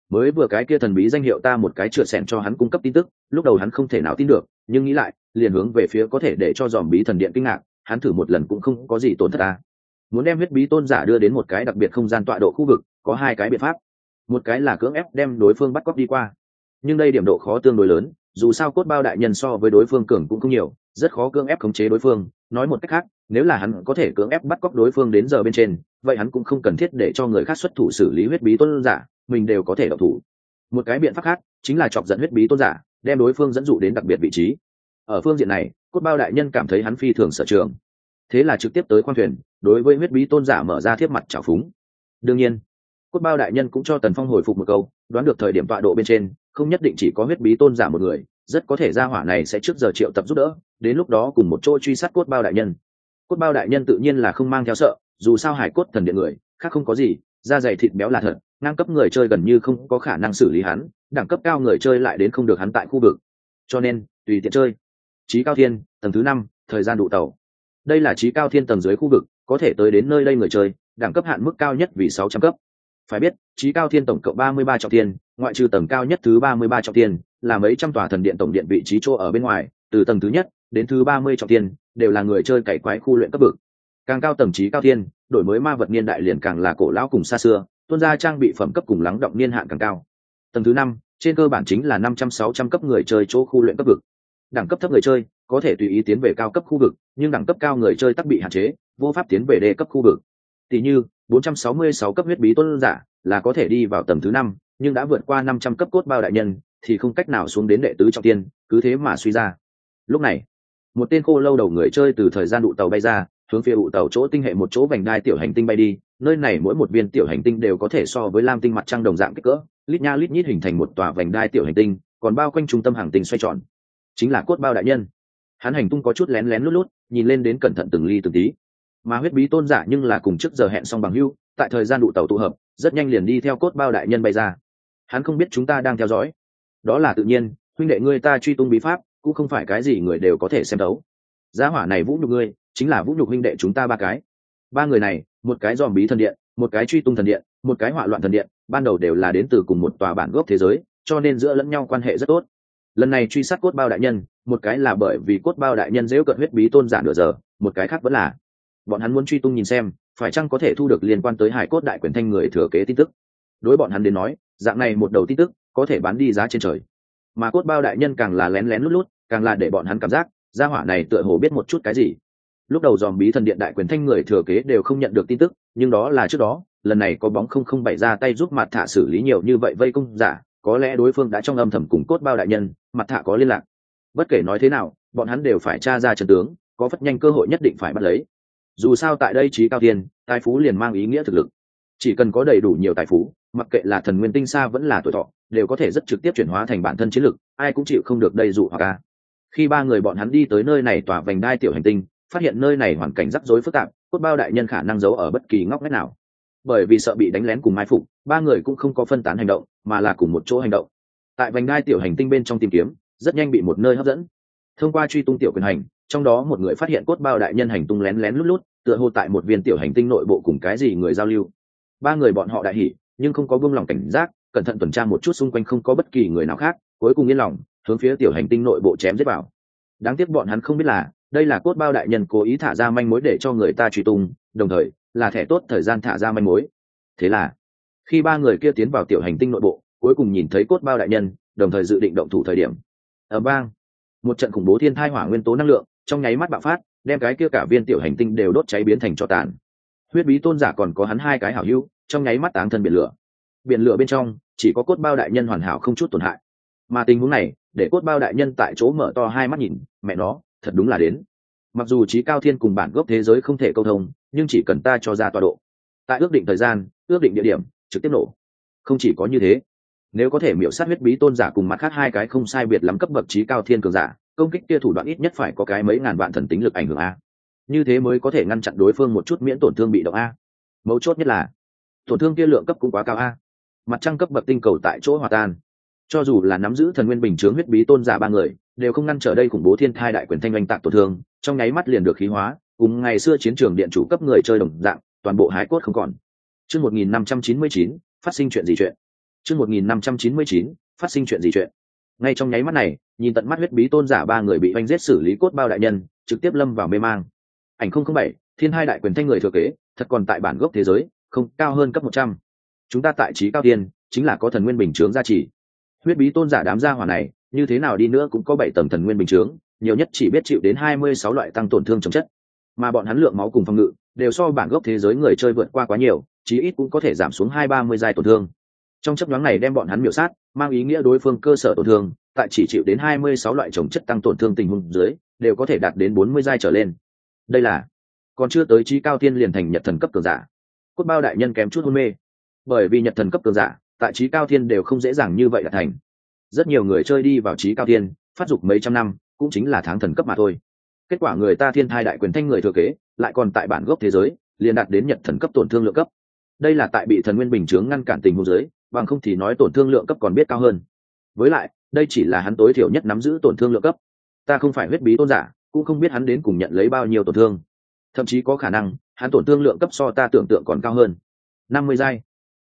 mới vừa cái kia thần bí danh hiệu ta một cái trượt xẻn cho hắn cung cấp tin tức, lúc đầu hắn không thể nào tin được, nhưng nghĩ lại liền hướng về phía có thể để cho dòm bí thần điện kinh ngạc, hắn thử một lần cũng không có gì tổn thất ta. Muốn đem huyết bí tôn giả đưa đến một cái đặc biệt không gian tọa độ khu vực, có hai cái biện pháp. Một cái là cưỡng ép đem đối phương bắt cóc đi qua, nhưng đây điểm độ khó tương đối lớn, dù sao cốt bao đại nhân so với đối phương cường cũng không nhiều, rất khó cưỡng ép khống chế đối phương. Nói một cách khác, nếu là hắn có thể cưỡng ép bắt cóc đối phương đến giờ bên trên, vậy hắn cũng không cần thiết để cho người khác xuất thủ xử lý huyết bí tôn giả, mình đều có thể động thủ. Một cái biện pháp khác chính là chọc giận huyết bí tôn giả, đem đối phương dẫn dụ đến đặc biệt vị trí. Ở phương diện này, cốt bao đại nhân cảm thấy hắn phi thường sở trường, thế là trực tiếp tới khoang thuyền, đối với huyết bí tôn giả mở ra thiếp mặt trào phúng. Đương nhiên, cốt bao đại nhân cũng cho Tần Phong hồi phục một câu, đoán được thời điểm tọa độ bên trên không nhất định chỉ có huyết bí tôn giả một người, rất có thể gia hỏa này sẽ trước giờ triệu tập giúp đỡ, đến lúc đó cùng một chỗ truy sát cốt bao đại nhân. Cốt bao đại nhân tự nhiên là không mang theo sợ, dù sao hải cốt thần điện người khác không có gì, da dày thịt béo là thật, ngang cấp người chơi gần như không có khả năng xử lý hắn, đẳng cấp cao người chơi lại đến không được hắn tại khu vực, cho nên tùy tiện chơi. Chí Cao Thiên tầng thứ 5, thời gian đụ tàu. Đây là Chí Cao Thiên tầng dưới khu vực, có thể tới đến nơi đây người chơi, đẳng cấp hạn mức cao nhất vì 600 cấp. Phải biết, Chí Cao Thiên tổng cộng 33 trọng thiên, ngoại trừ tầng cao nhất thứ 33 trọng thiên, là mấy trăm tòa thần điện tổng điện vị trí chỗ ở bên ngoài, từ tầng thứ nhất đến thứ 30 trọng thiên, đều là người chơi cày quái khu luyện cấp vực. Càng cao tầng Chí Cao Thiên, đổi mới ma vật niên đại liền càng là cổ lão cùng xa xưa, tuôn ra trang bị phẩm cấp cùng lắng động niên hạn càng cao. Tầng thứ 5, trên cơ bản chính là 500-600 cấp người chơi chỗ khu luyện cấp vực. Đẳng cấp thấp người chơi có thể tùy ý tiến về cao cấp khu vực, nhưng đẳng cấp cao người chơi tắc bị hạn chế, vô pháp tiến về đề cấp khu vực. Tỷ như 466 cấp huyết bí tôn giả là có thể đi vào tầng thứ 5, nhưng đã vượt qua 500 cấp cốt bao đại nhân thì không cách nào xuống đến đệ tứ trọng tiên, cứ thế mà suy ra. Lúc này, một tên khô lâu đầu người chơi từ thời gian đụ tàu bay ra, hướng phía ụ tàu chỗ tinh hệ một chỗ vành đai tiểu hành tinh bay đi. Nơi này mỗi một viên tiểu hành tinh đều có thể so với lam tinh mặt trăng đồng dạng kích cỡ, lít nha lít nhít hình thành một tòa vành đai tiểu hành tinh, còn bao quanh trung tâm hành tinh xoay tròn, chính là cốt bao đại nhân. Hắn hành tung có chút lén lén lút lút, nhìn lên đến cẩn thận từng ly từng tí. Mà huyết bí tôn giả nhưng là cùng trước giờ hẹn xong bằng hữu, tại thời gian đụ tàu tụ hợp, rất nhanh liền đi theo cốt bao đại nhân bay ra. Hắn không biết chúng ta đang theo dõi, đó là tự nhiên, huynh đệ ngươi ta truy tung bí pháp, cũng không phải cái gì người đều có thể xem thấu. Giá hỏa này vũ nhục ngươi, chính là vũ nhục huynh đệ chúng ta ba cái. Ba người này, một cái dòm bí thần điện, một cái truy tung thần điện, một cái hỏa loạn thần điện, ban đầu đều là đến từ cùng một tòa bản gốc thế giới, cho nên giữa lẫn nhau quan hệ rất tốt. Lần này truy sát cốt bao đại nhân, một cái là bởi vì cốt bao đại nhân giễu cợt huyết bí tôn giả nửa giờ, một cái khác vẫn là bọn hắn muốn truy tung nhìn xem phải chăng có thể thu được liên quan tới hải cốt đại quyền thanh người thừa kế tin tức. Đối bọn hắn đến nói, dạng này một đầu tin tức có thể bán đi giá trên trời, mà cốt bao đại nhân càng là lén lén lút lút, càng là để bọn hắn cảm giác gia hỏa này tựa hồ biết một chút cái gì. Lúc đầu dòm bí thần điện đại quyền thanh người thừa kế đều không nhận được tin tức, nhưng đó là trước đó, lần này có bóng 007 ra tay giúp mặt thả xử lý nhiều như vậy vây công giả, có lẽ đối phương đã trong âm thầm cùng cốt bao đại nhân mặt thả có liên lạc. Bất kể nói thế nào, bọn hắn đều phải tra ra chân tướng, có phất nhanh cơ hội nhất định phải bắt lấy. Dù sao tại đây Chí Cao Thiên, tài phú liền mang ý nghĩa thực lực, chỉ cần có đầy đủ nhiều tài phú, mặc kệ là thần nguyên tinh xa vẫn là tuổi thọ, đều có thể rất trực tiếp chuyển hóa thành bản thân chiến lực, ai cũng chịu không được đây dụ hoặc a. Khi ba người bọn hắn đi tới nơi này tòa vành đai tiểu hành tinh, phát hiện nơi này hoàn cảnh rắc rối phức tạp, cốt bao đại nhân khả năng giấu ở bất kỳ ngóc ngách nào. Bởi vì sợ bị đánh lén cùng mai phục, ba người cũng không có phân tán hành động, mà là cùng một chỗ hành động. Tại vành đai tiểu hành tinh bên trong tìm kiếm, rất nhanh bị một nơi hấp dẫn. Thông qua truy tung tiểu quyền hành, trong đó một người phát hiện cốt bao đại nhân hành tung lén lén lút lút, tựa hồ tại một viên tiểu hành tinh nội bộ cùng cái gì người giao lưu. Ba người bọn họ đại hỉ, nhưng không có buông lòng cảnh giác, cẩn thận tuần tra một chút xung quanh không có bất kỳ người nào khác, cuối cùng yên lòng hướng phía tiểu hành tinh nội bộ chém giết vào. Đáng tiếc bọn hắn không biết là đây là cốt bao đại nhân cố ý thả ra manh mối để cho người ta truy tung, đồng thời là thẻ tốt thời gian thả ra manh mối. Thế là khi ba người kia tiến vào tiểu hành tinh nội bộ, cuối cùng nhìn thấy cốt bao đại nhân, đồng thời dự định động thủ thời điểm, ở bang một trận khủng bố thiên thai hỏa nguyên tố năng lượng trong nháy mắt bạo phát, đem cái kia cả viên tiểu hành tinh đều đốt cháy biến thành tro tàn. Huyết bí tôn giả còn có hắn hai cái hảo hữu trong nháy mắt táng thân biển lửa. Biển lửa bên trong chỉ có cốt bao đại nhân hoàn hảo không chút tổn hại, mà tình huống này để cốt bao đại nhân tại chỗ mở to hai mắt nhìn, mẹ nó thật đúng là đến. Mặc dù Chí Cao Thiên cùng bản gốc thế giới không thể câu thông, nhưng chỉ cần ta cho ra tọa độ, tại ước định thời gian, ước định địa điểm, trực tiếp nổ. Không chỉ có như thế, nếu có thể miểu sát huyết bí tôn giả cùng mặt khác hai cái không sai biệt lắm cấp bậc Chí Cao Thiên cường giả, công kích kia thủ đoạn ít nhất phải có cái mấy ngàn vạn thần tính lực ảnh hưởng a. Như thế mới có thể ngăn chặn đối phương một chút miễn tổn thương bị động a. Mấu chốt nhất là tổn thương kia lượng cấp cũng quá cao a. Mặt trăng cấp bậc tinh cầu tại chỗ hòa tan, cho dù là nắm giữ thần nguyên bình chướng huyết bí tôn giả ba người đều không ngăn trở đây khủng bố thiên thai đại quyền thanh oanh tạc tổn thương, trong nháy mắt liền được khí hóa, cùng ngày xưa chiến trường điện chủ cấp người chơi đồng dạng, toàn bộ hái cốt không còn. Chương 1599, phát sinh chuyện gì chuyện? Chương 1599, phát sinh chuyện gì chuyện? Ngay trong nháy mắt này, nhìn tận mắt huyết bí tôn giả ba người bị oanh giết xử lý cốt bao đại nhân, trực tiếp lâm vào mê mang. Ảnh 007, thiên hai đại quyền thanh người thừa kế, thật còn tại bản gốc thế giới, không cao hơn cấp 100. Chúng ta tại trí cao tiên, chính là có thần nguyên bình chướng gia trì. Huyết bí tôn giả đám gia hỏa này, như thế nào đi nữa cũng có 7 tầng thần nguyên bình chướng, nhiều nhất chỉ biết chịu đến 26 loại tăng tổn thương chống chất. Mà bọn hắn lượng máu cùng phòng ngự đều so bản gốc thế giới người chơi vượt qua quá nhiều, chí ít cũng có thể giảm xuống 2-30 giai tổn thương. Trong chấp nhoáng này đem bọn hắn miểu sát, mang ý nghĩa đối phương cơ sở tổn thương tại chỉ chịu đến 26 loại chống chất tăng tổn thương tình huống dưới đều có thể đạt đến 40 giai trở lên. Đây là còn chưa tới trí cao thiên liền thành nhật thần cấp cường giả. Cốt bao đại nhân kém chút hôn mê, bởi vì nhật thần cấp cường giả tại trí cao thiên đều không dễ dàng như vậy đạt thành. Rất nhiều người chơi đi vào trí cao thiên phát dục mấy trăm năm cũng chính là tháng thần cấp mà thôi, kết quả người ta thiên thai đại quyền thanh người thừa kế lại còn tại bản gốc thế giới liền đạt đến nhật thần cấp tổn thương lượng cấp. Đây là tại bị thần nguyên bình chướng ngăn cản tình huống dưới, bằng không thì nói tổn thương lượng cấp còn biết cao hơn. Với lại đây chỉ là hắn tối thiểu nhất nắm giữ tổn thương lượng cấp, ta không phải huyết bí tôn giả cũng không biết hắn đến cùng nhận lấy bao nhiêu tổn thương, thậm chí có khả năng hắn tổn thương lượng cấp so ta tưởng tượng còn cao hơn, 50 giai,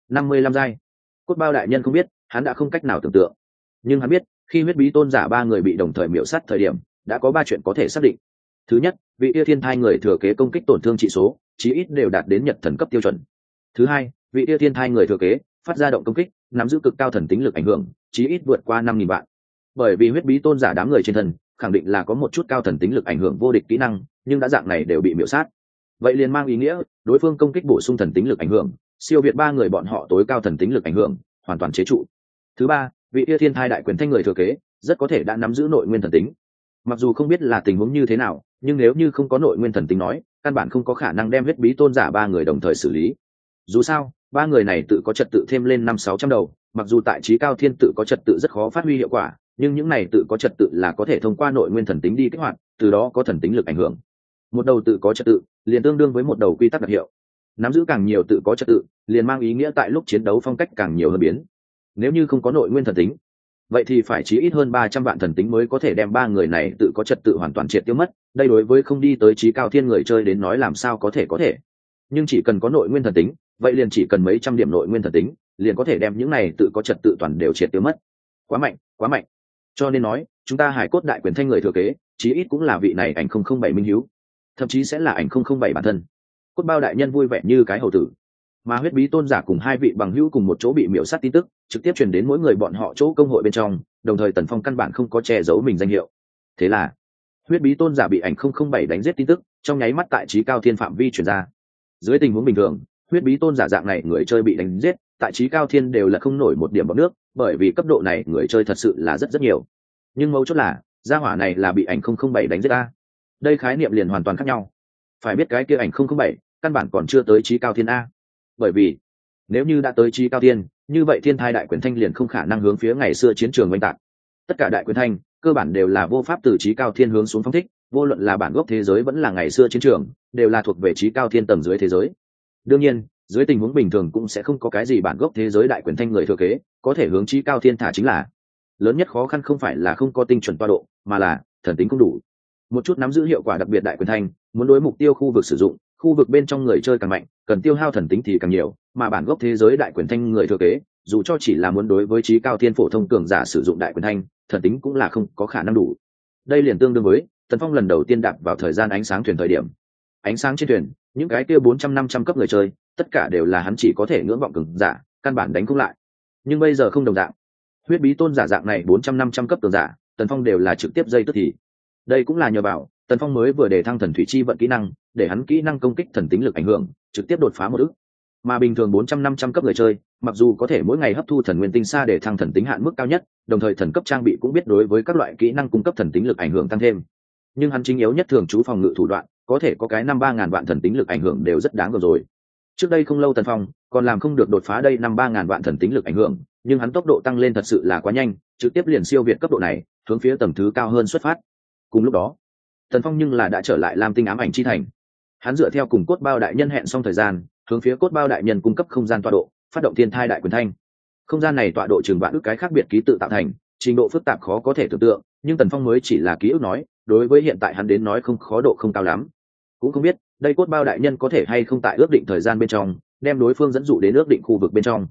55 giai. Cốt bao đại nhân không biết, hắn đã không cách nào tưởng tượng, nhưng hắn biết khi huyết bí tôn giả ba người bị đồng thời miểu sát thời điểm đã có 3 chuyện có thể xác định. Thứ nhất, vị yêu thiên thai người thừa kế công kích tổn thương trị số chí ít đều đạt đến nhật thần cấp tiêu chuẩn. Thứ hai, vị yêu thiên thai người thừa kế phát ra động công kích nắm giữ cực cao thần tính lực ảnh hưởng chí ít vượt qua 5.000 vạn. Bởi vì huyết bí tôn giả đám người trên thân khẳng định là có một chút cao thần tính lực ảnh hưởng vô địch kỹ năng, nhưng đã dạng này đều bị miểu sát, vậy liền mang ý nghĩa đối phương công kích bổ sung thần tính lực ảnh hưởng siêu việt ba người bọn họ tối cao thần tính lực ảnh hưởng, hoàn toàn chế trụ. Thứ ba, vị yêu thiên thai đại quyền thanh người thừa kế rất có thể đã nắm giữ nội nguyên thần tính. Mặc dù không biết là tình huống như thế nào, nhưng nếu như không có nội nguyên thần tính nói, căn bản không có khả năng đem huyết bí tôn giả ba người đồng thời xử lý. Dù sao ba người này tự có trật tự thêm lên 500-600 đầu, mặc dù tại trí cao thiên tự có trật tự rất khó phát huy hiệu quả, nhưng những này tự có trật tự là có thể thông qua nội nguyên thần tính đi kích hoạt, từ đó có thần tính lực ảnh hưởng. Một đầu tự có trật tự liền tương đương với một đầu quy tắc đặc hiệu, nắm giữ càng nhiều tự có trật tự liền mang ý nghĩa tại lúc chiến đấu phong cách càng nhiều hơn biến. Nếu như không có nội nguyên thần tính, vậy thì phải chí ít hơn 300 vạn thần tính mới có thể đem ba người này tự có trật tự hoàn toàn triệt tiêu mất. Đây đối với không đi tới trí cao thiên người chơi đến nói làm sao có thể. Nhưng chỉ cần có nội nguyên thần tính, vậy liền chỉ cần mấy trăm điểm nội nguyên thần tính liền có thể đem những này tự có trật tự toàn đều triệt tiêu mất. Quá mạnh. Cho nên nói chúng ta hải cốt đại quyền thanh người thừa kế chí ít cũng là vị này ảnh 007 minh hiếu, thậm chí sẽ là ảnh 007 bản thân. Cốt bao đại nhân vui vẻ như cái hầu tử, mà huyết bí tôn giả cùng hai vị bằng hữu cùng một chỗ bị miểu sát tin tức trực tiếp truyền đến mỗi người bọn họ chỗ công hội bên trong, đồng thời Tần Phong căn bản không có che giấu mình danh hiệu. Thế là huyết bí tôn giả bị ảnh 007 đánh giết tin tức trong nháy mắt tại trí cao thiên phạm vi truyền ra. Dưới tình huống bình thường, huyết bí tôn giả dạng này người chơi bị đánh giết tại trí cao thiên đều là không nổi một điểm bọt nước, bởi vì cấp độ này người chơi thật sự là rất nhiều. Nhưng mấu chốt là gia hỏa này là bị ảnh 007 đánh giết ta, đây khái niệm liền hoàn toàn khác nhau. Phải biết cái kia ảnh 007 căn bản còn chưa tới trí cao thiên a, bởi vì nếu như đã tới trí cao thiên, như vậy thiên thai đại quyền thanh liền không khả năng hướng phía ngày xưa chiến trường oanh tạc. Tất cả đại quyền thanh cơ bản đều là vô pháp từ trí cao thiên hướng xuống phóng thích, vô luận là bản gốc thế giới vẫn là ngày xưa chiến trường đều là thuộc về trí cao thiên tầng dưới thế giới. Đương nhiên dưới tình huống bình thường cũng sẽ không có cái gì bản gốc thế giới đại quyền thanh người thừa kế có thể hướng trí cao thiên thả, chính là lớn nhất khó khăn không phải là không có tinh chuẩn toa độ, mà là thần tính không đủ. Một chút nắm giữ hiệu quả đặc biệt đại quyền thanh muốn đối mục tiêu khu vực sử dụng, khu vực bên trong người chơi càng mạnh cần tiêu hao thần tính thì càng nhiều, mà bản gốc thế giới đại quyền thanh người thừa kế dù cho chỉ là muốn đối với trí cao thiên phổ thông cường giả sử dụng đại quyền thanh, thần tính cũng là không có khả năng đủ. Đây liền tương đương với Tần Phong lần đầu tiên đạp vào thời gian ánh sáng thuyền thời điểm, ánh sáng trên thuyền những cái kia 400-500 cấp người chơi tất cả đều là hắn chỉ có thể ngưỡng vọng cường giả, căn bản đánh không lại. Nhưng bây giờ không đồng dạng, huyết bí tôn giả dạng này 400-500 cấp cường giả Tần Phong đều là trực tiếp dây tức thì. Đây cũng là nhờ vào Tần Phong mới vừa đề thăng thần thủy chi vận kỹ năng, để hắn kỹ năng công kích thần tính lực ảnh hưởng trực tiếp đột phá 1 ức. Mà bình thường 400-500 cấp người chơi mặc dù có thể mỗi ngày hấp thu thần nguyên tinh sa để thăng thần tính hạn mức cao nhất, đồng thời thần cấp trang bị cũng biết đối với các loại kỹ năng cung cấp thần tính lực ảnh hưởng tăng thêm, nhưng hắn chính yếu nhất thường trú phòng ngự thủ đoạn có thể có cái 5-3 ngàn vạn thần tính lực ảnh hưởng đều rất đáng rồi. Trước đây không lâu Tần Phong còn làm không được đột phá đây 5-3 ngàn vạn thần tính lực ảnh hưởng, nhưng hắn tốc độ tăng lên thật sự là quá nhanh, trực tiếp liền siêu việt cấp độ này, hướng phía tầng thứ cao hơn xuất phát. Cùng lúc đó Tần Phong nhưng là đã trở lại Lam Tinh ám ảnh chi thành. Hắn dựa theo cùng cốt bao đại nhân hẹn xong thời gian, hướng phía cốt bao đại nhân cung cấp không gian tọa độ, phát động thiên thai đại quyền thanh. Không gian này tọa độ chừng vạn ước cái khác biệt ký tự tạo thành, trình độ phức tạp khó có thể tưởng tượng, nhưng Tần Phong mới chỉ là ký ức nói, đối với hiện tại hắn đến nói không khó độ không cao lắm. Cũng không biết đây cốt bao đại nhân có thể hay không tại ước định thời gian bên trong đem đối phương dẫn dụ đến ước định khu vực bên trong.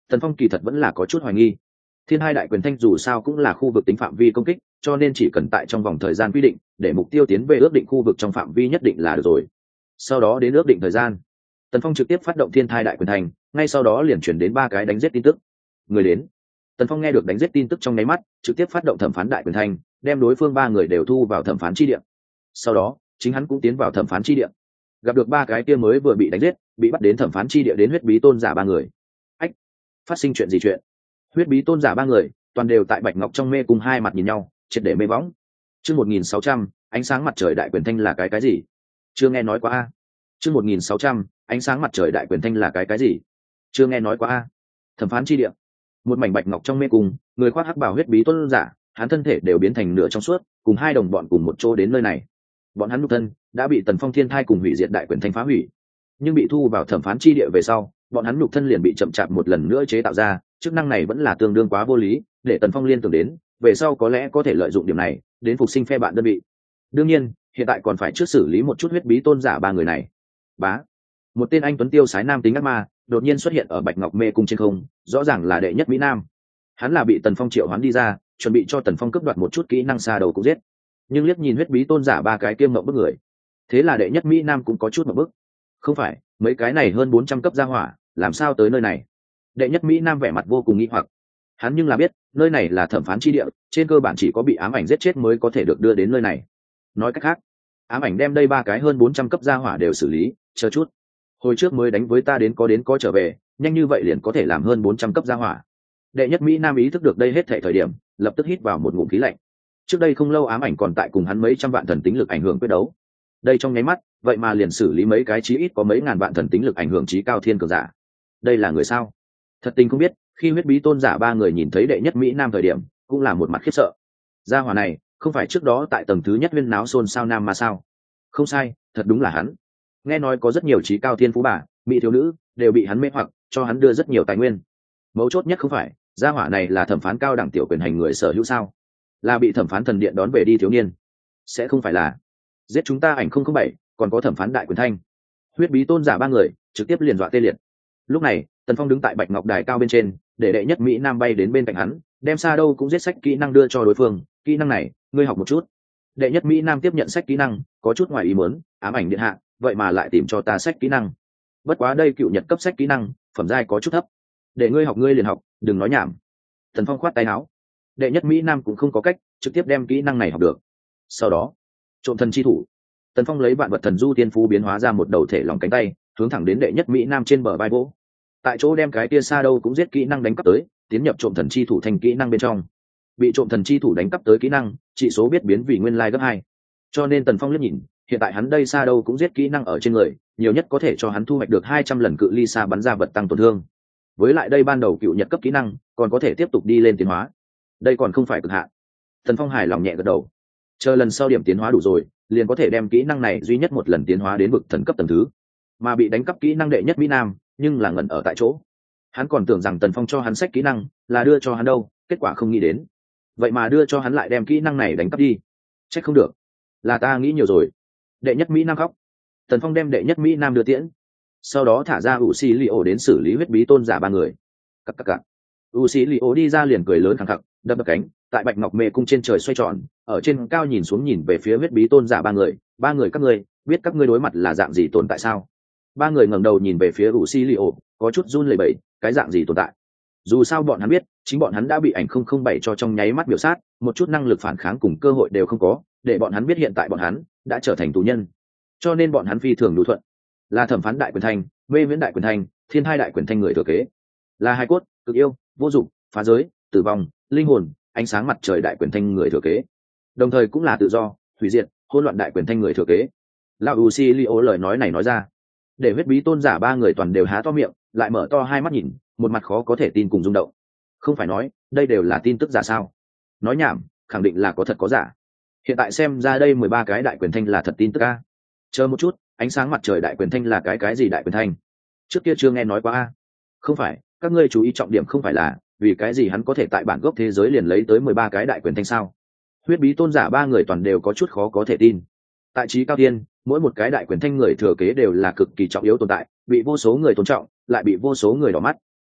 Tần Phong kỳ thật vẫn là có chút hoài nghi. Thiên hai đại quyền thanh dù sao cũng là khu vực tính phạm vi công kích, cho nên chỉ cần tại trong vòng thời gian quy định, để mục tiêu tiến về ước định khu vực trong phạm vi nhất định là được rồi. Sau đó đến ước định thời gian, Tần Phong trực tiếp phát động thiên thai đại quyền thanh, ngay sau đó liền chuyển đến 3 cái đánh giết tin tức. Người đến. Tần Phong nghe được đánh giết tin tức trong nháy mắt, trực tiếp phát động thẩm phán đại quyền thanh, đem đối phương 3 người đều thu vào thẩm phán chi địa. Sau đó, chính hắn cũng tiến vào thẩm phán chi địa. Gặp được 3 cái kia mới vừa bị đánh giết, bị bắt đến thẩm phán chi địa đến huyết bí tôn giả 3 người. Ách, phát sinh chuyện gì chuyện? Huyết bí tôn giả 3 người, toàn đều tại Bạch Ngọc trong mê cung hai mặt nhìn nhau, triệt để mê võng. Chương 1600, ánh sáng mặt trời đại quyền thanh là cái gì? Chưa nghe nói qua a. Chương 1600, ánh sáng mặt trời đại quyền thanh là cái gì? Chưa nghe nói qua a. Thẩm phán chi địa. Một mảnh bạch ngọc trong mê cung, người khoác hắc bào huyết bí tôn giả, hắn thân thể đều biến thành nửa trong suốt, cùng 2 đồng bọn cùng một chỗ đến nơi này. Bọn hắn nhục thân đã bị Tần Phong thiên thai cùng hủy diệt đại quyền thanh phá hủy, nhưng bị thu vào thẩm phán chi địa về sau, bọn hắn nhục thân liền bị chậm chạp một lần nữa chế tạo ra, chức năng này vẫn là tương đương quá vô lý, để Tần Phong liên tưởng đến, về sau có lẽ có thể lợi dụng điểm này đến phục sinh phe bạn đơn vị. Đương nhiên, hiện tại còn phải trước xử lý một chút huyết bí tôn giả 3 người này. Bá, một tên anh tuấn tiêu sái nam tính ác ma đột nhiên xuất hiện ở bạch ngọc mê cung trên không, rõ ràng là đệ nhất mỹ nam. Hắn là bị Tần Phong triệu hoán đi ra, chuẩn bị cho Tần Phong cướp đoạt một chút kỹ năng xa đầu cũng giết, nhưng liếc nhìn huyết bí tôn giả 3 cái kiêm mộng bức người, thế là đệ nhất mỹ nam cũng có chút mộng bức. Không phải, mấy cái này hơn 400 cấp gia hỏa làm sao tới nơi này? Đệ nhất mỹ nam vẻ mặt vô cùng nghi hoặc. Hắn nhưng là biết nơi này là thẩm phán chi địa, trên cơ bản chỉ có bị ám ảnh giết chết mới có thể được đưa đến nơi này. Nói cách khác, ám ảnh đem đây 3 cái hơn 400 cấp gia hỏa đều xử lý, chờ chút, hồi trước mới đánh với ta đến có trở về, nhanh như vậy liền có thể làm hơn 400 cấp gia hỏa. Đệ nhất mỹ nam ý thức được đây hết thảy thời điểm, lập tức hít vào một ngụm khí lạnh. Trước đây không lâu ám ảnh còn tại cùng hắn mấy trăm vạn thần tính lực ảnh hưởng quyết đấu, đây trong nháy mắt vậy mà liền xử lý mấy cái chí ít có mấy ngàn vạn thần tính lực ảnh hưởng chí cao thiên cường giả. Đây là người sao? Thật tình không biết, khi huyết bí tôn giả 3 người nhìn thấy đệ nhất mỹ nam thời điểm, cũng là một mặt khiếp sợ. Gia hỏa này không phải trước đó tại tầng thứ nhất huyên náo xôn xao nam mà sao? Không sai, thật đúng là hắn. Nghe nói có rất nhiều chí cao thiên phú bà, mỹ thiếu nữ đều bị hắn mê hoặc, cho hắn đưa rất nhiều tài nguyên. Mấu chốt nhất không phải, gia hỏa này là thẩm phán cao đẳng tiểu quyền hành người sở hữu sao? Là bị thẩm phán thần điện đón về đi thiếu niên? Sẽ không phải là giết chúng ta ảnh 007, còn có thẩm phán đại quyền thanh? Huyết bí tôn giả 3 người trực tiếp liền dọa tê liệt. Lúc này, Tần Phong đứng tại bạch ngọc đài cao bên trên, để đệ nhất mỹ nam bay đến bên cạnh hắn, đem Sa Đâu cũng giết sách kỹ năng đưa cho đối phương. Kỹ năng này, ngươi học một chút. Đệ nhất mỹ nam tiếp nhận sách kỹ năng, có chút ngoài ý muốn, ám ảnh điện hạ, vậy mà lại tìm cho ta sách kỹ năng. Bất quá đây cựu nhật cấp sách kỹ năng, phẩm giai có chút thấp, để ngươi học ngươi liền học, đừng nói nhảm. Tần Phong khoát tay áo. Đệ nhất mỹ nam cũng không có cách, trực tiếp đem kỹ năng này học được. Sau đó, trộm thần chi thủ. Tần Phong lấy vạn vật thần du tiên phú biến hóa ra một đầu thể lòng cánh tay, hướng thẳng đến đệ nhất mỹ nam trên bờ vai vỗ. Tại chỗ đem cái tia Sa Đâu cũng giết kỹ năng đánh cắp tới, tiến nhập trộm thần chi thủ thành kỹ năng bên trong. Bị trộm thần chi thủ đánh cắp tới kỹ năng, trị số biết biến vì nguyên lai gấp 2. Cho nên Tần Phong liếc nhìn, hiện tại hắn đây Sa Đâu cũng giết kỹ năng ở trên người, nhiều nhất có thể cho hắn thu hoạch được 200 lần cự ly xa bắn ra vật tăng tổn thương. Với lại đây ban đầu cựu nhật cấp kỹ năng, còn có thể tiếp tục đi lên tiến hóa. Đây còn không phải cực hạn. Tần Phong hài lòng nhẹ gật đầu. Chờ lần sau điểm tiến hóa đủ rồi, liền có thể đem kỹ năng này duy nhất một lần tiến hóa đến vực thần cấp tầng thứ. Mà bị đánh cắp kỹ năng đệ nhất mỹ nam, nhưng là ngẩn ở tại chỗ. Hắn còn tưởng rằng Tần Phong cho hắn sách kỹ năng là đưa cho hắn đâu, kết quả không nghĩ đến, vậy mà đưa cho hắn lại đem kỹ năng này đánh cắp đi. Trách không được, là ta nghĩ nhiều rồi. Đệ nhất mỹ nam khóc. Tần Phong đem đệ nhất mỹ nam đưa tiễn, sau đó thả ra Usilio đến xử lý huyết bí tôn giả 3 người. Cặc cặc cặc. Usilio đi ra liền cười lớn khẳng khặc, đập bập cánh, tại bạch ngọc mê cung trên trời xoay tròn, ở trên cao nhìn xuống nhìn về phía huyết bí tôn giả 3 người. 3 người các ngươi biết các ngươi đối mặt là dạng gì tồn tại sao? 3 người ngẩng đầu nhìn về phía Usilio, có chút run lẩy bẩy, cái dạng gì tồn tại? Dù sao bọn hắn biết, chính bọn hắn đã bị ảnh 007 cho trong nháy mắt biểu sát, một chút năng lực phản kháng cùng cơ hội đều không có, để bọn hắn biết hiện tại bọn hắn đã trở thành tù nhân. Cho nên bọn hắn phi thường nhu thuận, là thẩm phán đại quyền thanh, mê viễn đại quyền thanh, thiên hai đại quyền thanh người thừa kế, là hai cốt, cực yêu, vô dụng, phá giới, tử vong, linh hồn, ánh sáng mặt trời đại quyền thanh người thừa kế, đồng thời cũng là tự do, hủy diệt, hỗn loạn đại quyền thanh người thừa kế. Lão Usilio lời nói này nói ra, để huyết bí tôn giả 3 người toàn đều há to miệng, lại mở to hai mắt nhìn, một mặt khó có thể tin cùng rung động. Không phải nói đây đều là tin tức giả sao? Nói nhảm, khẳng định là có thật có giả. Hiện tại xem ra đây 13 cái đại quyền thanh là thật tin tức a. Chờ một chút, ánh sáng mặt trời đại quyền thanh là cái gì đại quyền thanh? Trước kia chưa nghe nói qua a. Không phải, các ngươi chú ý trọng điểm không phải là vì cái gì hắn có thể tại bản gốc thế giới liền lấy tới 13 cái đại quyền thanh sao? Huyết bí tôn giả 3 người toàn đều có chút khó có thể tin. Tại trí cao tiên, mỗi một cái đại quyền thanh người thừa kế đều là cực kỳ trọng yếu tồn tại, bị vô số người tôn trọng, lại bị vô số người đỏ mắt.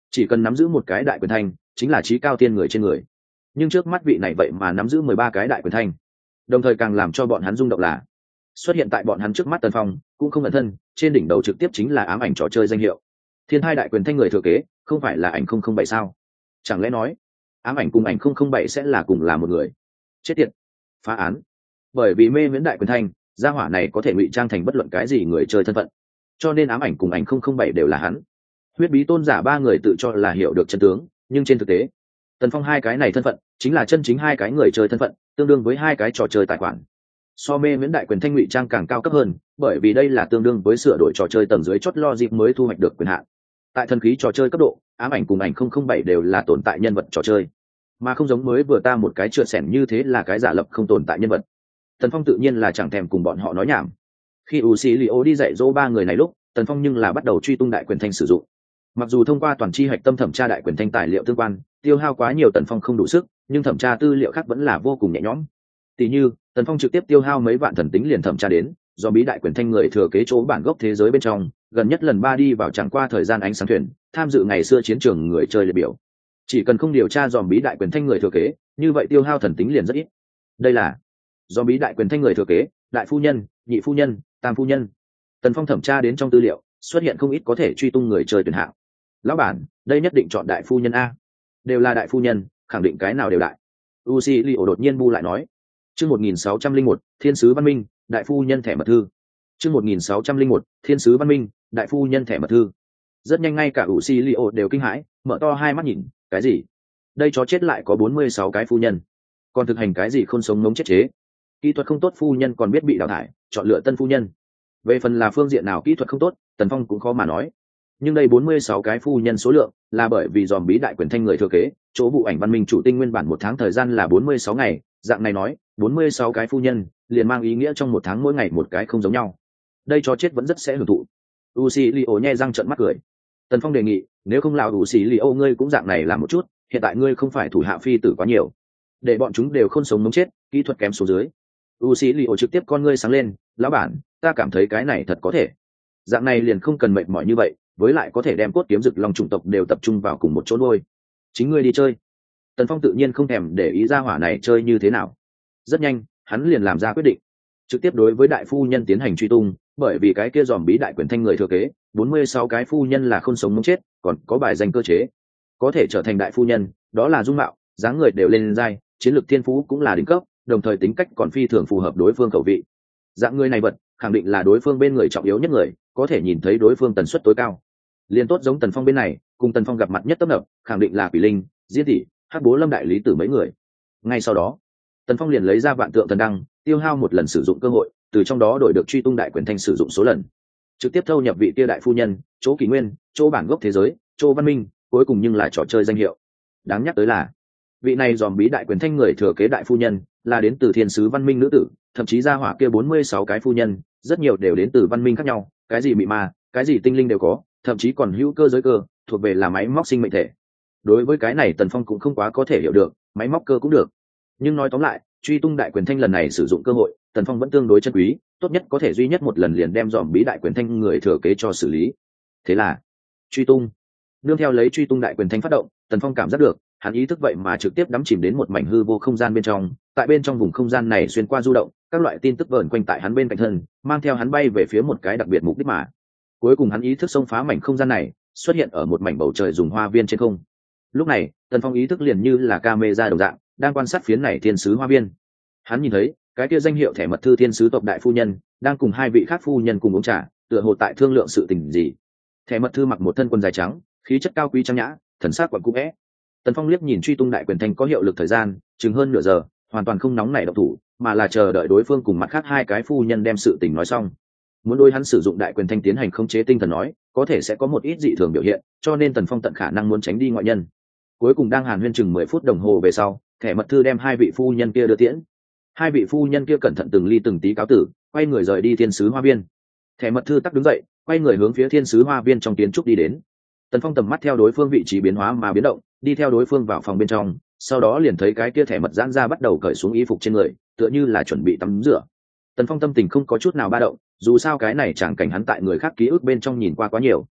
chỉ cần nắm giữ một cái đại quyền thanh chính là trí cao tiên người trên người. Nhưng trước mắt vị này vậy mà nắm giữ 13 cái đại quyền thanh. Đồng thời càng làm cho bọn hắn rung động là xuất hiện tại bọn hắn trước mắt Tần Phong cũng không ẩn thân, trên đỉnh đầu trực tiếp chính là ám ảnh trò chơi danh hiệu Thiên Hai đại quyền thanh người thừa kế, không phải là ảnh 007 sao? Chẳng lẽ nói ám ảnh cùng ảnh 007 sẽ là cùng là một người? Chết tiệt. Phá án. Bởi vì mê miễn đại quyền thanh, gia hỏa này có thể ngụy trang thành bất luận cái gì người chơi thân phận, cho nên ám ảnh cùng ảnh 007 đều là hắn. Huyết bí tôn giả ba người tự cho là hiểu được chân tướng, nhưng trên thực tế Tần Phong hai cái này thân phận chính là chân chính hai cái người chơi thân phận, tương đương với hai cái trò chơi tài khoản. So mê miễn đại quyền thanh ngụy trang càng cao cấp hơn, bởi vì đây là tương đương với sửa đổi trò chơi tầng dưới chót logic mới thu hoạch được quyền hạn. Tại thần khí trò chơi cấp độ, ám ảnh cùng ảnh 007 đều là tồn tại nhân vật trò chơi, mà không giống mới vừa ta một cái trượt xẻn như thế là cái giả lập không tồn tại nhân vật. Tần Phong tự nhiên là chẳng thèm cùng bọn họ nói nhảm. Khi Usilio đi dạy dỗ ba người này lúc, Tần Phong nhưng là bắt đầu truy tung đại quyền thanh sử dụng. Mặc dù thông qua toàn chi hạch tâm thẩm tra đại quyền thanh tài liệu tương quan, tiêu hao quá nhiều, Tần Phong không đủ sức, nhưng thẩm tra tư liệu khác vẫn là vô cùng nhẹ nhõm. Tỷ như, Tần Phong trực tiếp tiêu hao mấy vạn thần tính liền thẩm tra đến, do bí đại quyền thanh người thừa kế chỗ bản gốc thế giới bên trong, gần nhất lần 3 đi vào chẳng qua thời gian ánh sáng thuyền, tham dự ngày xưa chiến trường người chơi liệt biểu. Chỉ cần không điều tra dòm bí đại quyền thanh người thừa kế, như vậy tiêu hao thần tính liền rất ít. Đây là dòm bí đại quyền thanh người thừa kế, đại phu nhân, nhị phu nhân, tam phu nhân. Tần Phong thẩm tra đến trong tư liệu, xuất hiện không ít có thể truy tung người chơi tuyển hạng. Lão bản, đây nhất định chọn đại phu nhân a. Đều là đại phu nhân, khẳng định cái nào đều đại. Usilio đột nhiên bu lại nói. Chương 1601, Thiên sứ văn minh, đại phu nhân thẻ mật thư. Chương 1601, Thiên sứ văn minh, đại phu nhân thẻ mật thư. Rất nhanh ngay cả Usilio đều kinh hãi, mở to hai mắt nhìn, cái gì? Đây chó chết lại có 46 cái phu nhân. Còn thực hành cái gì không sống ngống chết chế? Kỹ thuật không tốt phu nhân còn biết bị đào thải, chọn lựa tân phu nhân. Về phần là phương diện nào kỹ thuật không tốt, Tần Phong cũng khó mà nói. Nhưng đây 46 cái phu nhân số lượng là bởi vì dòm bí đại quyền thanh người thừa kế, chỗ vụ ảnh văn minh chủ tinh nguyên bản 1 tháng thời gian là 46 ngày, dạng này nói, 46 cái phu nhân liền mang ý nghĩa trong 1 tháng mỗi ngày một cái không giống nhau. Đây chó chết vẫn rất sẽ hưởng thụ. Usilio nhe răng trợn mắt cười. Tần Phong đề nghị, nếu không lão Usilio ngươi cũng dạng này làm một chút, hiện tại ngươi không phải thủ hạ phi tử quá nhiều, để bọn chúng đều không sống mống chết, kỹ thuật kém số dưới. Usilio trực tiếp con ngươi sáng lên, lão bản, ta cảm thấy cái này thật có thể. Dạng này liền không cần mệt mỏi như vậy, với lại có thể đem cốt kiếm rực long chủng tộc đều tập trung vào cùng một chỗ nuôi. Chính ngươi đi chơi. Tần Phong tự nhiên không thèm để ý ra hỏa này chơi như thế nào. Rất nhanh, hắn liền làm ra quyết định, trực tiếp đối với đại phu nhân tiến hành truy tung, bởi vì cái kia dòm bí đại quyền thanh người thừa kế, 46 cái phu nhân là không sống mống chết, còn có bài danh cơ chế, có thể trở thành đại phu nhân, đó là dung mạo, dáng người đều lên giai, chiến lược thiên phú cũng là đỉnh cấp, đồng thời tính cách còn phi thường phù hợp đối phương khẩu vị. Dạng người này vật, khẳng định là đối phương bên người trọng yếu nhất người, có thể nhìn thấy đối phương tần suất tối cao. Liên tốt giống Tần Phong bên này, cùng Tần Phong gặp mặt nhất tấp nập, khẳng định là Quỷ Linh, Diên Tỷ, Hắc Bố Lâm đại lý tử mấy người. Ngay sau đó, Tần Phong liền lấy ra vạn tượng thần đăng, tiêu hao 1 lần sử dụng cơ hội, từ trong đó đổi được truy tung đại quyền thanh sử dụng số lần, trực tiếp thâu nhập vị kia đại phu nhân, chỗ kỷ nguyên, chỗ bản gốc thế giới, chỗ văn minh, cuối cùng nhưng lại trò chơi danh hiệu. Đáng nhắc tới là, vị này dòm bí đại quyền thanh người thừa kế đại phu nhân, là đến từ thiên sứ văn minh nữ tử, thậm chí ra hỏa kia 46 cái phu nhân, rất nhiều đều đến từ văn minh khác nhau, cái gì mị ma, cái gì tinh linh đều có, thậm chí còn hữu cơ giới cơ, thuộc về là máy móc sinh mệnh thể. Đối với cái này Tần Phong cũng không quá có thể hiểu được, máy móc cơ cũng được. Nhưng nói tóm lại, truy tung đại quyền thanh lần này sử dụng cơ hội, Tần Phong vẫn tương đối chân quý, tốt nhất có thể duy nhất một lần liền đem dòm bí đại quyền thanh người thừa kế cho xử lý. Thế là, truy tung. Nương theo lấy truy tung đại quyền thanh phát động, Tần Phong cảm giác được, hắn ý thức vậy mà trực tiếp đắm chìm đến một mảnh hư vô không gian bên trong, tại bên trong vùng không gian này xuyên qua du động, các loại tin tức vờn quanh tại hắn bên cạnh thân, mang theo hắn bay về phía một cái đặc biệt mục đích mà. Cuối cùng hắn ý thức xông phá mảnh không gian này, xuất hiện ở một mảnh bầu trời dùng hoa viên trên không. Lúc này, Tần Phong ý thức liền như là camera đồng dạng, đang quan sát phiến này thiên sứ hoa viên. Hắn nhìn thấy, cái kia danh hiệu thẻ mật thư thiên sứ tộc đại phu nhân, đang cùng 2 vị khác phu nhân cùng uống trà, tựa hồ tại thương lượng sự tình gì. Thẻ mật thư mặc một thân quần dài trắng, khí chất cao quý trang nhã, thần sắc quặn cũ é. Tần Phong liếc nhìn truy tung đại quyền thanh có hiệu lực thời gian, chừng hơn nửa giờ, hoàn toàn không nóng nảy động thủ, mà là chờ đợi đối phương cùng mặt khác 2 cái phu nhân đem sự tình nói xong. Muốn đối hắn sử dụng đại quyền thanh tiến hành khống chế tinh thần nói, có thể sẽ có một ít dị thường biểu hiện, cho nên Tần Phong tận khả năng muốn tránh đi ngoại nhân. Cuối cùng đang hàn huyên chừng 10 phút đồng hồ về sau, thẻ mật thư đem 2 vị phu nhân kia đưa tiễn. 2 vị phu nhân kia cẩn thận từng ly từng tí cáo tử, quay người rời đi thiên sứ hoa viên. Thẻ mật thư tắc đứng dậy, quay người hướng phía thiên sứ hoa viên trong kiến trúc đi đến. Tần Phong tầm mắt theo đối phương vị trí biến hóa mà biến động, đi theo đối phương vào phòng bên trong, sau đó liền thấy cái kia thẻ mật giãn ra bắt đầu cởi xuống y phục trên người, tựa như là chuẩn bị tắm rửa. Tần Phong tâm tình không có chút nào ba động, dù sao cái này chẳng cảnh hắn tại người khác ký ức bên trong nhìn qua quá nhiều.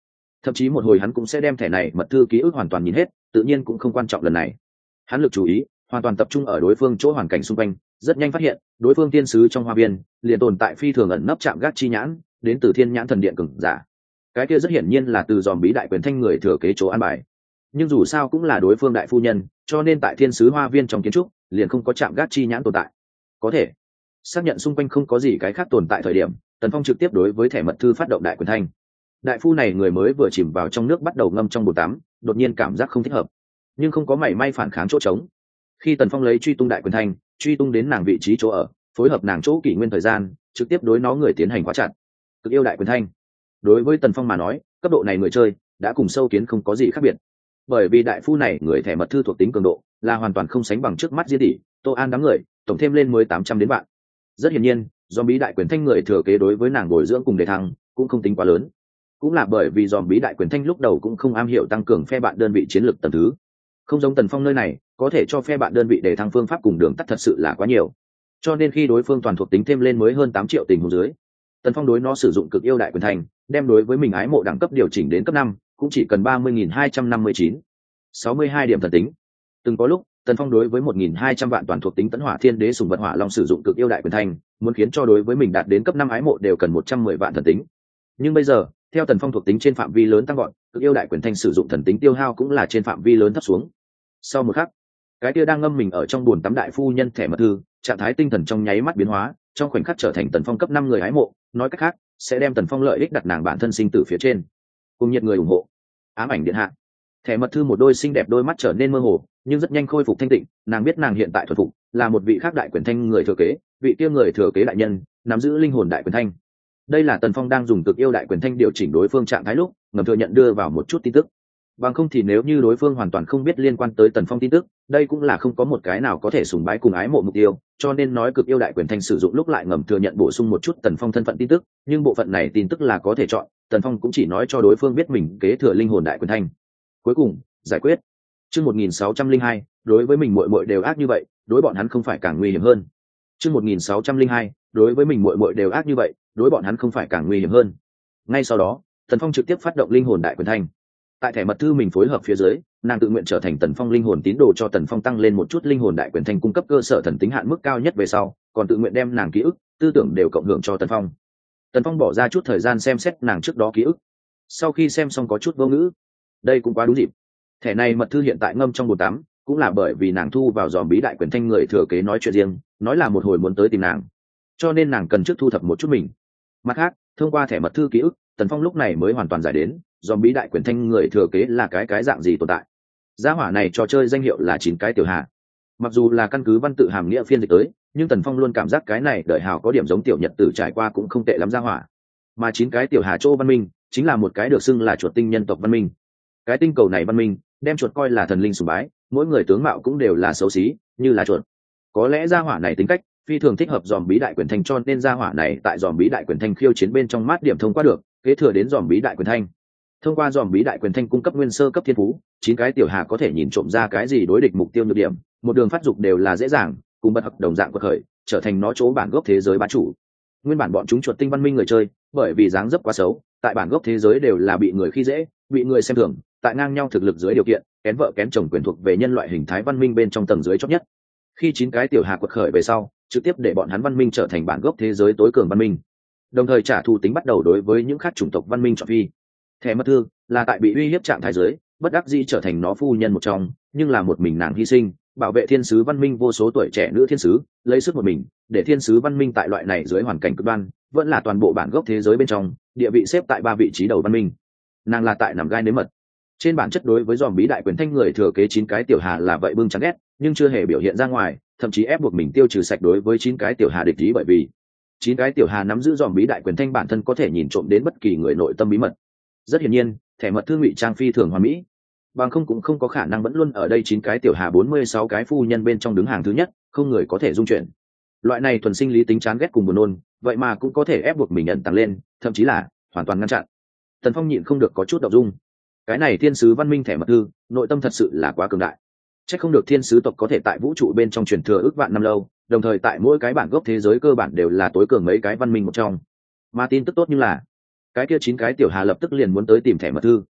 thậm chí một hồi hắn cũng sẽ đem thẻ này mật thư ký ức hoàn toàn nhìn hết, tự nhiên cũng không quan trọng lần này. Hắn lực chú ý hoàn toàn tập trung ở đối phương chỗ hoàn cảnh xung quanh, rất nhanh phát hiện đối phương tiên sứ trong hoa viên liền tồn tại phi thường ẩn nấp chạm gác chi nhãn, đến từ thiên nhãn thần điện cường giả. Cái kia rất hiển nhiên là từ dòm bí đại quyền thanh người thừa kế chỗ an bài, nhưng dù sao cũng là đối phương đại phu nhân, cho nên tại thiên sứ hoa viên trong kiến trúc liền không có chạm gác chi nhãn tồn tại. Có thể xác nhận xung quanh không có gì cái khác tồn tại thời điểm, Tần Phong trực tiếp đối với thẻ mật thư phát động đại quyền thanh. Đại phu này người mới vừa chìm vào trong nước bắt đầu ngâm trong bồn tắm, đột nhiên cảm giác không thích hợp, nhưng không có mảy may phản kháng chỗ trống. Khi Tần Phong lấy truy tung đại quyền thanh, truy tung đến nàng vị trí chỗ ở, phối hợp nàng chỗ kỷ nguyên thời gian, trực tiếp đối nó người tiến hành khóa chặt. Cực yêu đại quyền thanh, đối với Tần Phong mà nói, cấp độ này người chơi đã cùng sâu kiến không có gì khác biệt, bởi vì đại phu này người thẻ mật thư thuộc tính cường độ là hoàn toàn không sánh bằng trước mắt Diên tỷ, Tô An đám người, tổng thêm lên mới 800 đến vạn. Rất hiển nhiên, dòm bí đại quyền thanh người thừa kế đối với nàng bồi dưỡng cùng đề thăng cũng không tính quá lớn, cũng là bởi vì dòm bí đại quyền thanh lúc đầu cũng không am hiểu tăng cường phe bạn đơn vị chiến lược tầng thứ, không giống Tần Phong nơi này có thể cho phe bạn đơn vị đề thăng phương pháp cùng đường tắt thật sự là quá nhiều, cho nên khi đối phương toàn thuộc tính thêm lên mới hơn 8 triệu tình huống dưới, Tần Phong đối nó sử dụng cực yêu đại quyền thanh, đem đối với mình ái mộ đẳng cấp điều chỉnh đến cấp 5, cũng chỉ cần 30.259, 62 điểm thần tính. Từng có lúc Tần Phong đối với 1.200 vạn toàn thuộc tính tấn hỏa thiên đế sùng vật hỏa long sử dụng cực yêu đại quyền thanh, muốn khiến cho đối với mình đạt đến cấp 5 ái mộ đều cần 110 vạn thần tính. Nhưng bây giờ, theo Tần Phong thuộc tính trên phạm vi lớn tăng gọn, cực yêu đại quyền thanh sử dụng thần tính tiêu hao cũng là trên phạm vi lớn thấp xuống. Sau một khắc, cái kia đang ngâm mình ở trong buồn tắm đại phu nhân thẻ mật thư, trạng thái tinh thần trong nháy mắt biến hóa, trong khoảnh khắc trở thành Tần Phong cấp 5 người ái mộ, nói cách khác, sẽ đem Tần Phong lợi ích đặt nàng bản thân sinh tử phía trên. Cùng nhiệt người ủng hộ. Ám ảnh điện hạ. Thẻ mật thư một đôi xinh đẹp đôi mắt trở nên mơ hồ, nhưng rất nhanh khôi phục thanh tịnh. Nàng biết nàng hiện tại thuần phục là một vị khác đại quyền thanh người thừa kế, vị kia người thừa kế đại nhân nắm giữ linh hồn đại quyền thanh. Đây là Tần Phong đang dùng cực yêu đại quyền thanh điều chỉnh đối phương trạng thái lúc ngầm thừa nhận đưa vào một chút tin tức. Bằng không thì nếu như đối phương hoàn toàn không biết liên quan tới Tần Phong tin tức, đây cũng là không có một cái nào có thể sùng bái cùng ái mộ mục tiêu, cho nên nói cực yêu đại quyền thanh sử dụng lúc lại ngầm thừa nhận bổ sung một chút Tần Phong thân phận tin tức, nhưng bộ phận này tin tức là có thể chọn, Tần Phong cũng chỉ nói cho đối phương biết mình kế thừa linh hồn đại quyền thanh. Cuối cùng, giải quyết. Chương 1602, đối với mình muội muội đều ác như vậy, đối bọn hắn không phải càng nguy hiểm hơn. Chương 1602, đối với mình muội muội đều ác như vậy, đối bọn hắn không phải càng nguy hiểm hơn. Ngay sau đó, Tần Phong trực tiếp phát động linh hồn đại quyền thanh. Tại thẻ mật thư mình phối hợp phía dưới, nàng tự nguyện trở thành Tần Phong linh hồn tín đồ, cho Tần Phong tăng lên một chút linh hồn đại quyền thanh cung cấp cơ sở thần tính hạn mức cao nhất về sau, còn tự nguyện đem nàng ký ức, tư tưởng đều cộng hưởng cho Tần Phong. Tần Phong bỏ ra chút thời gian xem xét nàng trước đó ký ức. Sau khi xem xong có chút vô ngữ. Đây cũng quá đúng dịp. Thẻ này mật thư hiện tại ngâm trong bồn tắm, cũng là bởi vì nàng thu vào dòm bí đại quyền thanh người thừa kế nói chuyện riêng, nói là một hồi muốn tới tìm nàng, cho nên nàng cần trước thu thập một chút mình. Mặt khác, thông qua thẻ mật thư ký ức, Tần Phong lúc này mới hoàn toàn giải đến dòm bí đại quyền thanh người thừa kế là cái dạng gì tồn tại. Gia hỏa này trò chơi danh hiệu là 9 cái tiểu hà. Mặc dù là căn cứ văn tự hàm nghĩa phiên dịch tới, nhưng Tần Phong luôn cảm giác cái này đời hào có điểm giống tiểu nhật tử trải qua cũng không tệ lắm gia hỏa. Mà 9 cái tiểu hà chỗ văn minh chính là một cái được xưng là chuột tinh nhân tộc văn minh. Cái tinh cầu này văn minh đem chuột coi là thần linh sùng bái, mỗi người tướng mạo cũng đều là xấu xí như là chuột. Có lẽ gia hỏa này tính cách phi thường thích hợp dòm bí đại quyền thanh, cho nên gia hỏa này tại dòm bí đại quyền thanh khiêu chiến bên trong mát điểm thông qua được, kế thừa đến dòm bí đại quyền thanh. Thông qua dòm bí đại quyền thanh cung cấp nguyên sơ cấp thiên phú, 9 cái tiểu hà có thể nhìn trộm ra cái gì đối địch mục tiêu nhược điểm, một đường phát dục đều là dễ dàng, cùng bật học đồng dạng quật khởi, trở thành nó chỗ bản gốc thế giới bá chủ. Nguyên bản bọn chúng chuột tinh văn minh người chơi, bởi vì dáng dấp quá xấu, tại bản gốc thế giới đều là bị người khi dễ, bị người xem thường, tại ngang nhau thực lực dưới điều kiện, kén vợ kén chồng quyền thuộc về nhân loại hình thái văn minh bên trong tầng dưới chót nhất. Khi 9 cái tiểu hà quật khởi về sau, trực tiếp để bọn hắn văn minh trở thành bản gốc thế giới tối cường văn minh, đồng thời trả thù tính bắt đầu đối với những khác chủng tộc văn minh chọn phi. Thẻ mật thư là tại bị uy hiếp trạng thái dưới, bất đắc dĩ trở thành nó phu nhân một trong, nhưng là một mình nàng hy sinh, bảo vệ thiên sứ văn minh vô số tuổi trẻ nữ thiên sứ, lấy sức một mình để thiên sứ văn minh tại loại này dưới hoàn cảnh cực đoan, vẫn là toàn bộ bản gốc thế giới bên trong địa vị xếp tại 3 vị trí đầu văn minh. Nàng là tại nằm gai nếm mật. Trên bản chất đối với dòm bí đại quyền thanh người thừa kế 9 cái tiểu hà là vậy bưng chán ghét, nhưng chưa hề biểu hiện ra ngoài, thậm chí ép buộc mình tiêu trừ sạch đối với 9 cái tiểu hà địch ý, bởi vì 9 cái tiểu hà nắm giữ dòm bí đại quyền thanh bản thân có thể nhìn trộm đến bất kỳ người nội tâm bí mật. Rất hiển nhiên, thẻ mật thư ngụy trang phi thường hoàn mỹ, bằng không cũng không có khả năng vẫn luôn ở đây 9 cái tiểu hà 46 cái phu nhân bên trong đứng hàng thứ nhất, không người có thể dung chuyển. Loại này thuần sinh lý tính chán ghét cùng buồn nôn, vậy mà cũng có thể ép buộc mình ẩn tàng lên, thậm chí là hoàn toàn ngăn chặn. Tần Phong nhịn không được có chút động dung. Cái này thiên sứ văn minh thẻ mật thư, nội tâm thật sự là quá cường đại. Chắc không được thiên sứ tộc có thể tại vũ trụ bên trong truyền thừa ước vạn năm lâu, đồng thời tại mỗi cái bản gốc thế giới cơ bản đều là tối cường mấy cái văn minh một trong. Mà tin tức tốt như là cái kia 9 cái tiểu hà lập tức liền muốn tới tìm thẻ mật thư,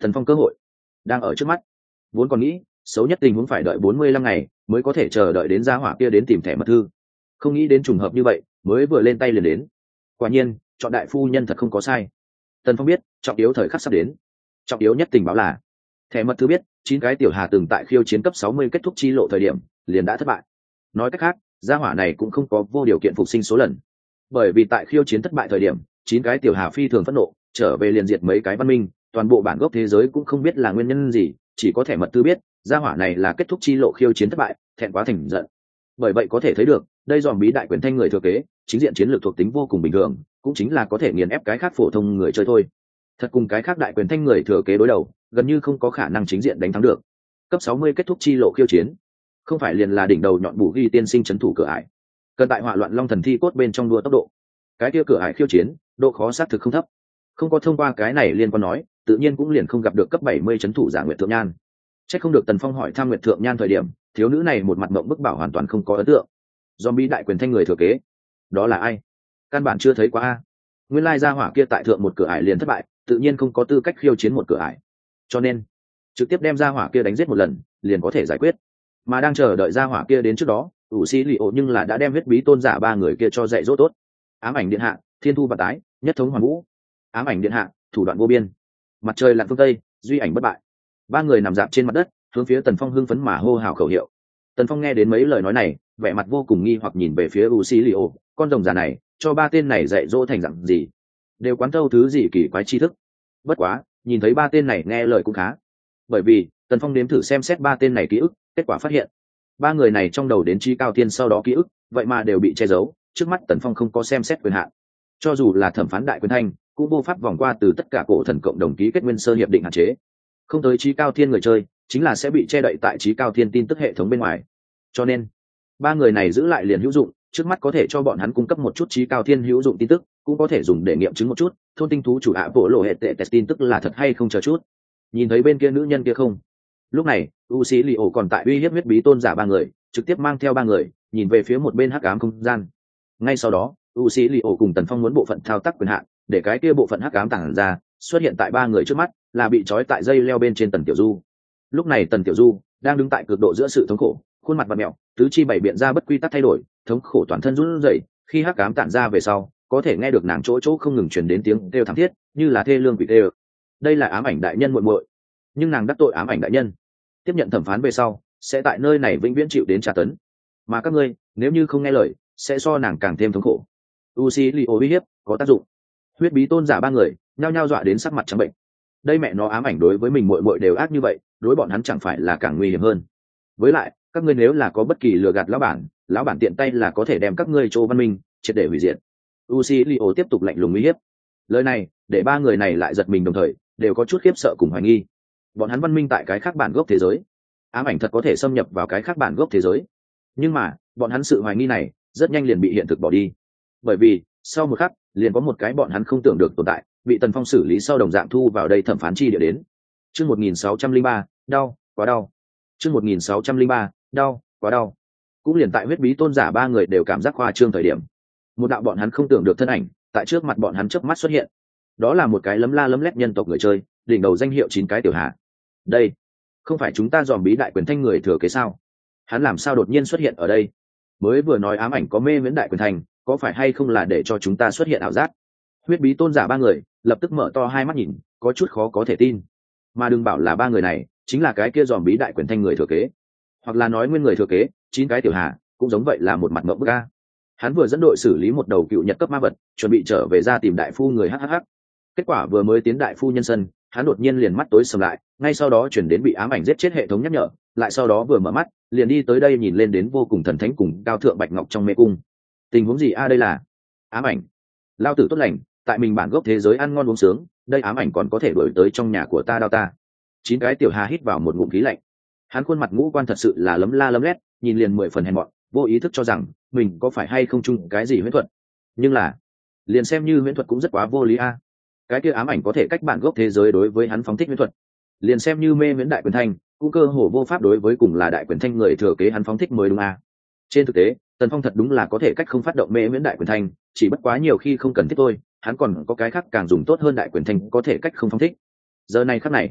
Tần Phong cơ hội đang ở trước mắt. Vốn còn nghĩ xấu nhất tình huống phải đợi 45 ngày mới có thể chờ đợi đến gia hỏa kia đến tìm thẻ mật thư, không nghĩ đến trùng hợp như vậy, mới vừa lên tay liền đến. Quả nhiên chọn đại phu nhân thật không có sai. Tần Phong biết trọng yếu thời khắc sắp đến. Trọng yếu nhất tình báo là thẻ mật thư biết 9 cái tiểu hà từng tại khiêu chiến cấp 60 kết thúc chi lộ thời điểm liền đã thất bại. Nói cách khác gia hỏa này cũng không có vô điều kiện phục sinh số lần, bởi vì tại khiêu chiến thất bại thời điểm 9 cái tiểu hà phi thường phẫn nộ, trở về liền diệt mấy cái văn minh, toàn bộ bản gốc thế giới cũng không biết là nguyên nhân gì, chỉ có thẻ mật thư biết gia hỏa này là kết thúc chi lộ khiêu chiến thất bại, thẹn quá thành giận. Bởi vậy có thể thấy được đây dòm bí đại quyền thanh người thừa kế chính diện chiến lược thuộc tính vô cùng bình thường, cũng chính là có thể nghiền ép cái khác phổ thông người chơi thôi. Thật cùng cái khác đại quyền thanh người thừa kế đối đầu gần như không có khả năng chính diện đánh thắng được. Cấp 60 kết thúc chi lộ khiêu chiến không phải liền là đỉnh đầu nhọn bù ghi tiên sinh trấn thủ cửa ải, cần tại hỏa loạn long thần thi cốt bên trong đua tốc độ. Cái kia cửa ải khiêu chiến độ khó xác thực không thấp, không có thông qua cái này liên quan nói tự nhiên cũng liền không gặp được cấp 70 trấn thủ giả Nguyệt Thượng Nhan. Chắc không được Tần Phong hỏi thăm Nguyệt Thượng Nhan thời điểm thiếu nữ này một mặt mộng bức bảo hoàn toàn không có ấn tượng. Zombie đại quyền thanh người thừa kế đó là ai? Căn bản chưa thấy qua a. Nguyên lai gia hỏa kia tại thượng một cửa ải liền thất bại, tự nhiên không có tư cách khiêu chiến một cửa ải, cho nên trực tiếp đem gia hỏa kia đánh giết một lần liền có thể giải quyết. Mà đang chờ đợi gia hỏa kia đến trước đó, ủ sĩ lì ổ nhưng là đã đem huyết bí tôn giả ba người kia cho dạy dỗ tốt. Ám ảnh điện hạ, thiên thu và tái, nhất thống hoàn vũ. Ám ảnh điện hạ, thủ đoạn vô biên. Mặt trời lặn phương tây, duy ảnh bất bại. Ba người nằm dạp trên mặt đất, hướng phía Tần Phong hưng phấn mà hô hào khẩu hiệu. Tần Phong nghe đến mấy lời nói này, vẻ mặt vô cùng nghi hoặc nhìn về phía Lucilio, con rồng già này cho ba tên này dạy dỗ thành dạng gì, đều quán thâu thứ gì kỳ quái tri thức. Bất quá nhìn thấy ba tên này nghe lời cũng khá, bởi vì Tần Phong nếm thử xem xét ba tên này ký ức, kết quả phát hiện ba người này trong đầu đến trí cao thiên sau đó ký ức vậy mà đều bị che giấu, trước mắt Tần Phong không có xem xét quyền hạn, cho dù là thẩm phán đại quyền thanh cũng vô pháp vòng qua từ tất cả cổ thần cộng đồng ký kết nguyên sơ hiệp định hạn chế. Không tới trí cao thiên người chơi chính là sẽ bị che đậy tại trí cao thiên tin tức hệ thống bên ngoài, cho nên ba người này giữ lại liền hữu dụng, trước mắt có thể cho bọn hắn cung cấp một chút trí cao thiên hữu dụng tin tức, cũng có thể dùng để nghiệm chứng một chút thôn tinh thú chủ ạ bộ lộ hệ tệ test tin tức là thật hay không. Chờ chút, nhìn thấy bên kia nữ nhân kia không? Lúc này Lucilio còn tại uy hiếp huyết bí tôn giả ba người, trực tiếp mang theo ba người nhìn về phía một bên hắc ám không gian. Ngay sau đó Lucilio cùng Tần Phong muốn bộ phận thao tác quyền hạn, để cái kia bộ phận hắc ám tàng ra xuất hiện tại ba người trước mắt, là bị trói tại dây leo bên trên Tần Tiểu Du. Lúc này Tần Tiểu Du đang đứng tại cực độ giữa sự thống khổ, khuôn mặt vặn mẹo, tứ chi bảy biện ra bất quy tắc thay đổi, thống khổ toàn thân run rẩy. Khi hắc ám tản ra về sau, có thể nghe được nàng chỗ chỗ không ngừng truyền đến tiếng kêu thảm thiết, như là thê lương quỷ tê. Đây là ám ảnh đại nhân muội muội, nhưng nàng đắc tội ám ảnh đại nhân, tiếp nhận thẩm phán về sau sẽ tại nơi này vĩnh viễn chịu đến tra tấn, mà các ngươi nếu như không nghe lời sẽ so nàng càng thêm thống khổ. Lucilio uy hiếp có tác dụng, huyết bí tôn giả ba người nhao nhao dọa đến sắc mặt trắng bệnh. Đây mẹ nó ám ảnh đối với mình muội muội đều ác như vậy, đối bọn hắn chẳng phải là càng nguy hiểm hơn. Với lại các ngươi nếu là có bất kỳ lừa gạt lão bản tiện tay là có thể đem các ngươi chỗ văn minh triệt để hủy diệt. Lucilio tiếp tục lạnh lùng uy hiếp. Lời này để ba người này lại giật mình, đồng thời đều có chút khiếp sợ cùng hoài nghi. Bọn hắn văn minh tại cái khác bản gốc thế giới, ám ảnh thật có thể xâm nhập vào cái khác bản gốc thế giới, nhưng mà bọn hắn sự hoài nghi này rất nhanh liền bị hiện thực bỏ đi, bởi vì sau một khắc liền có một cái bọn hắn không tưởng được tồn tại bị Tần Phong xử lý sau đồng dạng thu vào đây thẩm phán chi địa đến. Chương 1603, đau, quá đau. Chương 1603, đau, quá đau. Cũng liền tại huyết bí tôn giả ba người đều cảm giác khoa trương thời điểm, một đạo bọn hắn không tưởng được thân ảnh tại trước mặt bọn hắn chớp mắt xuất hiện. Đó là một cái lấm la lấm lét nhân tộc người chơi, đỉnh đầu danh hiệu 9 cái tiểu hạ. Đây không phải chúng ta dòm bí đại quyền thanh người thừa kế sao? Hắn làm sao đột nhiên xuất hiện ở đây? Mới vừa nói ám ảnh có mê miễn đại quyền thanh, có phải hay không là để cho chúng ta xuất hiện ảo giác? Huyết bí tôn giả ba người lập tức mở to hai mắt nhìn, có chút khó có thể tin. Mà đừng bảo là ba người này chính là cái kia dòm bí đại quyền thanh người thừa kế, hoặc là nói nguyên người thừa kế 9 cái tiểu hà cũng giống vậy là một mặt ngậm bức a. Hắn vừa dẫn đội xử lý một đầu cựu nhật cấp ma vật, chuẩn bị trở về ra tìm đại phu người hhh. Kết quả vừa mới tiến đại phu nhân sân, hắn đột nhiên liền mắt tối sầm lại, ngay sau đó chuyển đến bị ám ảnh giết chết hệ thống nhắc nhở, lại sau đó vừa mở mắt liền đi tới đây nhìn lên đến vô cùng thần thánh cùng cao thượng bạch ngọc trong mê cung. Tình huống gì a? Đây là ám ảnh? Lao tử tốt lành, tại mình bản gốc thế giới ăn ngon uống sướng, đây ám ảnh còn có thể đuổi tới trong nhà của ta đau ta. 9 cái tiểu hà hít vào một ngụm khí lạnh. Hắn khuôn mặt ngũ quan thật sự là lấm la lấm lét, nhìn liền 10 phần hèn mọn, vô ý thức cho rằng mình có phải hay không chung cái gì huyễn thuật. Nhưng là liền xem như huyễn thuật cũng rất quá vô lý a. Cái kia ám ảnh có thể cách bản gốc thế giới đối với hắn phóng thích huyễn thuật, liền xem như mê miễn đại quyền thanh cũng cơ hồ vô pháp đối với cùng là đại quyền thanh người thừa kế hắn phóng thích mới đúng a. Trên thực tế Tần Phong thật đúng là có thể cách không phát động mê miễn đại quyền thanh, chỉ bất quá nhiều khi không cần thiết thôi, hắn còn có cái khác càng dùng tốt hơn đại quyền thanh có thể cách không phóng thích. Giờ này khắc này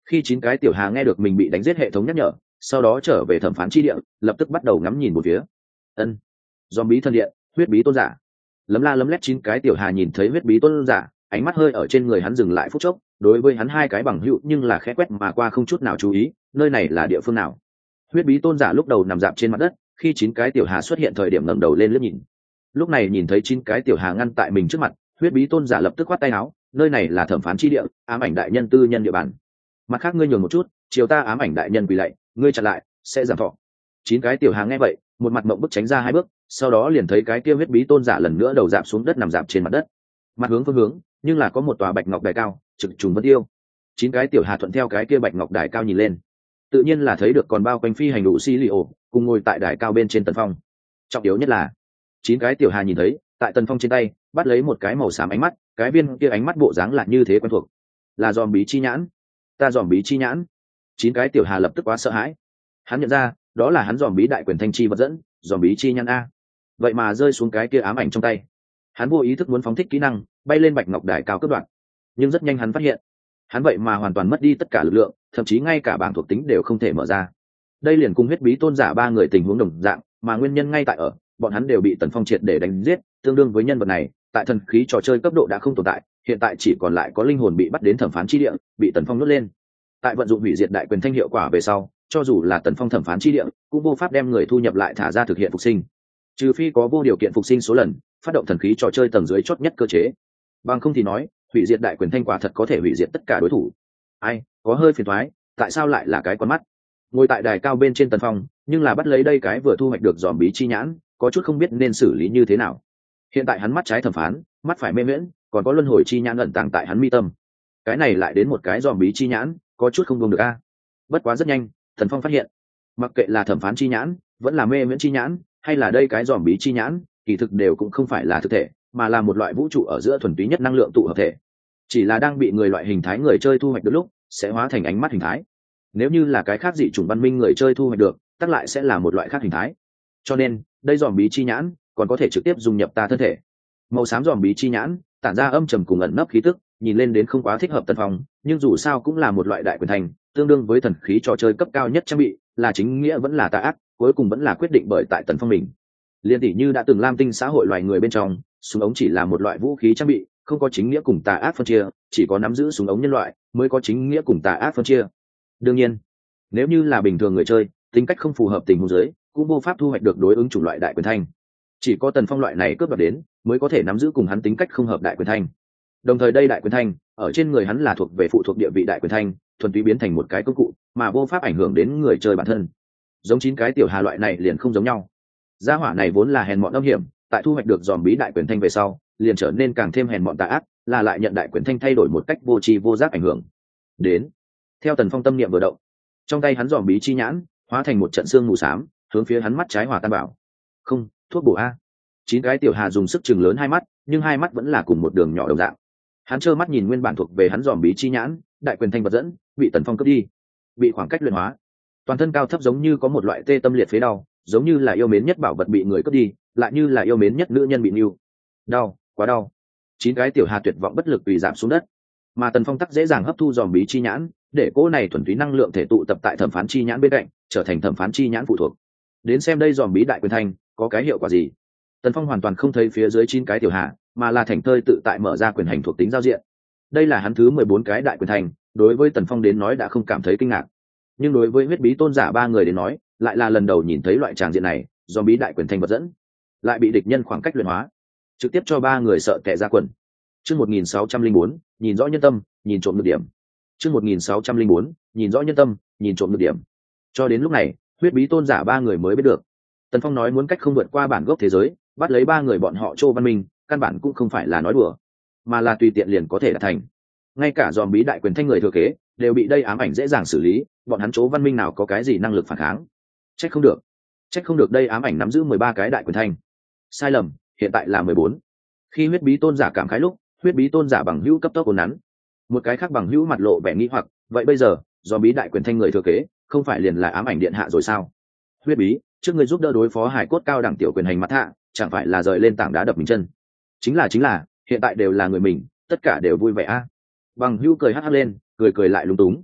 Khi 9 cái tiểu hà nghe được mình bị đánh giết hệ thống nhắc nhở, sau đó trở về thẩm phán chi địa, lập tức bắt đầu ngắm nhìn một phía. Ân, zombie thân điện, huyết bí tôn giả. Lấm la lấm lét 9 cái tiểu hà nhìn thấy huyết bí tôn giả, ánh mắt hơi ở trên người hắn dừng lại phút chốc. Đối với hắn hai cái bằng hữu nhưng là khẽ quét mà qua không chút nào chú ý, nơi này là địa phương nào. Huyết bí tôn giả lúc đầu nằm dạp trên mặt đất, khi 9 cái tiểu hà xuất hiện thời điểm ngẩng đầu lên liếc nhìn. Lúc này nhìn thấy 9 cái tiểu hà ngăn tại mình trước mặt, huyết bí tôn giả lập tức khoát tay áo, nơi này là thẩm phán chi địa, ám ảnh đại nhân tư nhân địa bàn. Mặt khác ngươi nhường một chút, chiều ta ám ảnh đại nhân quỳ lạy, ngươi chặn lại sẽ giảm thọ. 9 cái tiểu hà nghe vậy, một mặt mộng bức tránh ra 2 bước, sau đó liền thấy cái kia huyết bí tôn giả lần nữa đầu dạp xuống đất nằm dạp trên mặt đất, mặt hướng phương hướng nhưng là có một tòa bạch ngọc đài cao trực trùng vân tiêu. 9 cái tiểu hà thuận theo cái kia bạch ngọc đài cao nhìn lên, tự nhiên là thấy được còn bao quanh phi hành đủ xi li ổ cùng ngồi tại đài cao bên trên Tần Phong. Trọng yếu nhất là 9 cái tiểu hà nhìn thấy tại Tần Phong trên tay bắt lấy một cái màu xám ánh mắt, cái viên kia ánh mắt bộ dáng là như thế quen thuộc, là dòm bí chi nhãn. Ta dòm bí chi nhãn. 9 cái tiểu hà lập tức quá sợ hãi, hắn nhận ra đó là hắn dòm bí đại quyền thanh chi vật dẫn, dòm bí chi nhãn a. Vậy mà rơi xuống cái kia ám ảnh trong tay, hắn vô ý thức muốn phóng thích kỹ năng bay lên bạch ngọc đài cao cấp đoạn, nhưng rất nhanh hắn phát hiện hắn vậy mà hoàn toàn mất đi tất cả lực lượng, thậm chí ngay cả bảng thuộc tính đều không thể mở ra. Đây liền cùng huyết bí tôn giả 3 người tình huống đồng dạng, mà nguyên nhân ngay tại ở bọn hắn đều bị Tần Phong triệt để đánh giết, tương đương với nhân vật này tại thần khí trò chơi cấp độ đã không tồn tại, hiện tại chỉ còn lại có linh hồn bị bắt đến thẩm phán chi địa, bị Tần Phong nuốt lên. Tại vận dụng hủy diệt đại quyền thanh hiệu quả về sau, cho dù là Tần Phong thẩm phán chi địa cũng vô pháp đem người thu nhập lại thả ra thực hiện phục sinh, trừ phi có vô điều kiện phục sinh số lần, phát động thần khí trò chơi tầng dưới chót nhất cơ chế, bằng không thì nói hủy diệt đại quyền thanh quả thật có thể hủy diệt tất cả đối thủ. Ai có hơi phiền thoái, tại sao lại là cái con mắt ngồi tại đài cao bên trên Tần Phong, nhưng là bắt lấy đây cái vừa thu hoạch được dòm bí chi nhãn, có chút không biết nên xử lý như thế nào. Hiện tại hắn mắt trái thẩm phán, mắt phải mê miễn, còn có luân hồi chi nhãn ẩn tàng tại hắn mi tâm, cái này lại đến một cái dòm bí chi nhãn, có chút không buông được a. Bất quá rất nhanh Tần Phong phát hiện, mặc kệ là thẩm phán chi nhãn vẫn là mê miễn chi nhãn hay là đây cái dòm bí chi nhãn, kỳ thực đều cũng không phải là thực thể, mà là một loại vũ trụ ở giữa thuần túy nhất năng lượng tụ hợp thể, chỉ là đang bị người loại hình thái người chơi thu hoạch được lúc sẽ hóa thành ánh mắt hình thái. Nếu như là cái khác dị chủng văn minh người chơi thu hoạch được, tắc lại sẽ là một loại khác hình thái. Cho nên đây dòm bí chi nhãn còn có thể trực tiếp dung nhập ta thân thể. Màu xám dòm bí chi nhãn tản ra âm trầm cùng ẩn nấp khí tức, nhìn lên đến không quá thích hợp Tần Phong, nhưng dù sao cũng là một loại đại quyền thành, tương đương với thần khí trò chơi cấp cao nhất trang bị, là chính nghĩa vẫn là tà ác, cuối cùng vẫn là quyết định bởi tại Tần Phong mình. Liên tỷ như đã từng lam tinh xã hội loài người bên trong, súng ống chỉ là một loại vũ khí trang bị, không có chính nghĩa cùng tà ác phân chia, chỉ có nắm giữ súng ống nhân loại mới có chính nghĩa cùng tà ác phân chia. Đương nhiên, nếu như là bình thường người chơi, tính cách không phù hợp tình huống dưới, cũng vô pháp thu hoạch được đối ứng chủng loại đại quyền thanh. Chỉ có Tần Phong loại này cướp đoạt đến, mới có thể nắm giữ cùng hắn tính cách không hợp đại quyền thanh. Đồng thời đây đại quyền thanh, ở trên người hắn là thuộc về phụ thuộc địa vị đại quyền thanh, thuần túy biến thành một cái công cụ, mà vô pháp ảnh hưởng đến người chơi bản thân. Giống 9 cái tiểu hà loại này liền không giống nhau. Gia hỏa này vốn là hèn mọn âm hiểm, tại thu hoạch được dòm bí đại quyền thanh về sau, liền trở nên càng thêm hèn mọn tà ác, là lại nhận đại quyền thanh thay đổi một cách vô tri vô giác ảnh hưởng. Đến, theo Tần Phong tâm niệm vừa động, trong tay hắn dòm bí chi nhãn hóa thành một trận xương mù xám, hướng phía hắn mắt trái hòa tan bảo. Không, thuốc bổ a. 9 cái tiểu hà dùng sức chừng lớn hai mắt, nhưng hai mắt vẫn là cùng một đường nhỏ đồng dạng. Hắn trơ mắt nhìn nguyên bản thuộc về hắn dòm bí chi nhãn, đại quyền thanh vật dẫn, bị Tần Phong cướp đi, bị khoảng cách luyện hóa. Toàn thân cao thấp giống như có một loại tê tâm liệt phế đau, giống như là yêu mến nhất bảo vật bị người cướp đi, lại như là yêu mến nhất nữ nhân bị níu. Đau, quá đau. 9 cái tiểu hà tuyệt vọng bất lực vì giảm xuống đất, mà Tần Phong tắc dễ dàng hấp thu dòm bí chi nhãn, để cỗ này thuần túy năng lượng thể tụ tập tại thẩm phán chi nhãn bên cạnh, trở thành thẩm phán chi nhãn phụ thuộc. Đến xem đây dòm bí đại quyền thanh có cái hiệu quả gì. Tần Phong hoàn toàn không thấy phía dưới 9 cái tiểu hà, mà là thành thơi tự tại mở ra quyền hành thuộc tính giao diện. Đây là hắn thứ 14 cái đại quyền thanh, đối với Tần Phong đến nói đã không cảm thấy kinh ngạc, nhưng đối với huyết bí tôn giả 3 người đến nói, lại là lần đầu nhìn thấy loại tràng diện này, dòm bí đại quyền thanh vật dẫn lại bị địch nhân khoảng cách luyện hóa, trực tiếp cho 3 người sợ tè ra quần. Chương 1604, nhìn rõ nhân tâm, nhìn trộm nhược điểm. Chương 1604, nhìn rõ nhân tâm, nhìn trộm nhược điểm. Cho đến lúc này, huyết bí tôn giả 3 người mới biết được, Tần Phong nói muốn cách không vượt qua bản gốc thế giới, bắt lấy 3 người bọn họ Trô Văn Minh, căn bản cũng không phải là nói đùa, mà là tùy tiện liền có thể đạt thành. Ngay cả dòm bí đại quyền thanh người thừa kế đều bị đây ám ảnh dễ dàng xử lý, bọn hắn Trô Văn Minh nào có cái gì năng lực phản kháng? Trách không được đây ám ảnh nắm giữ 13 cái đại quyền thanh. Sai lầm, hiện tại là 14. Khi huyết bí tôn giả cảm khái lúc, huyết bí tôn giả bằng hữu cấp tốc ồn nắn. Một cái khác bằng hữu mặt lộ vẻ nghi hoặc, vậy bây giờ, do bí đại quyền thanh người thừa kế, không phải liền là ám ảnh điện hạ rồi sao? Huyết bí, trước người giúp đỡ đối phó hải cốt cao đẳng tiểu quyền hành mặt hạ, chẳng phải là rời lên tảng đá đập mình chân? Chính là, hiện tại đều là người mình, tất cả đều vui vẻ a. Bằng hữu cười hắt hắt lên, cười lại lúng túng.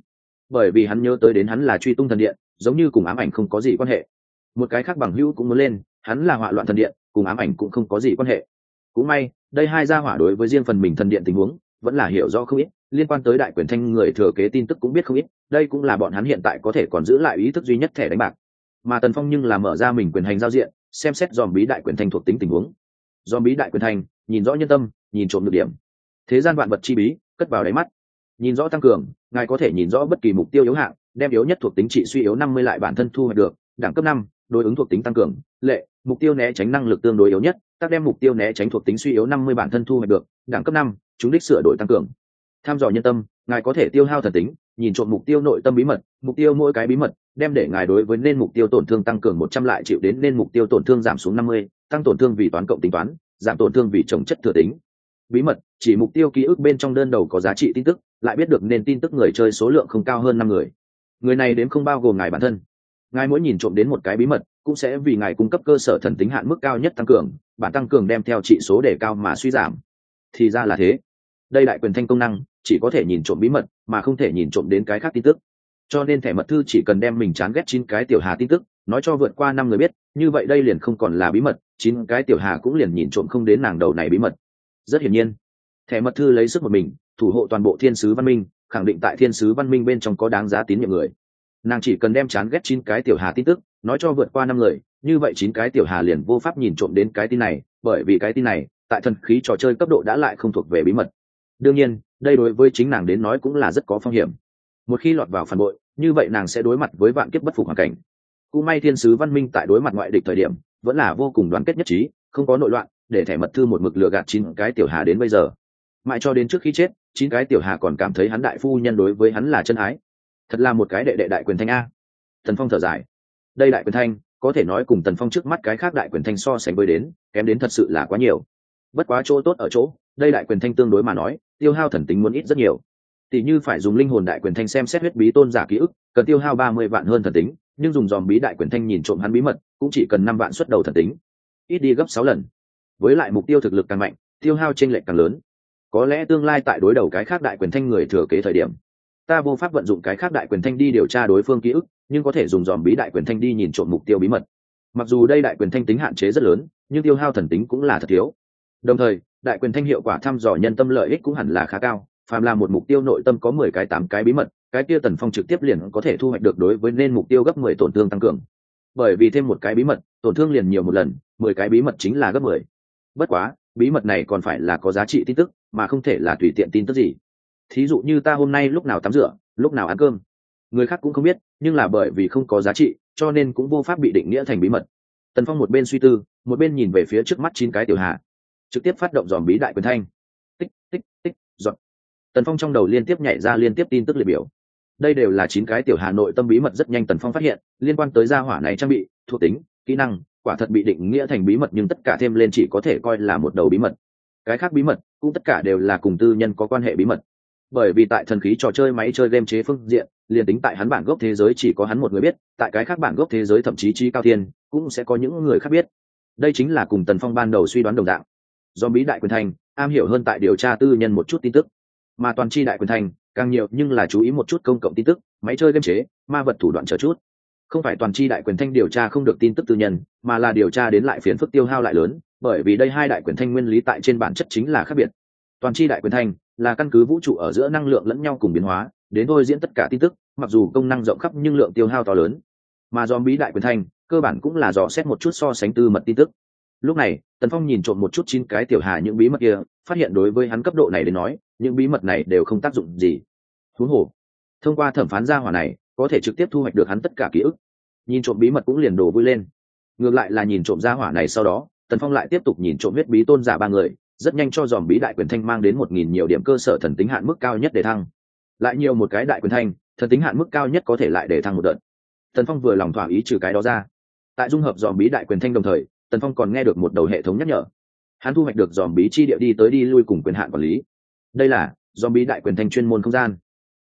bởi vì hắn nhớ tới đến hắn là truy tung thần điện, giống như cùng ám ảnh không có gì quan hệ. Một cái khác bằng hữu cũng muốn lên, hắn là họa loạn thần điện, cùng ám ảnh cũng không có gì quan hệ. Cũng may đây hai gia hỏa đối với riêng phần mình thần điện tình huống vẫn là hiểu rõ không ít, liên quan tới đại quyền thanh người thừa kế tin tức cũng biết không ít, đây cũng là bọn hắn hiện tại có thể còn giữ lại ý thức duy nhất thẻ đánh bạc. Mà Tần Phong nhưng là mở ra mình quyền hành giao diện, xem xét dòm bí đại quyền thanh thuộc tính tình huống. Dòm bí đại quyền thanh, nhìn rõ nhân tâm, nhìn trộm được điểm. Thế gian vạn vật chi bí, cất vào đáy mắt. Nhìn rõ tăng cường, ngài có thể nhìn rõ bất kỳ mục tiêu yếu hạng, đem yếu nhất thuộc tính trị suy yếu 50 lại bản thân thu hoạch được, đẳng cấp 5, đối ứng thuộc tính tăng cường, lệ, mục tiêu né tránh năng lực tương đối yếu nhất, tác đem mục tiêu né tránh thuộc tính suy yếu 50 bản thân thu hoạch được, đẳng cấp 5, chúng đích sửa đổi tăng cường. Tham dò nhân tâm, ngài có thể tiêu hao thần tính, nhìn trộm mục tiêu nội tâm bí mật, mục tiêu mỗi cái bí mật, đem để ngài đối với nên mục tiêu tổn thương tăng cường 100 lại chịu đến nên mục tiêu tổn thương giảm xuống 50, tăng tổn thương vì toán cộng tính toán, giảm tổn thương vì trồng chất thừa tính. Bí mật, chỉ mục tiêu ký ức bên trong đơn đầu có giá trị tin tức, lại biết được nên tin tức người chơi số lượng không cao hơn 5 người. Người này đến không bao gồm ngài bản thân. Ngài mỗi nhìn trộm đến một cái bí mật, cũng sẽ vì ngài cung cấp cơ sở thần tính hạn mức cao nhất tăng cường, bản tăng cường đem theo trị số để cao mà suy giảm. Thì ra là thế. Đây đại quyền thanh công năng, chỉ có thể nhìn trộm bí mật, mà không thể nhìn trộm đến cái khác tin tức. Cho nên thẻ mật thư chỉ cần đem mình chán ghét 9 cái tiểu hà tin tức, nói cho vượt qua 5 người biết, như vậy đây liền không còn là bí mật, 9 cái tiểu hà cũng liền nhìn trộm không đến nàng đầu này bí mật. Rất hiển nhiên, thẻ mật thư lấy sức một mình, thủ hộ toàn bộ thiên sứ văn minh, khẳng định tại thiên sứ văn minh bên trong có đáng giá tín nhiệm người. Nàng chỉ cần đem chán ghét 9 cái tiểu hà tin tức, nói cho vượt qua 5 người, như vậy 9 cái tiểu hà liền vô pháp nhìn trộm đến cái tin này, bởi vì cái tin này, tại thần khí trò chơi cấp độ đã lại không thuộc về bí mật. Đương nhiên, đây đối với chính nàng đến nói cũng là rất có phong hiểm. Một khi lọt vào phản bội, như vậy nàng sẽ đối mặt với vạn kiếp bất phục hoàn cảnh. Cũng may thiên sứ văn minh tại đối mặt ngoại địch thời điểm, vẫn là vô cùng đoàn kết nhất trí, không có nội loạn, để thẻ mật thư một mực lừa gạt 9 cái tiểu hà đến bây giờ. Mãi cho đến trước khi chết, 9 cái tiểu hà còn cảm thấy hắn đại phu nhân đối với hắn là chân ái. Thật là một cái đệ đệ đại quyền thanh a. Tần Phong thở dài. Đây đại quyền thanh, có thể nói cùng Tần Phong trước mắt cái khác đại quyền thanh so sánh với đến, kém đến thật sự là quá nhiều. Bất quá chỗ tốt ở chỗ, đây đại quyền thanh tương đối mà nói, tiêu hao thần tính muốn ít rất nhiều. Tỷ như phải dùng linh hồn đại quyền thanh xem xét huyết bí tôn giả ký ức, cần tiêu hao 30 vạn hơn thần tính, nhưng dùng dòm bí đại quyền thanh nhìn trộm hắn bí mật, cũng chỉ cần 5 vạn xuất đầu thần tính, ít đi gấp 6 lần. Với lại mục tiêu thực lực càng mạnh, tiêu hao chênh lệch càng lớn. Có lẽ tương lai tại đối đầu cái khác đại quyền thanh người thừa kế thời điểm, ta vô pháp vận dụng cái khác đại quyền thanh đi điều tra đối phương ký ức, nhưng có thể dùng dòm bí đại quyền thanh đi nhìn trộm mục tiêu bí mật. Mặc dù đây đại quyền thanh tính hạn chế rất lớn, nhưng tiêu hao thần tính cũng là thật thiếu. Đồng thời, đại quyền thanh hiệu quả thăm dò nhân tâm lợi ích cũng hẳn là khá cao. Phàm là một mục tiêu nội tâm có 10 cái 8 cái bí mật, cái kia Tần Phong trực tiếp liền có thể thu hoạch được đối với nên mục tiêu gấp 10 tổn thương tăng cường. Bởi vì thêm một cái bí mật, tổn thương liền nhiều một lần, 10 cái bí mật chính là gấp 10. Bất quá, bí mật này còn phải là có giá trị tin tức, mà không thể là tùy tiện tin tức gì. Thí dụ như ta hôm nay lúc nào tắm rửa, lúc nào ăn cơm, người khác cũng không biết, nhưng là bởi vì không có giá trị, cho nên cũng vô pháp bị định nghĩa thành bí mật. Tần Phong một bên suy tư, một bên nhìn về phía trước mắt 9 cái tiểu hà, trực tiếp phát động dòm bí đại quyền thanh. Tích tích tích, dọn. Tần Phong trong đầu liên tiếp nhảy ra liên tiếp tin tức liệt biểu. Đây đều là 9 cái tiểu hà nội tâm bí mật rất nhanh Tần Phong phát hiện, liên quan tới gia hỏa này trang bị, thuộc tính, kỹ năng, quả thật bị định nghĩa thành bí mật, nhưng tất cả thêm lên chỉ có thể coi là một đầu bí mật. Cái khác bí mật cũng tất cả đều là cùng tư nhân có quan hệ bí mật. Bởi vì tại thần khí trò chơi máy chơi game chế phương diện, liền tính tại hắn bản gốc thế giới chỉ có hắn một người biết, tại cái khác bản gốc thế giới thậm chí trí cao thiên cũng sẽ có những người khác biết. Đây chính là cùng Tần Phong ban đầu suy đoán đồng dạng. Do bí đại quyền thành am hiểu hơn tại điều tra tư nhân một chút tin tức, mà toàn chi đại quyền thành càng nhiều nhưng là chú ý một chút công cộng tin tức, máy chơi game chế, ma vật thủ đoạn chờ chút. Không phải toàn chi đại quyền thanh điều tra không được tin tức tư nhân, mà là điều tra đến lại phiền phức tiêu hao lại lớn, bởi vì đây hai đại quyền thanh nguyên lý tại trên bản chất chính là khác biệt. Toàn chi đại quyền thanh là căn cứ vũ trụ ở giữa năng lượng lẫn nhau cùng biến hóa, đến thôi diễn tất cả tin tức, mặc dù công năng rộng khắp nhưng lượng tiêu hao to lớn. Mà do bí đại quyền thanh, cơ bản cũng là dò xét một chút so sánh tư mật tin tức. Lúc này, Tần Phong nhìn trộm một chút 9 cái tiểu hà những bí mật kia, phát hiện đối với hắn cấp độ này đến nói, những bí mật này đều không tác dụng gì. Huống hồ, thông qua thẩm phán gia hỏa này, có thể trực tiếp thu hoạch được hắn tất cả ký ức. Nhìn trộm bí mật cũng liền đổ vui lên. Ngược lại là nhìn trộm gia hỏa này sau đó, Tần Phong lại tiếp tục nhìn trộm huyết bí tôn giả 3 người, rất nhanh cho dòm bí đại quyền thanh mang đến 1000 nhiều điểm cơ sở thần tính hạn mức cao nhất để thăng. Lại nhiều một cái đại quyền thanh, thần tính hạn mức cao nhất có thể lại để thăng một đợt. Tần Phong vừa lòng thỏa ý trừ cái đó ra. Tại dung hợp dòm bí đại quyền thanh đồng thời, Tần Phong còn nghe được một đầu hệ thống nhắc nhở. Hắn thu hoạch được dòm bí chi địa đi tới đi lui cùng quyền hạn quản lý. Đây là dòm bí đại quyền thanh chuyên môn không gian.